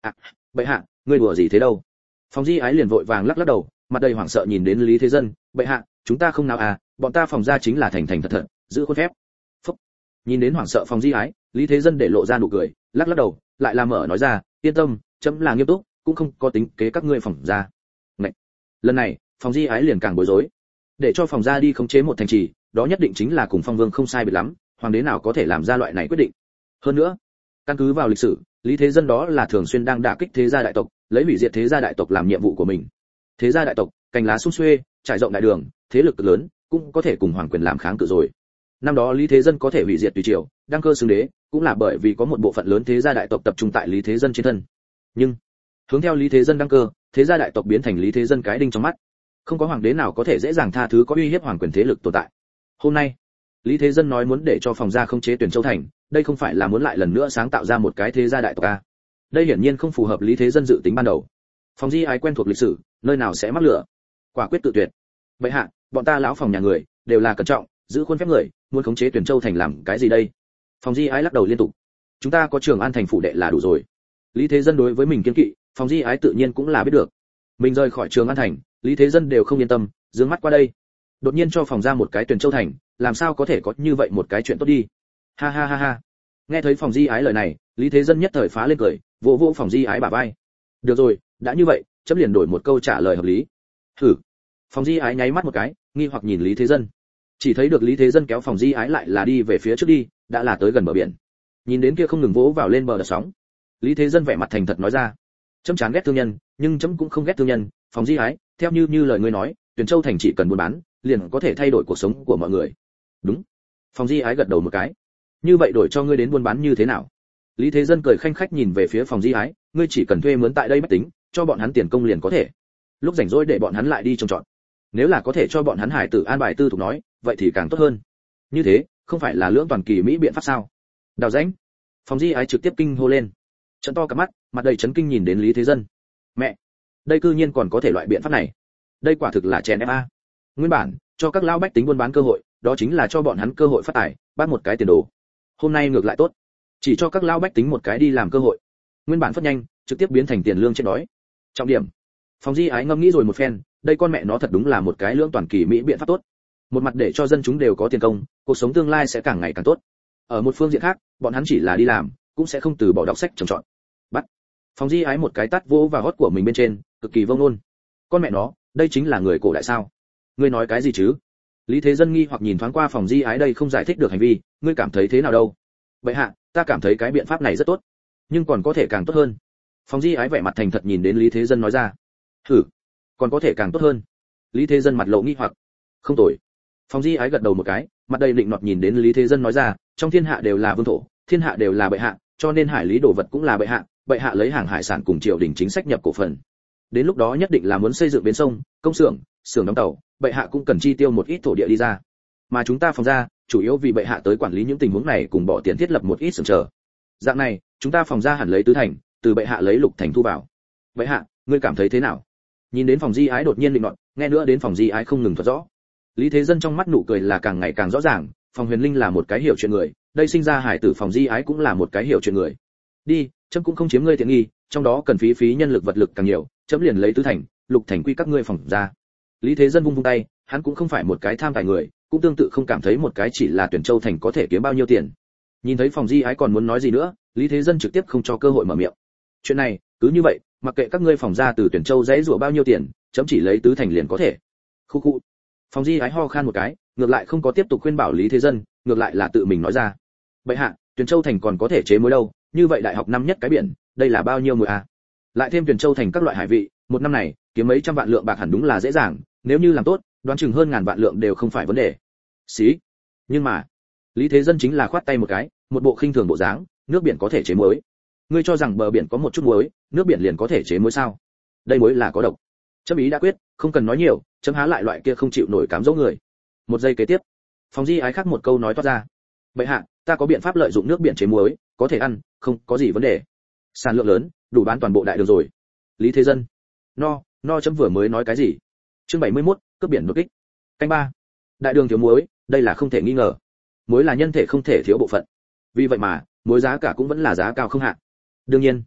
À, bệ hạ, ngươi đùa gì thế đâu? Phòng Di Ái liền vội vàng lắc lắc đầu, mặt đầy hoảng sợ nhìn đến Lý Thế Dân, bệ hạ, chúng ta không nào à, bọn ta phòng gia chính là thành thành thật thật, giữ khuôn phép. Phúc. Nhìn đến hoảng sợ Phòng Di Ái, Lý Thế Dân để lộ ra nụ cười, lắc lắc đầu, lại làm mở nói ra, yên tâm, chấm là nghiêm túc, cũng không có tính kế các ngươi phòng gia. Ngậy. Lần này, Phòng Di Ái liền càng bối rối. Để cho phòng gia đi khống chế một thành trì, đó nhất định chính là cùng Phong Vương không sai biệt lắm, hoàng đế nào có thể làm ra loại này quyết định. Hơn nữa, căn cứ vào lịch sử, Lý Thế Dân đó là thường xuyên đang đả kích thế gia đại tộc, lấy hủy diệt thế gia đại tộc làm nhiệm vụ của mình. Thế gia đại tộc, cành lá sum xuê, trải rộng đại đường, thế lực cực lớn, cũng có thể cùng hoàng quyền làm kháng cự rồi. Năm đó Lý Thế Dân có thể hủy diệt tùy triều, đăng cơ xưng đế, cũng là bởi vì có một bộ phận lớn thế gia đại tộc tập trung tại Lý Thế Dân trên thân. Nhưng, hướng theo Lý Thế Dân đăng cơ, thế gia đại tộc biến thành Lý Thế Dân cái đinh trong mắt. Không có hoàng đế nào có thể dễ dàng tha thứ có uy hiếp hoàng quyền thế lực tồn tại. Hôm nay, Lý Thế Dân nói muốn để cho phòng gia khống chế Tuyển Châu thành, đây không phải là muốn lại lần nữa sáng tạo ra một cái thế gia đại tộc a. Đây hiển nhiên không phù hợp Lý Thế Dân dự tính ban đầu. Phòng Di Ái quen thuộc lịch sử, nơi nào sẽ mắc lửa, quả quyết tự tuyệt. Bệ hạ, bọn ta lão phòng nhà người đều là cẩn trọng, giữ khuôn phép người, muốn khống chế Tuyển Châu thành làm cái gì đây? Phòng Di Ái lắc đầu liên tục. Chúng ta có Trường An thành phủ đệ là đủ rồi. Lý Thế Dân đối với mình kiên kỵ, Phòng Di Ái tự nhiên cũng là biết được. Mình rời khỏi Trường An thành, Lý Thế Dân đều không yên tâm, dương mắt qua đây. Đột nhiên cho phòng ra một cái Tuyển Châu thành, làm sao có thể có như vậy một cái chuyện tốt đi? Ha ha ha ha. Nghe thấy Phòng Di Ái lời này, Lý Thế Dân nhất thời phá lên cười, vỗ vỗ Phòng Di Ái bả vai. Được rồi, đã như vậy, chấm liền đổi một câu trả lời hợp lý. Thử. Phòng Di Ái nháy mắt một cái, nghi hoặc nhìn Lý Thế Dân. Chỉ thấy được Lý Thế Dân kéo Phòng Di Ái lại là đi về phía trước đi, đã là tới gần bờ biển. Nhìn đến kia không ngừng vỗ vào lên bờ đợt sóng. Lý Thế Dân vẻ mặt thành thật nói ra, chấm chán ghét thương nhân, nhưng chấm cũng không ghét thương nhân. Phòng Di Ái, theo như như lời ngươi nói, Tuyển Châu thành chỉ cần buôn bán, liền có thể thay đổi cuộc sống của mọi người. Đúng. Phòng Di Ái gật đầu một cái. Như vậy đổi cho ngươi đến buôn bán như thế nào? Lý Thế Dân cười khanh khách nhìn về phía Phòng Di Ái, ngươi chỉ cần thuê mướn tại đây bách tính, cho bọn hắn tiền công liền có thể. Lúc rảnh rỗi để bọn hắn lại đi trồng trọt. Nếu là có thể cho bọn hắn hải tử an bài tư thục nói, vậy thì càng tốt hơn. Như thế, không phải là lưỡng toàn kỳ mỹ biện pháp sao? Đào rãnh. Phòng Di Ái trực tiếp kinh hô lên. Trợn to cả mắt, mặt đầy chấn kinh nhìn đến Lý Thế Dân. Mẹ, đây cư nhiên còn có thể loại biện pháp này. Đây quả thực là chèn ép a. Nguyên bản, cho các lão bách tính buôn bán cơ hội, đó chính là cho bọn hắn cơ hội phát tài, bắt một cái tiền đồ. Hôm nay ngược lại tốt, chỉ cho các lão bách tính một cái đi làm cơ hội. Nguyên bản phát nhanh, trực tiếp biến thành tiền lương chết đói. Trọng điểm. Phòng Di Ái ngâm nghĩ rồi một phen, đây con mẹ nó thật đúng là một cái lưỡng toàn kỳ mỹ biện pháp tốt. Một mặt để cho dân chúng đều có tiền công, cuộc sống tương lai sẽ càng ngày càng tốt. Ở một phương diện khác, bọn hắn chỉ là đi làm, cũng sẽ không từ bỏ đọc sách trồng trọt. Bắt. Phòng Di Ái một cái tát vỗ vào hót của mình bên trên, cực kỳ vông nôn. Con mẹ nó, đây chính là người cổ đại sao? Ngươi nói cái gì chứ? Lý Thế Dân nghi hoặc nhìn thoáng qua Phòng Di Ái đây không giải thích được hành vi, ngươi cảm thấy thế nào đâu? Bệ hạ, ta cảm thấy cái biện pháp này rất tốt, nhưng còn có thể càng tốt hơn. Phòng Di Ái vẻ mặt thành thật nhìn đến Lý Thế Dân nói ra. Thử, còn có thể càng tốt hơn. Lý Thế Dân mặt lộ nghi hoặc. Không tồi. Phòng Di Ái gật đầu một cái, mặt đầy định nọt nhìn đến Lý Thế Dân nói ra, trong thiên hạ đều là vương thổ, thiên hạ đều là bệ hạ, cho nên hải lý đồ vật cũng là bệ hạ, bệ hạ lấy hàng hải sản cùng triều đình chính sách nhập cổ phần. Đến lúc đó nhất định là muốn xây dựng bến sông, công xưởng, xưởng đóng tàu, bệ hạ cũng cần chi tiêu một ít thổ địa đi ra. Mà chúng ta phòng ra, chủ yếu vì bệ hạ tới quản lý những tình huống này cùng bỏ tiền thiết lập một ít xưởng chờ. Dạng này, chúng ta phòng ra hẳn lấy tứ thành, từ bệ hạ lấy lục thành thu vào. Bệ hạ, ngươi cảm thấy thế nào? Nhìn đến Phòng Di Ái đột nhiên định nọt, nghe nữa đến Phòng Di Ái không ngừng thuật rõ. Lý Thế Dân trong mắt nụ cười là càng ngày càng rõ ràng, Phòng Huyền Linh là một cái hiểu chuyện người, đây sinh ra hải tử Phòng Di Ái cũng là một cái hiểu chuyện người. Đi, chấm cũng không chiếm ngươi tiện nghi, trong đó cần phí phí nhân lực vật lực càng nhiều, chấm liền lấy tứ thành, lục thành quy các ngươi phòng ra. Lý Thế Dân vung vung tay, hắn cũng không phải một cái tham tài người, cũng tương tự không cảm thấy một cái chỉ là Tuyển Châu thành có thể kiếm bao nhiêu tiền. Nhìn thấy Phòng Di Ái còn muốn nói gì nữa, Lý Thế Dân trực tiếp không cho cơ hội mở miệng. Chuyện này, cứ như vậy, mặc kệ các ngươi phòng ra từ Tuyển Châu dãy rủa bao nhiêu tiền, chấm chỉ lấy tứ thành liền có thể. Khu khu. Phòng Di Ái ho khan một cái, ngược lại không có tiếp tục khuyên bảo Lý Thế Dân, ngược lại là tự mình nói ra. Bệ hạ, Tuyển Châu thành còn có thể chế muối đâu, như vậy đại học năm nhất cái biển, đây là bao nhiêu muối à? Lại thêm Tuyển Châu thành các loại hải vị, một năm này kiếm mấy trăm vạn lượng bạc hẳn đúng là dễ dàng, nếu như làm tốt, đoán chừng hơn ngàn vạn lượng đều không phải vấn đề. Xí. Nhưng mà, Lý Thế Dân chính là khoát tay một cái, một bộ khinh thường bộ dáng, nước biển có thể chế muối. Ngươi cho rằng bờ biển có một chút muối, nước biển liền có thể chế muối sao? Đây muối là có độc. Chấm ý đã quyết, không cần nói nhiều, chấm há lại loại kia không chịu nổi cám dỗ người. Một giây kế tiếp, Phòng Di Ái khác một câu nói toát ra. Bệ hạ, ta có biện pháp lợi dụng nước biển chế muối, có thể ăn, không có gì vấn đề. Sản lượng lớn, đủ bán toàn bộ đại đường rồi. Lý Thế Dân. No, no chấm vừa mới nói cái gì? Chương bảy mươi mốt, cướp biển đột kích. Canh ba. Đại đường thiếu muối, đây là không thể nghi ngờ. Muối là nhân thể không thể thiếu bộ phận. Vì vậy mà, muối giá cả cũng vẫn là giá cao không hạ. Đương nhiên,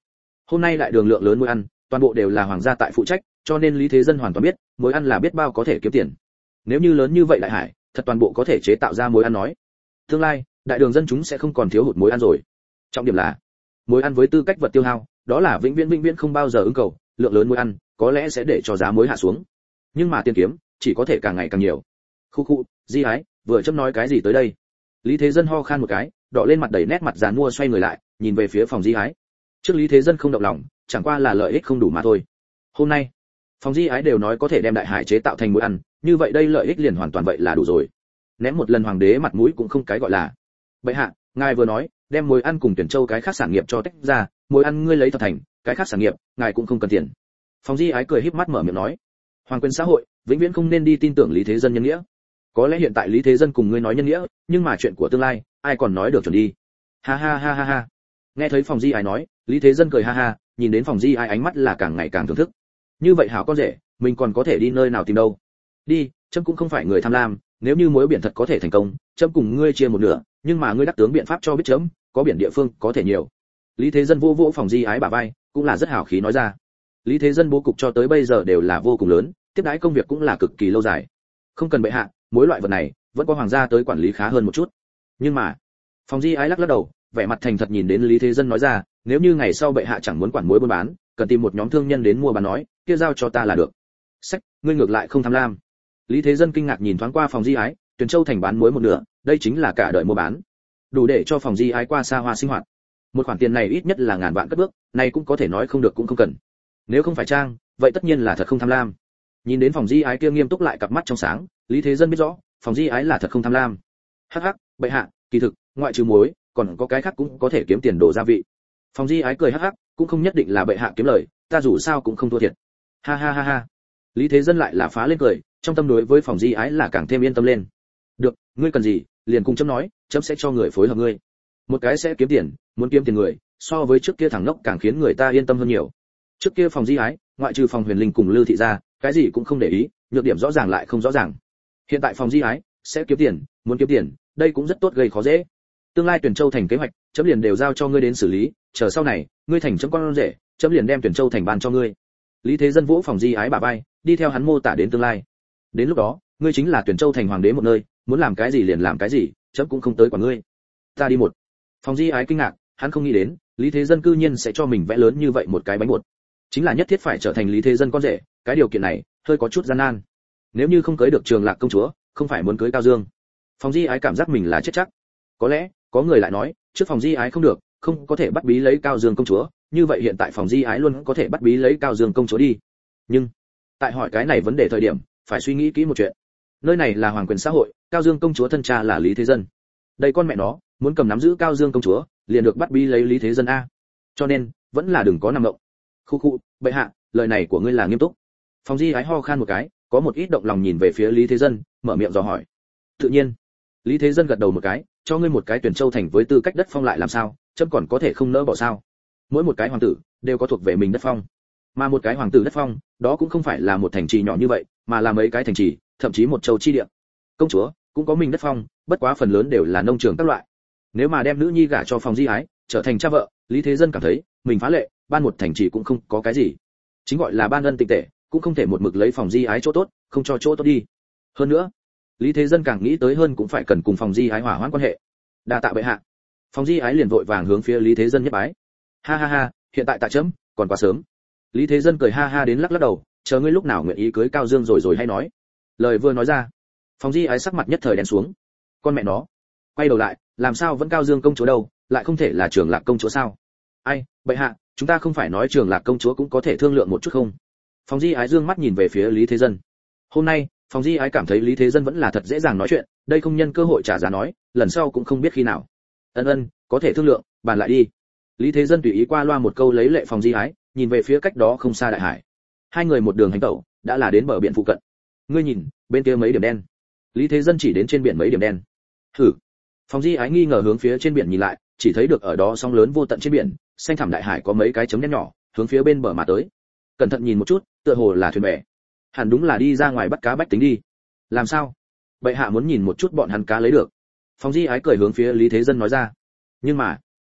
Hôm nay đại đường lượng lớn muối ăn, toàn bộ đều là hoàng gia tại phụ trách, cho nên Lý Thế Dân hoàn toàn biết, muối ăn là biết bao có thể kiếm tiền. Nếu như lớn như vậy đại hải, thật toàn bộ có thể chế tạo ra muối ăn nói. Tương lai, đại đường dân chúng sẽ không còn thiếu hụt muối ăn rồi. Trọng điểm là, muối ăn với tư cách vật tiêu hao, đó là vĩnh viễn vĩnh viễn không bao giờ ứng cầu, lượng lớn muối ăn, có lẽ sẽ để cho giá muối hạ xuống. Nhưng mà tiền kiếm, chỉ có thể càng ngày càng nhiều. Khu khu, Di Ái, vừa chấm nói cái gì tới đây? Lý Thế Dân ho khan một cái, đỏ lên mặt đầy nét mặt giàn mua xoay người lại, nhìn về phía phòng Di Ái. Trước Lý Thế Dân không động lòng, chẳng qua là lợi ích không đủ mà thôi. Hôm nay, phòng Di Ái đều nói có thể đem đại hải chế tạo thành muối ăn, như vậy đây lợi ích liền hoàn toàn vậy là đủ rồi. Ném một lần hoàng đế mặt mũi cũng không cái gọi là. Bệ hạ, ngài vừa nói, đem muối ăn cùng tuyển châu cái khác sản nghiệp cho tách ra, muối ăn ngươi lấy thật thành, cái khác sản nghiệp, ngài cũng không cần tiền. Phòng Di Ái cười híp mắt mở miệng nói, hoàng quyền xã hội, vĩnh viễn không nên đi tin tưởng Lý Thế Dân nhân nghĩa. Có lẽ hiện tại Lý Thế Dân cùng ngươi nói nhân nghĩa, nhưng mà chuyện của tương lai, ai còn nói được chuẩn đi. Ha ha ha ha ha. Nghe thấy phòng Di Ái nói, Lý Thế Dân cười ha ha, nhìn đến phòng Di Ái ánh mắt là càng ngày càng thưởng thức. Như vậy hảo con rể, mình còn có thể đi nơi nào tìm đâu? Đi, trẫm cũng không phải người tham lam, nếu như muối biển thật có thể thành công, trẫm cùng ngươi chia một nửa, nhưng mà ngươi đắc tướng biện pháp cho biết chấm, có biển địa phương có thể nhiều. Lý Thế Dân vô vỗ phòng Di Ái bả vai, cũng là rất hào khí nói ra. Lý Thế Dân bố cục cho tới bây giờ đều là vô cùng lớn, tiếp đãi công việc cũng là cực kỳ lâu dài. Không cần bệ hạ, mỗi loại vật này vẫn có hoàng gia tới quản lý khá hơn một chút. Nhưng mà, phòng Di Ái lắc lắc đầu, vẻ mặt thành thật nhìn đến Lý Thế Dân nói ra, nếu như ngày sau bệ hạ chẳng muốn quản muối buôn bán, cần tìm một nhóm thương nhân đến mua bán nói, kia giao cho ta là được. Sách, ngươi ngược lại không tham lam. Lý Thế Dân kinh ngạc nhìn thoáng qua phòng Di Ái, Tuyền Châu thành bán muối một nửa, đây chính là cả đời mua bán, đủ để cho phòng Di Ái qua xa hoa sinh hoạt. Một khoản tiền này ít nhất là ngàn vạn cất bước, này cũng có thể nói không được cũng không cần. Nếu không phải trang, vậy tất nhiên là thật không tham lam. Nhìn đến phòng Di Ái kia nghiêm túc lại cặp mắt trong sáng, Lý Thế Dân biết rõ, phòng Di Ái là thật không tham lam. Hắc hắc, bệ hạ, kỳ thực, ngoại trừ muối, còn có cái khác cũng có thể kiếm tiền đổ gia vị. Phòng Di Ái cười hắc hắc, cũng không nhất định là bệ hạ kiếm lời, ta dù sao cũng không thua thiệt. Ha ha ha ha. Lý Thế Dân lại là phá lên cười, trong tâm đối với phòng Di Ái là càng thêm yên tâm lên. Được, ngươi cần gì, liền cùng chấm nói, chấm sẽ cho người phối hợp ngươi. Một cái sẽ kiếm tiền, muốn kiếm tiền người, so với trước kia thằng ngốc càng khiến người ta yên tâm hơn nhiều. Trước kia phòng Di Ái, ngoại trừ phòng Huyền Linh cùng Lư thị gia, cái gì cũng không để ý, nhược điểm rõ ràng lại không rõ ràng. Hiện tại phòng Di Ái sẽ kiếm tiền, muốn kiếm tiền, đây cũng rất tốt gây khó dễ. Tương lai Tuyển Châu thành kế hoạch, chấm liền đều giao cho ngươi đến xử lý, chờ sau này, ngươi thành chấm con rể, chấm liền đem Tuyển Châu thành ban cho ngươi. Lý Thế Dân vỗ phòng Di Ái bả vai, đi theo hắn mô tả đến tương lai. Đến lúc đó, ngươi chính là Tuyển Châu thành hoàng đế một nơi, muốn làm cái gì liền làm cái gì, chấm cũng không tới quản ngươi. Ta đi một. Phòng Di Ái kinh ngạc, hắn không nghĩ đến, Lý Thế Dân cư nhiên sẽ cho mình vẽ lớn như vậy một cái bánh bột. Chính là nhất thiết phải trở thành Lý Thế Dân con rể, cái điều kiện này hơi có chút gian nan. Nếu như không cưới được Trường Lạc công chúa, không phải muốn cưới Cao Dương. Phòng Di Ái cảm giác mình là chết chắc. Có lẽ, có người lại nói, trước phòng Di Ái không được, không có thể bắt bí lấy Cao Dương công chúa, như vậy hiện tại phòng Di Ái luôn có thể bắt bí lấy Cao Dương công chúa đi. Nhưng, tại hỏi cái này vấn đề thời điểm, phải suy nghĩ kỹ một chuyện. Nơi này là hoàng quyền xã hội, Cao Dương công chúa thân cha là Lý Thế Dân. Đây con mẹ nó, muốn cầm nắm giữ Cao Dương công chúa, liền được bắt bí lấy Lý Thế Dân a. Cho nên, vẫn là đừng có nằm động. Khu khu, bệ hạ, lời này của ngươi là nghiêm túc. Phòng Di Ái ho khan một cái, có một ít động lòng nhìn về phía Lý Thế Dân, mở miệng dò hỏi. Tự nhiên. Lý Thế Dân gật đầu một cái, cho ngươi một cái Tuyển Châu thành với tư cách đất phong lại làm sao, chấm còn có thể không nỡ bỏ sao? Mỗi một cái hoàng tử đều có thuộc về mình đất phong, mà một cái hoàng tử đất phong, đó cũng không phải là một thành trì nhỏ như vậy, mà là mấy cái thành trì, thậm chí một châu chi địa. Công chúa cũng có mình đất phong, bất quá phần lớn đều là nông trường các loại. Nếu mà đem nữ nhi gả cho phòng Di Ái, trở thành cha vợ, Lý Thế Dân cảm thấy mình phá lệ, ban một thành trì cũng không có cái gì. Chính gọi là ban ân tịnh tệ, cũng không thể một mực lấy phòng Di Ái chỗ tốt, không cho chỗ tốt đi. Hơn nữa, Lý Thế Dân càng nghĩ tới hơn cũng phải cần cùng phòng Di Ái hòa hoãn quan hệ. Đa tạ bệ hạ. Phòng Di Ái liền vội vàng hướng phía Lý Thế Dân nhất bái. Ha ha ha, hiện tại tại chấm, còn quá sớm. Lý Thế Dân cười ha ha đến lắc lắc đầu, chờ ngươi lúc nào nguyện ý cưới Cao Dương rồi rồi hay nói. Lời vừa nói ra, phòng Di Ái sắc mặt nhất thời đen xuống. Con mẹ nó, quay đầu lại, làm sao vẫn Cao Dương công chúa đâu, lại không thể là Trường Lạc công chúa sao? Ai, bệ hạ, chúng ta không phải nói Trường Lạc công chúa cũng có thể thương lượng một chút không? Phòng Di Ái dương mắt nhìn về phía Lý Thế Dân. Hôm nay, phòng Di Ái cảm thấy Lý Thế Dân vẫn là thật dễ dàng nói chuyện, đây không nhân cơ hội trả giá nói, lần sau cũng không biết khi nào. Ân ân, có thể thương lượng, bàn lại đi. Lý Thế Dân tùy ý qua loa một câu lấy lệ phòng Di Ái, nhìn về phía cách đó không xa đại hải. Hai người một đường hành tẩu, đã là đến bờ biển phụ cận. Ngươi nhìn, bên kia mấy điểm đen. Lý Thế Dân chỉ đến trên biển mấy điểm đen. Hử. Phòng Di Ái nghi ngờ hướng phía trên biển nhìn lại, chỉ thấy được ở đó sóng lớn vô tận trên biển, xanh thẳm đại hải có mấy cái chấm đen nhỏ, hướng phía bên bờ mà tới. Cẩn thận nhìn một chút, tựa hồ là thuyền bè. Hẳn đúng là đi ra ngoài bắt cá bách tính đi. Làm sao? Bệ hạ muốn nhìn một chút bọn hắn cá lấy được. Phòng Di Ái cười hướng phía Lý Thế Dân nói ra. Nhưng mà,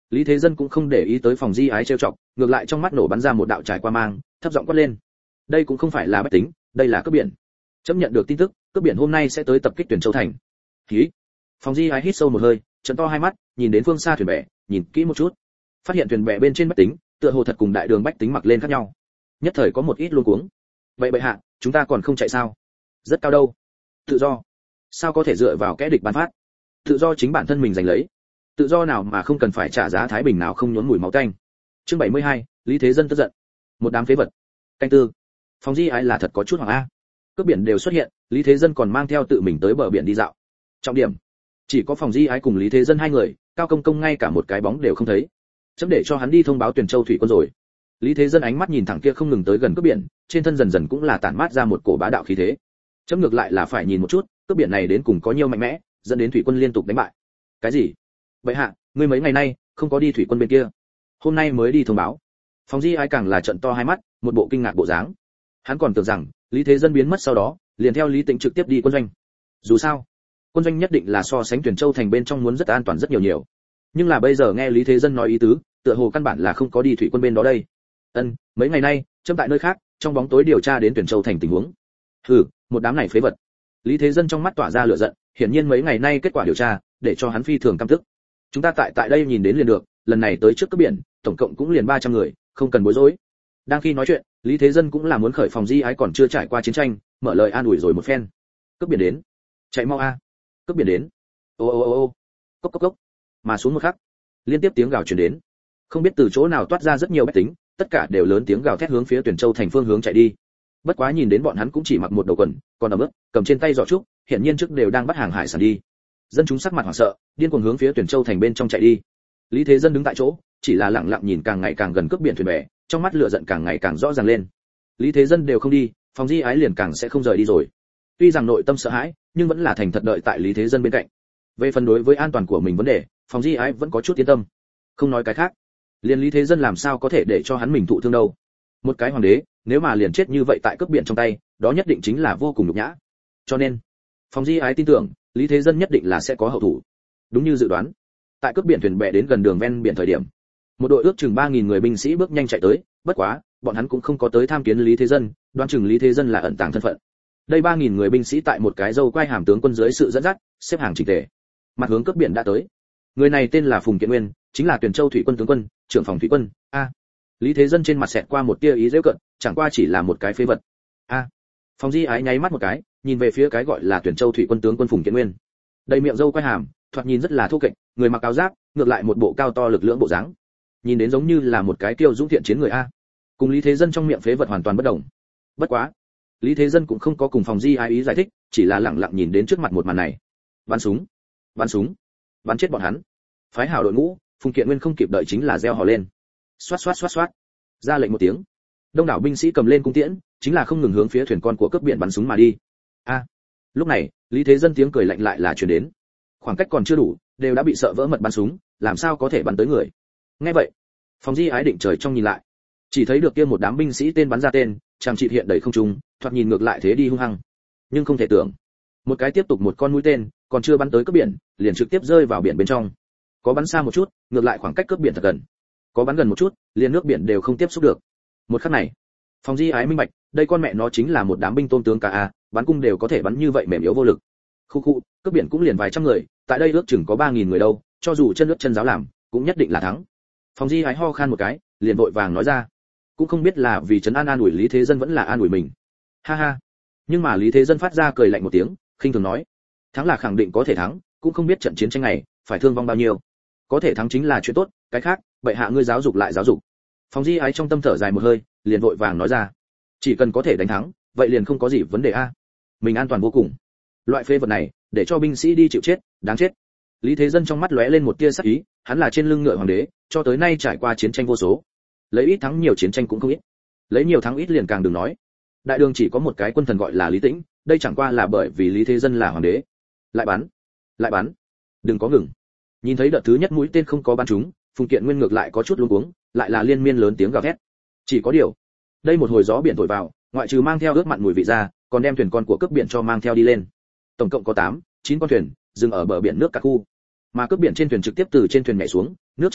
Lý Thế Dân cũng không để ý tới Phòng Di Ái trêu chọc, ngược lại trong mắt nổ bắn ra một đạo trải qua mang, thấp giọng quát lên. Đây cũng không phải là bách tính, đây là cướp biển. Chấm nhận được tin tức, cướp biển hôm nay sẽ tới tập kích Tuyển Châu thành. Hí. Phòng Di Ái hít sâu một hơi, trợn to hai mắt, nhìn đến phương xa thuyền bè, nhìn kỹ một chút. Phát hiện thuyền bè bên trên bách tính, tựa hồ thật cùng đại đường bách tính mặc lên khác nhau. Nhất thời có một ít luống cuống. Vậy bệ hạ, chúng ta còn không chạy sao? Rất cao đâu. Tự do. Sao có thể dựa vào kẻ địch ban phát? Tự do chính bản thân mình giành lấy. Tự do nào mà không cần phải trả giá thái bình nào không nhốn mùi máu tanh. Chương bảy mươi hai, Lý Thế Dân tức giận. Một đám phế vật. Canh tư. Phòng Di Ái là thật có chút hoảng a. Cướp biển đều xuất hiện, Lý Thế Dân còn mang theo tự mình tới bờ biển đi dạo. Trọng điểm, chỉ có Phòng Di Ái cùng Lý Thế Dân hai người, Cao Công Công ngay cả một cái bóng đều không thấy. Chấm để cho hắn đi thông báo Tuyển Châu thủy quân rồi. Lý Thế Dân ánh mắt nhìn thẳng kia không ngừng tới gần cướp biển, trên thân dần dần cũng là tản mát ra một cổ bá đạo khí thế. Chấm ngược lại là phải nhìn một chút, cướp biển này đến cùng có nhiều mạnh mẽ, dẫn đến thủy quân liên tục đánh bại. Cái gì? Vậy hạ, ngươi mấy ngày nay không có đi thủy quân bên kia, hôm nay mới đi thông báo. Phòng Di Ái càng là trận to hai mắt, một bộ kinh ngạc bộ dáng. Hắn còn tưởng rằng Lý Thế Dân biến mất sau đó, liền theo Lý Tĩnh trực tiếp đi quân doanh. Dù sao, quân doanh nhất định là so sánh Tuyển Châu thành bên trong muốn rất an toàn rất nhiều nhiều. Nhưng là bây giờ nghe Lý Thế Dân nói ý tứ, tựa hồ căn bản là không có đi thủy quân bên đó đây. Ân, mấy ngày nay, chấm tại nơi khác, trong bóng tối điều tra đến Tuyển Châu thành tình huống. Hừ, một đám này phế vật. Lý Thế Dân trong mắt tỏa ra lửa giận, hiển nhiên mấy ngày nay kết quả điều tra, để cho hắn phi thường căm tức. Chúng ta tại tại đây nhìn đến liền được, lần này tới trước cướp biển, tổng cộng cũng liền ba trăm người, không cần bối rối. Đang khi nói chuyện, Lý Thế Dân cũng là muốn khởi Phòng Di Ái còn chưa trải qua chiến tranh, mở lời an ủi rồi một phen. Cướp biển đến, chạy mau a. Cướp biển đến. Ô ô ô ô. Cốc cốc cốc. Mà xuống một khắc, liên tiếp tiếng gào truyền đến. Không biết từ chỗ nào toát ra rất nhiều bách tính, tất cả đều lớn tiếng gào thét hướng phía Tuyển Châu thành phương hướng chạy đi. Bất quá nhìn đến bọn hắn cũng chỉ mặc một đầu quần, còn ở bước, cầm trên tay giỏ trúc, hiển nhiên trước đều đang bắt hàng hải sản đi. Dân chúng sắc mặt hoảng sợ, điên cuồng hướng phía Tuyển Châu thành bên trong chạy đi. Lý Thế Dân đứng tại chỗ, chỉ là lặng lặng nhìn càng ngày càng gần cướp biển thuyền bè, trong mắt lửa giận càng ngày càng rõ ràng lên. Lý Thế Dân đều không đi, Phòng Di Ái liền càng sẽ không rời đi rồi. Tuy rằng nội tâm sợ hãi, nhưng vẫn là thành thật đợi tại Lý Thế Dân bên cạnh. Về phần đối với an toàn của mình vấn đề, Phòng Di Ái vẫn có chút yên tâm. Không nói cái khác, liền Lý Thế Dân làm sao có thể để cho hắn mình thụ thương đâu. Một cái hoàng đế, nếu mà liền chết như vậy tại cướp biển trong tay, đó nhất định chính là vô cùng nhục nhã. Cho nên, Phòng Di Ái tin tưởng, Lý Thế Dân nhất định là sẽ có hậu thủ. Đúng như dự đoán, tại cướp biển thuyền bè đến gần đường ven biển thời điểm, một đội ước chừng ba nghìn người binh sĩ bước nhanh chạy tới, bất quá, bọn hắn cũng không có tới tham kiến Lý Thế Dân, đoán chừng Lý Thế Dân là ẩn tàng thân phận. Đây ba nghìn người binh sĩ tại một cái dâu quai hàm tướng quân dưới sự dẫn dắt, xếp hàng chỉnh tề. Mặt hướng cướp biển đã tới. Người này tên là Phùng Kiện Nguyên, chính là Tuyển Châu thủy quân tướng quân, trưởng phòng thủy quân. A. Lý Thế Dân trên mặt xẹt qua một tia ý giễu cận, chẳng qua chỉ là một cái phế vật. A. Phòng Di Ái nháy mắt một cái, nhìn về phía cái gọi là Tuyển Châu thủy quân tướng quân Phùng Kiện Nguyên. Đầy miệng râu quai hàm, thoạt nhìn rất là thô kệch, người mặc áo giáp, ngược lại một bộ cao to lực lưỡng bộ dáng. Nhìn đến giống như là một cái kiêu dũng thiện chiến người a. Cùng Lý Thế Dân trong miệng phế vật hoàn toàn bất đồng. Bất quá, Lý Thế Dân cũng không có cùng Phòng Di Ái ý giải thích, chỉ là lặng lặng nhìn đến trước mặt một màn này. Bắn súng, bắn súng, bắn chết bọn hắn. Phái hảo đội ngũ, Phùng Kiện Nguyên không kịp đợi chính là reo hò lên. Xoát xoát xoát xoát. Ra lệnh một tiếng. Đông đảo binh sĩ cầm lên cung tiễn, chính là không ngừng hướng phía thuyền con của cướp biển bắn súng mà đi. A. Lúc này, Lý Thế Dân tiếng cười lạnh lại là truyền đến. Khoảng cách còn chưa đủ, đều đã bị sợ vỡ mật bắn súng, làm sao có thể bắn tới người. Nghe vậy, Phòng Di Ái định trời trong nhìn lại, chỉ thấy được kia một đám binh sĩ tên bắn ra tên, chàng trị hiện đầy không trung, thoạt nhìn ngược lại thế đi hung hăng. Nhưng không thể tưởng, một cái tiếp tục một con mũi tên, còn chưa bắn tới cướp biển, liền trực tiếp rơi vào biển bên trong. Có bắn xa một chút, ngược lại khoảng cách cướp biển thật gần. Có bắn gần một chút, liền nước biển đều không tiếp xúc được. Một khắc này, Phòng Di Ái minh bạch, đây con mẹ nó chính là một đám binh tôn tướng cả a, bắn cung đều có thể bắn như vậy mềm yếu vô lực. Khu khu, cướp biển cũng liền vài trăm người, tại đây ước chừng có ba nghìn người đâu, cho dù chân nước chân giáo làm, cũng nhất định là thắng. Phòng Di Ái ho khan một cái, liền vội vàng nói ra, cũng không biết là vì trấn an an ủi Lý Thế Dân vẫn là an ủi mình. Ha ha. Nhưng mà Lý Thế Dân phát ra cười lạnh một tiếng, khinh thường nói, thắng là khẳng định có thể thắng, cũng không biết trận chiến tranh này phải thương vong bao nhiêu. Có thể thắng chính là chuyện tốt, cái khác, bệ hạ ngươi giáo dục lại giáo dục. Phòng Di Ái trong tâm thở dài một hơi, liền vội vàng nói ra, chỉ cần có thể đánh thắng, vậy liền không có gì vấn đề a. Mình an toàn vô cùng. Loại phế vật này, để cho binh sĩ đi chịu chết, đáng chết. Lý Thế Dân trong mắt lóe lên một tia sắc ý, hắn là trên lưng ngựa hoàng đế, cho tới nay trải qua chiến tranh vô số, lấy ít thắng nhiều chiến tranh cũng không ít, lấy nhiều thắng ít liền càng đừng nói. Đại đường chỉ có một cái quân thần gọi là Lý Tĩnh, đây chẳng qua là bởi vì Lý Thế Dân là hoàng đế. Lại bắn, lại bắn, đừng có ngừng. Nhìn thấy đợt thứ nhất mũi tên không có bắn trúng, Phùng Kiện Nguyên ngược lại có chút luống cuống, lại là liên miên lớn tiếng gào thét. Chỉ có điều, đây một hồi gió biển thổi vào, ngoại trừ mang theo ướt mặn mùi vị ra, còn đem thuyền con của cướp biển cho mang theo đi lên. Tổng cộng có tám, chín con thuyền, dừng ở bờ biển nước cả khu. Mà cướp biển trên thuyền trực tiếp từ trên thuyền nhảy xuống, nước chảy,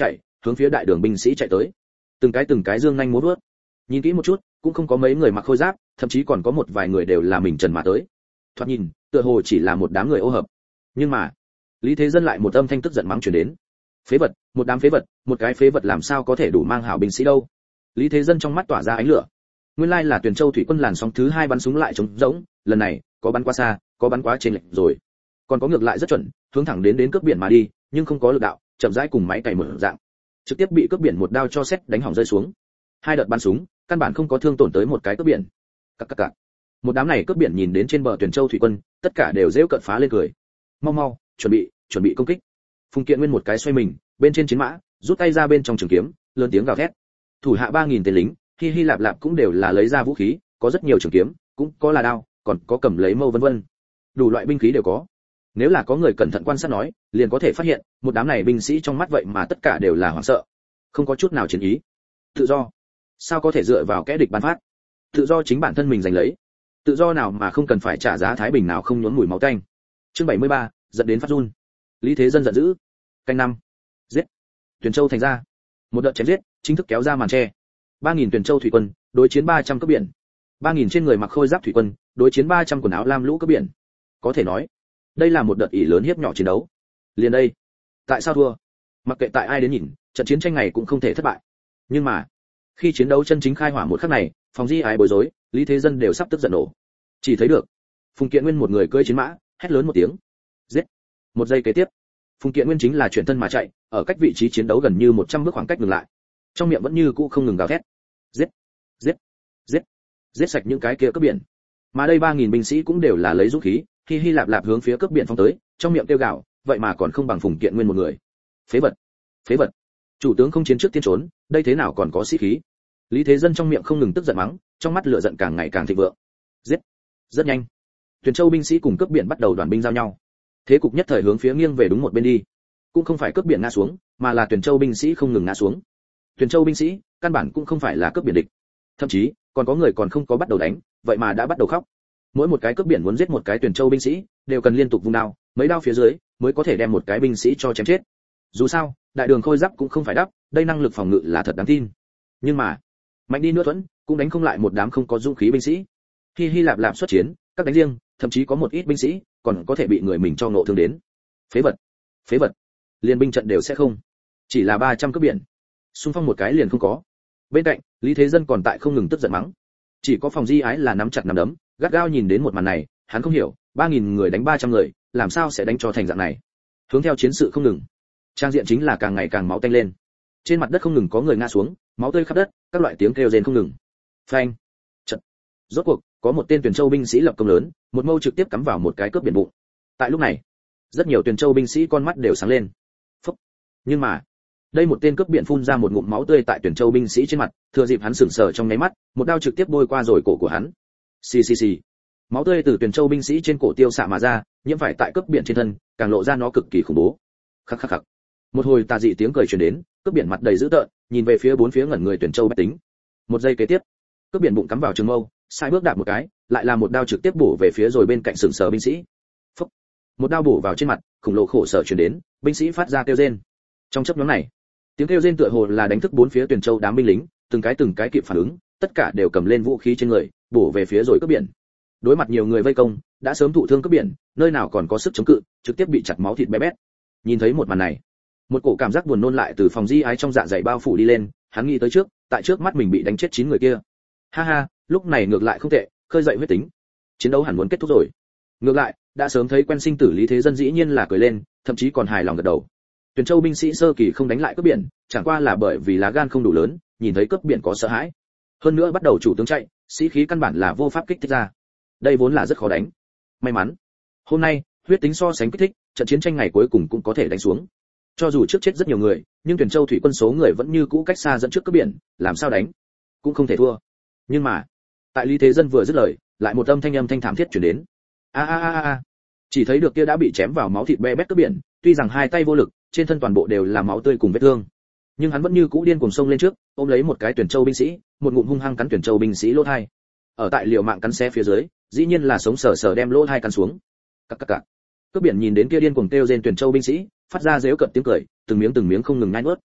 hướng phía đại đường binh sĩ chạy tới. Từng cái từng cái dương nhanh múa vuốt. Nhìn kỹ một chút, cũng không có mấy người mặc khôi giáp, thậm chí còn có một vài người đều là mình trần mà tới. Thoạt nhìn, tựa hồ chỉ là một đám người ô hợp. Nhưng mà, Lý Thế Dân lại một âm thanh tức giận mắng truyền đến. Phế vật, một đám phế vật, một cái phế vật làm sao có thể đủ mang hảo binh sĩ đâu? Lý Thế Dân trong mắt tỏa ra ánh lửa. Nguyên lai là Tuyền Châu thủy quân làn sóng thứ hai bắn súng lại trống rỗng, lần này, có bắn quá xa, có bắn quá trên lệch rồi. Còn có ngược lại rất chuẩn, hướng thẳng đến đến cướp biển mà đi, nhưng không có lực đạo, chậm rãi cùng máy cày mở dạng. Trực tiếp bị cướp biển một đao cho xét đánh hỏng rơi xuống. Hai đợt bắn súng, căn bản không có thương tổn tới một cái cướp biển. Cặc cặc cặc. Một đám này cướp biển nhìn đến trên bờ Tuyền Châu thủy quân, tất cả đều giễu cợt phá lên cười. Mau mau, chuẩn bị, chuẩn bị công kích. Phùng Kiện Nguyên một cái xoay mình, bên trên chiến mã, rút tay ra bên trong trường kiếm, lớn tiếng gào thét. Thủ hạ ba nghìn tên lính, Hi Hi Lạp Lạp cũng đều là lấy ra vũ khí, có rất nhiều trường kiếm, cũng có là đao, còn có cầm lấy mâu vân vân. Đủ loại binh khí đều có. Nếu là có người cẩn thận quan sát nói, liền có thể phát hiện, một đám này binh sĩ trong mắt vậy mà tất cả đều là hoảng sợ, không có chút nào chiến ý. Tự do, sao có thể dựa vào kẻ địch ban phát? Tự do chính bản thân mình giành lấy. Tự do nào mà không cần phải trả giá thái bình nào không nhuốm mùi máu tanh. Chương bảy mươi ba, dẫn đến phát run. Lý Thế Dân giận dữ. Canh năm. Giết. Tuyền Châu thành ra. Một đợt chém giết, chính thức kéo ra màn che. ba nghìn Tuyền Châu thủy quân, đối chiến ba trăm cướp biển. ba nghìn trên người mặc khôi giáp thủy quân, đối chiến ba trăm quần áo lam lũ cướp biển. Có thể nói, đây là một đợt ỷ lớn hiếp nhỏ chiến đấu. Liền đây, tại sao thua? Mặc kệ tại ai đến nhìn, trận chiến tranh này cũng không thể thất bại. Nhưng mà, khi chiến đấu chân chính khai hỏa một khắc này, phòng Di Ái bối rối, Lý Thế Dân đều sắp tức giận nổ. Chỉ thấy được, Phùng Kiện Nguyên một người cưỡi chiến mã, hét lớn một tiếng, giết. Một giây kế tiếp, Phùng Kiện Nguyên chính là chuyển thân mà chạy, ở cách vị trí chiến đấu gần như một trăm bước khoảng cách ngừng lại. Trong miệng vẫn như cũ không ngừng gào thét, giết, giết, giết, giết sạch những cái kia cướp biển. Mà đây ba nghìn binh sĩ cũng đều là lấy dũng khí, Hi Hi Lạp Lạp hướng phía cướp biển phóng tới, trong miệng kêu gào, vậy mà còn không bằng Phùng Kiện Nguyên một người. Phế vật, phế vật. Chủ tướng không chiến trước tiên trốn, đây thế nào còn có sĩ khí? Lý Thế Dân trong miệng không ngừng tức giận mắng, trong mắt lửa giận càng ngày càng thịnh vượng. Giết. Rất nhanh, Tuyền Châu binh sĩ cùng cướp biển bắt đầu đoàn binh giao nhau. Thế cục nhất thời hướng phía nghiêng về đúng một bên đi. Cũng không phải cướp biển ngã xuống, mà là Tuyền Châu binh sĩ không ngừng ngã xuống. Tuyền Châu binh sĩ, căn bản cũng không phải là cướp biển địch. Thậm chí, còn có người còn không có bắt đầu đánh, vậy mà đã bắt đầu khóc. Mỗi một cái cướp biển muốn giết một cái Tuyền Châu binh sĩ, đều cần liên tục vung đao, mấy đao phía dưới mới có thể đem một cái binh sĩ cho chém chết. Dù sao, đại đường khôi giáp cũng không phải đắp, đây năng lực phòng ngự là thật đáng tin. Nhưng mà, mạnh đi nữa thuẫn, cũng đánh không lại một đám không có dũng khí binh sĩ. Khi Hy Lạp Lạp xuất chiến, các đánh riêng, thậm chí có một ít binh sĩ còn có thể bị người mình cho nộ thương đến. Phế vật, phế vật. Liên binh trận đều sẽ không. Chỉ là ba trăm cướp biển, xung phong một cái liền không có. Bên cạnh, Lý Thế Dân còn tại không ngừng tức giận mắng. Chỉ có Phòng Di Ái là nắm chặt nắm đấm, gắt gao nhìn đến một màn này, hắn không hiểu, ba nghìn người đánh ba trăm người, làm sao sẽ đánh cho thành dạng này. Hướng theo chiến sự không ngừng, trang diện chính là càng ngày càng máu tanh lên. Trên mặt đất không ngừng có người ngã xuống, máu tươi khắp đất, các loại tiếng kêu rên không ngừng. Phanh. Trận. Rốt cuộc, có một tên Tuyền Châu binh sĩ lập công lớn, một mâu trực tiếp cắm vào một cái cướp biển bụng. Tại lúc này, rất nhiều Tuyền Châu binh sĩ con mắt đều sáng lên. Phốc. Nhưng mà, đây một tên cướp biển phun ra một ngụm máu tươi tại Tuyền Châu binh sĩ trên mặt, thừa dịp hắn sững sờ trong nháy mắt, một đao trực tiếp bôi qua rồi cổ của hắn. Xì xì xì. Máu tươi từ Tuyền Châu binh sĩ trên cổ tiêu xạ mà ra, nhiễm phải tại cướp biển trên thân, càng lộ ra nó cực kỳ khủng bố. Khắc khắc khắc. Một hồi tà dị tiếng cười truyền đến, cướp biển mặt đầy dữ tợn, nhìn về phía bốn phía ngẩn người Tuyền Châu bách tính. Một giây kế tiếp, cướp biển bụng cắm vào trường mâu, sai bước đạp một cái, lại là một đao trực tiếp bổ về phía rồi bên cạnh sừng sờ binh sĩ. Phốc. Một đao bổ vào trên mặt, khủng lộ khổ sở truyền đến, binh sĩ phát ra kêu rên. Trong chớp nhoáng này, tiếng kêu rên tựa hồ là đánh thức bốn phía Tuyền Châu đám binh lính, từng cái từng cái kịp phản ứng, tất cả đều cầm lên vũ khí trên người, bổ về phía rồi cướp biển. Đối mặt nhiều người vây công, đã sớm thụ thương cướp biển, nơi nào còn có sức chống cự, trực tiếp bị chặt máu thịt bé bét. Nhìn thấy một màn này, một cổ cảm giác buồn nôn lại từ Phòng Di Ái trong dạ dày bao phủ đi lên, hắn nghĩ tới trước, tại trước mắt mình bị đánh chết chín người kia. Ha ha, lúc này ngược lại không tệ, khơi dậy huyết tính. Chiến đấu hẳn muốn kết thúc rồi. Ngược lại, đã sớm thấy quen sinh tử Lý Thế Dân dĩ nhiên là cười lên, thậm chí còn hài lòng gật đầu. Tuyền Châu binh sĩ sơ kỳ không đánh lại cướp biển, chẳng qua là bởi vì lá gan không đủ lớn, nhìn thấy cướp biển có sợ hãi. Hơn nữa bắt đầu chủ tướng chạy, sĩ khí căn bản là vô pháp kích thích ra. Đây vốn là rất khó đánh. May mắn, hôm nay, huyết tính so sánh kích thích, trận chiến tranh ngày cuối cùng cũng có thể đánh xuống. Cho dù trước chết rất nhiều người, nhưng Tuyền Châu thủy quân số người vẫn như cũ cách xa dẫn trước cướp biển, làm sao đánh cũng không thể thua. Nhưng mà, tại Lý Thế Dân vừa dứt lời, lại một âm thanh âm thanh thảm thiết truyền đến. A a a a. Chỉ thấy được kia đã bị chém vào máu thịt be bét cướp biển, tuy rằng hai tay vô lực, trên thân toàn bộ đều là máu tươi cùng vết thương, nhưng hắn vẫn như cũ điên cuồng xông lên trước, ôm lấy một cái Tuyền Châu binh sĩ, một ngụm hung hăng cắn Tuyền Châu binh sĩ lỗ tai. Ở tại liều mạng cắn xé phía dưới, dĩ nhiên là sống sờ sờ đem lỗ tai cắn xuống. Cặc cặc cặc. Cướp biển nhìn đến kia điên cuồng kêu rên Tuyền Châu binh sĩ, phát ra giễu cợt tiếng cười, từng miếng từng miếng không ngừng nhai nuốt.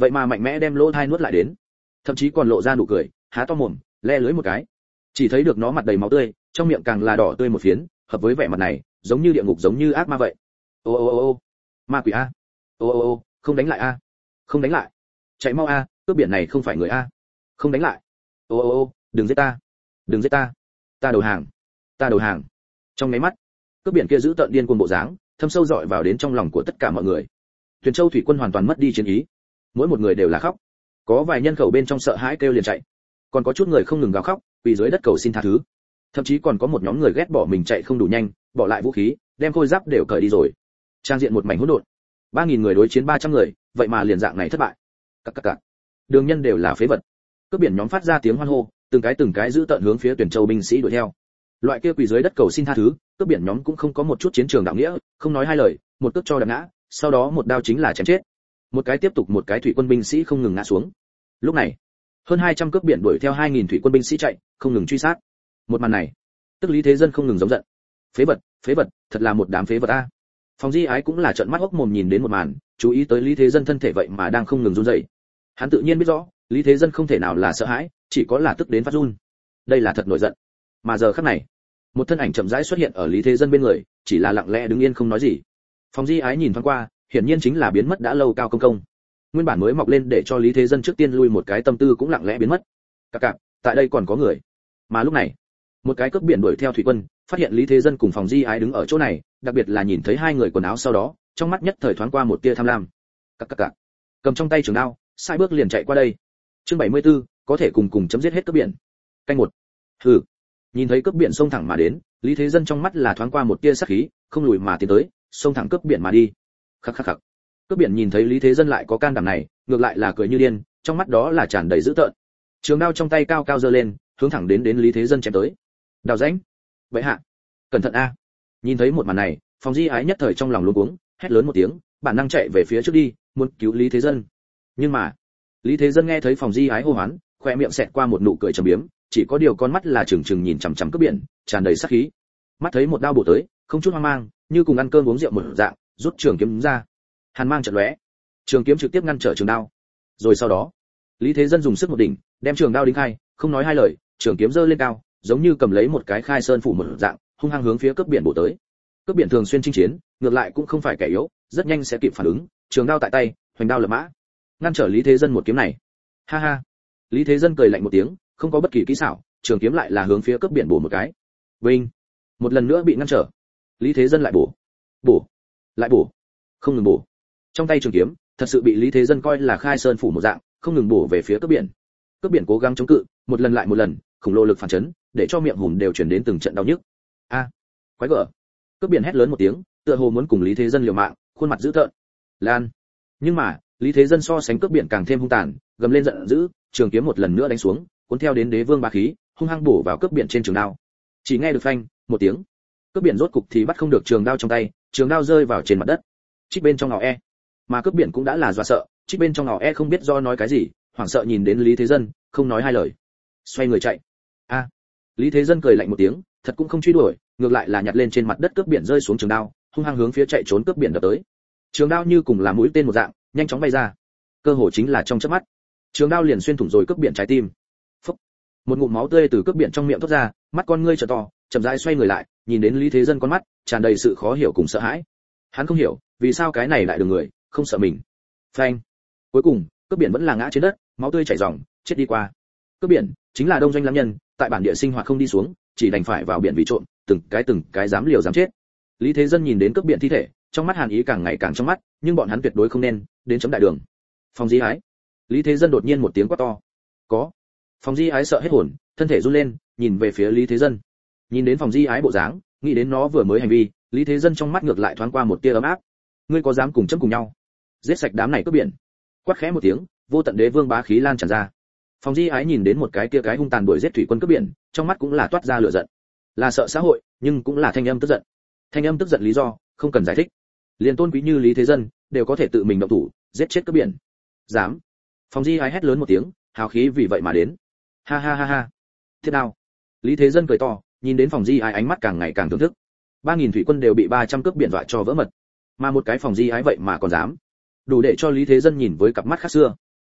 vậy mà mạnh mẽ đem lỗ thai nuốt lại đến, thậm chí còn lộ ra nụ cười, há to mồm le lưới một cái. Chỉ thấy được nó mặt đầy máu tươi, trong miệng càng là đỏ tươi một phiến, hợp với vẻ mặt này giống như địa ngục, giống như ác ma vậy. Ô ô ô ô, ma quỷ a, ô ô ô, không đánh lại a, không đánh lại, chạy mau a, cướp biển này không phải người a, không đánh lại, ô ô ô, đừng giết ta, đừng giết ta, ta đầu hàng, ta đầu hàng. Trong mấy mắt, cướp biển kia giữ tợn điên cuồng bộ dáng, thâm sâu dọi vào đến trong lòng của tất cả mọi người. Tuyền Châu thủy quân hoàn toàn mất đi chiến ý, mỗi một người đều là khóc, có vài nhân khẩu bên trong sợ hãi kêu liền chạy, còn có chút người không ngừng gào khóc, quỳ dưới đất cầu xin tha thứ, thậm chí còn có một nhóm người ghét bỏ mình chạy không đủ nhanh, bỏ lại vũ khí, đem khôi giáp đều cởi đi rồi. Trang diện một mảnh hỗn độn, ba nghìn người đối chiến ba trăm người, vậy mà liền dạng này thất bại. Các các các, đường nhân đều là phế vật. Cướp biển nhóm phát ra tiếng hoan hô, từng cái từng cái giữ tận hướng phía Tuyền Châu binh sĩ đuổi theo. Loại kia quỳ dưới đất cầu xin tha thứ, cướp biển nhóm cũng không có một chút chiến trường đạo nghĩa, không nói hai lời, một cước cho đập ngã, sau đó một đao chính là chém chết. Một cái tiếp tục một cái thủy quân binh sĩ không ngừng ngã xuống. Lúc này, hơn hai trăm cướp biển đuổi theo hai nghìn thủy quân binh sĩ chạy, không ngừng truy sát. Một màn này, tức Lý Thế Dân không ngừng giống giận. Phế vật, phế vật, thật là một đám phế vật a. Phòng Di Ái cũng là trợn mắt hốc mồm nhìn đến một màn, chú ý tới Lý Thế Dân thân thể vậy mà đang không ngừng run rẩy. Hắn tự nhiên biết rõ, Lý Thế Dân không thể nào là sợ hãi, chỉ có là tức đến phát run. Đây là thật nổi giận. Mà giờ khắc này, một thân ảnh chậm rãi xuất hiện ở Lý Thế Dân bên người, chỉ là lặng lẽ đứng yên không nói gì. Phòng Di Ái nhìn thoáng qua, hiển nhiên chính là biến mất đã lâu Cao Công Công. Nguyên bản mới mọc lên để cho Lý Thế Dân trước tiên lui một cái tâm tư cũng lặng lẽ biến mất. Các cạp, tại đây còn có người. Mà lúc này, một cái cướp biển đuổi theo thủy quân, phát hiện Lý Thế Dân cùng Phòng Di Ái đứng ở chỗ này, đặc biệt là nhìn thấy hai người quần áo sau đó, trong mắt nhất thời thoáng qua một tia tham lam. Các các các, cầm trong tay trường đao, sai bước liền chạy qua đây. Chương bảy mươi tư, có thể cùng cùng chấm dứt hết cướp biển. Canh một. Hừ. Nhìn thấy cướp biển xông thẳng mà đến, Lý Thế Dân trong mắt là thoáng qua một tia sát khí, không lùi mà tiến tới, xông thẳng cướp biển mà đi. Khắc khắc khắc. Cướp biển nhìn thấy Lý Thế Dân lại có can đảm này, ngược lại là cười như điên, trong mắt đó là tràn đầy dữ tợn. Trường đao trong tay cao cao giơ lên, hướng thẳng đến đến Lý Thế Dân chém tới. Đào rãnh. Vậy hạ, cẩn thận a. Nhìn thấy một màn này, Phòng Di Ái nhất thời trong lòng luống cuống, hét lớn một tiếng, bản năng chạy về phía trước đi, muốn cứu Lý Thế Dân. Nhưng mà, Lý Thế Dân nghe thấy Phòng Di Ái hô hoán, khoe miệng xẹt qua một nụ cười trầm biếm, chỉ có điều con mắt là trừng trừng nhìn chằm chằm cướp biển, tràn đầy sát khí. Mắt thấy một đao bổ tới, không chút hoang mang, như cùng ăn cơm uống rượu một dạng, rút trường kiếm ra. Hàn mang chợt lóe, trường kiếm trực tiếp ngăn trở trường đao. Rồi sau đó, Lý Thế Dân dùng sức một đỉnh, đem trường đao đính khai, không nói hai lời, trường kiếm giơ lên cao, giống như cầm lấy một cái khai sơn phủ một dạng, hung hăng hướng phía cướp biển bổ tới. Cướp biển thường xuyên chinh chiến, ngược lại cũng không phải kẻ yếu, rất nhanh sẽ kịp phản ứng, trường đao tại tay, hoành đao lập mã, ngăn trở Lý Thế Dân một kiếm này. Ha ha. Lý Thế Dân cười lạnh một tiếng, không có bất kỳ kỹ xảo, trường kiếm lại là hướng phía cướp biển bổ một cái. Vinh, một lần nữa bị ngăn trở. Lý Thế Dân lại bổ, bổ, lại bổ, không ngừng bổ. Trong tay trường kiếm, thật sự bị Lý Thế Dân coi là khai sơn phủ một dạng, không ngừng bổ về phía cướp biển. Cướp biển cố gắng chống cự, một lần lại một lần, khủng lồ lực phản chấn, để cho miệng hùm đều truyền đến từng trận đau nhức. A, à, quái gở. Cướp biển hét lớn một tiếng, tựa hồ muốn cùng Lý Thế Dân liều mạng, khuôn mặt dữ tợn. Lan. Nhưng mà, Lý Thế Dân so sánh cướp biển càng thêm hung tàn, gầm lên giận dữ, trường kiếm một lần nữa đánh xuống, cuốn theo đến đế vương bá khí, hung hăng bổ vào cướp biển trên trường đao. Chỉ nghe được phanh một tiếng, cướp biển rốt cục thì bắt không được trường đao trong tay, trường đao rơi vào trên mặt đất. Trích bên trong ngõ e, mà cướp biển cũng đã là dọa sợ, trích bên trong ngõ e không biết do nói cái gì, hoảng sợ nhìn đến Lý Thế Dân, không nói hai lời, xoay người chạy. A, à, Lý Thế Dân cười lạnh một tiếng, thật cũng không truy đuổi, ngược lại là nhặt lên trên mặt đất cướp biển rơi xuống trường đao, hung hăng hướng phía chạy trốn cướp biển đập tới. Trường đao như cùng là mũi tên một dạng, nhanh chóng bay ra, cơ hồ chính là trong chớp mắt, trường đao liền xuyên thủng rồi cướp biển trái tim. Phốc. Một ngụm máu tươi từ cướp biển trong miệng thoát ra, mắt con ngươi trợ to, chậm rãi xoay người lại, nhìn đến Lý Thế Dân con mắt tràn đầy sự khó hiểu cùng sợ hãi. Hắn không hiểu, vì sao cái này lại được người, không sợ mình. Phanh. Cuối cùng, cướp biển vẫn là ngã trên đất, máu tươi chảy ròng, chết đi qua. Cướp biển chính là đông doanh lắm nhân, tại bản địa sinh hoạt không đi xuống, chỉ đành phải vào biển vì trộm, từng cái từng cái dám liều dám chết. Lý Thế Dân nhìn đến cướp biển thi thể, trong mắt hàn ý càng ngày càng trong mắt, nhưng bọn hắn tuyệt đối không nên đến chấm đại đường. Phòng Di Ái. Lý Thế Dân đột nhiên một tiếng quát to. Có. Phòng Di Ái sợ hết hồn, thân thể run lên, nhìn về phía Lý Thế Dân. Nhìn đến Phòng Di Ái bộ dáng, nghĩ đến nó vừa mới hành vi, Lý Thế Dân trong mắt ngược lại thoáng qua một tia ấm áp. Ngươi có dám cùng chấm cùng nhau giết sạch đám này cướp biển? Quát khẽ một tiếng, vô tận đế vương bá khí lan tràn ra. Phòng Di Ái nhìn đến một cái kia cái hung tàn đuổi giết thủy quân cướp biển, trong mắt cũng là toát ra lửa giận. Là sợ xã hội, nhưng cũng là thanh âm tức giận. Thanh âm tức giận lý do, không cần giải thích. Liên tôn quý như Lý Thế Dân, đều có thể tự mình động thủ, giết chết cướp biển. Dám. Phòng Di Ái hét lớn một tiếng, hào khí vì vậy mà đến. Ha ha ha ha. Thế nào? Lý Thế Dân cười to, nhìn đến Phòng Di Ái ánh mắt càng ngày càng thưởng thức. ba nghìn thủy quân đều bị ba trăm cướp biển dọa cho vỡ mật, mà một cái Phòng Di Ái vậy mà còn dám. Đủ để cho Lý Thế Dân nhìn với cặp mắt khác xưa.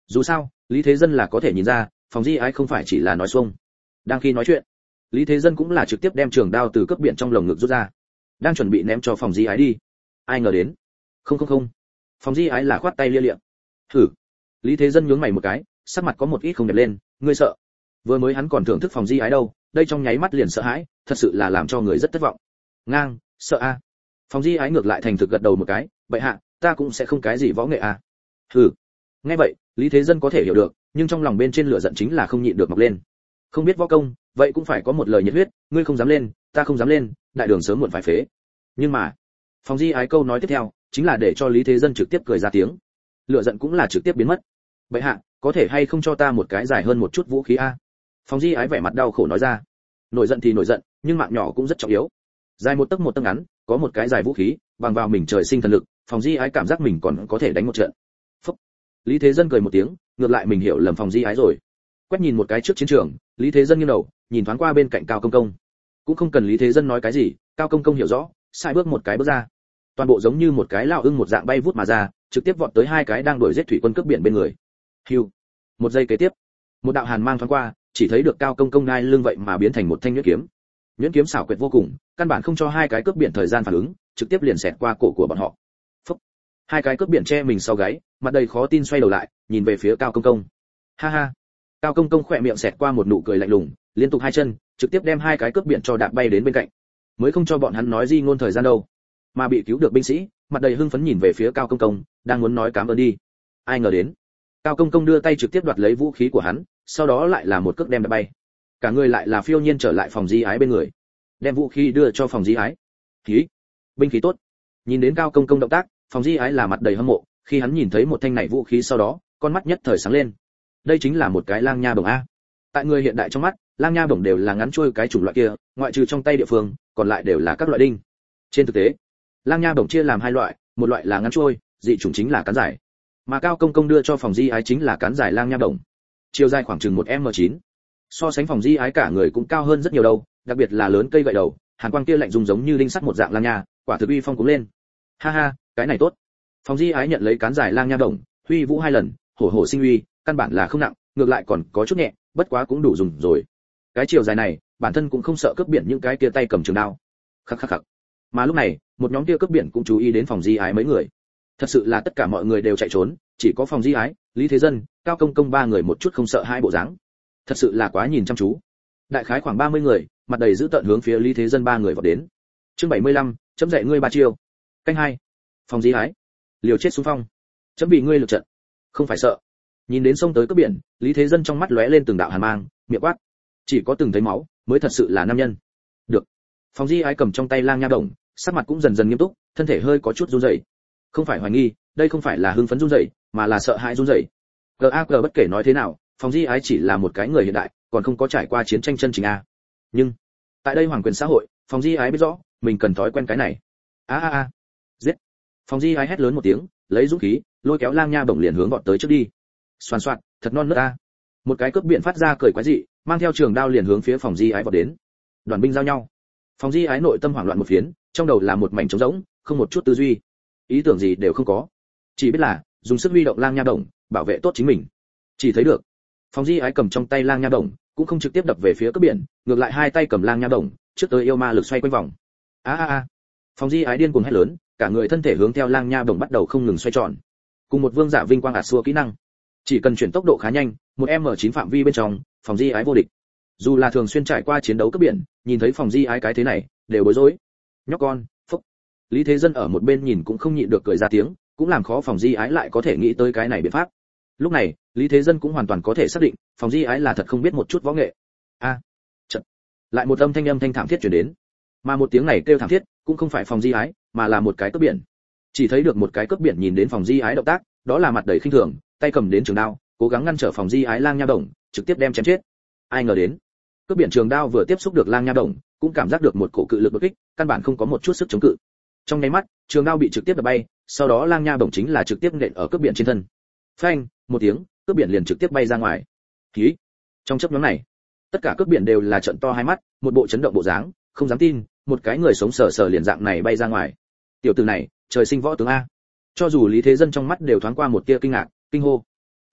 Dù sao Lý Thế Dân là có thể nhìn ra Phòng Di Ái không phải chỉ là nói xuông. Đang khi nói chuyện, Lý Thế Dân cũng là trực tiếp đem trường đao từ cướp biển trong lồng ngực rút ra, đang chuẩn bị ném cho Phòng Di Ái đi. Ai ngờ đến, không không không, Phòng Di Ái là khoát tay lia liệm. Thử. Lý Thế Dân nhướng mày một cái, sắc mặt có một ít không đẹp lên, ngươi sợ? Vừa mới hắn còn thưởng thức Phòng Di Ái đâu, đây trong nháy mắt liền sợ hãi, thật sự là làm cho người rất thất vọng. Ngang, sợ a. À. Phòng Di Ái ngược lại thành thực gật đầu một cái, vậy hạ, ta cũng sẽ không cái gì võ nghệ a. À. Hừ. Nghe vậy, Lý Thế Dân có thể hiểu được, nhưng trong lòng bên trên lửa giận chính là không nhịn được mọc lên. Không biết võ công, vậy cũng phải có một lời nhiệt huyết, ngươi không dám lên, ta không dám lên, đại đường sớm muộn phải phế. Nhưng mà, Phòng Di Ái câu nói tiếp theo, chính là để cho Lý Thế Dân trực tiếp cười ra tiếng. Lửa giận cũng là trực tiếp biến mất. Vậy hạ, có thể hay không cho ta một cái dài hơn một chút vũ khí a? Phòng Di Ái vẻ mặt đau khổ nói ra. Nổi giận thì nổi giận, nhưng mạng nhỏ cũng rất trọng yếu. Dài một tấc một tấc ngắn, có một cái dài vũ khí, bằng vào mình trời sinh thần lực, Phòng Di Ái cảm giác mình còn có thể đánh một trận. Phúc. Lý Thế Dân cười một tiếng, ngược lại mình hiểu lầm Phòng Di Ái rồi. Quét nhìn một cái trước chiến trường, Lý Thế Dân nghiêng đầu, nhìn thoáng qua bên cạnh Cao Công Công. Cũng không cần Lý Thế Dân nói cái gì, Cao Công Công hiểu rõ, sai bước một cái bước ra. Toàn bộ giống như một cái lao ưng một dạng bay vút mà ra, trực tiếp vọt tới hai cái đang đuổi giết thủy quân cướp biển bên người. Hưu. Một giây kế tiếp, một đạo hàn mang thoáng qua, chỉ thấy được Cao Công Công ngai lưng vậy mà biến thành một thanh nhuyễn kiếm. Nhuyễn kiếm xảo quyệt vô cùng, căn bản không cho hai cái cướp biển thời gian phản ứng, trực tiếp liền xẹt qua cổ của bọn họ. Phúc. Hai cái cướp biển che mình sau gáy, mặt đầy khó tin xoay đầu lại, nhìn về phía Cao Công Công. Ha ha. Cao Công Công khỏe miệng xẹt qua một nụ cười lạnh lùng, liên tục hai chân, trực tiếp đem hai cái cướp biển cho đạp bay đến bên cạnh. Mới không cho bọn hắn nói gì ngôn thời gian đâu. Mà bị cứu được binh sĩ, mặt đầy hưng phấn nhìn về phía Cao Công Công, đang muốn nói cảm ơn đi. Ai ngờ đến, Cao Công Công đưa tay trực tiếp đoạt lấy vũ khí của hắn, sau đó lại là một cước đem đạp bay. Cả người lại là phiêu nhiên trở lại Phòng Di Ái bên người, đem vũ khí đưa cho Phòng Di Ái. Khí, binh khí tốt. Nhìn đến Cao Công Công động tác, Phòng Di Ái là mặt đầy hâm mộ, khi hắn nhìn thấy một thanh này vũ khí sau đó, con mắt nhất thời sáng lên. Đây chính là một cái lang nha bổng a. Tại người hiện đại trong mắt, lang nha bổng đều là ngắn trôi cái chủng loại kia, ngoại trừ trong tay địa phương, còn lại đều là các loại đinh. Trên thực tế, lang nha bổng chia làm hai loại, một loại là ngắn trôi, dị chủng chính là cán dài. Mà Cao Công Công đưa cho Phòng Di Ái chính là cán dài lang nha bổng. Chiều dài khoảng chừng một em chín. So sánh Phòng Di Ái cả người cũng cao hơn rất nhiều đâu, đặc biệt là lớn cây gậy đầu, hàn quang kia lạnh rung giống như đinh sắt một dạng lang nha, quả thực uy phong cũng lên. Ha ha, cái này tốt. Phòng Di Ái nhận lấy cán dài lang nha bổng, huy vũ hai lần, hổ hổ sinh uy, căn bản là không nặng, ngược lại còn có chút nhẹ, bất quá cũng đủ dùng rồi. Cái chiều dài này, bản thân cũng không sợ cướp biển những cái kia tay cầm trường đao. Khắc khắc khắc. Mà lúc này, một nhóm kia cướp biển cũng chú ý đến Phòng Di Ái mấy người. Thật sự là tất cả mọi người đều chạy trốn, chỉ có Phòng Di Ái, Lý Thế Dân, Cao Công Công ba người một chút không sợ hai bộ dáng. Thật sự là quá nhìn chăm chú. Đại khái khoảng ba mươi người, mặt đầy dữ tợn hướng phía Lý Thế Dân ba người vọt đến. Chương bảy mươi lăm, chấm dạy ngươi ba chiêu. Canh hai. Phòng Di Ái, liều chết xung phong. Chấm bị ngươi lực trận. Không phải sợ. Nhìn đến sông tới cướp biển, Lý Thế Dân trong mắt lóe lên từng đạo hàn mang, miệng quát: chỉ có từng thấy máu mới thật sự là nam nhân. Được. Phòng Di Ái cầm trong tay lang nha bổng, sắc mặt cũng dần dần nghiêm túc, thân thể hơi có chút run rẩy. Không phải hoài nghi, đây không phải là hưng phấn run rẩy, mà là sợ hãi run rẩy. gag bất kể nói thế nào, Phòng Di Ái chỉ là một cái người hiện đại, còn không có trải qua chiến tranh chân chính a. Nhưng tại đây hoàng quyền xã hội, Phòng Di Ái biết rõ mình cần thói quen cái này. A a a. Giết. Phòng Di Ái hét lớn một tiếng, lấy dũng khí, lôi kéo lang nha bổng liền hướng vọt tới trước đi. Xoàn xoạt, thật non nớt a. Một cái cướp biển phát ra cười quái dị, mang theo trường đao liền hướng phía Phòng Di Ái vọt đến. Đoàn binh giao nhau. Phòng Di Ái nội tâm hoảng loạn một phiến, trong đầu là một mảnh trống rỗng, không một chút tư duy, ý tưởng gì đều không có, chỉ biết là dùng sức huy động lang nha bổng, bảo vệ tốt chính mình. Chỉ thấy được, Phòng Di Ái cầm trong tay lang nha bổng, cũng không trực tiếp đập về phía cướp biển, ngược lại hai tay cầm lang nha bổng, trước tới yêu ma lực xoay quanh vòng. A a a. Phòng Di Ái điên cuồng hét lớn, cả người thân thể hướng theo lang nha bổng bắt đầu không ngừng xoay tròn. Cùng một vương giả vinh quang ạt xua kỹ năng, chỉ cần chuyển tốc độ khá nhanh, một em chín phạm vi bên trong, Phòng Di Ái vô địch. Dù là thường xuyên trải qua chiến đấu cướp biển, nhìn thấy Phòng Di Ái cái thế này, đều bối rối. Nhóc con, phúc. Lý Thế Dân ở một bên nhìn cũng không nhịn được cười ra tiếng, cũng làm khó Phòng Di Ái lại có thể nghĩ tới cái này biện pháp. Lúc này, Lý Thế Dân cũng hoàn toàn có thể xác định, Phòng Di Ái là thật không biết một chút võ nghệ. A, à, chợt, lại một âm thanh âm thanh thảm thiết truyền đến. Mà một tiếng này kêu thảm thiết, cũng không phải Phòng Di Ái, mà là một cái cướp biển. Chỉ thấy được một cái cướp biển nhìn đến Phòng Di Ái động tác, đó là mặt đầy khinh thường, tay cầm đến trường đao, cố gắng ngăn trở Phòng Di Ái lang nha bổng, trực tiếp đem chém chết. Ai ngờ đến, cướp biển trường đao vừa tiếp xúc được lang nha bổng, cũng cảm giác được một cổ cự lực đột kích, căn bản không có một chút sức chống cự. Trong nháy mắt, trường đao bị trực tiếp đập bay, sau đó lang nha bổng chính là trực tiếp nện ở cướp biển trên thân. Phanh, một tiếng, cướp biển liền trực tiếp bay ra ngoài. Khí. Trong chớp nhoáng này, tất cả cướp biển đều là trợn to hai mắt, một bộ chấn động bộ dáng, không dám tin, một cái người sống sờ sờ liền dạng này bay ra ngoài. Tiểu tử này, trời sinh võ tướng a. Cho dù Lý Thế Dân trong mắt đều thoáng qua một tia kinh ngạc, kinh hô.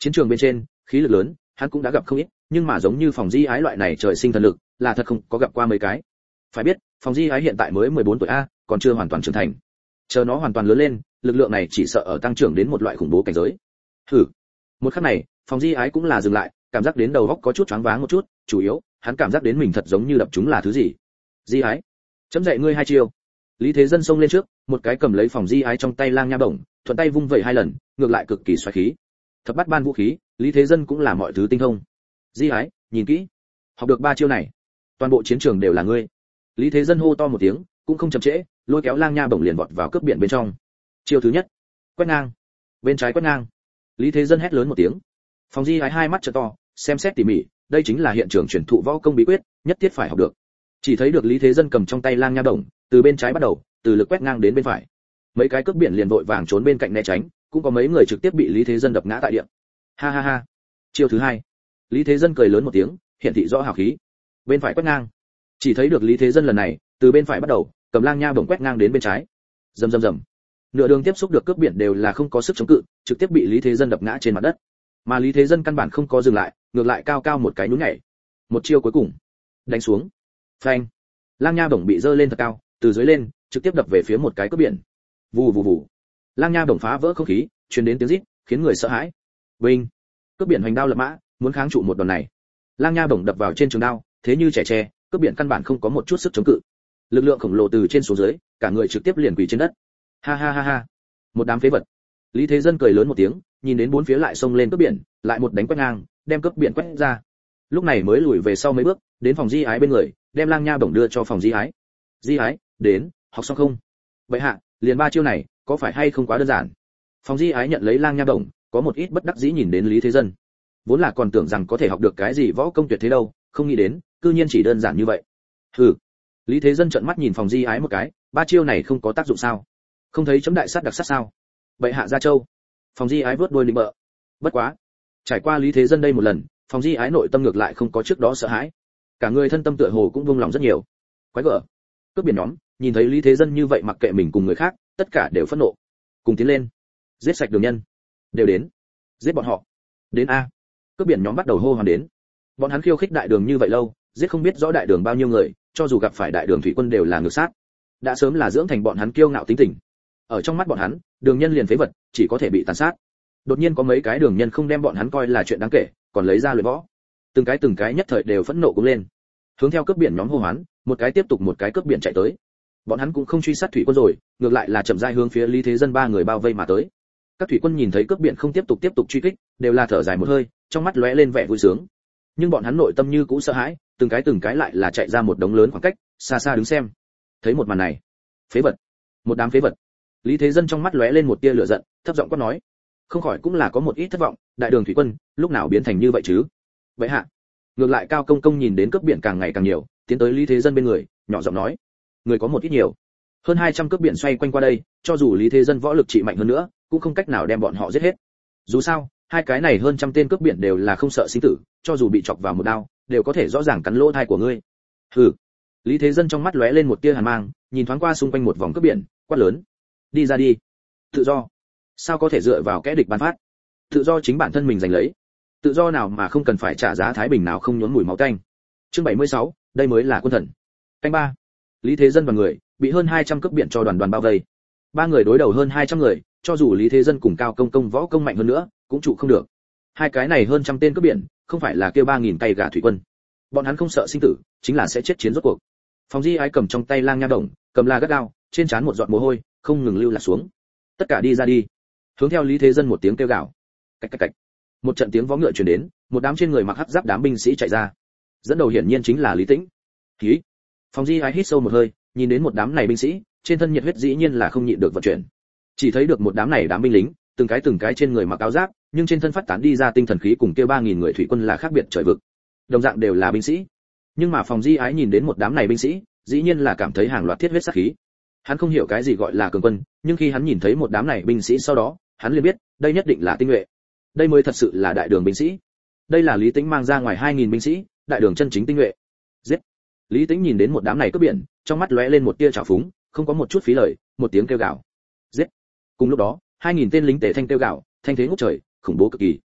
Chiến trường bên trên, khí lực lớn, hắn cũng đã gặp không ít, nhưng mà giống như Phòng Di Ái loại này trời sinh thần lực, là thật không có gặp qua mấy cái. Phải biết, Phòng Di Ái hiện tại mới mười bốn tuổi a, còn chưa hoàn toàn trưởng thành. Chờ nó hoàn toàn lớn lên, lực lượng này chỉ sợ ở tăng trưởng đến một loại khủng bố cảnh giới. Hừ. Một khắc này, Phòng Di Ái cũng là dừng lại, cảm giác đến đầu óc có chút choáng váng một chút, chủ yếu, hắn cảm giác đến mình thật giống như đập chúng là thứ gì. Di Ái, chấm dạy ngươi hai chiêu. Lý Thế Dân xông lên trước, một cái cầm lấy Phòng Di Ái trong tay lang nha bổng, thuận tay vung vẩy hai lần, ngược lại cực kỳ xoáy khí. Thập bát ban vũ khí, Lý Thế Dân cũng là mọi thứ tinh thông. Di Ái, nhìn kỹ, học được ba chiêu này, toàn bộ chiến trường đều là ngươi. Lý Thế Dân hô to một tiếng, cũng không chậm trễ, lôi kéo lang nha bổng liền vọt vào cướp biển bên trong. Chiêu thứ nhất, quét ngang. Bên trái quét ngang. Lý Thế Dân hét lớn một tiếng. Phòng Di Ái hai mắt trợ to, xem xét tỉ mỉ, đây chính là hiện trường truyền thụ võ công bí quyết, nhất thiết phải học được. Chỉ thấy được Lý Thế Dân cầm trong tay lang nha bổng, từ bên trái bắt đầu, từ lực quét ngang đến bên phải. Mấy cái cướp biển liền vội vàng trốn bên cạnh né tránh, cũng có mấy người trực tiếp bị Lý Thế Dân đập ngã tại địa. Ha ha ha. Chiêu thứ hai. Lý Thế Dân cười lớn một tiếng, hiện thị rõ hào khí. Bên phải quét ngang. Chỉ thấy được Lý Thế Dân lần này, từ bên phải bắt đầu, cầm lang nha bổng quét ngang đến bên trái. Rầm rầm rầm. Nửa đường tiếp xúc được cướp biển đều là không có sức chống cự, trực tiếp bị Lý Thế Dân đập ngã trên mặt đất. Mà Lý Thế Dân căn bản không có dừng lại, ngược lại cao cao một cái nhún nhảy. Một chiêu cuối cùng, đánh xuống. Phanh. Lang nha bổng bị giơ lên thật cao, từ dưới lên, trực tiếp đập về phía một cái cướp biển. Vù vù vù. Lang nha bổng phá vỡ không khí, truyền đến tiếng rít, khiến người sợ hãi. Vinh. Cướp biển hoành đao lập mã, muốn kháng trụ một đòn này. Lang nha bổng đập vào trên trường đao, thế như trẻ tre, cướp biển căn bản không có một chút sức chống cự. Lực lượng khổng lồ từ trên xuống dưới, cả người trực tiếp liền quỳ trên đất. Ha ha ha ha. Một đám phế vật. Lý Thế Dân cười lớn một tiếng, nhìn đến bốn phía lại xông lên cướp biển, lại một đánh quét ngang, đem cướp biển quét ra. Lúc này mới lùi về sau mấy bước, đến Phòng Di Ái bên người, đem lang nha bổng đưa cho Phòng Di Ái. Di Ái, đến, học xong không? Vậy hạ, liền ba chiêu này, có phải hay không quá đơn giản? Phòng Di Ái nhận lấy lang nha bổng, có một ít bất đắc dĩ nhìn đến Lý Thế Dân. Vốn là còn tưởng rằng có thể học được cái gì võ công tuyệt thế đâu, không nghĩ đến, cư nhiên chỉ đơn giản như vậy. Hừ. Lý Thế Dân trợn mắt nhìn Phòng Di Ái một cái, ba chiêu này không có tác dụng sao? Không thấy chấm đại sát đặc sát sao? Vậy hạ gia châu. Phòng Di Ái vớt đuôi lĩnh bợ. Bất quá, trải qua Lý Thế Dân đây một lần, Phòng Di Ái nội tâm ngược lại không có trước đó sợ hãi, cả người thân tâm tựa hồ cũng vung lòng rất nhiều. Quái gở. Cướp biển nhóm, nhìn thấy Lý Thế Dân như vậy mặc kệ mình cùng người khác, tất cả đều phẫn nộ. Cùng tiến lên, giết sạch đường nhân. Đều đến. Giết bọn họ. Đến a. Cướp biển nhóm bắt đầu hô hoán đến. Bọn hắn khiêu khích đại đường như vậy lâu, giết không biết rõ đại đường bao nhiêu người, cho dù gặp phải đại đường thủy quân đều là ngược sát. Đã sớm là dưỡng thành bọn hắn kiêu ngạo tính tình. Ở trong mắt bọn hắn, đường nhân liền phế vật, chỉ có thể bị tàn sát. Đột nhiên có mấy cái đường nhân không đem bọn hắn coi là chuyện đáng kể, còn lấy ra luyện võ. Từng cái từng cái nhất thời đều phẫn nộ cũng lên. Hướng theo cướp biển nhóm hô hoán, một cái tiếp tục một cái cướp biển chạy tới. Bọn hắn cũng không truy sát thủy quân rồi, ngược lại là chậm rãi hướng phía Lý Thế Dân ba người bao vây mà tới. Các thủy quân nhìn thấy cướp biển không tiếp tục tiếp tục truy kích, đều là thở dài một hơi, trong mắt lóe lên vẻ vui sướng. Nhưng bọn hắn nội tâm như cũ sợ hãi, từng cái từng cái lại là chạy ra một đống lớn khoảng cách, xa xa đứng xem. Thấy một màn này, phế vật, một đám phế vật. Lý Thế Dân trong mắt lóe lên một tia lửa giận, thấp giọng quát nói, không khỏi cũng là có một ít thất vọng, đại đường thủy quân, lúc nào biến thành như vậy chứ? Vậy hạ. Ngược lại Cao Công Công nhìn đến cướp biển càng ngày càng nhiều, tiến tới Lý Thế Dân bên người, nhỏ giọng nói, người có một ít nhiều. Hơn hai trăm cướp biển xoay quanh qua đây, cho dù Lý Thế Dân võ lực trị mạnh hơn nữa, cũng không cách nào đem bọn họ giết hết. Dù sao, hai cái này hơn trăm tên cướp biển đều là không sợ sinh tử, cho dù bị chọc vào một đao, đều có thể rõ ràng cắn lỗ tai của ngươi. Hừ. Lý Thế Dân trong mắt lóe lên một tia hàn mang, nhìn thoáng qua xung quanh một vòng cướp biển, quát lớn, đi ra đi. Tự do. Sao có thể dựa vào kẻ địch ban phát? Tự do chính bản thân mình giành lấy. Tự do nào mà không cần phải trả giá thái bình nào không nhuốm mùi máu tanh. Chương bảy mươi sáu, đây mới là quân thần. Canh ba. Lý Thế Dân và người bị hơn hai trăm cướp biển cho đoàn đoàn bao vây. Ba người đối đầu hơn hai trăm người, cho dù Lý Thế Dân cùng Cao Công Công võ công mạnh hơn nữa, cũng trụ không được. Hai cái này hơn trăm tên cướp biển, không phải là kêu ba nghìn tay gà thủy quân. Bọn hắn không sợ sinh tử, chính là sẽ chết chiến rốt cuộc. Phòng Di Ái cầm trong tay lang nha đồng, cầm la gắt gao, trên trán một giọt mồ hôi, không ngừng lưu lạc xuống. Tất cả đi ra đi. Hướng theo Lý Thế Dân một tiếng kêu gào. Cạch cạch cạch. Một trận tiếng vó ngựa truyền đến, một đám trên người mặc hắc giáp đám binh sĩ chạy ra. Dẫn đầu hiển nhiên chính là Lý Tĩnh. Khí. Phòng Di Ái hít sâu một hơi, nhìn đến một đám này binh sĩ, trên thân nhiệt huyết dĩ nhiên là không nhịn được vận chuyển. Chỉ thấy được một đám này đám binh lính, từng cái từng cái trên người mặc áo giáp, nhưng trên thân phát tán đi ra tinh thần khí cùng kia ba nghìn người thủy quân là khác biệt trời vực. Đồng dạng đều là binh sĩ, nhưng mà Phòng Di Ái nhìn đến một đám này binh sĩ, dĩ nhiên là cảm thấy hàng loạt thiết huyết sát khí. Hắn không hiểu cái gì gọi là cường quân, nhưng khi hắn nhìn thấy một đám này binh sĩ sau đó, hắn liền biết, đây nhất định là tinh nhuệ. Đây mới thật sự là đại đường binh sĩ. Đây là Lý Tĩnh mang ra ngoài hai nghìn binh sĩ, đại đường chân chính tinh nhuệ. Giết. Lý Tĩnh nhìn đến một đám này cướp biển, trong mắt lóe lên một tia trào phúng, không có một chút phí lời, một tiếng kêu gào. Giết. Cùng lúc đó, hai nghìn tên lính tề thanh kêu gào, thanh thế ngút trời, khủng bố cực kỳ.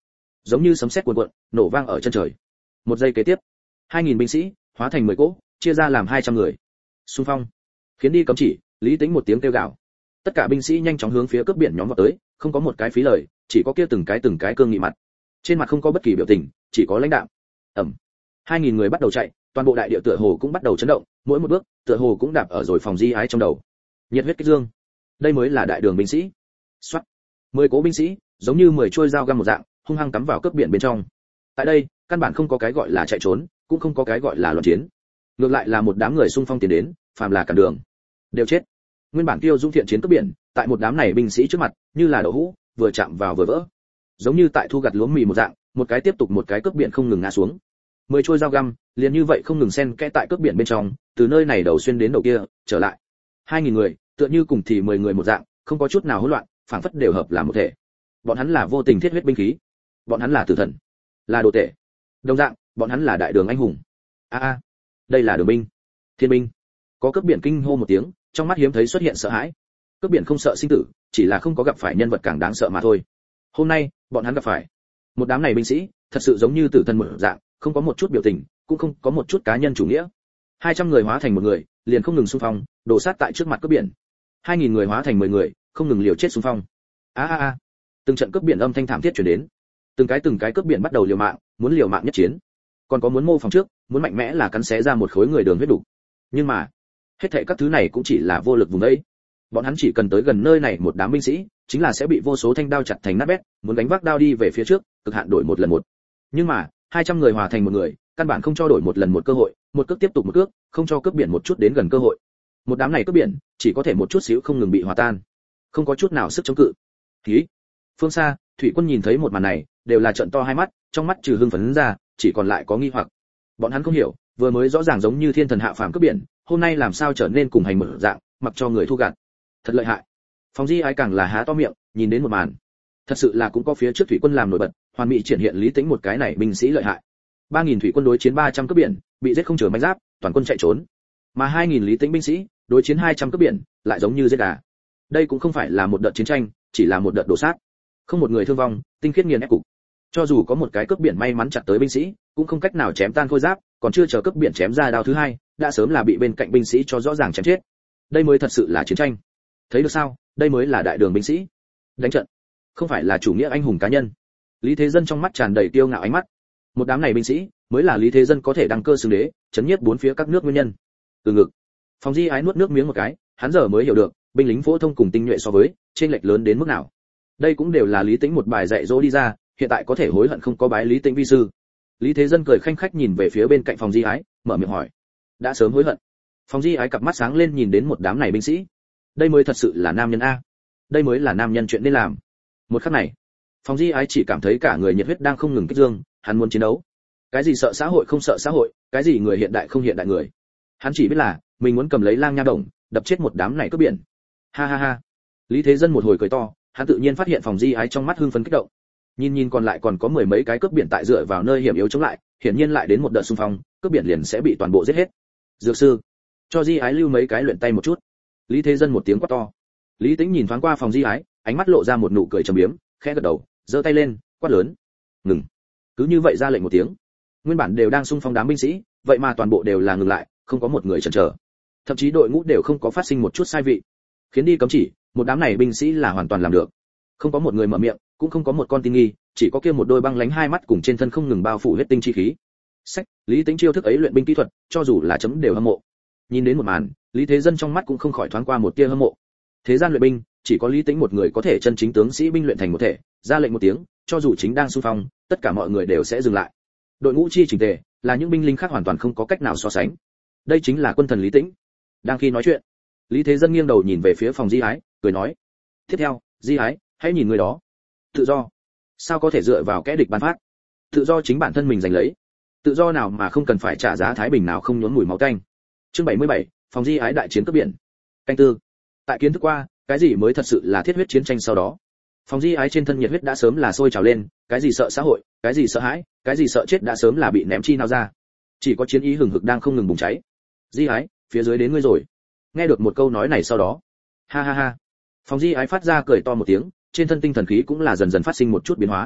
giống như sấm sét cuồn cuộn, nổ vang ở chân trời. Một giây kế tiếp, hai nghìn binh sĩ hóa thành mười cỗ, chia ra làm hai trăm người. Xung phong, khiến đi cấm chỉ, Lý Tĩnh một tiếng kêu gào. Tất cả binh sĩ nhanh chóng hướng phía cướp biển nhóm vào tới, không có một cái phí lời, chỉ có kia từng cái từng cái cương nghị mặt. Trên mặt không có bất kỳ biểu tình, chỉ có lãnh đạm. Ầm. hai nghìn người bắt đầu chạy, toàn bộ đại địa tựa hồ cũng bắt đầu chấn động, mỗi một bước, tựa hồ cũng đạp ở rồi phòng di ái trong đầu. Nhiệt huyết kích dương. Đây mới là đại đường binh sĩ. Soát. mười cố binh sĩ, giống như mười chuôi dao găm một dạng, hung hăng cắm vào cướp biển bên trong. Tại đây, căn bản không có cái gọi là chạy trốn, cũng không có cái gọi là loạn chiến. Ngược lại là một đám người xung phong tiến đến, phàm là cản đường, đều chết. Nguyên bản kiêu dũng thiện chiến cướp biển, tại một đám này binh sĩ trước mặt, như là đậu hũ, vừa chạm vào vừa vỡ. Giống như tại thu gặt lúa mì một dạng, một cái tiếp tục một cái cướp biển không ngừng ngã xuống. Mười chuôi dao găm, liền như vậy không ngừng xen kẽ tại cướp biển bên trong, từ nơi này đầu xuyên đến đầu kia, trở lại. Hai nghìn người, tựa như cùng thì mười người một dạng, không có chút nào hỗn loạn, phảng phất đều hợp làm một thể. Bọn hắn là vô tình thiết huyết binh khí, bọn hắn là tử thần, là đồ tể. Đồng dạng, bọn hắn là đại đường anh hùng. A a, đây là đường binh, thiên binh. Có cướp biển kinh hô một tiếng, trong mắt hiếm thấy xuất hiện sợ hãi. Cướp biển không sợ sinh tử, chỉ là không có gặp phải nhân vật càng đáng sợ mà thôi. Hôm nay, bọn hắn gặp phải một đám này binh sĩ, thật sự giống như tử thần một dạng, không có một chút biểu tình, cũng không có một chút cá nhân chủ nghĩa. hai trăm người hóa thành một người, liền không ngừng xung phong, đổ sát tại trước mặt cướp biển. hai nghìn người hóa thành mười người, không ngừng liều chết xung phong. A a a. Từng trận cướp biển âm thanh thảm thiết truyền đến. Từng cái từng cái cướp biển bắt đầu liều mạng, muốn liều mạng nhất chiến. Còn có muốn mô phỏng trước, muốn mạnh mẽ là cắn xé ra một khối người đường huyết đủ. Nhưng mà, hết thảy các thứ này cũng chỉ là vô lực vùng đấy. Bọn hắn chỉ cần tới gần nơi này một đám binh sĩ, chính là sẽ bị vô số thanh đao chặt thành nát bét, muốn đánh vác đao đi về phía trước, cực hạn đổi một lần một. Nhưng mà, hai trăm người hòa thành một người, căn bản không cho đổi một lần một cơ hội, một cước tiếp tục một cước, không cho cướp biển một chút đến gần cơ hội. Một đám này cướp biển, chỉ có thể một chút xíu không ngừng bị hòa tan, không có chút nào sức chống cự. Khí. Phương xa, thủy quân nhìn thấy một màn này, đều là trợn to hai mắt, trong mắt trừ hưng phấn ra, chỉ còn lại có nghi hoặc. Bọn hắn không hiểu, vừa mới rõ ràng giống như thiên thần hạ phàm cướp biển, hôm nay làm sao trở nên cùng hành một dạng, mặc cho người thu gặt. Thật lợi hại. Phong Di Ái càng là há to miệng, nhìn đến một màn. Thật sự là cũng có phía trước thủy quân làm nổi bật, hoàn mỹ triển hiện Lý Tĩnh một cái này binh sĩ lợi hại. ba nghìn thủy quân đối chiến ba trăm cướp biển, bị giết không chừa manh giáp, toàn quân chạy trốn. Mà hai nghìn Lý Tĩnh binh sĩ, đối chiến hai trăm cướp biển, lại giống như giết gà. Đây cũng không phải là một đợt chiến tranh, chỉ là một đợt đổ sát. Không một người thương vong, tinh khiết nghiền ép cục. Cho dù có một cái cướp biển may mắn chặt tới binh sĩ, cũng không cách nào chém tan khôi giáp, còn chưa chờ cướp biển chém ra đao thứ hai, đã sớm là bị bên cạnh binh sĩ cho rõ ràng chém chết. Đây mới thật sự là chiến tranh. Thấy được sao, đây mới là đại đường binh sĩ. Đánh trận, không phải là chủ nghĩa anh hùng cá nhân. Lý Thế Dân trong mắt tràn đầy kiêu ngạo ánh mắt. Một đám này binh sĩ, mới là Lý Thế Dân có thể đăng cơ xưng đế, chấn nhiếp bốn phía các nước nguyên nhân. Từ ngực, Phong Di Ái nuốt nước miếng một cái, hắn giờ mới hiểu được, binh lính phổ thông cùng tinh nhuệ so với, trên lệch lớn đến mức nào. Đây cũng đều là Lý Tĩnh một bài dạy dỗ đi ra, hiện tại có thể hối hận không có bái Lý Tĩnh vi sư. Lý Thế Dân cười khanh khách nhìn về phía bên cạnh Phong Di Ái, mở miệng hỏi: đã sớm hối hận? Phong Di Ái cặp mắt sáng lên nhìn đến một đám này binh sĩ. Đây mới thật sự là nam nhân a. Đây mới là nam nhân chuyện nên làm. Một khắc này, Phong Di Ái chỉ cảm thấy cả người nhiệt huyết đang không ngừng kích dương, hắn muốn chiến đấu. Cái gì sợ xã hội không sợ xã hội, cái gì người hiện đại không hiện đại người. Hắn chỉ biết là, mình muốn cầm lấy lang nha đồng, đập chết một đám này cướp biển. Ha ha ha. Lý Thế Dân một hồi cười to, hắn tự nhiên phát hiện Phong Di Ái trong mắt hưng phấn kích động. Nhìn nhìn còn lại còn có mười mấy cái cướp biển tại dựa vào nơi hiểm yếu chống lại, hiển nhiên lại đến một đợt xung phong, cướp biển liền sẽ bị toàn bộ giết hết. Dược sư, cho Di Ái lưu mấy cái luyện tay một chút. Lý Thế Dân một tiếng quát to. Lý Tĩnh nhìn thoáng qua Phong Di Ái, ánh mắt lộ ra một nụ cười trầm biếm, khẽ gật đầu, giơ tay lên, quát lớn: ngừng. Cứ như vậy ra lệnh một tiếng. Nguyên bản đều đang xung phong đám binh sĩ, vậy mà toàn bộ đều là ngừng lại, không có một người chần chờ. Thậm chí đội ngũ đều không có phát sinh một chút sai vị. Khiến đi cấm chỉ, một đám này binh sĩ là hoàn toàn làm được. Không có một người mở miệng, cũng không có một con tin nghi, chỉ có kia một đôi băng lánh hai mắt cùng trên thân không ngừng bao phủ huyết tinh chi khí. Sách, Lý Tĩnh chiêu thức ấy luyện binh kỹ thuật, cho dù là chấm đều hâm mộ. Nhìn đến một màn, Lý Thế Dân trong mắt cũng không khỏi thoáng qua một tia hâm mộ. Thế gian luyện binh, chỉ có Lý Tĩnh một người có thể chân chính tướng sĩ binh luyện thành một thể, ra lệnh một tiếng, cho dù chính đang xung phong, tất cả mọi người đều sẽ dừng lại. Đội ngũ chi chỉnh tề, là những binh lính khác hoàn toàn không có cách nào so sánh. Đây chính là quân thần Lý Tĩnh. Đang khi nói chuyện, Lý Thế Dân nghiêng đầu nhìn về phía Phong Di Ái, cười nói: tiếp theo, Di Ái, hãy nhìn người đó. Tự do, sao có thể dựa vào kẻ địch ban phát? Tự do chính bản thân mình giành lấy. Tự do nào mà không cần phải trả giá thái bình nào không nhuốm mùi máu tanh. Chương bảy mươi bảy, Phong Di Ái đại chiến cướp biển. Canh tư. Tại kiến thức qua, cái gì mới thật sự là thiết huyết chiến tranh sau đó. Phong Di Ái trên thân nhiệt huyết đã sớm là sôi trào lên, cái gì sợ xã hội, cái gì sợ hãi, cái gì sợ chết đã sớm là bị ném chi nào ra. Chỉ có chiến ý hừng hực đang không ngừng bùng cháy. Di Ái, phía dưới đến ngươi rồi. Nghe được một câu nói này sau đó, ha ha ha. Phong Di Ái phát ra cười to một tiếng, trên thân tinh thần khí cũng là dần dần phát sinh một chút biến hóa.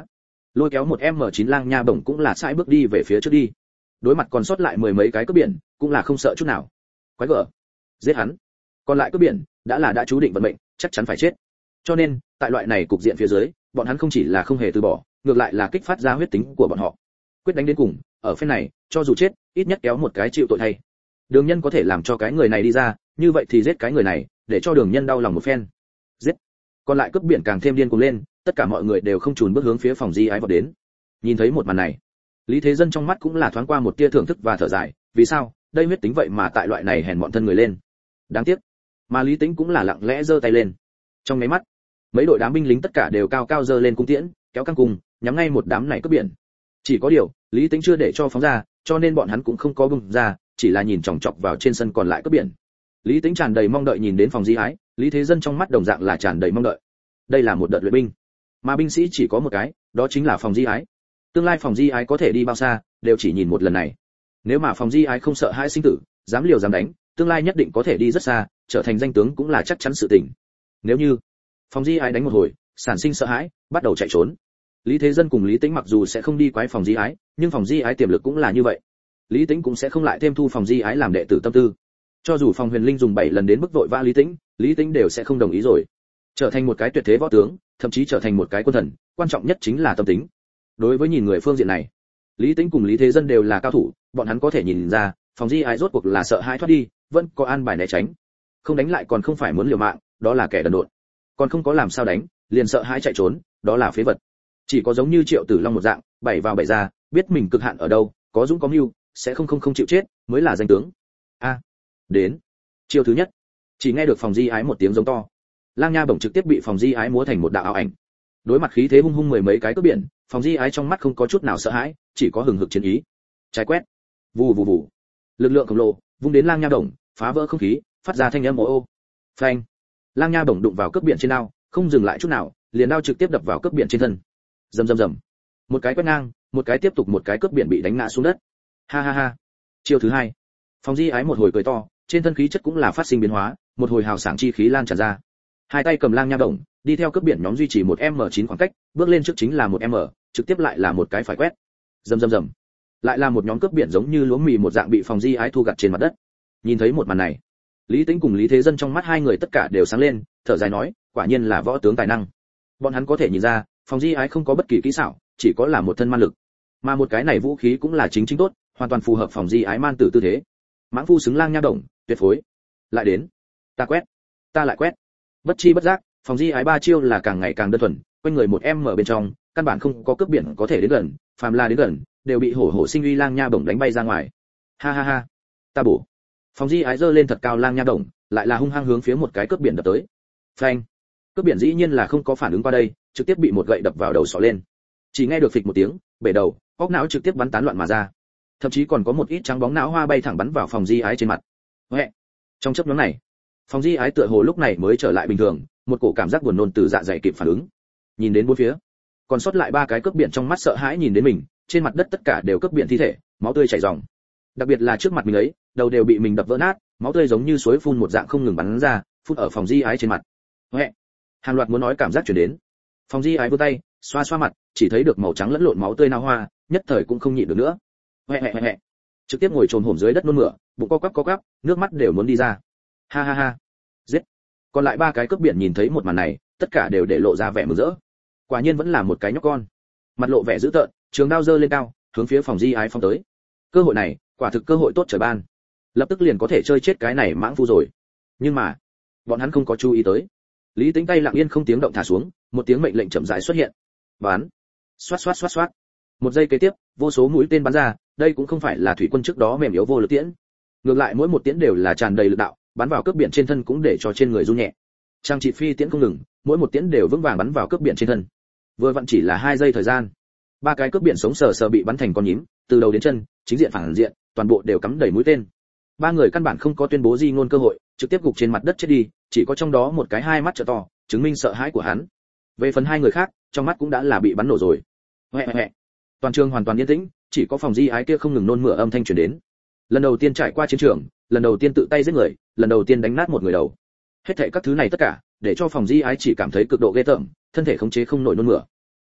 lôi kéo một em chín lang nha bổng cũng là sải bước đi về phía trước đi. Đối mặt còn sót lại mười mấy cái cướp biển, cũng là không sợ chút nào. Quái gở, giết hắn. Còn lại cướp biển, đã là đã chú định vận mệnh, chắc chắn phải chết. Cho nên, tại loại này cục diện phía dưới, bọn hắn không chỉ là không hề từ bỏ, ngược lại là kích phát ra huyết tính của bọn họ. Quyết đánh đến cùng, ở phen này, cho dù chết, ít nhất kéo một cái chịu tội thay. Đường Nhân có thể làm cho cái người này đi ra, như vậy thì giết cái người này, để cho Đường Nhân đau lòng một phen. Giết. Còn lại cướp biển càng thêm điên cuồng lên, tất cả mọi người đều không chùn bước hướng phía phòng Di Ái vọt đến. Nhìn thấy một màn này, Lý Thế Dân trong mắt cũng là thoáng qua một tia thưởng thức và thở dài, vì sao? Đây huyết tính vậy mà tại loại này hèn mọn thân người lên. Đáng tiếc. Mà Lý Tĩnh cũng là lặng lẽ giơ tay lên. Trong mấy mắt, mấy đội đám binh lính tất cả đều cao cao giơ lên cung tiễn, kéo căng cùng, nhắm ngay một đám này cướp biển. Chỉ có điều, Lý Tĩnh chưa để cho phóng ra, cho nên bọn hắn cũng không có bung ra, chỉ là nhìn chòng chọc vào trên sân còn lại cướp biển. Lý Tĩnh tràn đầy mong đợi nhìn đến phòng Di Ái, Lý Thế Dân trong mắt đồng dạng là tràn đầy mong đợi. Đây là một đợt luyện binh, mà binh sĩ chỉ có một cái, đó chính là phòng Di Ái. Tương lai phòng Di Ái có thể đi bao xa, đều chỉ nhìn một lần này. Nếu mà phòng Di Ái không sợ hãi sinh tử, dám liều dám đánh, tương lai nhất định có thể đi rất xa, trở thành danh tướng cũng là chắc chắn sự tình. Nếu như phòng Di Ái đánh một hồi, sản sinh sợ hãi, bắt đầu chạy trốn. Lý Thế Dân cùng Lý Tĩnh mặc dù sẽ không đi quái phòng Di Ái, nhưng phòng Di Ái tiềm lực cũng là như vậy. Lý Tĩnh cũng sẽ không lại thêm thu phòng Di Ái làm đệ tử tâm tư. Cho dù phòng Huyền Linh dùng bảy lần đến mức vội vã Lý Tĩnh, Lý Tĩnh đều sẽ không đồng ý rồi. Trở thành một cái tuyệt thế võ tướng, thậm chí trở thành một cái quân thần, quan trọng nhất chính là tâm tính. Đối với nhìn người phương diện này, Lý Tĩnh cùng Lý Thế Dân đều là cao thủ, bọn hắn có thể nhìn ra, phòng Di Ái rốt cuộc là sợ hãi thoát đi, vẫn có an bài né tránh. Không đánh lại còn không phải muốn liều mạng, đó là kẻ đần độn. Còn không có làm sao đánh, liền sợ hãi chạy trốn, đó là phế vật. Chỉ có giống như Triệu Tử Long một dạng, bảy vào bảy ra, biết mình cực hạn ở đâu, có dũng có mưu, sẽ không không không chịu chết, mới là danh tướng. A, đến. Chiêu thứ nhất. Chỉ nghe được phòng Di Ái một tiếng giống to. Lang Nha bổng trực tiếp bị phòng Di Ái múa thành một đạo ảo ảnh. Đối mặt khí thế hung hung mười mấy cái cướp biển, phòng Di Ái trong mắt không có chút nào sợ hãi, chỉ có hừng hực chiến ý. Trái quét. Vù vù vù. Lực lượng khổng lồ vung đến Lang Nha bổng, phá vỡ không khí, phát ra thanh âm ồ ô. Phanh. Lang Nha bổng đụng vào cướp biển trên đao, không dừng lại chút nào, liền đao trực tiếp đập vào cướp biển trên thân. Rầm rầm rầm. Một cái quét ngang, một cái tiếp tục một cái cướp biển bị đánh ngã xuống đất. Ha ha ha. Chiêu thứ hai. Phòng Di Ái một hồi cười to, trên thân khí chất cũng là phát sinh biến hóa, một hồi hào sảng chi khí lan tràn ra. Hai tay cầm Lang Nha bổng, đi theo cướp biển nhóm duy trì một em chín khoảng cách, bước lên trước chính là một em, trực tiếp lại là một cái phải quét. Rầm rầm rầm. Lại là một nhóm cướp biển giống như lúa mì một dạng bị phòng Di Ái thu gặt trên mặt đất. Nhìn thấy một màn này, Lý Tĩnh cùng Lý Thế Dân trong mắt hai người tất cả đều sáng lên, thở dài nói, quả nhiên là võ tướng tài năng. Bọn hắn có thể nhìn ra, phòng Di Ái không có bất kỳ kỹ xảo, chỉ có là một thân man lực. Mà một cái này vũ khí cũng là chính chính tốt, hoàn toàn phù hợp phòng Di Ái man tử tư thế. Mãng phu xứng Lang Nha bổng, tuyệt phối. Lại đến, ta quét, ta lại quét. Bất chi bất giác, phòng Di Ái ba chiêu là càng ngày càng đơn thuần, quanh người một em ở bên trong, căn bản không có cướp biển có thể đến gần, phàm là đến gần, đều bị hổ hổ sinh uy Lang Nha bổng đánh bay ra ngoài. Ha ha ha, ta bổ. Phòng Di Ái giơ lên thật cao Lang Nha bổng, lại là hung hăng hướng phía một cái cướp biển đập tới. Phanh. Cướp biển dĩ nhiên là không có phản ứng qua đây, trực tiếp bị một gậy đập vào đầu sọ lên. Chỉ nghe được phịch một tiếng, bể đầu, óc não trực tiếp bắn tán loạn mà ra. Thậm chí còn có một ít trắng bóng não hoa bay thẳng bắn vào phòng Di Ái trên mặt. Huệ. Trong chớp nhoáng này, phòng Di Ái tựa hồ lúc này mới trở lại bình thường, một cổ cảm giác buồn nôn từ dạ dày kịp phản ứng. Nhìn đến bốn phía, còn sót lại ba cái cướp biển trong mắt sợ hãi nhìn đến mình, trên mặt đất tất cả đều cướp biển thi thể, máu tươi chảy ròng. Đặc biệt là trước mặt mình ấy, đầu đều bị mình đập vỡ nát, máu tươi giống như suối phun một dạng không ngừng bắn ra, phun ở phòng Di Ái trên mặt. Huệ. Hàng loạt muốn nói cảm giác truyền đến. Phòng Di Ái vươn tay, xoa xoa mặt, chỉ thấy được màu trắng lẫn lộn máu tươi nao hoa, nhất thời cũng không nhịn được nữa. Huệ huệ huệ. Trực tiếp ngồi trồm hổm dưới đất nôn mửa, bụng co quắp co quắp, nước mắt đều muốn đi ra. Ha ha ha. Giết. Còn lại ba cái cướp biển nhìn thấy một màn này, tất cả đều để lộ ra vẻ mừng rỡ. Quả nhiên vẫn là một cái nhóc con. Mặt lộ vẻ dữ tợn, trường đao giơ lên cao, hướng phía phòng Di Ái phóng tới. Cơ hội này, quả thực cơ hội tốt trời ban. Lập tức liền có thể chơi chết cái này mãng phu rồi. Nhưng mà, bọn hắn không có chú ý tới. Lý Tĩnh tay lặng yên không tiếng động thả xuống, một tiếng mệnh lệnh chậm rãi xuất hiện. Bắn. Xoát xoát xoát xoát. Một giây kế tiếp, vô số mũi tên bắn ra, đây cũng không phải là thủy quân trước đó mềm yếu vô lực tiễn. Ngược lại mỗi một tiễn đều là tràn đầy lực đạo, bắn vào cướp biển trên thân cũng để cho trên người run nhẹ. Trang trị phi tiễn không ngừng, mỗi một tiễn đều vững vàng bắn vào cướp biển trên thân. Vừa vặn chỉ là hai giây thời gian, ba cái cướp biển sống sờ sờ bị bắn thành con nhím, từ đầu đến chân, chính diện phản diện, toàn bộ đều cắm đầy mũi tên. Ba người căn bản không có tuyên bố gì ngôn cơ hội, trực tiếp gục trên mặt đất chết đi, chỉ có trong đó một cái hai mắt trợ to, chứng minh sợ hãi của hắn. Về phần hai người khác, trong mắt cũng đã là bị bắn nổ rồi. Hoẹ hoẹ. Toàn trường hoàn toàn yên tĩnh, chỉ có phòng Di Ái kia không ngừng nôn mửa âm thanh truyền đến. Lần đầu tiên trải qua chiến trường, lần đầu tiên tự tay giết người, lần đầu tiên đánh nát một người đầu. Hết thảy các thứ này tất cả, để cho phòng Di Ái chỉ cảm thấy cực độ ghê tởm, thân thể khống chế không nổi nôn mửa.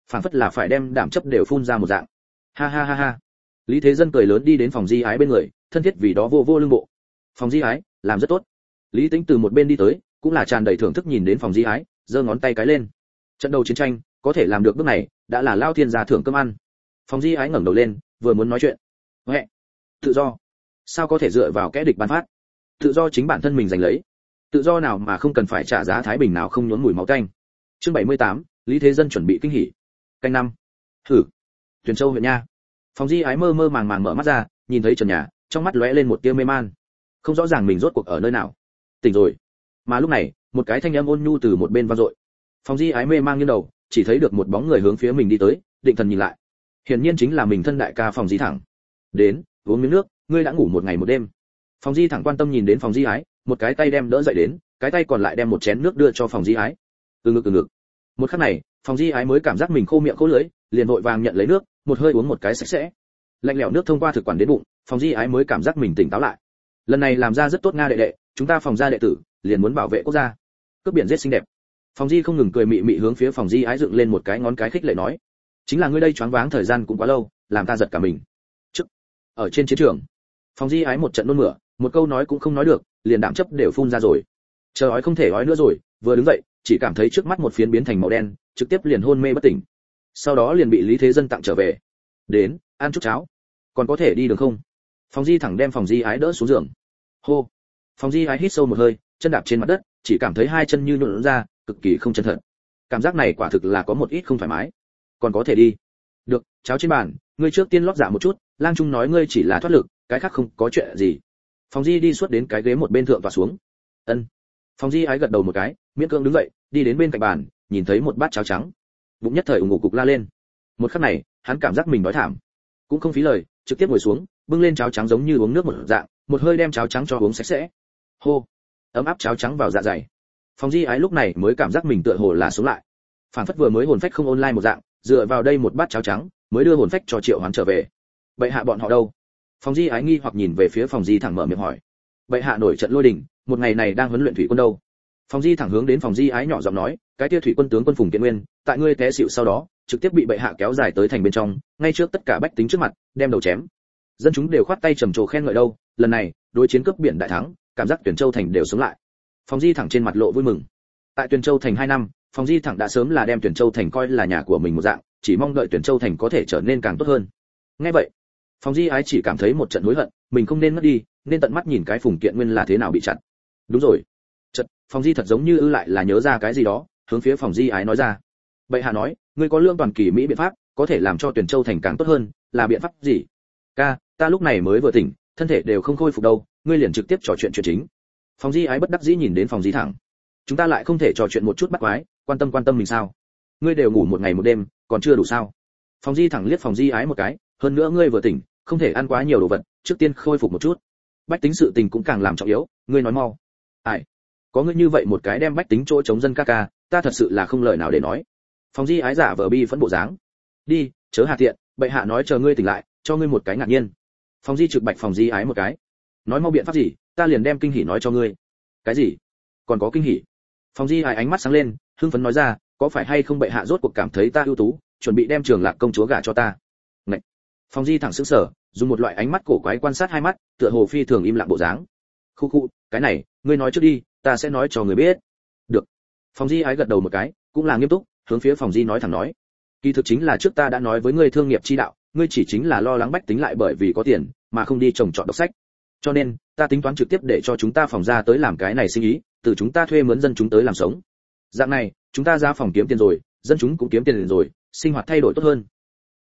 phảng phất là phải đem đảm chấp đều phun ra một dạng. Ha ha ha ha. Lý Thế Dân cười lớn đi đến phòng Di Ái bên người, thân thiết vì đó vô vô lưng bộ. Phòng Di Ái, làm rất tốt. Lý Tĩnh từ một bên đi tới, cũng là tràn đầy thưởng thức nhìn đến phòng Di Ái, giơ ngón tay cái lên. Trận đầu chiến tranh, có thể làm được bước này, đã là lao thiên gia thưởng cơm ăn. Phòng Di Ái ngẩng đầu lên, vừa muốn nói chuyện. Huệ, tự do. Sao có thể dựa vào kẻ địch ban phát? Tự do chính bản thân mình giành lấy. Tự do nào mà không cần phải trả giá thái bình nào không nhuốm mùi máu tanh. Chương bảy mươi tám, Lý Thế Dân chuẩn bị kinh hỉ. Canh năm. Thử. Tuyền Châu huyện nha. Phòng Di Ái mơ mơ màng màng mở mắt ra, nhìn thấy trần nhà, trong mắt lóe lên một tia mê man. Không rõ ràng mình rốt cuộc ở nơi nào. Tỉnh rồi. Mà lúc này, một cái thanh âm ôn nhu từ một bên vang dội. Phòng Di Ái mê mang nghiêng đầu, chỉ thấy được một bóng người hướng phía mình đi tới, định thần nhìn lại. Hiển nhiên chính là mình thân đại ca Phòng Di Thẳng. Đến, uống miếng nước, ngươi đã ngủ một ngày một đêm. Phòng Di Thẳng quan tâm nhìn đến Phòng Di Ái, một cái tay đem đỡ dậy đến, cái tay còn lại đem một chén nước đưa cho Phòng Di Ái. Từ ngực từ ngực. Một khắc này, Phòng Di Ái mới cảm giác mình khô miệng khô lưỡi, liền vội vàng nhận lấy nước, một hơi uống một cái sạch sẽ. Lạnh lẽo nước thông qua thực quản đến bụng, Phòng Di Ái mới cảm giác mình tỉnh táo lại. Lần này làm ra rất tốt nga đệ đệ, chúng ta Phòng gia đệ tử, liền muốn bảo vệ quốc gia. Cướp biển giết xinh đẹp. Phòng Di không ngừng cười mị mị hướng phía Phòng Di Ái dựng lên một cái ngón cái khích lệ nói, chính là ngươi đây choáng váng thời gian cũng quá lâu, làm ta giật cả mình. Trước, ở trên chiến trường, Phòng Di Ái một trận nôn mửa, một câu nói cũng không nói được, liền đạm chấp đều phun ra rồi. Chờ ói không thể ói nữa rồi, vừa đứng dậy, chỉ cảm thấy trước mắt một phiến biến thành màu đen, trực tiếp liền hôn mê bất tỉnh. Sau đó liền bị Lý Thế Dân tặng trở về. Đến, ăn chút cháo. Còn có thể đi đường không? Phòng Di Thẳng đem Phòng Di Ái đỡ xuống giường. Hô. Phòng Di Ái hít sâu một hơi, chân đạp trên mặt đất, chỉ cảm thấy hai chân như nhũn ra, cực kỳ không chân thật. Cảm giác này quả thực là có một ít không thoải mái. Còn có thể đi. Được, cháo trên bàn, ngươi trước tiên lót dạ một chút, Lang Trung nói ngươi chỉ là thoát lực, cái khác không có chuyện gì. Phòng Di đi suốt đến cái ghế một bên thượng và xuống. Ân. Phòng Di Ái gật đầu một cái, miễn cưỡng đứng dậy, đi đến bên cạnh bàn, nhìn thấy một bát cháo trắng. Bụng nhất thời ủng ngủ cục la lên. Một khắc này, hắn cảm giác mình đói thảm, cũng không phí lời, trực tiếp ngồi xuống, bưng lên cháo trắng giống như uống nước một dạng, một hơi đem cháo trắng cho uống sạch sẽ. Hô, ấm áp cháo trắng vào dạ dày. Phòng Di Ái lúc này mới cảm giác mình tựa hồ là sống lại, phản phất vừa mới hồn phách không online một dạng, dựa vào đây một bát cháo trắng, mới đưa hồn phách cho Triệu Hoán trở về. Bệ hạ bọn họ đâu? Phòng Di Ái nghi hoặc nhìn về phía Phòng Di Thẳng mở miệng hỏi. Bệ hạ nổi trận lôi đình, một ngày này đang huấn luyện thủy quân đâu? Phòng Di Thẳng hướng đến Phòng Di Ái nhỏ giọng nói, cái kia thủy quân tướng quân Phùng Kiện Nguyên, tại ngươi té xỉu sau đó, trực tiếp bị bệ hạ kéo dài tới thành bên trong, ngay trước tất cả bách tính trước mặt, đem đầu chém. Dân chúng đều khoát tay trầm trồ khen ngợi đâu, lần này, đối chiến cướp biển đại thắng, cảm giác Tuyển Châu thành đều sống lại. Phòng Di Thẳng trên mặt lộ vui mừng. Tại Tuyển Châu thành hai năm, Phòng Di Thẳng đã sớm là đem Tuyển Châu thành coi là nhà của mình một dạng, chỉ mong đợi Tuyển Châu thành có thể trở nên càng tốt hơn. Nghe vậy, Phòng Di Ái chỉ cảm thấy một trận hối hận, mình không nên mất đi, nên tận mắt nhìn cái Phùng Kiện Nguyên là thế nào bị chặt. Đúng rồi. Chợt, Phòng Di thật giống như ư lại là nhớ ra cái gì đó, hướng phía Phòng Di Ái nói ra. Bệ hạ nói, ngươi có lương toàn kỳ mỹ biện pháp, có thể làm cho Tuyển Châu thành càng tốt hơn, là biện pháp gì? Ca, ta lúc này mới vừa tỉnh, thân thể đều không khôi phục đâu, ngươi liền trực tiếp trò chuyện chuyện chính. Phòng Di Ái bất đắc dĩ nhìn đến Phòng Di Thẳng. Chúng ta lại không thể trò chuyện một chút bắt quái, quan tâm quan tâm mình sao? Ngươi đều ngủ một ngày một đêm, còn chưa đủ sao? Phòng Di Thẳng liếc Phòng Di Ái một cái, hơn nữa ngươi vừa tỉnh, không thể ăn quá nhiều đồ vật, trước tiên khôi phục một chút. Bách tính sự tình cũng càng làm trọng yếu, ngươi nói mau. Ai? Có ngươi như vậy một cái đem bách tính chỗ chống dân ca ca, ta thật sự là không lời nào để nói. Phòng Di Ái giả vờ bi phẫn bộ dáng. Đi, chớ hà tiện, bệ hạ nói chờ ngươi tỉnh lại, cho ngươi một cái ngạc nhiên. Phòng Di trực bạch Phòng Di Ái một cái. Nói mau biện pháp gì, ta liền đem kinh hỉ nói cho ngươi. Cái gì? Còn có kinh hỉ? Phòng Di Ái ánh mắt sáng lên, hưng phấn nói ra, có phải hay không bệ hạ rốt cuộc cảm thấy ta ưu tú, chuẩn bị đem Trường Lạc công chúa gả cho ta. Ngậy. Phòng Di Thẳng sững sờ, dùng một loại ánh mắt cổ quái quan sát hai mắt, tựa hồ phi thường im lặng bộ dáng. Khu khu, cái này, ngươi nói trước đi, ta sẽ nói cho người biết. Được. Phòng Di Ái gật đầu một cái, cũng là nghiêm túc, hướng phía Phòng Di nói thẳng nói. Kỳ thực chính là trước ta đã nói với ngươi thương nghiệp chi đạo, ngươi chỉ chính là lo lắng bách tính lại bởi vì có tiền, mà không đi trồng trọt đọc sách. Cho nên, ta tính toán trực tiếp để cho chúng ta phòng ra tới làm cái này sinh ý, từ chúng ta thuê mướn dân chúng tới làm sống. Dạng này, chúng ta ra phòng kiếm tiền rồi, dân chúng cũng kiếm tiền rồi, sinh hoạt thay đổi tốt hơn.